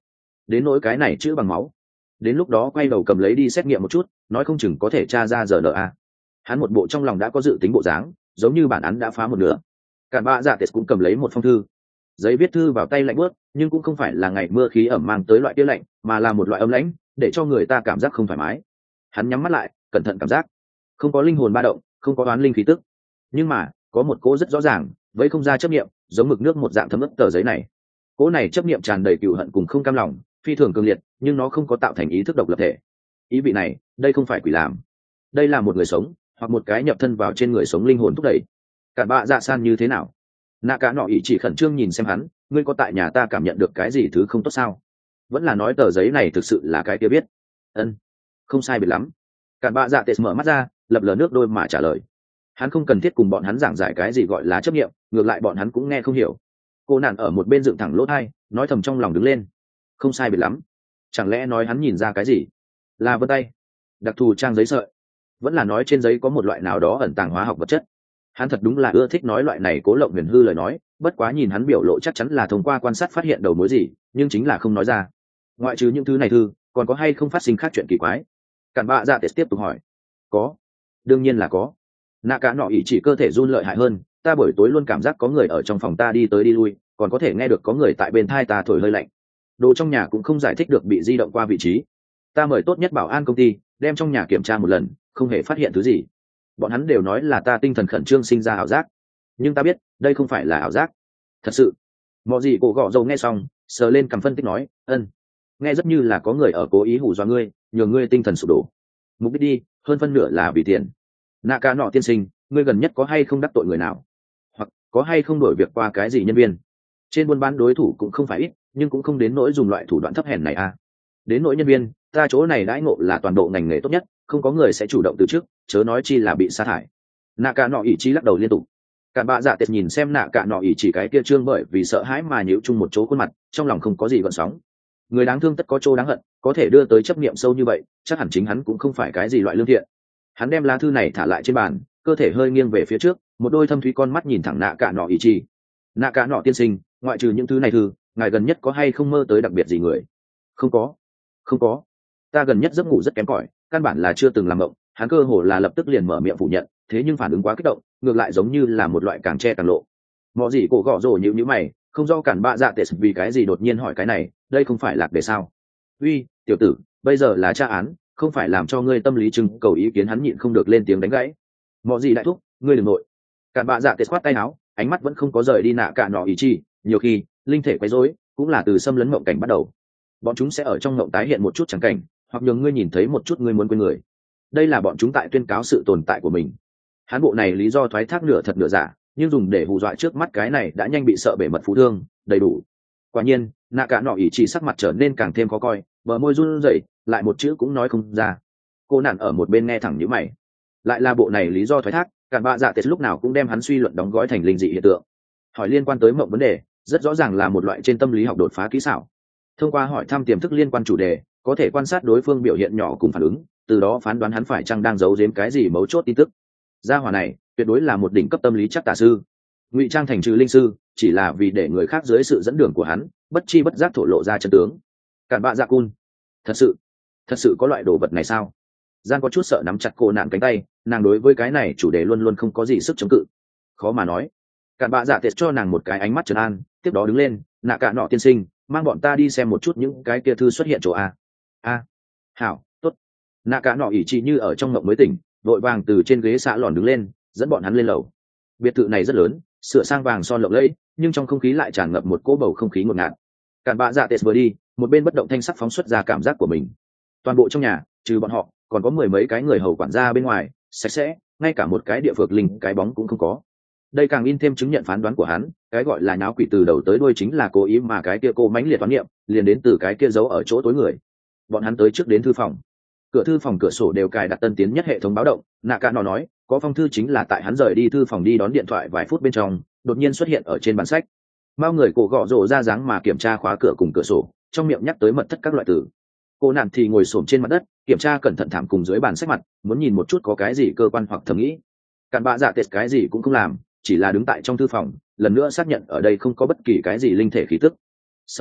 đến nỗi cái này chữ bằng máu, đến lúc đó quay đầu cầm lấy đi xét nghiệm một chút, nói không chừng có thể tra ra giờ nợ a. Hắn một bộ trong lòng đã có dự tính bộ dáng, giống như bản án đã phá một nửa. Cản bạ dạ tết cũng cầm lấy một phong thư, giấy viết thư vào tay lạnh bớt, nhưng cũng không phải là ngày mưa khí ẩm mang tới loại kia lạnh, mà là một loại ấm lãnh, để cho người ta cảm giác không thoải mái. Hắn nhắm mắt lại, cẩn thận cảm giác, không có linh hồn ba động, không có oán linh khí tức, nhưng mà có một cỗ rất rõ ràng, với không ra chấp niệm, giống mực nước một dạng thấm ướt tờ giấy này. Cỗ này chấp niệm tràn đầy cừu hận cùng không cam lòng, phi thường cường liệt, nhưng nó không có tạo thành ý thức độc lập thể. Ý vị này, đây không phải quỷ làm, đây là một người sống, hoặc một cái nhập thân vào trên người sống linh hồn thúc đẩy. Cản bạ dạ san như thế nào? Nạ cả nọ ỉ chỉ khẩn trương nhìn xem hắn, ngươi có tại nhà ta cảm nhận được cái gì thứ không tốt sao? Vẫn là nói tờ giấy này thực sự là cái kia biết? Ân, không sai biệt lắm. Cản bạ dạ tệ mở mắt ra, lập lờ nước đôi mà trả lời. Hắn không cần thiết cùng bọn hắn giảng giải cái gì gọi là chấp nghiệm, ngược lại bọn hắn cũng nghe không hiểu. Cô nạn ở một bên dựng thẳng lỗ tai, nói thầm trong lòng đứng lên. Không sai biệt lắm. Chẳng lẽ nói hắn nhìn ra cái gì? Là vân tay, đặc thù trang giấy sợi, vẫn là nói trên giấy có một loại nào đó ẩn tàng hóa học vật chất. Hắn thật đúng là ưa thích nói loại này cố lộng huyền hư lời nói, bất quá nhìn hắn biểu lộ chắc chắn là thông qua quan sát phát hiện đầu mối gì, nhưng chính là không nói ra. Ngoại trừ những thứ này thư, còn có hay không phát sinh khác chuyện kỳ quái? Cản bạ dạ tiếp tục hỏi. Có, đương nhiên là có. Nạ cả nọ ỉ chỉ cơ thể run lợi hại hơn, ta buổi tối luôn cảm giác có người ở trong phòng ta đi tới đi lui, còn có thể nghe được có người tại bên thai ta thổi hơi lạnh. Đồ trong nhà cũng không giải thích được bị di động qua vị trí. Ta mời tốt nhất bảo an công ty đem trong nhà kiểm tra một lần, không hề phát hiện thứ gì. Bọn hắn đều nói là ta tinh thần khẩn trương sinh ra ảo giác, nhưng ta biết đây không phải là ảo giác thật sự. Mọi gì cổ gọ dầu nghe xong sờ lên cằm phân tích nói, ân, nghe rất như là có người ở cố ý hù dọa ngươi, nhường ngươi tinh thần sụp đổ. Mục đích đi hơn phân nửa là vì tiền. Nạ cả nọ tiên sinh, ngươi gần nhất có hay không đắc tội người nào, hoặc có hay không đổi việc qua cái gì nhân viên? Trên buôn bán đối thủ cũng không phải ít, nhưng cũng không đến nỗi dùng loại thủ đoạn thấp hèn này à. Đến nỗi nhân viên, ta chỗ này đãi ngộ là toàn bộ ngành nghề tốt nhất, không có người sẽ chủ động từ trước, chớ nói chi là bị sa thải. Nạ cả nọ ỉ chi lắc đầu liên tục. Cản bạ dạ tệt nhìn xem nạ cả nọ ỉ chỉ cái kia trương bởi vì sợ hãi mà nhíu chung một chỗ khuôn mặt, trong lòng không có gì gợn sóng. Người đáng thương tất có chỗ đáng hận, có thể đưa tới chấp niệm sâu như vậy, chắc hẳn chính hắn cũng không phải cái gì loại lương thiện. Hắn đem lá thư này thả lại trên bàn, cơ thể hơi nghiêng về phía trước, một đôi thâm thúy con mắt nhìn thẳng nạ cả nọ ỉ chi. Nạ cả nọ tiên sinh, ngoại trừ những thứ này thư, ngài gần nhất có hay không mơ tới đặc biệt gì người? Không có, không có. Ta gần nhất giấc ngủ rất kém cỏi, căn bản là chưa từng làm mộng. Hắn cơ hồ là lập tức liền mở miệng phủ nhận, thế nhưng phản ứng quá kích động, ngược lại giống như là một loại càng che càng lộ. Mọi gì cổ gõ rồ nhíu nhíu mày, không do cản bạ dạ tệ vì cái gì đột nhiên hỏi cái này, đây không phải lạc đề sao? Uy, tiểu tử, bây giờ là tra án, không phải làm cho ngươi tâm lý trưng cầu ý kiến. Hắn nhịn không được lên tiếng đánh gãy. Mọi gì đại thúc, ngươi đừng nội. Cản bạ dạ tệ khoát tay áo, ánh mắt vẫn không có rời đi nạ cả nọ ý chi. Nhiều khi linh thể quấy rối cũng là từ xâm lấn mộng cảnh bắt đầu. Bọn chúng sẽ ở trong mộng tái hiện một chút chẳng cảnh, hoặc nhường ngươi nhìn thấy một chút ngươi muốn quên người. Đây là bọn chúng tại tuyên cáo sự tồn tại của mình. Hán bộ này lý do thoái thác nửa thật nửa giả, nhưng dùng để hù dọa trước mắt cái này đã nhanh bị sợ bể mật phú thương, đầy đủ. Quả nhiên, nạ cả nọ ỉ chỉ sắc mặt trở nên càng thêm khó coi, bờ môi run rẩy, lại một chữ cũng nói không ra. Cô nạn ở một bên nghe thẳng nhíu mày. Lại là bộ này lý do thoái thác, cản bạ dạ tết lúc nào cũng đem hắn suy luận đóng gói thành linh dị hiện tượng. Hỏi liên quan tới mộng vấn đề, rất rõ ràng là một loại trên tâm lý học đột phá kỹ xảo. Thông qua hỏi thăm tiềm thức liên quan chủ đề, có thể quan sát đối phương biểu hiện nhỏ cùng phản ứng, từ đó phán đoán hắn phải chăng đang giấu giếm cái gì mấu chốt tin tức. Gia hỏa này tuyệt đối là một đỉnh cấp tâm lý chắc tả sư, ngụy trang thành trừ linh sư chỉ là vì để người khác dưới sự dẫn đường của hắn bất chi bất giác thổ lộ ra chân tướng. Cản bạ dạ cun, thật sự thật sự có loại đồ vật này sao? Gian có chút sợ nắm chặt cô nạn cánh tay, nàng đối với cái này chủ đề luôn luôn không có gì sức chống cự. Khó mà nói. Cản bạ dạ tiệt cho nàng một cái ánh mắt trấn an, tiếp đó đứng lên, nạ cả nọ tiên sinh, mang bọn ta đi xem một chút những cái kia thư xuất hiện chỗ a. A, hảo, tốt. Nạ cả nọ ỉ chỉ như ở trong mộng mới tỉnh, vội vàng từ trên ghế xạ lòn đứng lên, dẫn bọn hắn lên lầu. Biệt thự này rất lớn, sửa sang vàng son lộng lẫy, nhưng trong không khí lại tràn ngập một cỗ bầu không khí ngột ngạt. Cản bạ dạ tệt vừa đi, một bên bất động thanh sắc phóng xuất ra cảm giác của mình. Toàn bộ trong nhà, trừ bọn họ, còn có mười mấy cái người hầu quản gia bên ngoài, sạch sẽ, ngay cả một cái địa phược linh cái bóng cũng không có. Đây càng in thêm chứng nhận phán đoán của hắn, cái gọi là nháo quỷ từ đầu tới đuôi chính là cố ý, mà cái kia cô mãnh liệt toán niệm liền đến từ cái kia giấu ở chỗ tối người. Bọn hắn tới trước đến thư phòng, cửa thư phòng cửa sổ đều cài đặt tân tiến nhất hệ thống báo động. Nạ cả nó nói có phong thư chính là tại hắn rời đi thư phòng đi đón điện thoại vài phút bên trong đột nhiên xuất hiện ở trên bàn sách. Mao người cổ gọ rổ ra dáng mà kiểm tra khóa cửa cùng cửa sổ, trong miệng nhắc tới mật thất các loại từ. Cô nạn thì ngồi xổm trên mặt đất kiểm tra cẩn thận thảm cùng dưới bàn sách mặt, muốn nhìn một chút có cái gì cơ quan hoặc thẩm nghĩ. Cản bạ dạ tệt cái gì cũng không làm, chỉ là đứng tại trong thư phòng, lần nữa xác nhận ở đây không có bất kỳ cái gì linh thể khí tức. Sau đó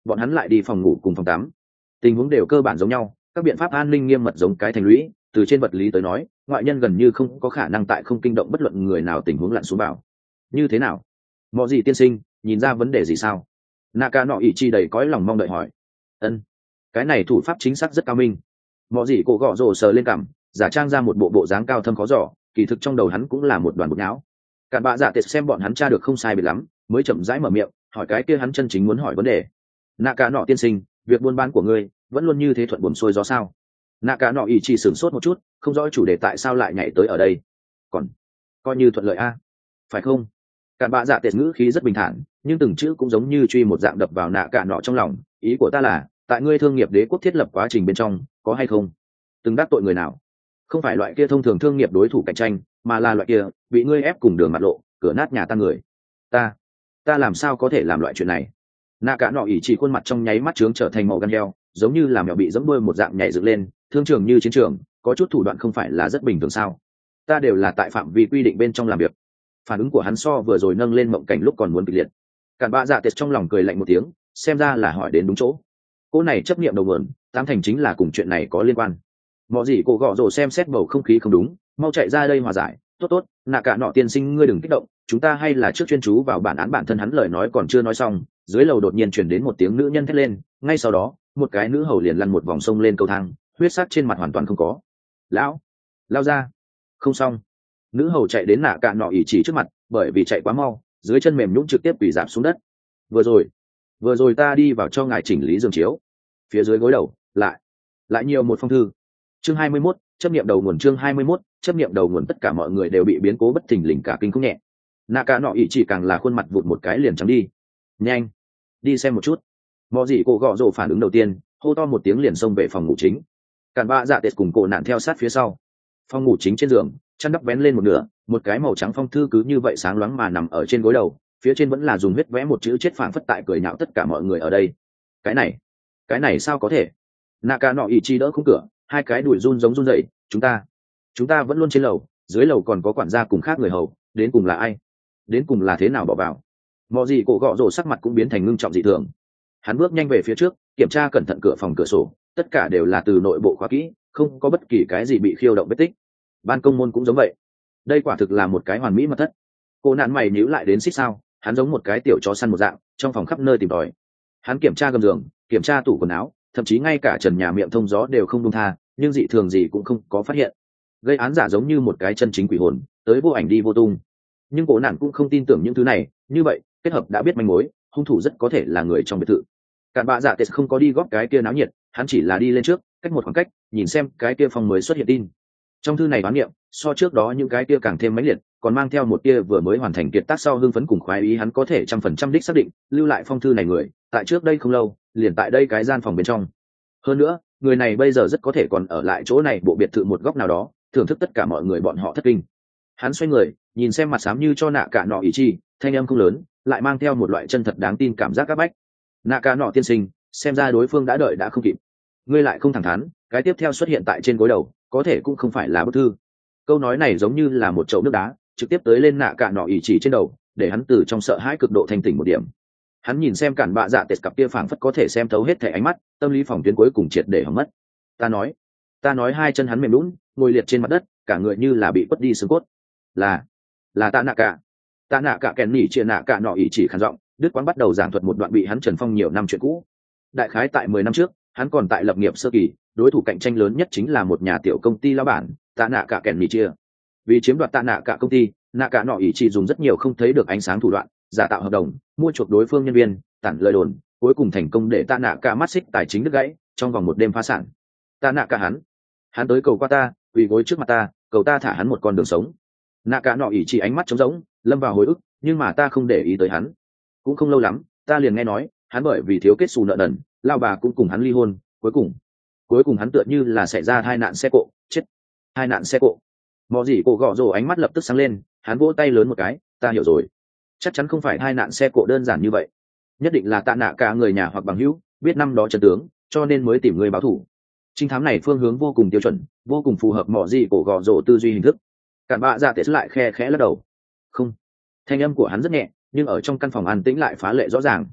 bọn hắn lại đi phòng ngủ cùng phòng tắm. Tình huống đều cơ bản giống nhau, các biện pháp an ninh nghiêm mật giống cái thành lũy, từ trên vật lý tới nói, ngoại nhân gần như không có khả năng tại không kinh động bất luận người nào tình huống lặn xuống vào. Như thế nào? Mọi gì tiên sinh, nhìn ra vấn đề gì sao? Naka nọ ỷ chi đầy cõi lòng mong đợi hỏi. Ân, cái này thủ pháp chính xác rất cao minh. Mọi gì cổ gọ rồ sờ lên cằm, giả trang ra một bộ bộ dáng cao thâm khó dò, kỳ thực trong đầu hắn cũng là một đoàn bột não. Cản bạ dạ tệt xem bọn hắn tra được không sai biệt lắm, mới chậm rãi mở miệng, hỏi cái kia hắn chân chính muốn hỏi vấn đề. Naka nọ tiên sinh, việc buôn bán của ngươi vẫn luôn như thế thuận buồm xuôi gió sao? Naka nọ ỷ chỉ sửng sốt một chút, không rõ chủ đề tại sao lại nhảy tới ở đây. Còn coi như thuận lợi a, phải không? Cản bạ dạ tệt ngữ khí rất bình thản, nhưng từng chữ cũng giống như truy một dạng đập vào nạ cả nọ trong lòng. Ý của ta là, tại ngươi thương nghiệp đế quốc thiết lập quá trình bên trong, có hay không từng đắc tội người nào? Không phải loại kia thông thường thương nghiệp đối thủ cạnh tranh, mà là loại kia bị ngươi ép cùng đường mặt lộ, cửa nát nhà tan người. Ta, ta làm sao có thể làm loại chuyện này? Nạ cả nọ ỷ chỉ khuôn mặt trong nháy mắt trướng trở thành màu gan heo, giống như là mèo bị dẫm đuôi một dạng nhảy dựng lên. Thương trường như chiến trường, có chút thủ đoạn không phải là rất bình thường sao? Ta đều là tại phạm vi quy định bên trong làm việc. Phản ứng của hắn so vừa rồi nâng lên mộng cảnh lúc còn muốn kịch liệt. Cản bạ dạ tệt trong lòng cười lạnh một tiếng, xem ra là hỏi đến đúng chỗ. Cô này chấp niệm đầu nguồn, tám thành chính là cùng chuyện này có liên quan. Mọi gì cổ gọ rồ xem xét bầu không khí không đúng, mau chạy ra đây hòa giải. Tốt tốt, nạ cả nọ tiên sinh ngươi đừng kích động, chúng ta hay là trước chuyên chú vào bản án bản thân. Hắn lời nói còn chưa nói xong, dưới lầu đột nhiên truyền đến một tiếng nữ nhân thét lên, ngay sau đó một cái nữ hầu liền lăn một vòng sông lên cầu thang, huyết sắc trên mặt hoàn toàn không có. Lão, lao ra. Không xong. Nữ hầu chạy đến nạ cả nọ ỷ chỉ trước mặt, bởi vì chạy quá mau, dưới chân mềm nhũn trực tiếp quỳ giảm xuống đất. Vừa rồi, vừa rồi ta đi vào cho ngài chỉnh lý giường chiếu, phía dưới gối đầu lại lại nhiều một phong thư. Chương hai mươi mốt, chấp niệm đầu nguồn. Chương hai mươi mốt, chấp niệm đầu nguồn. Tất cả mọi người đều bị biến cố bất thình lình cả kinh không nhẹ. Nạ cả nọ ỷ chỉ càng là khuôn mặt vụt một cái liền trắng đi. Nhanh, đi xem một chút. Mọ gì cổ gọ rồ phản ứng đầu tiên, hô to một tiếng liền xông về phòng ngủ chính. Cản bạ dạ tệt cùng cổ nạn theo sát phía sau. Phòng ngủ chính trên giường, chăn đắp vén lên một nửa, một cái màu trắng phong thư cứ như vậy sáng loáng mà nằm ở trên gối đầu, phía trên vẫn là dùng huyết vẽ một chữ chết phảng phất tại cười nhạo tất cả mọi người ở đây. Cái này, cái này sao có thể? Naka nọ ỷ chi đỡ khung cửa, hai cái đùi run giống run dậy. Chúng ta, chúng ta vẫn luôn trên lầu, dưới lầu còn có quản gia cùng khác người hầu, đến cùng là ai? Đến cùng là thế nào bỏ vào? Mọi gì cổ gọ rồ sắc mặt cũng biến thành ngưng trọng dị thường. Hắn bước nhanh về phía trước, kiểm tra cẩn thận cửa phòng cửa sổ, tất cả đều là từ nội bộ khóa kỹ, không có bất kỳ cái gì bị khiêu động vết tích. Ban công môn cũng giống vậy. Đây quả thực là một cái hoàn mỹ mật thất. Cô nạn mày nhíu lại đến xích sao, hắn giống một cái tiểu chó săn một dạng, trong phòng khắp nơi tìm tòi. Hắn kiểm tra gầm giường, kiểm tra tủ quần áo, thậm chí ngay cả trần nhà miệng thông gió đều không buông tha, nhưng dị thường gì cũng không có phát hiện. Gây án giả giống như một cái chân chính quỷ hồn, tới vô ảnh đi vô tung. Nhưng cô nạn cũng không tin tưởng những thứ này, như vậy, kết hợp đã biết manh mối, hung thủ rất có thể là người trong biệt thự. Cản bạ dạ tệ không có đi góp cái kia náo nhiệt, hắn chỉ là đi lên trước, cách một khoảng cách, nhìn xem cái kia phòng mới xuất hiện tin. Trong thư này đoán niệm, so trước đó những cái kia càng thêm mãnh liệt, còn mang theo một kia vừa mới hoàn thành kiệt tác sau hưng phấn cùng khoái ý. Hắn có thể trăm phần trăm đích xác định, lưu lại phong thư này người, tại trước đây không lâu, liền tại đây cái gian phòng bên trong. Hơn nữa, người này bây giờ rất có thể còn ở lại chỗ này bộ biệt thự một góc nào đó, thưởng thức tất cả mọi người bọn họ thất kinh. Hắn xoay người, nhìn xem mặt xám như cho nạ cả nọ ý chi, thanh âm không lớn, lại mang theo một loại chân thật đáng tin cảm giác áp bách. Nạ cả nọ tiên sinh, xem ra đối phương đã đợi đã không kịp. Ngươi lại không thẳng thắn, cái tiếp theo xuất hiện tại trên gối đầu, có thể cũng không phải là bức thư. Câu nói này giống như là một chậu nước đá, trực tiếp tới lên nạ cả nọ ỷ chỉ trên đầu, để hắn từ trong sợ hãi cực độ thanh tỉnh một điểm. Hắn nhìn xem cản bạ dạ tệt cặp kia phảng phất có thể xem thấu hết thể ánh mắt, tâm lý phòng tuyến cuối cùng triệt để hỏng mất. Ta nói, ta nói hai chân hắn mềm lún, ngồi liệt trên mặt đất, cả người như là bị quất đi xương cốt. Là, là ta nạ cả. Ta nạ cả kèn nỉ chia nạ cả nọ ỷ chỉ khàn giọng, Đức Quang bắt đầu giảng thuật một đoạn bị hắn trần phong nhiều năm chuyện cũ. Đại khái tại mười năm trước, hắn còn tại lập nghiệp sơ kỳ, đối thủ cạnh tranh lớn nhất chính là một nhà tiểu công ty lão bản, tạ nạ cả kèn nỉ chia. Vì chiếm đoạt tạ nạ cả công ty, nạ cả nọ ỷ chỉ dùng rất nhiều không thấy được ánh sáng thủ đoạn, giả tạo hợp đồng, mua chuộc đối phương nhân viên, tản lời đồn, cuối cùng thành công để tạ nạ cả mắt xích tài chính đứt gãy, trong vòng một đêm phá sản. Tạ nạ cả hắn, hắn tới cầu qua ta, quỳ gối trước mặt ta, cầu ta thả hắn một con đường sống. Nạ cả nọ ỷ chỉ ánh mắt trống rỗng, lâm vào hồi ức, nhưng mà ta không để ý tới hắn. Cũng không lâu lắm, ta liền nghe nói, hắn bởi vì thiếu kết xù nợ nần, lao bà cũng cùng hắn ly hôn, cuối cùng, cuối cùng hắn tựa như là xảy ra tai nạn xe cộ, chết. Tai nạn xe cộ. Mọ gì cổ gọ rồ ánh mắt lập tức sáng lên, hắn vỗ tay lớn một cái, ta hiểu rồi. Chắc chắn không phải tai nạn xe cộ đơn giản như vậy, nhất định là tạ nạ cả người nhà hoặc bằng hữu biết năm đó trận tướng, cho nên mới tìm người báo thù. Trinh thám này phương hướng vô cùng tiêu chuẩn, vô cùng phù hợp mọ gì cổ gọ rồ tư duy hình thức. Cản bạ dạ tệ lại khe khẽ lắc đầu. Không. Thanh âm của hắn rất nhẹ, nhưng ở trong căn phòng an tĩnh lại phá lệ rõ ràng.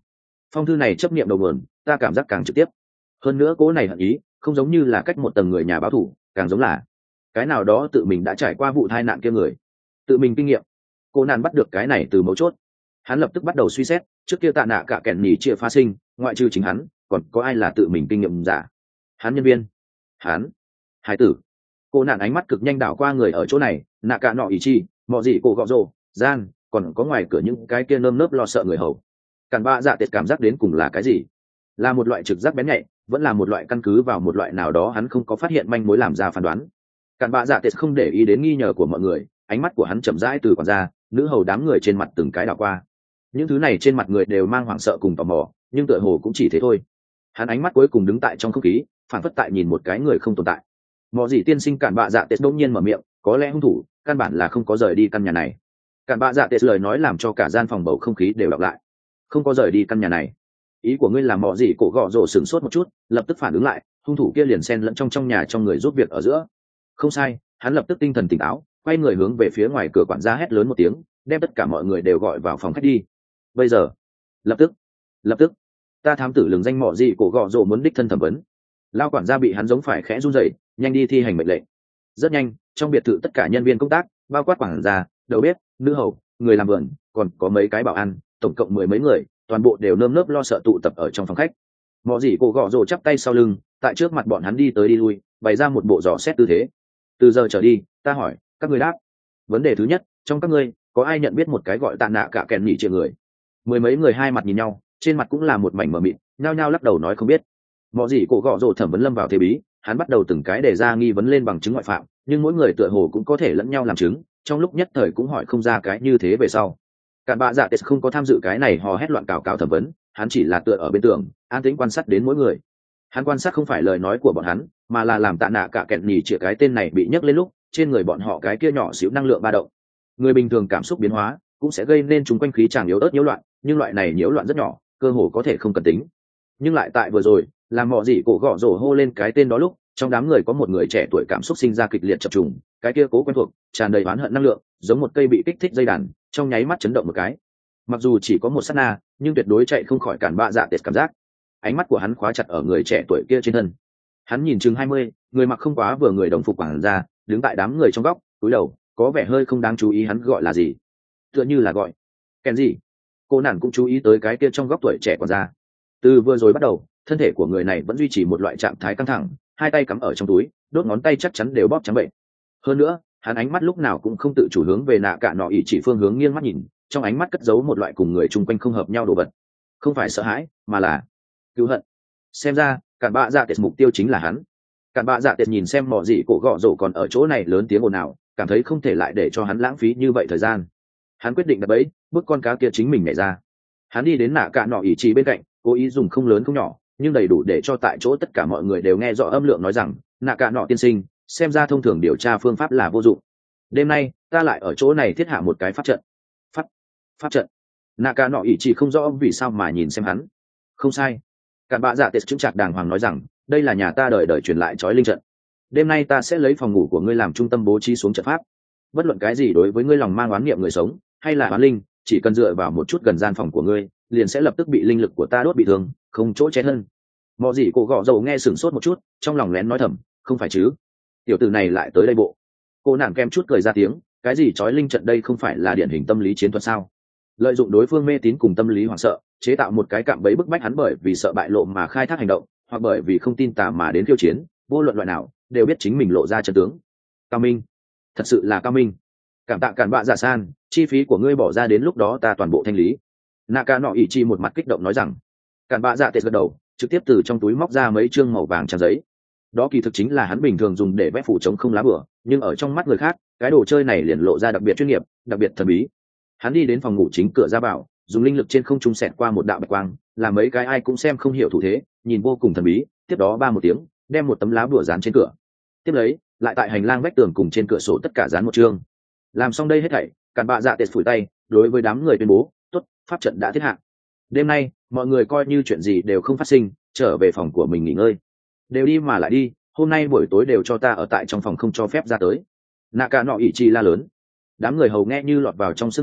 phong thư này chấp niệm đầu nguồn, ta cảm giác càng trực tiếp. Hơn nữa cố này hận ý không giống như là cách một tầng người nhà báo thủ, càng giống là cái nào đó tự mình đã trải qua vụ tai nạn kia người tự mình kinh nghiệm. Cô nạn bắt được cái này từ mấu chốt, hắn lập tức bắt đầu suy xét, trước kia tạ nạ cả kẻn nhì chia phá sinh, ngoại trừ chính hắn còn có ai là tự mình kinh nghiệm giả? Hắn nhân viên, hắn hải tử. Cô nạn ánh mắt cực nhanh đảo qua người ở chỗ này, nạ cả nọ ý chi, mọi gì cổ gọ rồ gian, còn có ngoài cửa những cái kia nơm nớp lo sợ người hầu. Cản bạ dạ tệt cảm giác đến cùng là cái gì? Là một loại trực giác bén nhạy, vẫn là một loại căn cứ vào một loại nào đó hắn không có phát hiện manh mối làm ra phán đoán. Cản bạ dạ tệt không để ý đến nghi ngờ của mọi người, ánh mắt của hắn chậm rãi từ quản gia, nữ hầu đám người trên mặt từng cái đảo qua. Những thứ này trên mặt người đều mang hoảng sợ cùng tò mò, nhưng tựa hồ cũng chỉ thế thôi. Hắn ánh mắt cuối cùng đứng tại trong không khí, phản phất tại nhìn một cái người không tồn tại. Mọi gì tiên sinh cản bạ dạ tệt đột nhiên mở miệng, có lẽ hung thủ căn bản là không có rời đi căn nhà này. Cản bạ dạ tệt lời nói làm cho cả gian phòng bầu không khí đều đọc lại. Không có rời đi căn nhà này. Ý của ngươi là mọi gì? Cổ gọ rồ sửng sốt một chút, lập tức phản ứng lại, hung thủ kia liền xen lẫn trong trong nhà trong người giúp việc ở giữa. Không sai, hắn lập tức tinh thần tỉnh táo, quay người hướng về phía ngoài cửa quản gia hét lớn một tiếng, đem tất cả mọi người đều gọi vào phòng khách đi. Bây giờ, lập tức, lập tức, ta thám tử lừng danh mọi gì? Cổ gọ rồ muốn đích thân thẩm vấn. Lao quản gia bị hắn giống phải khẽ run rẩy, nhanh đi thi hành mệnh lệnh. Rất nhanh, trong biệt thự tất cả nhân viên công tác, bao quát quản gia, đầu bếp, nữ hầu, người làm vườn, còn có mấy cái bảo an, tổng cộng mười mấy người, toàn bộ đều nơm nớp lo sợ tụ tập ở trong phòng khách. Mọi gì? Cổ gọ rồ chắp tay sau lưng, tại trước mặt bọn hắn đi tới đi lui, bày ra một bộ dò xét tư thế. Từ giờ trở đi, ta hỏi các ngươi đáp. Vấn đề thứ nhất, trong các ngươi có ai nhận biết một cái gọi tạ nạ cả kèn nhỉ triệu người? Mười mấy người hai mặt nhìn nhau, trên mặt cũng là một mảnh mờ mịt, nhao nhao lắc đầu nói không biết. Mọi gì? Cổ gọ rồ thẩm vấn lâm vào thế bí, hắn bắt đầu từng cái đề ra nghi vấn lên bằng chứng ngoại phạm, nhưng mỗi người tựa hồ cũng có thể lẫn nhau làm chứng, trong lúc nhất thời cũng hỏi không ra cái như thế về sau. Cản bạ dạ tết không có tham dự cái này hò hét loạn cào cào thẩm vấn, hắn chỉ là tựa ở bên tường, an tĩnh quan sát đến mỗi người. Hắn quan sát không phải lời nói của bọn hắn, mà là làm tạ nạ cả kẹn nhì chĩa cái tên này bị nhấc lên lúc trên người bọn họ cái kia nhỏ xíu năng lượng ba động. Người bình thường cảm xúc biến hóa cũng sẽ gây nên chúng quanh khí tràng yếu ớt nhiễu loạn, nhưng loại này nhiễu loạn rất nhỏ, cơ hồ có thể không cần tính. Nhưng lại tại vừa rồi, làm mọ gì cổ gọ rổ hô lên cái tên đó lúc, trong đám người có một người trẻ tuổi cảm xúc sinh ra kịch liệt chập trùng, cái kia cố quen thuộc, tràn đầy oán hận năng lượng, giống một cây bị kích thích dây đàn, trong nháy mắt chấn động một cái. Mặc dù chỉ có một sát na, nhưng tuyệt đối chạy không khỏi cản bạ dạ tết cảm giác. Ánh mắt của hắn khóa chặt ở người trẻ tuổi kia trên thân. Hắn nhìn chừng hai mươi, người mặc không quá vừa người đồng phục quản gia, đứng tại đám người trong góc, cúi đầu, có vẻ hơi không đáng chú ý hắn gọi là gì. Tựa như là gọi kèn gì. Cô nàng cũng chú ý tới cái kia trong góc tuổi trẻ quản gia. Từ vừa rồi bắt đầu, thân thể của người này vẫn duy trì một loại trạng thái căng thẳng, hai tay cắm ở trong túi, đốt ngón tay chắc chắn đều bóp trắng bệnh. Hơn nữa, hắn ánh mắt lúc nào cũng không tự chủ hướng về nạ cả nọ ỉ chỉ phương hướng nghiêng mắt nhìn, trong ánh mắt cất giấu một loại cùng người chung quanh không hợp nhau đồ vật. Không phải sợ hãi, mà là cứu hận. Xem ra, cản bạ dạ tết mục tiêu chính là hắn. Cản bạ dạ tết nhìn xem mỏ gì cổ gọ rổ còn ở chỗ này lớn tiếng ồn ào, cảm thấy không thể lại để cho hắn lãng phí như vậy thời gian. Hắn quyết định đập bẫy, bước con cá kia chính mình nhảy ra. Hắn đi đến nạ cả nọ ỉ chỉ bên cạnh, cố ý dùng không lớn không nhỏ, nhưng đầy đủ để cho tại chỗ tất cả mọi người đều nghe rõ âm lượng nói rằng nạ cả nọ tiên sinh, xem ra thông thường điều tra phương pháp là vô dụng. Đêm nay ta lại ở chỗ này thiết hạ một cái pháp trận. Pháp pháp trận. Nạ cả nọ ỉ chỉ không rõ vì sao mà nhìn xem hắn. Không sai. Cản bạ dạ tết chứng chặt đàng hoàng nói rằng đây là nhà ta đời đời truyền lại trói linh trận. Đêm nay ta sẽ lấy phòng ngủ của ngươi làm trung tâm bố trí xuống trận pháp. Bất luận cái gì đối với ngươi lòng mang oán niệm người sống hay là oán linh, chỉ cần dựa vào một chút gần gian phòng của ngươi, liền sẽ lập tức bị linh lực của ta đốt bị thương, không chỗ chết hơn. Mọ gì cổ gọ dầu nghe sửng sốt một chút, trong lòng lén nói thầm, không phải chứ? Tiểu tử này lại tới đây bộ. Cô nàng kem chút cười ra tiếng, cái gì trói linh trận đây không phải là điển hình tâm lý chiến thuật sao? Lợi dụng đối phương mê tín cùng tâm lý hoảng sợ, chế tạo một cái cạm bẫy bức bách hắn bởi vì sợ bại lộ mà khai thác hành động, hoặc bởi vì không tin tà mà đến khiêu chiến, vô luận loại nào, đều biết chính mình lộ ra chân tướng. Cao minh, thật sự là cao minh. Cảm tạ cản bạ giả san, chi phí của ngươi bỏ ra đến lúc đó ta toàn bộ thanh lý. Naka nọ ỉ chi một mặt kích động nói rằng. Cản bạ dạ tệ gật đầu, trực tiếp từ trong túi móc ra mấy chương màu vàng trang giấy. Đó kỳ thực chính là hắn bình thường dùng để vẽ phủ chống không lá bửa, nhưng ở trong mắt người khác, cái đồ chơi này liền lộ ra đặc biệt chuyên nghiệp, đặc biệt thần bí. Hắn đi đến phòng ngủ chính cửa ra vào, dùng linh lực trên không trung xẹt qua một đạo bạch quang, làm mấy cái ai cũng xem không hiểu thủ thế, nhìn vô cùng thần bí. Tiếp đó ba một tiếng, đem một tấm lá bửa dán trên cửa. Tiếp lấy, lại tại hành lang vách tường cùng trên cửa sổ tất cả dán một chương. Làm xong đây hết thảy, Cản bạ dạ tệ phủi tay, đối với đám người tuyên bố, tốt, pháp trận đã thiết hạ. Đêm nay, mọi người coi như chuyện gì đều không phát sinh, trở về phòng của mình nghỉ ngơi. Đều đi mà lại đi, hôm nay buổi tối đều cho ta ở tại trong phòng không cho phép ra tới. Naka nọ ỉ chi la lớn. Đám người hầu nghe như lọt vào trong sương mù,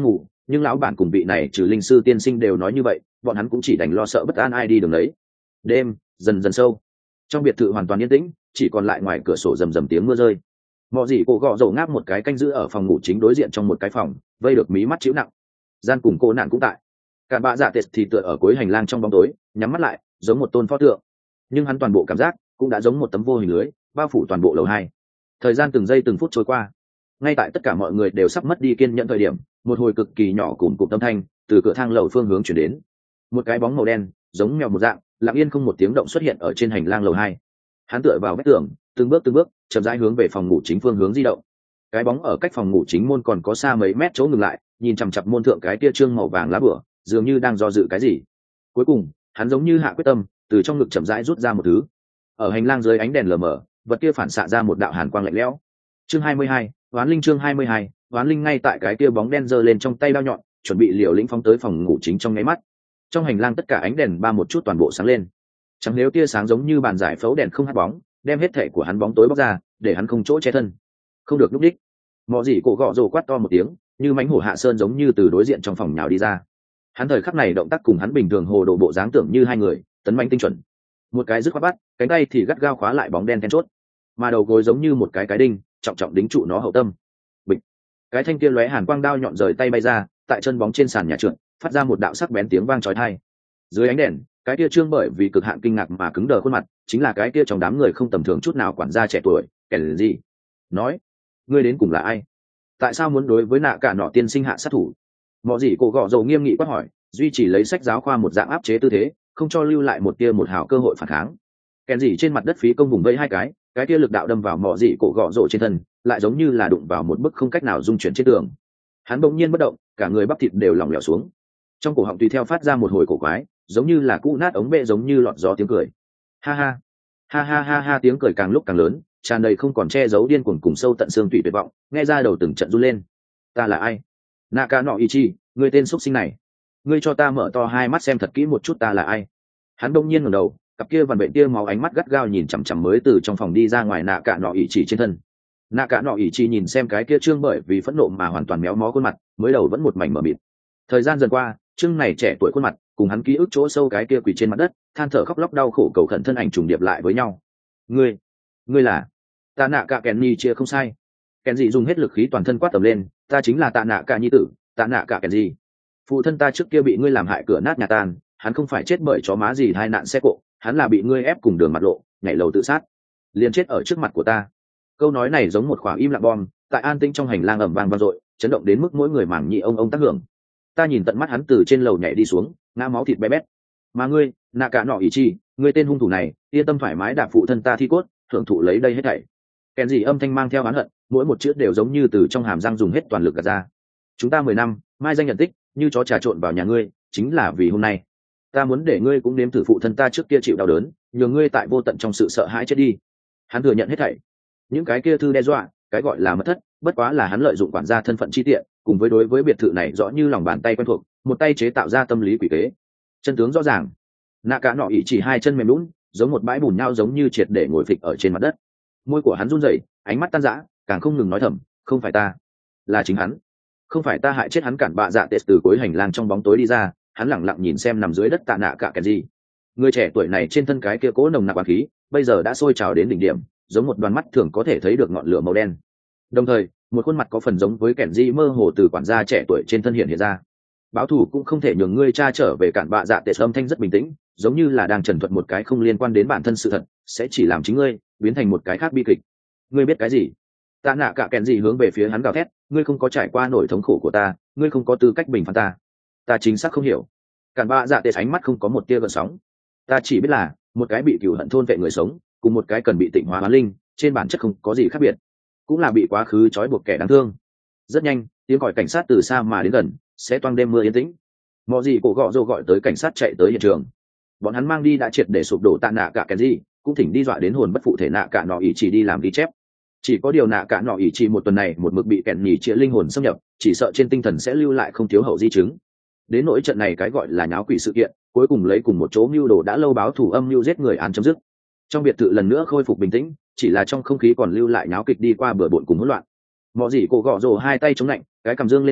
nhưng lão bản cùng vị này trừ linh sư tiên sinh đều nói như vậy, bọn hắn cũng chỉ đành lo sợ bất an ai đi đường đấy. Đêm dần dần sâu, trong biệt thự hoàn toàn yên tĩnh, chỉ còn lại ngoài cửa sổ rầm rầm tiếng mưa rơi. Mọ gì cổ gọ dầu ngáp một cái canh giữ ở phòng ngủ chính đối diện trong một cái phòng, vây được mí mắt chịu nặng. Gian cùng cô nạn cũng tại. Cả bạ dạ tệt thì tựa ở cuối hành lang trong bóng tối, nhắm mắt lại, giống một tôn pho tượng. Nhưng hắn toàn bộ cảm giác cũng đã giống một tấm vô hình lưới, bao phủ toàn bộ lầu hai. Thời gian từng giây từng phút trôi qua. Ngay tại tất cả mọi người đều sắp mất đi kiên nhẫn thời điểm, một hồi cực kỳ nhỏ cùng cụm âm thanh từ cửa thang lầu phương hướng chuyển đến. Một cái bóng màu đen, giống mèo một dạng, lặng yên không một tiếng động xuất hiện ở trên hành lang lầu hai. Hắn tựa vào vách tường, từng bước từng bước chậm rãi hướng về phòng ngủ chính phương hướng di động. Cái bóng ở cách phòng ngủ chính môn còn có xa mấy mét chỗ ngừng lại, nhìn chằm chằm môn thượng cái tia trương màu vàng lá bửa, dường như đang do dự cái gì. Cuối cùng hắn giống như hạ quyết tâm, từ trong ngực chậm rãi rút ra một thứ. Ở hành lang dưới ánh đèn lờ mờ, vật kia phản xạ ra một đạo hàn quang lạnh lẽo. Chương hai mươi hai, Hoán Linh chương hai mươi hai, Hoán Linh ngay tại cái kia bóng đen giơ lên trong tay đao nhọn, chuẩn bị liều lĩnh phóng tới phòng ngủ chính trong nháy mắt. Trong hành lang tất cả ánh đèn ba một chút toàn bộ sáng lên. Chẳng nếu tia sáng giống như bàn giải phẫu đèn không hắt bóng, đem hết thể của hắn bóng tối bóc ra, để hắn không chỗ che thân. Không được lúc đích. Mọ gì cổ gọ rồ quát to một tiếng, như mãnh hổ hạ sơn giống như từ đối diện trong phòng nhào đi ra. Hắn thời khắc này động tác cùng hắn bình thường hồ đồ bộ dáng tưởng như hai người, tấn mãnh tinh chuẩn. Một cái dứt khoát bắt, cánh tay thì gắt gao khóa lại bóng đen then chốt, mà đầu gối giống như một cái cái đinh, trọng trọng đính trụ nó hậu tâm. Bịch. Cái thanh kia lóe hàn quang đao nhọn rời tay bay ra, tại chân bóng trên sàn nhà trượt, phát ra một đạo sắc bén tiếng vang chói tai. Dưới ánh đèn, cái kia trương bởi vì cực hạn kinh ngạc mà cứng đờ khuôn mặt, chính là cái kia trong đám người không tầm thường chút nào quản gia trẻ tuổi, kẻ gì? Nói, ngươi đến cùng là ai? Tại sao muốn đối với nạ cả nọ tiên sinh hạ sát thủ? Mọ gì cổ gọ dầu nghiêm nghị quát hỏi, duy trì lấy sách giáo khoa một dạng áp chế tư thế, không cho lưu lại một tia một hào cơ hội phản kháng. Kèn gì trên mặt đất phí công vùng vây hai cái, cái tia lực đạo đâm vào mọ gì cổ gọ rổ trên thân, lại giống như là đụng vào một bức không cách nào dung chuyển trên tường. Hắn bỗng nhiên bất động, cả người bắp thịt đều lỏng lẻo xuống, trong cổ họng tùy theo phát ra một hồi cổ quái, giống như là cũ nát ống bệ, giống như lọt gió tiếng cười. Ha ha, ha ha ha ha, tiếng cười càng lúc càng lớn, tràn đầy không còn che giấu điên cuồng cùng sâu tận xương tủy tuyệt vọng, nghe ra đầu từng trận run lên. Ta là ai? Naka no Ichi, ngươi tên xuất sinh này, ngươi cho ta mở to hai mắt xem thật kỹ một chút ta là ai. Hắn đông nhiên ngẩng đầu, cặp kia vằn bệnh tia máu ánh mắt gắt gao nhìn chằm chằm mới từ trong phòng đi ra ngoài nạ cả nọ ỉ chỉ trên thân. Nạ cả nọ ỉ chỉ nhìn xem cái kia trương bởi vì phẫn nộ mà hoàn toàn méo mó khuôn mặt, mới đầu vẫn một mảnh mờ mịt. Thời gian dần qua, trương này trẻ tuổi khuôn mặt cùng hắn ký ức chỗ sâu cái kia quỳ trên mặt đất than thở khóc lóc đau khổ cầu khẩn thân ảnh trùng điệp lại với nhau. Ngươi, ngươi là ta nạ cả Kenny chia không sai. Kenny dùng hết lực khí toàn thân quát tầm lên, ta chính là tạ nạ cả nhi tử, tạ nạ cả Kenny. Phụ thân ta trước kia bị ngươi làm hại cửa nát nhà tan, hắn không phải chết bởi chó má gì tai nạn xe cộ, hắn là bị ngươi ép cùng đường mặt lộ, nhảy lầu tự sát, liền chết ở trước mặt của ta. Câu nói này giống một quả im lặng bom, tại an tĩnh trong hành lang ầm vang vang dội, chấn động đến mức mỗi người mảng nhị ông ông tác hưởng. Ta nhìn tận mắt hắn từ trên lầu nhảy đi xuống, ngã máu thịt bé bét. Mà ngươi, nạ cả nọ ỷ chi, ngươi tên hung thủ này, yên tâm thoải mái đạp phụ thân ta thi cốt, thưởng thụ lấy đây hết thảy. Kèn gì âm thanh mang theo oán hận, mỗi một chữ đều giống như từ trong hàm răng dùng hết toàn lực gạt ra. Chúng ta mười năm, mai danh nhận tích, như chó trà trộn vào nhà ngươi, chính là vì hôm nay. Ta muốn để ngươi cũng nếm thử phụ thân ta trước kia chịu đau đớn, nhường ngươi tại vô tận trong sự sợ hãi chết đi. Hắn thừa nhận hết thảy. Những cái kia thư đe dọa, cái gọi là mất thất, bất quá là hắn lợi dụng quản gia thân phận chi tiện, cùng với đối với biệt thự này rõ như lòng bàn tay quen thuộc, một tay chế tạo ra tâm lý quỷ kế. Chân tướng rõ ràng, nạ cả nọ ỉ chỉ hai chân mềm lún, giống một bãi bùn nhau giống như triệt để ngồi phịch ở trên mặt đất. Môi của hắn run rẩy, ánh mắt tan rã, càng không ngừng nói thầm, không phải ta, là chính hắn, không phải ta hại chết hắn. Cản bạ dạ tệ từ cuối hành lang trong bóng tối đi ra, hắn lẳng lặng nhìn xem nằm dưới đất tạ nạ cả cái gì. Người trẻ tuổi này trên thân cái kia cố nồng nặc oán khí, bây giờ đã sôi trào đến đỉnh điểm, giống một đoàn mắt thường có thể thấy được ngọn lửa màu đen. Đồng thời, một khuôn mặt có phần giống với kẻn di mơ hồ từ quản gia trẻ tuổi trên thân hiện hiện ra. Báo thù cũng không thể nhường ngươi cha trở về. Cản bạ dạ tệ âm thanh rất bình tĩnh, giống như là đang trần thuật một cái không liên quan đến bản thân sự thật, sẽ chỉ làm chính ngươi biến thành một cái khác bi kịch. Ngươi biết cái gì? Tạ nạ cả kẻn di hướng về phía hắn gào thét, ngươi không có trải qua nỗi thống khổ của ta, ngươi không có tư cách bình phán ta. Ta chính xác không hiểu. Cản bạ dạ tệ ánh mắt không có một tia gợn sóng. Ta chỉ biết là một cái bị cừu hận thôn vệ người sống, cùng một cái cần bị tịnh hóa hoán linh, trên bản chất không có gì khác biệt, cũng là bị quá khứ trói buộc kẻ đáng thương. Rất nhanh, tiếng còi cảnh sát từ xa mà đến gần, sẽ toang đêm mưa yên tĩnh. Mọi gì cổ gọ rồ gọi tới cảnh sát chạy tới hiện trường. Bọn hắn mang đi đã triệt để sụp đổ tạ nạ cả cái gì, cũng thỉnh đi dọa đến hồn bất phụ thể nạ cả nọ ỉ chỉ đi làm ghi chép. Chỉ có điều nạ cả nọ ỉ chỉ một tuần này một mực bị kẹn nhỉ chĩa linh hồn xâm nhập, chỉ sợ trên tinh thần sẽ lưu lại không thiếu hậu di chứng. Đến nỗi trận này cái gọi là nháo quỷ sự kiện, cuối cùng lấy cùng một chỗ mưu đồ đã lâu báo thù âm mưu giết người án chấm dứt. Trong biệt thự lần nữa khôi phục bình tĩnh, chỉ là trong không khí còn lưu lại nháo kịch đi qua bừa bộn cùng hỗn loạn. Mọ gì cổ gọ rồ hai tay chống lạnh, cái cằm dương lên cao,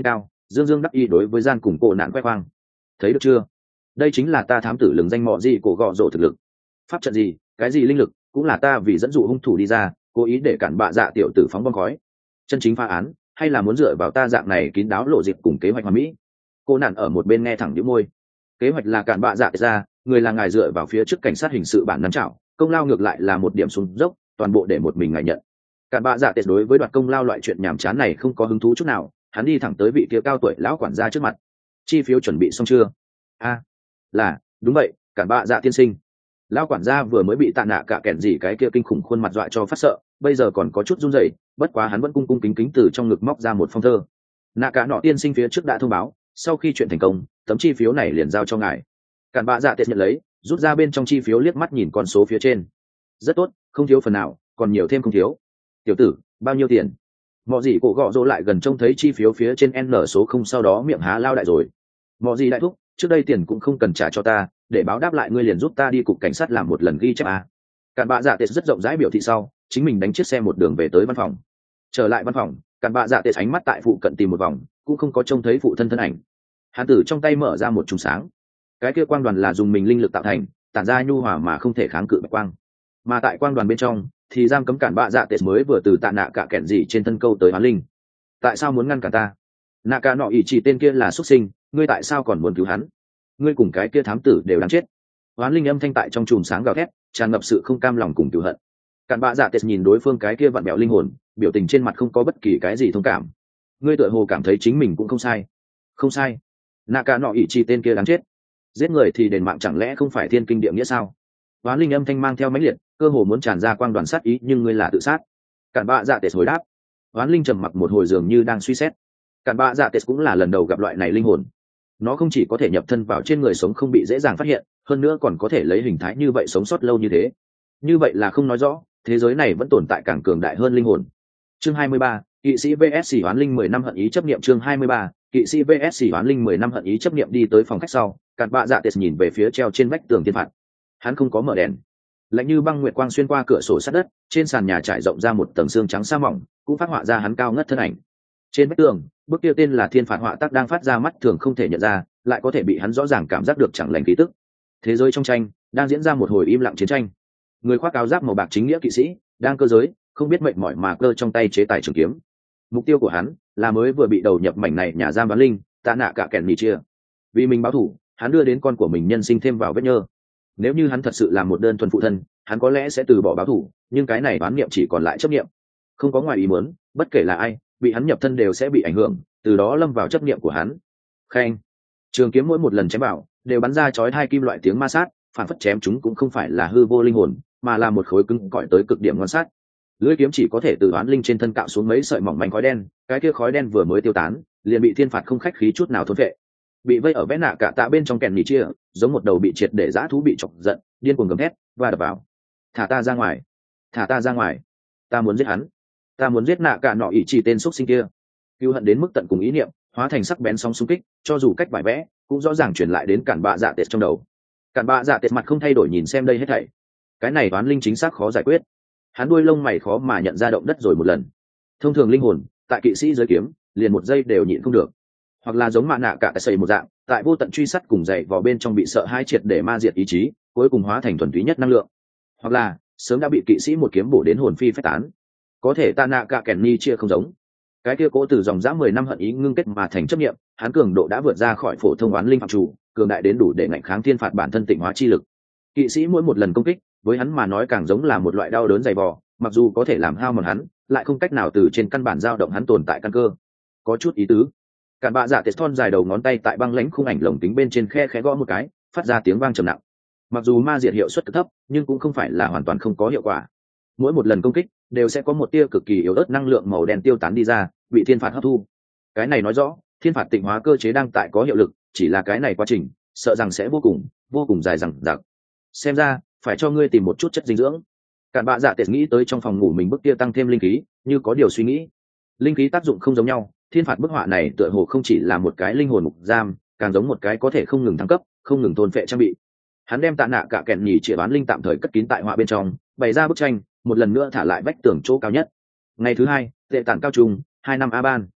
dương dương đắc ý đối với gian cùng cổ nạn khoe khoang. Thấy được chưa, đây chính là ta thám tử lừng danh mọ gì cổ gọ rổ thực lực. Pháp trận gì, cái gì linh lực, cũng là ta vì dẫn dụ hung thủ đi ra, cố ý để cản bạ dạ tiểu tử phóng bom khói. Chân chính phá án hay là muốn dựa vào ta dạng này kín đáo lộ dịp cùng kế hoạch hoàn mỹ. Cô nạn ở một bên nghe thẳng nhíu môi. Kế hoạch là cản bạ dạ ra, người là ngài dựa vào phía trước cảnh sát hình sự bản nắm chảo, công lao ngược lại là một điểm xuống dốc, toàn bộ để một mình ngài nhận. Cản bạ dạ đối với đoạt công lao loại chuyện nhảm chán này không có hứng thú chút nào, hắn đi thẳng tới vị kia cao tuổi lão quản gia trước mặt. Chi phiếu chuẩn bị xong chưa? A, à, là, đúng vậy, cản bạ dạ tiên sinh. Lão quản gia vừa mới bị tạ nạ cả kẹn gì cái kia kinh khủng khuôn mặt dọa cho phát sợ, bây giờ còn có chút run rẩy, bất quá hắn vẫn cung cung kính kính từ trong ngực móc ra một phong thơ. Nạ cả nọ tiên sinh phía trước đã thông báo, sau khi chuyện thành công, tấm chi phiếu này liền giao cho ngài. Cản bạ dạ tiện nhận lấy, rút ra bên trong chi phiếu liếc mắt nhìn con số phía trên. Rất tốt, không thiếu phần nào, còn nhiều thêm không thiếu. Tiểu tử, bao nhiêu tiền? Mọ gì cổ gọ rỗ lại gần trông thấy chi phiếu phía trên n số không, sau đó miệng há lao đại rồi. Mọ gì đại thúc, trước đây tiền cũng không cần trả cho ta, để báo đáp lại ngươi liền giúp ta đi cục cảnh sát làm một lần ghi chép à. Cản bạ dạ tiệt rất rộng rãi biểu thị sau, chính mình đánh chiếc xe một đường về tới văn phòng. Trở lại văn phòng, cản bạ dạ tiệt ánh mắt tại phụ cận tìm một vòng, cũng không có trông thấy phụ thân thân ảnh. Hắn tử trong tay mở ra một chùm sáng, cái kia quang đoàn là dùng mình linh lực tạo thành, tản ra nhu hòa mà không thể kháng cự bạch quang. Mà tại quang đoàn bên trong thì giam cấm cản bạ dạ tiệt mới vừa từ tạ nạ cả kẹn gì trên thân câu tới hoán linh. Tại sao muốn ngăn cản ta? Nạ cả nọ ỷ chỉ tên kia là xuất sinh, ngươi tại sao còn muốn cứu hắn? Ngươi cùng cái kia thám tử đều đáng chết. Hoán linh âm thanh tại trong chùm sáng gào thét, tràn ngập sự không cam lòng cùng cừu hận. Cản bạ dạ tiệt nhìn đối phương cái kia vặn bẹo linh hồn, biểu tình trên mặt không có bất kỳ cái gì thông cảm. Ngươi tựa hồ cảm thấy chính mình cũng không sai. Không sai. Nạ cả nọ ỷ chỉ tên kia đáng chết. Giết người thì đền mạng chẳng lẽ không phải thiên kinh địa nghĩa sao? Hoán linh âm thanh mang theo mãnh liệt, cơ hồ muốn tràn ra quang đoàn sát ý, nhưng ngươi là tự sát. Cản bạ dạ tiệt hồi đáp. Hoán linh trầm mặc một hồi dường như đang suy xét. Cản bạ dạ tiệt cũng là lần đầu gặp loại này linh hồn. Nó không chỉ có thể nhập thân vào trên người sống không bị dễ dàng phát hiện, hơn nữa còn có thể lấy hình thái như vậy sống sót lâu như thế. Như vậy là không nói rõ thế giới này vẫn tồn tại càng cường đại hơn linh hồn. Chương hai mươi ba, kỵ sĩ vs xỉ hoán linh mười năm hận ý chấp niệm. Chương hai mươi ba, kỵ sĩ vs xỉ hoán linh mười năm hận ý chấp niệm. Đi tới phòng khách sau, Cản bạ dạ tiệt nhìn về phía treo trên vách tường thiên phạt. Hắn không có mở đèn. Lạnh như băng nguyệt quang xuyên qua cửa sổ sắt đất, trên sàn nhà trải rộng ra một tầng xương trắng sa mỏng, cũng phát họa ra hắn cao ngất thân ảnh. Trên vách tường, bức kia tên là thiên phạt họa tác đang phát ra mắt thường không thể nhận ra, lại có thể bị hắn rõ ràng cảm giác được chẳng lành khí tức. Thế giới trong tranh đang diễn ra một hồi im lặng chiến tranh. Người khoác áo giáp màu bạc chính nghĩa kỵ sĩ đang cơ giới, không biết mệt mỏi mà cơ trong tay chế tài trường kiếm. Mục tiêu của hắn là mới vừa bị đầu nhập mảnh này nhà giam bán linh, tạ nạ cả kẻn mì chia. Vì mình báo thù, hắn đưa đến con của mình nhân sinh thêm vào vết nhơ. Nếu như hắn thật sự là một đơn thuần phụ thân, hắn có lẽ sẽ từ bỏ báo thù, nhưng cái này bán niệm chỉ còn lại chấp niệm. Không có ngoài ý muốn, bất kể là ai bị hắn nhập thân đều sẽ bị ảnh hưởng, từ đó lâm vào chấp niệm của hắn. Khen, trường kiếm mỗi một lần chém vào đều bắn ra chói hai kim loại tiếng ma sát, phản phất chém chúng cũng không phải là hư vô linh hồn, mà là một khối cứng cỏi tới cực điểm ngon sát. Lưỡi kiếm chỉ có thể từ oán linh trên thân cạo xuống mấy sợi mỏng manh khói đen, cái kia khói đen vừa mới tiêu tán liền bị thiên phạt không khách khí chút nào thôn vệ. Bị vây ở vẽ nạ cả tạ bên trong kèn mì chia, giống một đầu bị triệt để dã thú bị chọc giận, điên cuồng gầm thét và đập vào. Thả ta ra ngoài, thả ta ra ngoài, ta muốn giết hắn, ta muốn giết nạ cả nọ ỷ chỉ tên xúc sinh kia. Cưu hận đến mức tận cùng ý niệm hóa thành sắc bén sóng xung kích, cho dù cách bài vẽ cũng rõ ràng truyền lại đến cản bạ dạ tiệt trong đầu. Cản bạ dạ tiệt mặt không thay đổi nhìn xem đây hết thảy. Cái này toán linh chính xác khó giải quyết. Hắn đuôi lông mày khó mà nhận ra động đất rồi một lần. Thông thường linh hồn tại kỵ sĩ giới kiếm liền một giây đều nhịn không được, hoặc là giống mạ nạ cả xây một dạng, tại vô tận truy sát cùng dậy vào bên trong bị sợ hai triệt để ma diệt ý chí, cuối cùng hóa thành thuần túy nhất năng lượng, hoặc là sớm đã bị kỵ sĩ một kiếm bổ đến hồn phi phách tán. Có thể ta nạ cả kèn ni chia không giống. Cái kia cố từ dòng dã mười năm hận ý ngưng kết mà thành chấp niệm, hắn cường độ đã vượt ra khỏi phổ thông oán linh phạm chủ, cường đại đến đủ để ngạnh kháng thiên phạt bản thân tịnh hóa chi lực. Kỵ sĩ mỗi một lần công kích với hắn mà nói càng giống là một loại đau đớn dày vò, mặc dù có thể làm hao mòn hắn, lại không cách nào từ trên căn bản dao động hắn tồn tại căn cơ. Có chút ý tứ. Cản bạ dạ tiệt thon dài đầu ngón tay tại băng lãnh khung ảnh lồng tính bên trên khe khẽ gõ một cái, phát ra tiếng vang trầm nặng. Mặc dù ma diệt hiệu suất cực thấp, nhưng cũng không phải là hoàn toàn không có hiệu quả. Mỗi một lần công kích đều sẽ có một tia cực kỳ yếu ớt năng lượng màu đen tiêu tán đi ra, bị thiên phạt hấp thu. Cái này nói rõ thiên phạt tịnh hóa cơ chế đang tại có hiệu lực, chỉ là cái này quá trình sợ rằng sẽ vô cùng vô cùng dài dằng dặc. Xem ra phải cho ngươi tìm một chút chất dinh dưỡng. Cản bạ dạ tiệt nghĩ tới trong phòng ngủ mình bức kia tăng thêm linh khí, như có điều suy nghĩ. Linh khí tác dụng không giống nhau, thiên phạt bức họa này tựa hồ không chỉ là một cái linh hồn mục giam, càng giống một cái có thể không ngừng thăng cấp, không ngừng thôn phệ trang bị. Hắn đem tạ nạ cả kèn nhì chĩa bán linh tạm thời cất kín tại họa bên trong, bày ra bức tranh, một lần nữa thả lại vách tường chỗ cao nhất. Ngày thứ hai, tệ tản cao trung, hai năm a ban.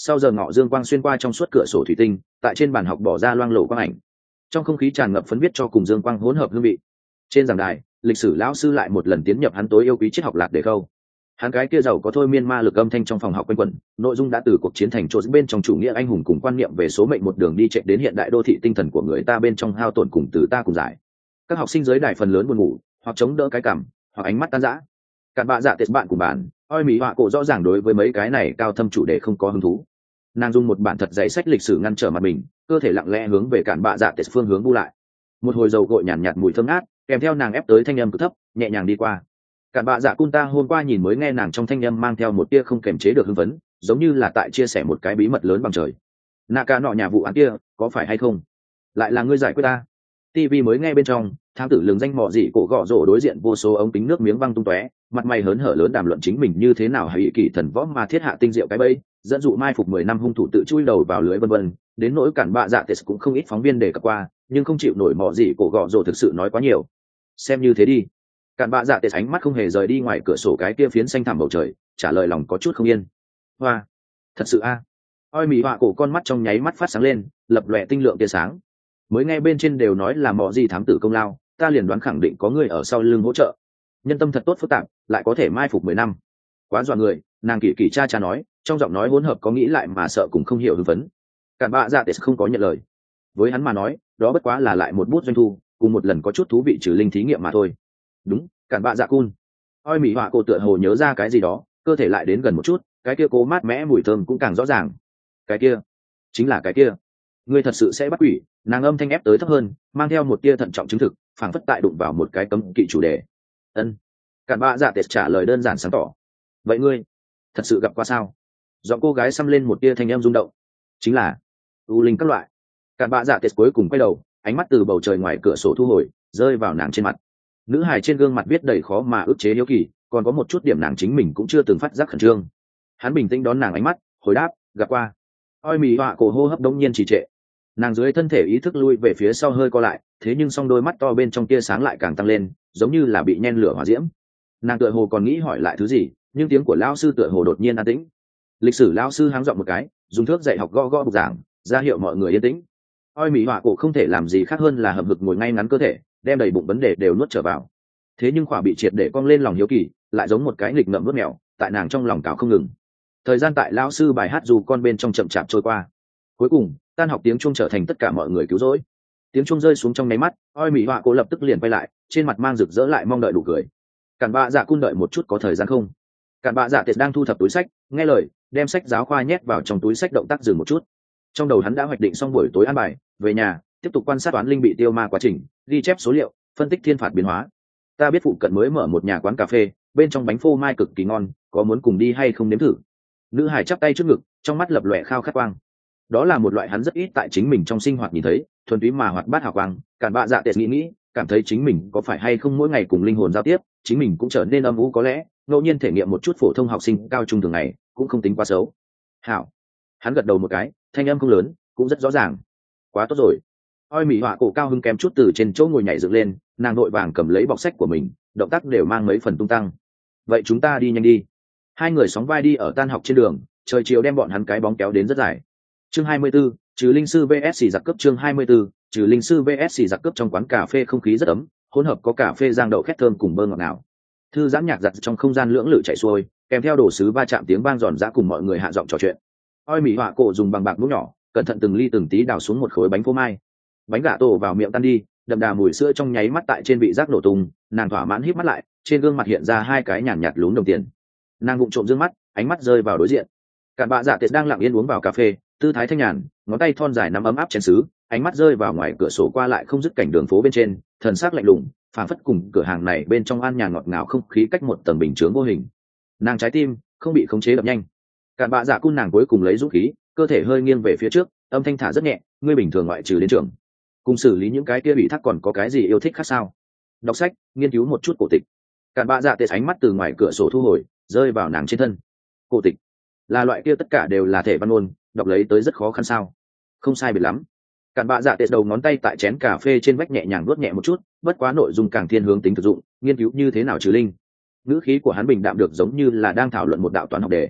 sau giờ ngọ dương quang xuyên qua trong suốt cửa sổ thủy tinh, tại trên bàn học bỏ ra loang lổ quang ảnh, trong không khí tràn ngập phấn viết cho cùng dương quang hỗn hợp hương vị. Trên giảng đài, lịch sử lão sư lại một lần tiến nhập hắn tối yêu quý triết học lạc để khâu. Hắn cái kia giàu có thôi miên ma lực âm thanh trong phòng học quanh quẩn, nội dung đã từ cuộc chiến thành chỗ bên trong chủ nghĩa anh hùng cùng quan niệm về số mệnh một đường đi chạy đến hiện đại đô thị tinh thần của người ta bên trong hao tổn cùng từ ta cùng giải. Các học sinh dưới đài phần lớn buồn ngủ, hoặc chống đỡ cái cằm, hoặc ánh mắt tan rã. Cặn bạ dạ tết bạn cùng bạn, oi mỹ họa cổ rõ ràng đối với mấy cái này cao thâm chủ đề không có hứng thú. Nàng dùng một bản thật dày sách lịch sử ngăn trở mặt mình, cơ thể lặng lẽ hướng về cặn bạ dạ tết phương hướng bu lại. Một hồi dầu gội nhàn nhạt, nhạt mùi thơm ngát, kèm theo nàng ép tới thanh âm cực thấp, nhẹ nhàng đi qua. Cặn bạ dạ cun ta hôm qua nhìn mới nghe nàng trong thanh âm mang theo một tia không kềm chế được hưng phấn, giống như là tại chia sẻ một cái bí mật lớn bằng trời. Naka nọ nhà vụ án kia, có phải hay không? Lại là ngươi giải quyết ta? ti vi mới nghe bên trong, thám tử lường danh mọ dị cổ gõ rổ đối diện vô số ống kính nước miếng văng tung tóe, mặt mày hớn hở lớn đàm luận chính mình như thế nào hãy kỳ thần võ mà thiết hạ tinh diệu cái bẫy, dẫn dụ mai phục mười năm hung thủ tự chui đầu vào lưới vân vân. Đến nỗi cản bạ dạ tết cũng không ít phóng viên đề cập qua, nhưng không chịu nổi mọ dị cổ gõ rổ thực sự nói quá nhiều. Xem như thế đi. Cản bạ dạ tết ánh mắt không hề rời đi ngoài cửa sổ cái kia phiến xanh thẳm bầu trời, trả lời lòng có chút không yên. Hoa, thật sự a. À. Oi mỹ họa cổ con mắt trong nháy mắt phát sáng lên, lập lòe tinh lượng tia sáng. Mới nghe bên trên đều nói là mọ gì thám tử công lao, ta liền đoán khẳng định có người ở sau lưng hỗ trợ. Nhân tâm thật tốt phức tạp, lại có thể mai phục mười năm. Quá dọa người, nàng kỳ kỳ cha cha nói, trong giọng nói hỗn hợp có nghĩ lại mà sợ cũng không hiểu hưng phấn. Cản bạ dạ tết không có nhận lời. Với hắn mà nói, đó bất quá là lại một bút doanh thu, cùng một lần có chút thú vị trừ linh thí nghiệm mà thôi. Đúng, cản bạ dạ cun. Oi mỹ họa cổ tựa hồ nhớ ra cái gì đó, cơ thể lại đến gần một chút, cái kia cố mát mẽ mùi thơm cũng càng rõ ràng. Cái kia, chính là cái kia. Ngươi thật sự sẽ bắt quỷ? Nàng âm thanh ép tới thấp hơn, mang theo một tia thận trọng chứng thực, phảng phất tại đụng vào một cái cấm kỵ chủ đề. Ân. Cản bạ dạ tết trả lời đơn giản sáng tỏ. Vậy ngươi thật sự gặp qua sao? Giọng cô gái xăm lên một tia thanh âm rung động. Chính là u linh các loại. Cản bạ dạ tết cuối cùng quay đầu, ánh mắt từ bầu trời ngoài cửa sổ thu hồi, rơi vào nàng trên mặt. Nữ hài trên gương mặt viết đầy khó mà ức chế hiếu kỳ, còn có một chút điểm nàng chính mình cũng chưa từng phát giác khẩn trương. Hắn bình tĩnh đón nàng ánh mắt, hồi đáp, gặp qua. Oi mì họa cổ hô hấp đống nhiên trì trệ. Nàng dưới thân thể ý thức lui về phía sau hơi co lại, thế nhưng song đôi mắt to bên trong tia sáng lại càng tăng lên, giống như là bị nhen lửa hỏa diễm. Nàng tựa hồ còn nghĩ hỏi lại thứ gì, nhưng tiếng của lão sư tựa hồ đột nhiên an tĩnh. Lịch sử lão sư háng giọng một cái, dùng thước dạy học gõ gõ bục giảng, ra hiệu mọi người yên tĩnh. Oi mì họa cổ không thể làm gì khác hơn là hậm hực ngồi ngay ngắn cơ thể, đem đầy bụng vấn đề đều nuốt trở vào. Thế nhưng khỏa bị triệt để cong lên lòng hiếu kỳ, lại giống một cái nghịch ngợm nuốt mèo, tại nàng trong lòng cào không ngừng. Thời gian tại lão sư bài hát dù con bên trong chậm chạp trôi qua. Cuối cùng, tan học tiếng chuông trở thành tất cả mọi người cứu rỗi. Tiếng chuông rơi xuống trong nháy mắt, oi mỹ họa cổ lập tức liền quay lại, trên mặt mang rực rỡ lại mong đợi đủ cười. Cản bạ dạ cun đợi một chút có thời gian không? Cản bạ dạ tết đang thu thập túi sách, nghe lời, đem sách giáo khoa nhét vào trong túi sách động tác dừng một chút. Trong đầu hắn đã hoạch định xong buổi tối ăn bài, về nhà tiếp tục quan sát toán linh bị tiêu ma quá trình, ghi chép số liệu, phân tích thiên phạt biến hóa. Ta biết phụ cận mới mở một nhà quán cà phê, bên trong bánh phô mai cực kỳ ngon, có muốn cùng đi hay không nếm thử? Nữ hải chắp tay trước ngực, trong mắt lập lòe khao khát quang. Đó là một loại hắn rất ít tại chính mình trong sinh hoạt nhìn thấy, thuần túy mà hoạt bát hào quang. Cản bạ dạ tết nghĩ nghĩ, cảm thấy chính mình có phải hay không mỗi ngày cùng linh hồn giao tiếp, chính mình cũng trở nên âm u có lẽ, ngẫu nhiên thể nghiệm một chút phổ thông học sinh cao trung thường ngày, cũng không tính quá xấu. Hảo. Hắn gật đầu một cái, thanh âm không lớn, cũng rất rõ ràng. Quá tốt rồi. Oi mỹ họa cổ cao hưng kém chút từ trên chỗ ngồi nhảy dựng lên, nàng vội vàng cầm lấy bọc sách của mình, động tác đều mang mấy phần tung tăng. Vậy chúng ta đi nhanh đi. Hai người sóng vai đi ở tan học trên đường, trời chiều đem bọn hắn cái bóng kéo đến rất dài. Chương hai mươi 24, trừ linh sư vs xì giặc cướp. Chương hai mươi 24, trừ linh sư vs xì giặc cướp. Trong quán cà phê không khí rất ấm, hỗn hợp có cà phê rang đậu khét thơm cùng bơ ngọt ngào. Thư giãn nhạc giật trong không gian lưỡng lự chảy xuôi, kèm theo đồ sứ va chạm tiếng vang giòn giã cùng mọi người hạ giọng trò chuyện. Oi mỹ họa cổ dùng bằng bạc muỗng nhỏ, cẩn thận từng ly từng tí đào xuống một khối bánh phô mai. Bánh gà tổ vào miệng tan đi, đậm đà mùi sữa trong nháy mắt tại trên vị giác nổ tung, nàng thỏa mãn híp mắt lại, trên gương mặt hiện ra hai cái nhàn nhạt lún đồng tiền. Nàng vụng trộm dương mắt, ánh mắt rơi vào đối diện. Cản bạ dạ tết đang lặng yên uống vào cà phê, tư thái thanh nhàn, ngón tay thon dài nắm ấm áp chén sứ, ánh mắt rơi vào ngoài cửa sổ qua lại không dứt cảnh đường phố bên trên, thần sắc lạnh lùng, phảng phất cùng cửa hàng này bên trong an nhàn ngọt ngào không khí cách một tầng bình chướng vô hình. Nàng trái tim không bị khống chế đập nhanh. Cản bạ dạ cun nàng cuối cùng lấy dũng khí, cơ thể hơi nghiêng về phía trước, âm thanh thả rất nhẹ, ngươi bình thường ngoại trừ đến trường, cùng xử lý những cái kia bị thác còn có cái gì yêu thích khác sao? Đọc sách, nghiên cứu một chút cổ tịch. Cản bạ dạ tết ánh mắt từ ngoài cửa sổ thu hồi, rơi vào nàng trên thân. Cổ tịch là loại kia tất cả đều là thể văn ôn, đọc lấy tới rất khó khăn sao? Không sai biệt lắm. Cản bạ dạ tết đầu ngón tay tại chén cà phê trên vách nhẹ nhàng vuốt nhẹ một chút, bất quá nội dung càng thiên hướng tính thực dụng, nghiên cứu như thế nào trừ linh. Ngữ khí của hắn bình đạm được giống như là đang thảo luận một đạo toán học đề.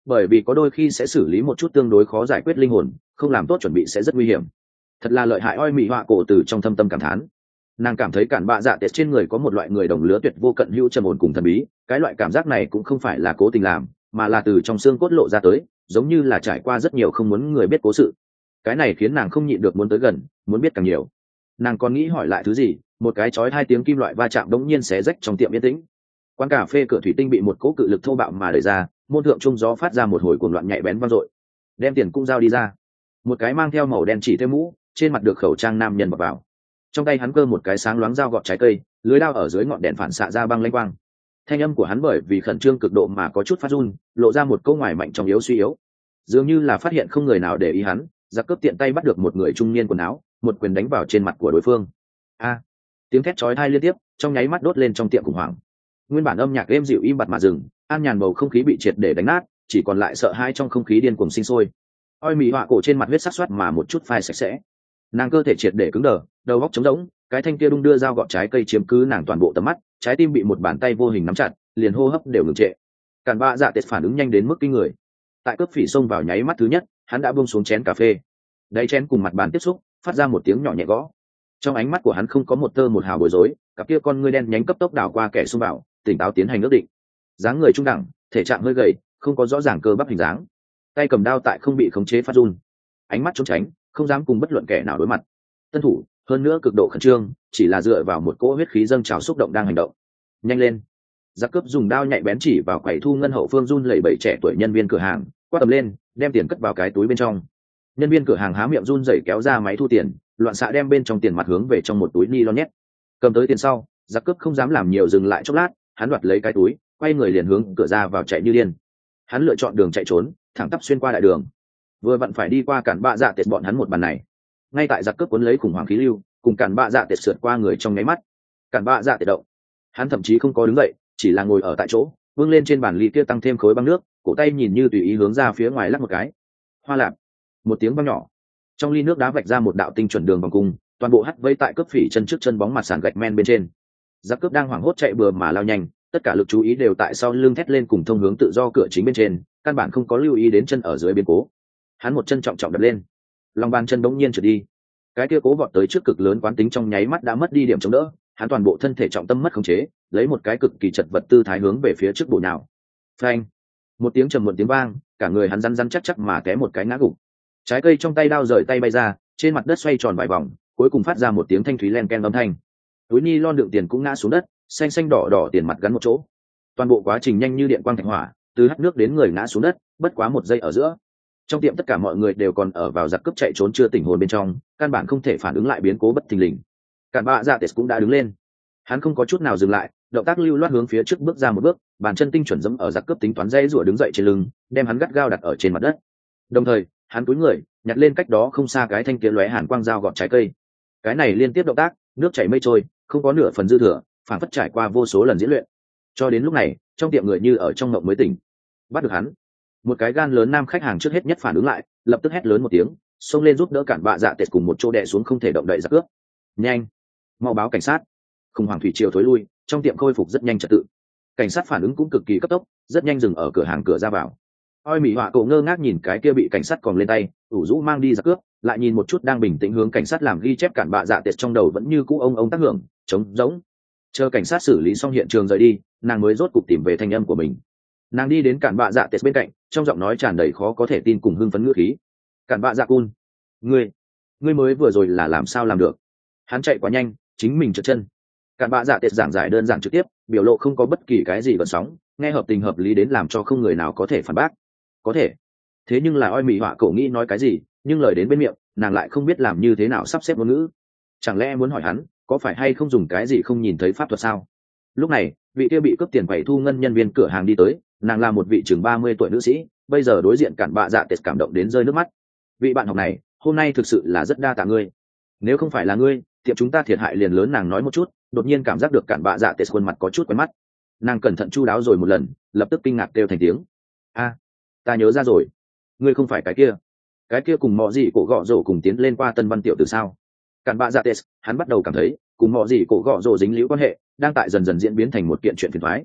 bởi vì có đôi khi sẽ xử lý một chút tương đối khó giải quyết linh hồn, không làm tốt chuẩn bị sẽ rất nguy hiểm. Thật là lợi hại. Oi mị họa cổ từ trong thâm tâm cảm thán. Nàng cảm thấy cản bạ dạ tệ trên người có một loại người đồng lứa tuyệt vô cận hữu trầm ổn cùng thần bí, cái loại cảm giác này cũng không phải là cố tình làm, mà là từ trong xương cốt lộ ra tới, giống như là trải qua rất nhiều không muốn người biết cố sự. Cái này khiến nàng không nhịn được muốn tới gần, muốn biết càng nhiều. Nàng còn nghĩ hỏi lại thứ gì, một cái chói hai tiếng kim loại va chạm đống nhiên xé rách trong tiệm yên tĩnh. Quán cà phê cửa thủy tinh bị một cỗ cự lực thô bạo mà đẩy ra, môn thượng trung gió phát ra một hồi cuồng loạn nhạy bén vang dội. Đem tiền cũng giao đi ra. Một cái mang theo màu đen chỉ thêm mũ, trên mặt được khẩu trang nam nhân bọc vào. Trong tay hắn cơ một cái sáng loáng dao gọt trái cây, lưới dao ở dưới ngọn đèn phản xạ ra băng lanh quang. Thanh âm của hắn bởi vì khẩn trương cực độ mà có chút phát run, lộ ra một câu ngoài mạnh trong yếu suy yếu. Dường như là phát hiện không người nào để ý hắn, giặc cướp tiện tay bắt được một người trung niên quần áo, một quyền đánh vào trên mặt của đối phương. A! Tiếng thét chói tai liên tiếp, trong nháy mắt đốt lên trong tiệm khủng hoảng. Nguyên bản âm nhạc êm dịu im bặt mà dừng, an nhàn bầu không khí bị triệt để đánh nát, chỉ còn lại sợ hãi trong không khí điên cuồng sinh sôi. Oi mị họa cổ trên mặt huyết sắc xoát mà một chút phai sạch sẽ. Nàng cơ thể triệt để cứng đờ, đầu óc trống rỗng, cái thanh kia đung đưa dao gọt trái cây chiếm cứ nàng toàn bộ tầm mắt, trái tim bị một bàn tay vô hình nắm chặt, liền hô hấp đều ngừng trệ. Cản bạ dạ tệt phản ứng nhanh đến mức kinh người. Tại cướp phỉ xông vào nháy mắt thứ nhất, hắn đã buông xuống chén cà phê. Đáy chén cùng mặt bàn tiếp xúc, phát ra một tiếng nhỏ nhẹ gõ. Trong ánh mắt của hắn không có một tơ một hào bối rối, cặp kia con ngươi đen nhánh cấp tốc đảo qua kẻ xông vào, tỉnh táo tiến hành ước định. Dáng người trung đẳng, thể trạng hơi gầy, không có rõ ràng cơ bắp hình dáng. Tay cầm đao tại không bị khống chế phát run. Ánh mắt trốn tránh, không dám cùng bất luận kẻ nào đối mặt. Tân thủ, hơn nữa cực độ khẩn trương, chỉ là dựa vào một cỗ huyết khí dâng trào xúc động đang hành động. Nhanh lên! Giặc cướp dùng đao nhạy bén chỉ vào quầy thu ngân hậu phương run lẩy bẩy trẻ tuổi nhân viên cửa hàng, quát tầm lên, đem tiền cất vào cái túi bên trong. Nhân viên cửa hàng há miệng run rẩy kéo ra máy thu tiền, loạn xạ đem bên trong tiền mặt hướng về trong một túi ni lon nhét. Cầm tới tiền sau, giặc cướp không dám làm nhiều dừng lại chốc lát, hắn đoạt lấy cái túi, quay người liền hướng cửa ra vào chạy như điên. Hắn lựa chọn đường chạy trốn, thẳng tắp xuyên qua đại đường. Vừa vặn phải đi qua cản bạ dạ tệt bọn hắn một bàn này. Ngay tại giặc cướp cuốn lấy khủng hoảng khí lưu, cùng cản bạ dạ tệt sượt qua người trong nháy mắt. Cản bạ dạ tệt động, hắn thậm chí không có đứng dậy, chỉ là ngồi ở tại chỗ, vươn lên trên bàn ly kia tăng thêm khối băng nước, cổ tay nhìn như tùy ý hướng ra phía ngoài lắc một cái. Hoa lạp, một tiếng vang nhỏ, trong ly nước đá vạch ra một đạo tinh chuẩn đường vòng cung, toàn bộ hắt vây tại cướp phỉ chân trước chân bóng mặt sàn gạch men bên trên. Giặc cướp đang hoảng hốt chạy bừa mà lao nhanh, tất cả lực chú ý đều tại sau lưng thét lên cùng thông hướng tự do cửa chính bên trên, căn bản không có lưu ý đến chân ở dưới biến cố. Hắn một chân trọng trọng đập lên, lòng bàn chân bỗng nhiên trượt đi. Cái kia cố vọt tới trước cực lớn quán tính trong nháy mắt đã mất đi điểm chống đỡ, hắn toàn bộ thân thể trọng tâm mất khống chế, lấy một cái cực kỳ chật vật tư thái hướng về phía trước bổ nhào. Phanh! Một tiếng trầm muộn tiếng vang, cả người hắn rắn rắn chắc chắc mà té một cái ngã gục. Trái cây trong tay đao rời tay bay ra, trên mặt đất xoay tròn vài vòng, cuối cùng phát ra một tiếng thanh thúy len ken âm thanh. Túi ni lon đựng tiền cũng ngã xuống đất, xanh xanh đỏ đỏ tiền mặt gắn một chỗ. Toàn bộ quá trình nhanh như điện quang thạch hỏa, từ hắt nước đến người ngã xuống đất, bất quá một giây ở giữa. Trong tiệm tất cả mọi người đều còn ở vào giặc cướp chạy trốn chưa tỉnh hồn bên trong, căn bản không thể phản ứng lại biến cố bất thình lình. Cản bạ dạ tệt cũng đã đứng lên, hắn không có chút nào dừng lại, động tác lưu loát hướng phía trước bước ra một bước, bàn chân tinh chuẩn dẫm ở giặc cướp tính toán dây rủa đứng dậy trên lưng, đem hắn gắt gao đặt ở trên mặt đất. Đồng thời, hắn cúi người, nhặt lên cách đó không xa cái thanh kia lóe hàn quang dao gọt trái cây. Cái này liên tiếp động tác, nước chảy mây trôi, không có nửa phần dư thừa, phản phất trải qua vô số lần diễn luyện. Cho đến lúc này, trong tiệm người như ở trong mộng mới tỉnh. Bắt được hắn. Một cái gan lớn nam khách hàng trước hết nhất phản ứng lại, lập tức hét lớn một tiếng, xông lên giúp đỡ cản bạ dạ tệt cùng một chỗ đè xuống không thể động đậy giặc cướp. Nhanh, mau báo cảnh sát. Khủng hoảng thủy triều thối lui, trong tiệm khôi phục rất nhanh trật tự. Cảnh sát phản ứng cũng cực kỳ cấp tốc, rất nhanh dừng ở cửa hàng cửa ra vào. Oi mị họa cổ ngơ ngác nhìn cái kia bị cảnh sát còn lên tay, ủ rũ mang đi giặc cướp, lại nhìn một chút đang bình tĩnh hướng cảnh sát làm ghi chép cản bạ dạ tệt trong đầu vẫn như cũ ông ông tác hưởng, trống rỗng. Chờ cảnh sát xử lý xong hiện trường rời đi, nàng mới rốt cục tìm về thanh âm của mình. Nàng đi đến cản bạ dạ tệt bên cạnh, trong giọng nói tràn đầy khó có thể tin cùng hưng phấn ngữ khí. Cản bạ dạ cun, ngươi, ngươi mới vừa rồi là làm sao làm được? Hắn chạy quá nhanh, chính mình trượt chân. Cản bạ dạ tệt giảng giải đơn giản trực tiếp, biểu lộ không có bất kỳ cái gì gợn sóng, nghe hợp tình hợp lý đến làm cho không người nào có thể phản bác. Có thể, thế nhưng là Oi mị họa cổ nghĩ nói cái gì, nhưng lời đến bên miệng, nàng lại không biết làm như thế nào sắp xếp ngôn ngữ. Chẳng lẽ muốn hỏi hắn, có phải hay không dùng cái gì không nhìn thấy pháp thuật sao? Lúc này, vị kia bị cướp tiền quầy thu ngân nhân viên cửa hàng đi tới, nàng là một vị chừng ba mươi tuổi nữ sĩ, bây giờ đối diện cản bạ dạ tệt cảm động đến rơi nước mắt. Vị bạn học này, hôm nay thực sự là rất đa tạ ngươi. Nếu không phải là ngươi, tiệm chúng ta thiệt hại liền lớn. Nàng nói một chút, đột nhiên cảm giác được cản bạ dạ tệt khuôn mặt có chút quen mắt. Nàng cẩn thận chu đáo rồi một lần, lập tức kinh ngạc kêu thành tiếng. A, ta nhớ ra rồi, ngươi không phải cái kia, cái kia cùng mọ gì cổ gọ rổ cùng tiến lên qua Tân Văn tiểu từ sao? Cản bạ dạ tệt, hắn bắt đầu cảm thấy cùng mọ gì cổ gọ rổ dính líu quan hệ, đang tại dần dần diễn biến thành một kiện chuyện phiền toái.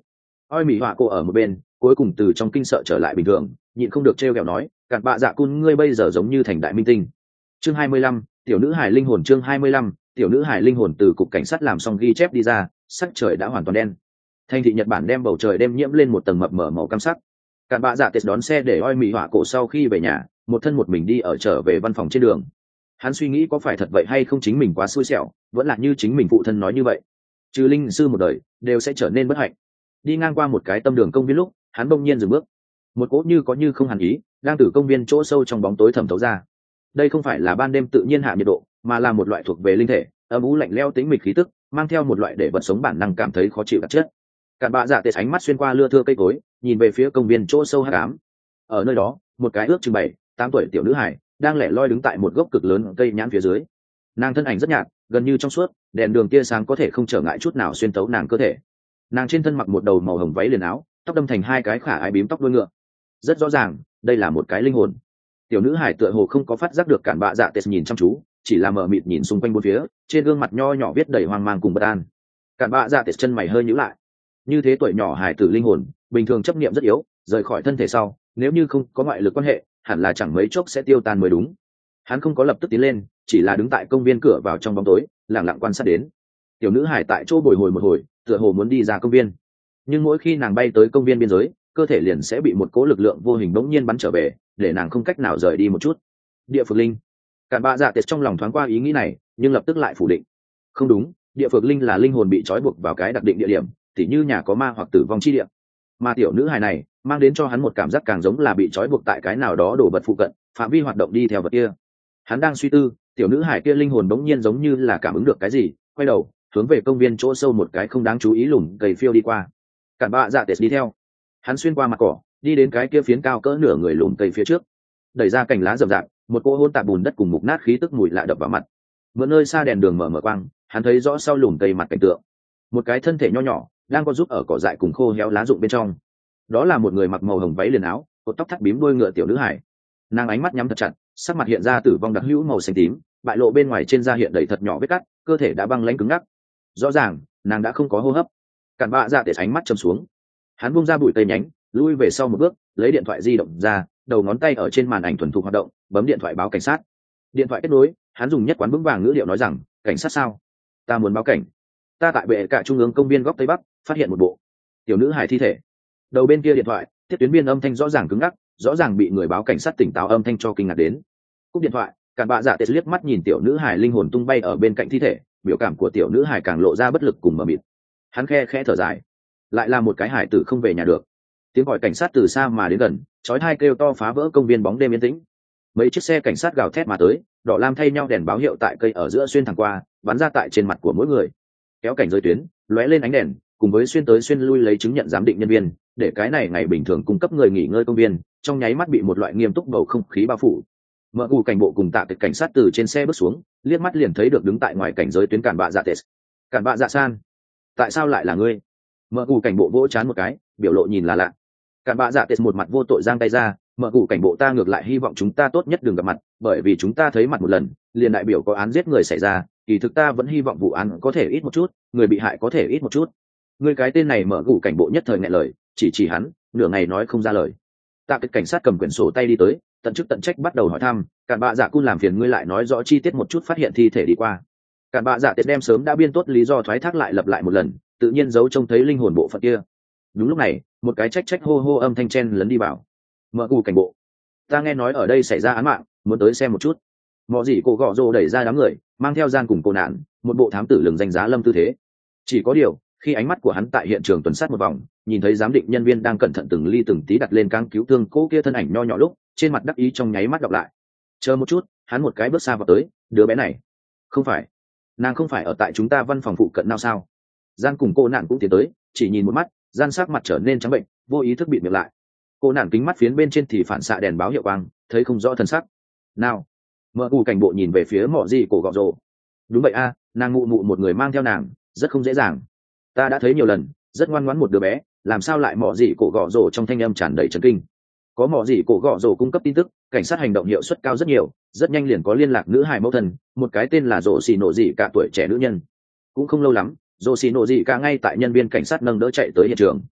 oi mỹ họa cổ ở một bên cuối cùng từ trong kinh sợ trở lại bình thường, nhịn không được trêu ghẹo nói, cặn bạ dạ cun ngươi bây giờ giống như thành đại minh tinh. Chương hai mươi lăm, tiểu nữ hải linh hồn. Chương hai mươi lăm, tiểu nữ hải linh hồn. Từ cục cảnh sát làm xong ghi chép đi ra, sắc trời đã hoàn toàn đen. Thành thị Nhật Bản đem bầu trời đêm nhiễm lên một tầng mập mờ màu cam sắc. Cặn bạ dạ tết đón xe để oi mỹ họa cổ sau khi về nhà, một thân một mình đi ở trở về văn phòng trên đường. Hắn suy nghĩ có phải thật vậy hay không, chính mình quá xui xẻo, vẫn là như chính mình phụ thân nói như vậy, trừ linh sư một đời đều sẽ trở nên bất hạnh. Đi ngang qua một cái tâm đường công viên lúc, hắn bỗng nhiên dừng bước. Một cỗ như có như không hàn ý đang từ công viên chỗ sâu trong bóng tối thẩm thấu ra. Đây không phải là ban đêm tự nhiên hạ nhiệt độ, mà là một loại thuộc về linh thể âm u lạnh lẽo tĩnh mịch khí tức, mang theo một loại để vật sống bản năng cảm thấy khó chịu đặc chất. Cặn bạ dạ tệ ánh mắt xuyên qua lưa thưa cây cối, nhìn về phía công viên chỗ sâu hắc ám. Ở nơi đó, một cái ước chừng bảy tám tuổi tiểu nữ hải đang lẻ loi đứng tại một gốc cực lớn cây nhãn phía dưới. Nàng thân ảnh rất nhạt, gần như trong suốt, đèn đường tia sáng có thể không trở ngại chút nào xuyên tấu nàng cơ thể. Nàng trên thân mặc một đầu màu hồng váy liền áo, tóc đâm thành hai cái khả ái bím tóc đuôi ngựa. Rất rõ ràng, đây là một cái linh hồn. Tiểu nữ hải tựa hồ không có phát giác được cản bạ dạ tệ nhìn chăm chú, chỉ là mờ mịt nhìn xung quanh bốn phía, trên gương mặt nho nhỏ viết đầy hoang mang cùng bất an. Cản bạ dạ tệ chân mày hơi nhíu lại. Như thế tuổi nhỏ hải tử linh hồn, bình thường chấp niệm rất yếu, rời khỏi thân thể sau, nếu như không có ngoại lực quan hệ, hẳn là chẳng mấy chốc sẽ tiêu tan mới đúng. Hắn không có lập tức tiến lên, chỉ là đứng tại công viên cửa vào trong bóng tối, lặng lặng quan sát đến. Tiểu nữ hải tại chỗ bồi hồi một hồi, tựa hồ muốn đi ra công viên, nhưng mỗi khi nàng bay tới công viên biên giới, cơ thể liền sẽ bị một cỗ lực lượng vô hình bỗng nhiên bắn trở về, để nàng không cách nào rời đi một chút. Địa phược linh. Cản bạ dạ tệ trong lòng thoáng qua ý nghĩ này, nhưng lập tức lại phủ định. Không đúng, địa phược linh là linh hồn bị trói buộc vào cái đặc định địa điểm, tỉ như nhà có ma hoặc tử vong chi địa. Mà tiểu nữ hài này mang đến cho hắn một cảm giác càng giống là bị trói buộc tại cái nào đó đồ vật phụ cận, phạm vi hoạt động đi theo vật kia. Hắn đang suy tư, tiểu nữ hài kia linh hồn bỗng nhiên giống như là cảm ứng được cái gì, quay đầu hướng về công viên chỗ sâu một cái không đáng chú ý lùm cây phiêu đi qua. Cản bạ dạ tệ đi theo. Hắn xuyên qua mặt cỏ, đi đến cái kia phiến cao cỡ nửa người lùm cây phía trước, đẩy ra cành lá rậm rạp, một cỗ hôn tạp bùn đất cùng mục nát khí tức mùi lạ đập vào mặt. Mượn nơi xa đèn đường mở mở quang, hắn thấy rõ sau lùm cây mặt cảnh tượng. Một cái thân thể nho nhỏ đang có giúp ở cỏ dại cùng khô héo lá rụng bên trong. Đó là một người mặc màu hồng váy liền áo, cột tóc thắt bím đuôi ngựa tiểu nữ hải. Nàng ánh mắt nhắm thật chặt, sắc mặt hiện ra tử vong đặc hữu màu xanh tím, bại lộ bên ngoài trên da hiện đầy thật nhỏ vết cắt, cơ thể đã băng lãnh cứng ngắc. Rõ ràng nàng đã không có hô hấp. Cản bạ dạ tệ ánh mắt châm xuống. Hắn buông ra bụi cây nhánh, lui về sau một bước, lấy điện thoại di động ra, đầu ngón tay ở trên màn ảnh thuần thục hoạt động, bấm điện thoại báo cảnh sát. Điện thoại kết nối, hắn dùng nhất quán vững vàng ngữ điệu nói rằng, cảnh sát sao? Ta muốn báo cảnh. Ta tại bệ cả trung ương công viên góc tây bắc phát hiện một bộ tiểu nữ hài thi thể. Đầu bên kia điện thoại, tiếp tuyến viên âm thanh rõ ràng cứng ngắc, rõ ràng bị người báo cảnh sát tỉnh táo âm thanh cho kinh ngạc đến. Cúp điện thoại, Cản bạ dạ tệ liếc mắt nhìn tiểu nữ hài linh hồn tung bay ở bên cạnh thi thể, biểu cảm của tiểu nữ hài càng lộ ra bất lực cùng mờ mịt. Hắn khe khẽ thở dài, lại là một cái hải tử không về nhà được. Tiếng gọi cảnh sát từ xa mà đến gần, chói tai kêu to phá vỡ công viên bóng đêm yên tĩnh. Mấy chiếc xe cảnh sát gào thét mà tới, đỏ lam thay nhau đèn báo hiệu tại cây ở giữa xuyên thẳng qua, bắn ra tại trên mặt của mỗi người. Kéo cảnh giới tuyến, lóe lên ánh đèn, cùng với xuyên tới xuyên lui lấy chứng nhận giám định nhân viên, để cái này ngày bình thường cung cấp người nghỉ ngơi công viên, trong nháy mắt bị một loại nghiêm túc bầu không khí bao phủ. Mở cụ cảnh bộ cùng tạ tịch cảnh sát từ trên xe bước xuống, liếc mắt liền thấy được đứng tại ngoài cảnh giới tuyến Cản bạ dạ tệ. Cản bạ dạ san, tại sao lại là ngươi? Mở cụ cảnh bộ vỗ chán một cái, biểu lộ nhìn là lạ. Cản bạ dạ tệ một mặt vô tội giang tay ra, mở cụ cảnh bộ ta ngược lại hy vọng chúng ta tốt nhất đừng gặp mặt, bởi vì chúng ta thấy mặt một lần, liền đại biểu có án giết người xảy ra, kỳ thực ta vẫn hy vọng vụ án có thể ít một chút, người bị hại có thể ít một chút. Người cái tên này mở cụ cảnh bộ nhất thời nghẹn lời, chỉ chỉ hắn, nửa ngày nói không ra lời. Tạ cái cảnh sát cầm quyển sổ tay đi tới, tận chức tận trách bắt đầu hỏi thăm, Cản bạ dạ cun làm phiền ngươi lại nói rõ chi tiết một chút phát hiện thi thể đi qua. Cản bạ dạ tiết đem sớm đã biên tốt lý do thoái thác lại lặp lại một lần, tự nhiên giấu trông thấy linh hồn bộ phận kia. Đúng lúc này, một cái trách trách hô hô âm thanh chen lấn đi vào. Mở cụ cảnh bộ, ta nghe nói ở đây xảy ra án mạng, muốn tới xem một chút. Mọ gì cổ gọ rồ đẩy ra đám người, mang theo gian cùng cô nạn, một bộ thám tử lừng danh giá lâm tư thế. Chỉ có điều, khi ánh mắt của hắn tại hiện trường tuần sát một vòng, nhìn thấy giám định nhân viên đang cẩn thận từng ly từng tí đặt lên cáng cứu thương cô kia thân ảnh nho nhỏ lúc, trên mặt đắc ý trong nháy mắt đọc lại. Chờ một chút, hắn một cái bước xa vào tới, đứa bé này, không phải, nàng không phải ở tại chúng ta văn phòng phụ cận nào sao? Gian cùng cô nạn cũng tiến tới, chỉ nhìn một mắt, gian sắc mặt trở nên trắng bệnh, vô ý thức bịt miệng lại. Cô nạn kính mắt phiến bên trên thì phản xạ đèn báo hiệu quang, thấy không rõ thân sắc. Nào, mở cụ cảnh bộ nhìn về phía mọ gì cổ gọ rồ. Đúng vậy a, nàng mụ mụ một người mang theo nàng, rất không dễ dàng. Ta đã thấy nhiều lần, rất ngoan ngoãn một đứa bé, làm sao lại mọ gì cổ gọ rồ trong thanh âm tràn đầy chấn kinh. Có mọ gì cổ gọ rồ cung cấp tin tức, cảnh sát hành động hiệu suất cao rất nhiều, rất nhanh liền có liên lạc nữ hài mẫu thân, một cái tên là rồ xì nổ dị cả tuổi trẻ nữ nhân. Cũng không lâu lắm, rồ xì nổ dị cả ngay tại nhân viên cảnh sát nâng đỡ chạy tới hiện trường.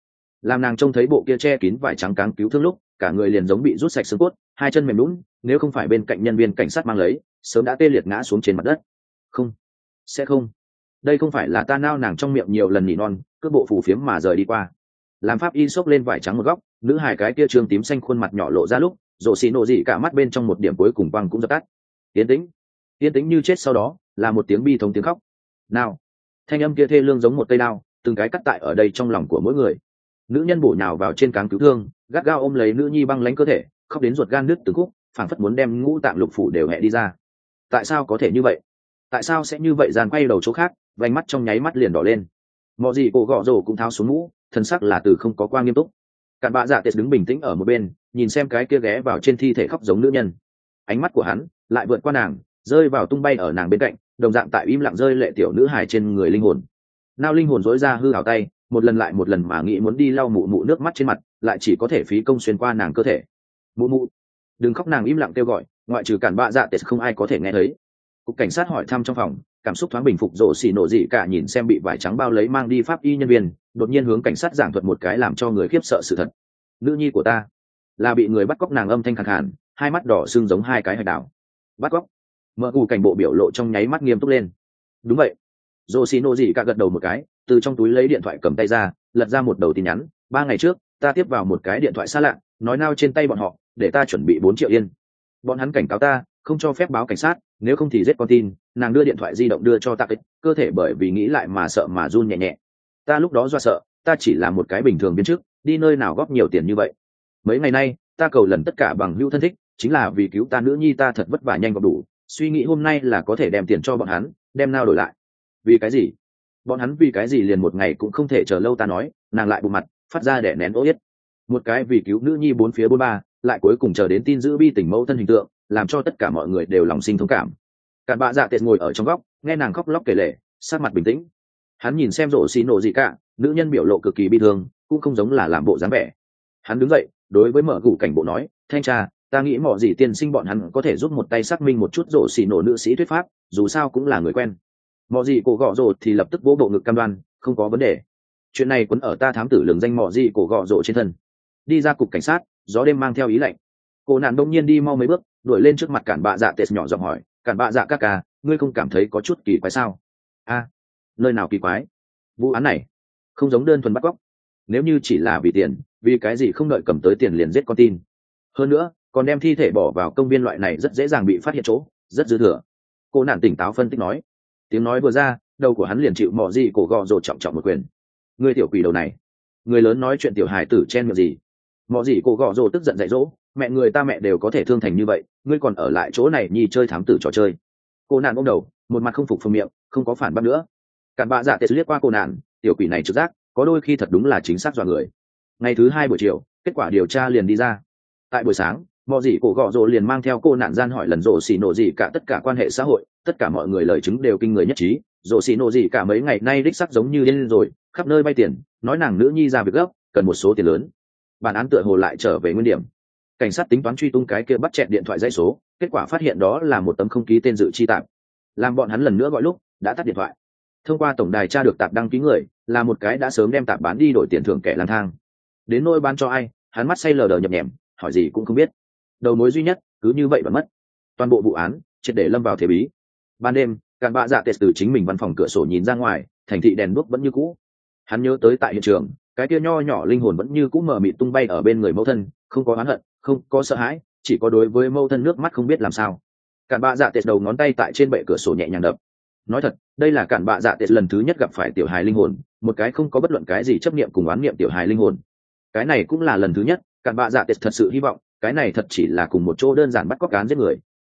làm nàng trông thấy bộ kia che kín vải trắng cáng cứu thương lúc cả người liền giống bị rút sạch xương cốt, hai chân mềm lún, nếu không phải bên cạnh nhân viên cảnh sát mang lấy sớm đã tê liệt ngã xuống trên mặt đất. Không, sẽ không, đây không phải là ta nao, nàng trong miệng nhiều lần nỉ non, cước bộ phù phiếm mà rời đi qua. Làm pháp y xốc lên vải trắng một góc, nữ hài cái kia trương tím xanh khuôn mặt nhỏ lộ ra lúc rồ xì nổ dị cả mắt bên trong một điểm cuối cùng quang cũng dập tắt. Yên tĩnh, yên tĩnh như chết. Sau đó là một tiếng bi thống tiếng khóc. Nào, thanh âm kia thê lương giống một cây đao, từng cái cắt tại ở đây trong lòng của mỗi người. Nữ nhân bổ nhào vào trên cáng cứu thương, gắt gao ôm lấy nữ nhi băng lãnh cơ thể, khóc đến ruột gan nứt từng khúc, phảng phất muốn đem ngũ tạng lục phủ đều hẹ đi ra. Tại sao có thể như vậy? Tại sao sẽ như vậy? Giàn quay đầu chỗ khác, vành mắt trong nháy mắt liền đỏ lên. Mọ gì cổ gọ rồ cũng tháo xuống mũ, thân sắc là từ không có quang nghiêm túc. Cản bạ dạ tết đứng bình tĩnh ở một bên, nhìn xem cái kia ghé vào trên thi thể khóc giống nữ nhân. Ánh mắt của hắn lại vượt qua nàng, rơi vào tung bay ở nàng bên cạnh, đồng dạng tại im lặng rơi lệ tiểu nữ hài trên người linh hồn. Nao linh hồn dối ra hư hảo tay, một lần lại một lần mà nghĩ muốn đi lau mụ mụ nước mắt trên mặt, lại chỉ có thể phí công xuyên qua nàng cơ thể. Mụ mụ, đừng khóc. Nàng im lặng kêu gọi, ngoại trừ cản bạ dạ tết không ai có thể nghe thấy. Cục cảnh sát hỏi thăm trong phòng, cảm xúc thoáng bình phục. Rộ xì nổ dị cả nhìn xem bị vải trắng bao lấy mang đi pháp y nhân viên, đột nhiên hướng cảnh sát giảng thuật một cái làm cho người khiếp sợ sự thật. Nữ nhi của ta là bị người bắt cóc. Nàng âm thanh khàn khàn, hai mắt đỏ sưng giống hai cái hạch đảo. Bắt cóc? Mở gù cảnh bộ biểu lộ trong nháy mắt nghiêm túc lên. Đúng vậy. Rồ xì nổ dị cả gật đầu một cái, từ trong túi lấy điện thoại cầm tay ra, lật ra một đầu tin nhắn. Ba ngày trước ta tiếp vào một cái điện thoại xa lạ, nói nao trên tay bọn họ để ta chuẩn bị bốn triệu yên. Bọn hắn cảnh cáo ta không cho phép báo cảnh sát, nếu không thì giết con tin. Nàng đưa điện thoại di động đưa cho ta, cơ thể bởi vì nghĩ lại mà sợ mà run nhẹ nhẹ. Ta lúc đó do sợ, ta chỉ là một cái bình thường viên chức, đi nơi nào góp nhiều tiền như vậy. Mấy ngày nay ta cầu lần tất cả bằng hữu thân thích, chính là vì cứu ta nữ nhi. Ta thật vất vả nhanh gọp đủ, suy nghĩ hôm nay là có thể đem tiền cho bọn hắn, đem nao đổi lại. Vì cái gì? Bọn hắn vì cái gì liền một ngày cũng không thể chờ lâu. Ta nói, nàng lại bù mặt phát ra để nén ố yết. Một cái vì cứu nữ nhi bốn phía bốn ba, lại cuối cùng chờ đến tin giữ bi tình mẫu thân hình tượng, làm cho tất cả mọi người đều lòng sinh thông cảm. Cản bạ dạ tệ ngồi ở trong góc, nghe nàng khóc lóc kể lể, sắc mặt bình tĩnh. Hắn nhìn xem rộ xì nổ gì cả, nữ nhân biểu lộ cực kỳ bi thương, cũng không giống là làm bộ dáng vẻ. Hắn đứng dậy, đối với mở gù cảnh bộ nói, thanh tra, ta nghĩ mỏ gì tiên sinh bọn hắn có thể giúp một tay xác minh một chút rộ xì nổ nữ sĩ thuyết pháp, dù sao cũng là người quen. Mỏ gì cổ gọ rộ thì lập tức vỗ bộ ngực cam đoan, không có vấn đề. Chuyện này quấn ở ta thám tử lường danh mỏ gì cổ gọ rộ trên thân. Đi ra cục cảnh sát, gió đêm mang theo ý lạnh. Cô nạn đông nhiên đi mau mấy bước, đuổi lên trước mặt cản bạ dạ tệ nhỏ giọng hỏi, cản bạ dạ ca ca, ngươi không cảm thấy có chút kỳ quái sao? A, nơi nào kỳ quái? Vụ án này không giống đơn thuần bắt cóc. Nếu như chỉ là vì tiền, vì cái gì không đợi cầm tới tiền liền giết con tin? Hơn nữa còn đem thi thể bỏ vào công viên, loại này rất dễ dàng bị phát hiện chỗ, rất dư thừa. Cô nạn tỉnh táo phân tích nói. Tiếng nói vừa ra, đầu của hắn liền chịu mỏ gì cổ gò rồ trọng trọng một quyền. Ngươi tiểu quỷ đầu này, người lớn nói chuyện tiểu hài tử chen miệng gì? Mỏ gì cổ gò rồ tức giận dạy dỗ, mẹ người ta mẹ đều có thể thương thành như vậy, ngươi còn ở lại chỗ này nhi chơi thám tử trò chơi. Cô nạn ôm đầu, một mặt không phục phồng miệng, không có phản bác nữa. Cản bạ dạ tệ liếc qua cô nạn, tiểu quỷ này trực giác có đôi khi thật đúng là chính xác dọa người. Ngày thứ hai buổi chiều, kết quả điều tra liền đi ra. Tại buổi sáng, mò dỉ cổ gọ rồ liền mang theo cô nạn gian hỏi lần rộ xì nổ gì cả tất cả quan hệ xã hội, tất cả mọi người lời chứng đều kinh người nhất trí. Rộ xì nổ gì cả mấy ngày nay đích sắc giống như điên rồi, khắp nơi bay tiền, nói nàng nữ nhi ra việc gấp, cần một số tiền lớn. Bản án tựa hồ lại trở về nguyên điểm. Cảnh sát tính toán truy tung cái kia bắt chẹt điện thoại dây số, kết quả phát hiện đó là một tấm không ký tên dự chi tạp. Làm bọn hắn lần nữa gọi lúc đã tắt điện thoại. Thông qua tổng đài tra được tạp đăng ký người là một cái đã sớm đem tạp bán đi đổi tiền thưởng kẻ lang thang. Đến nỗi bán cho ai, hắn mắt say lờ đờ nhập nhèm, hỏi gì cũng không biết. Đầu mối duy nhất cứ như vậy vẫn mất. Toàn bộ vụ án triệt để lâm vào thế bí. Ban đêm, cản bạ dạ tệt từ chính mình văn phòng cửa sổ nhìn ra ngoài, thành thị đèn đuốc vẫn như cũ. Hắn nhớ tới tại hiện trường, cái kia nho nhỏ linh hồn vẫn như cũ mờ mịt tung bay ở bên người mẫu thân, không có oán hận, không có sợ hãi, chỉ có đối với mẫu thân nước mắt không biết làm sao. Cản bạ dạ tệt đầu ngón tay tại trên bệ cửa sổ nhẹ nhàng đập. Nói thật, đây là cản bạ dạ tệt lần thứ nhất gặp phải tiểu hài linh hồn, một cái không có bất luận cái gì chấp niệm cùng oán niệm tiểu hài linh hồn. Cái này cũng là lần thứ nhất cản bạ dạ tệt thật sự hy vọng cái này thật chỉ là cùng một chỗ đơn giản bắt cóc án giết người,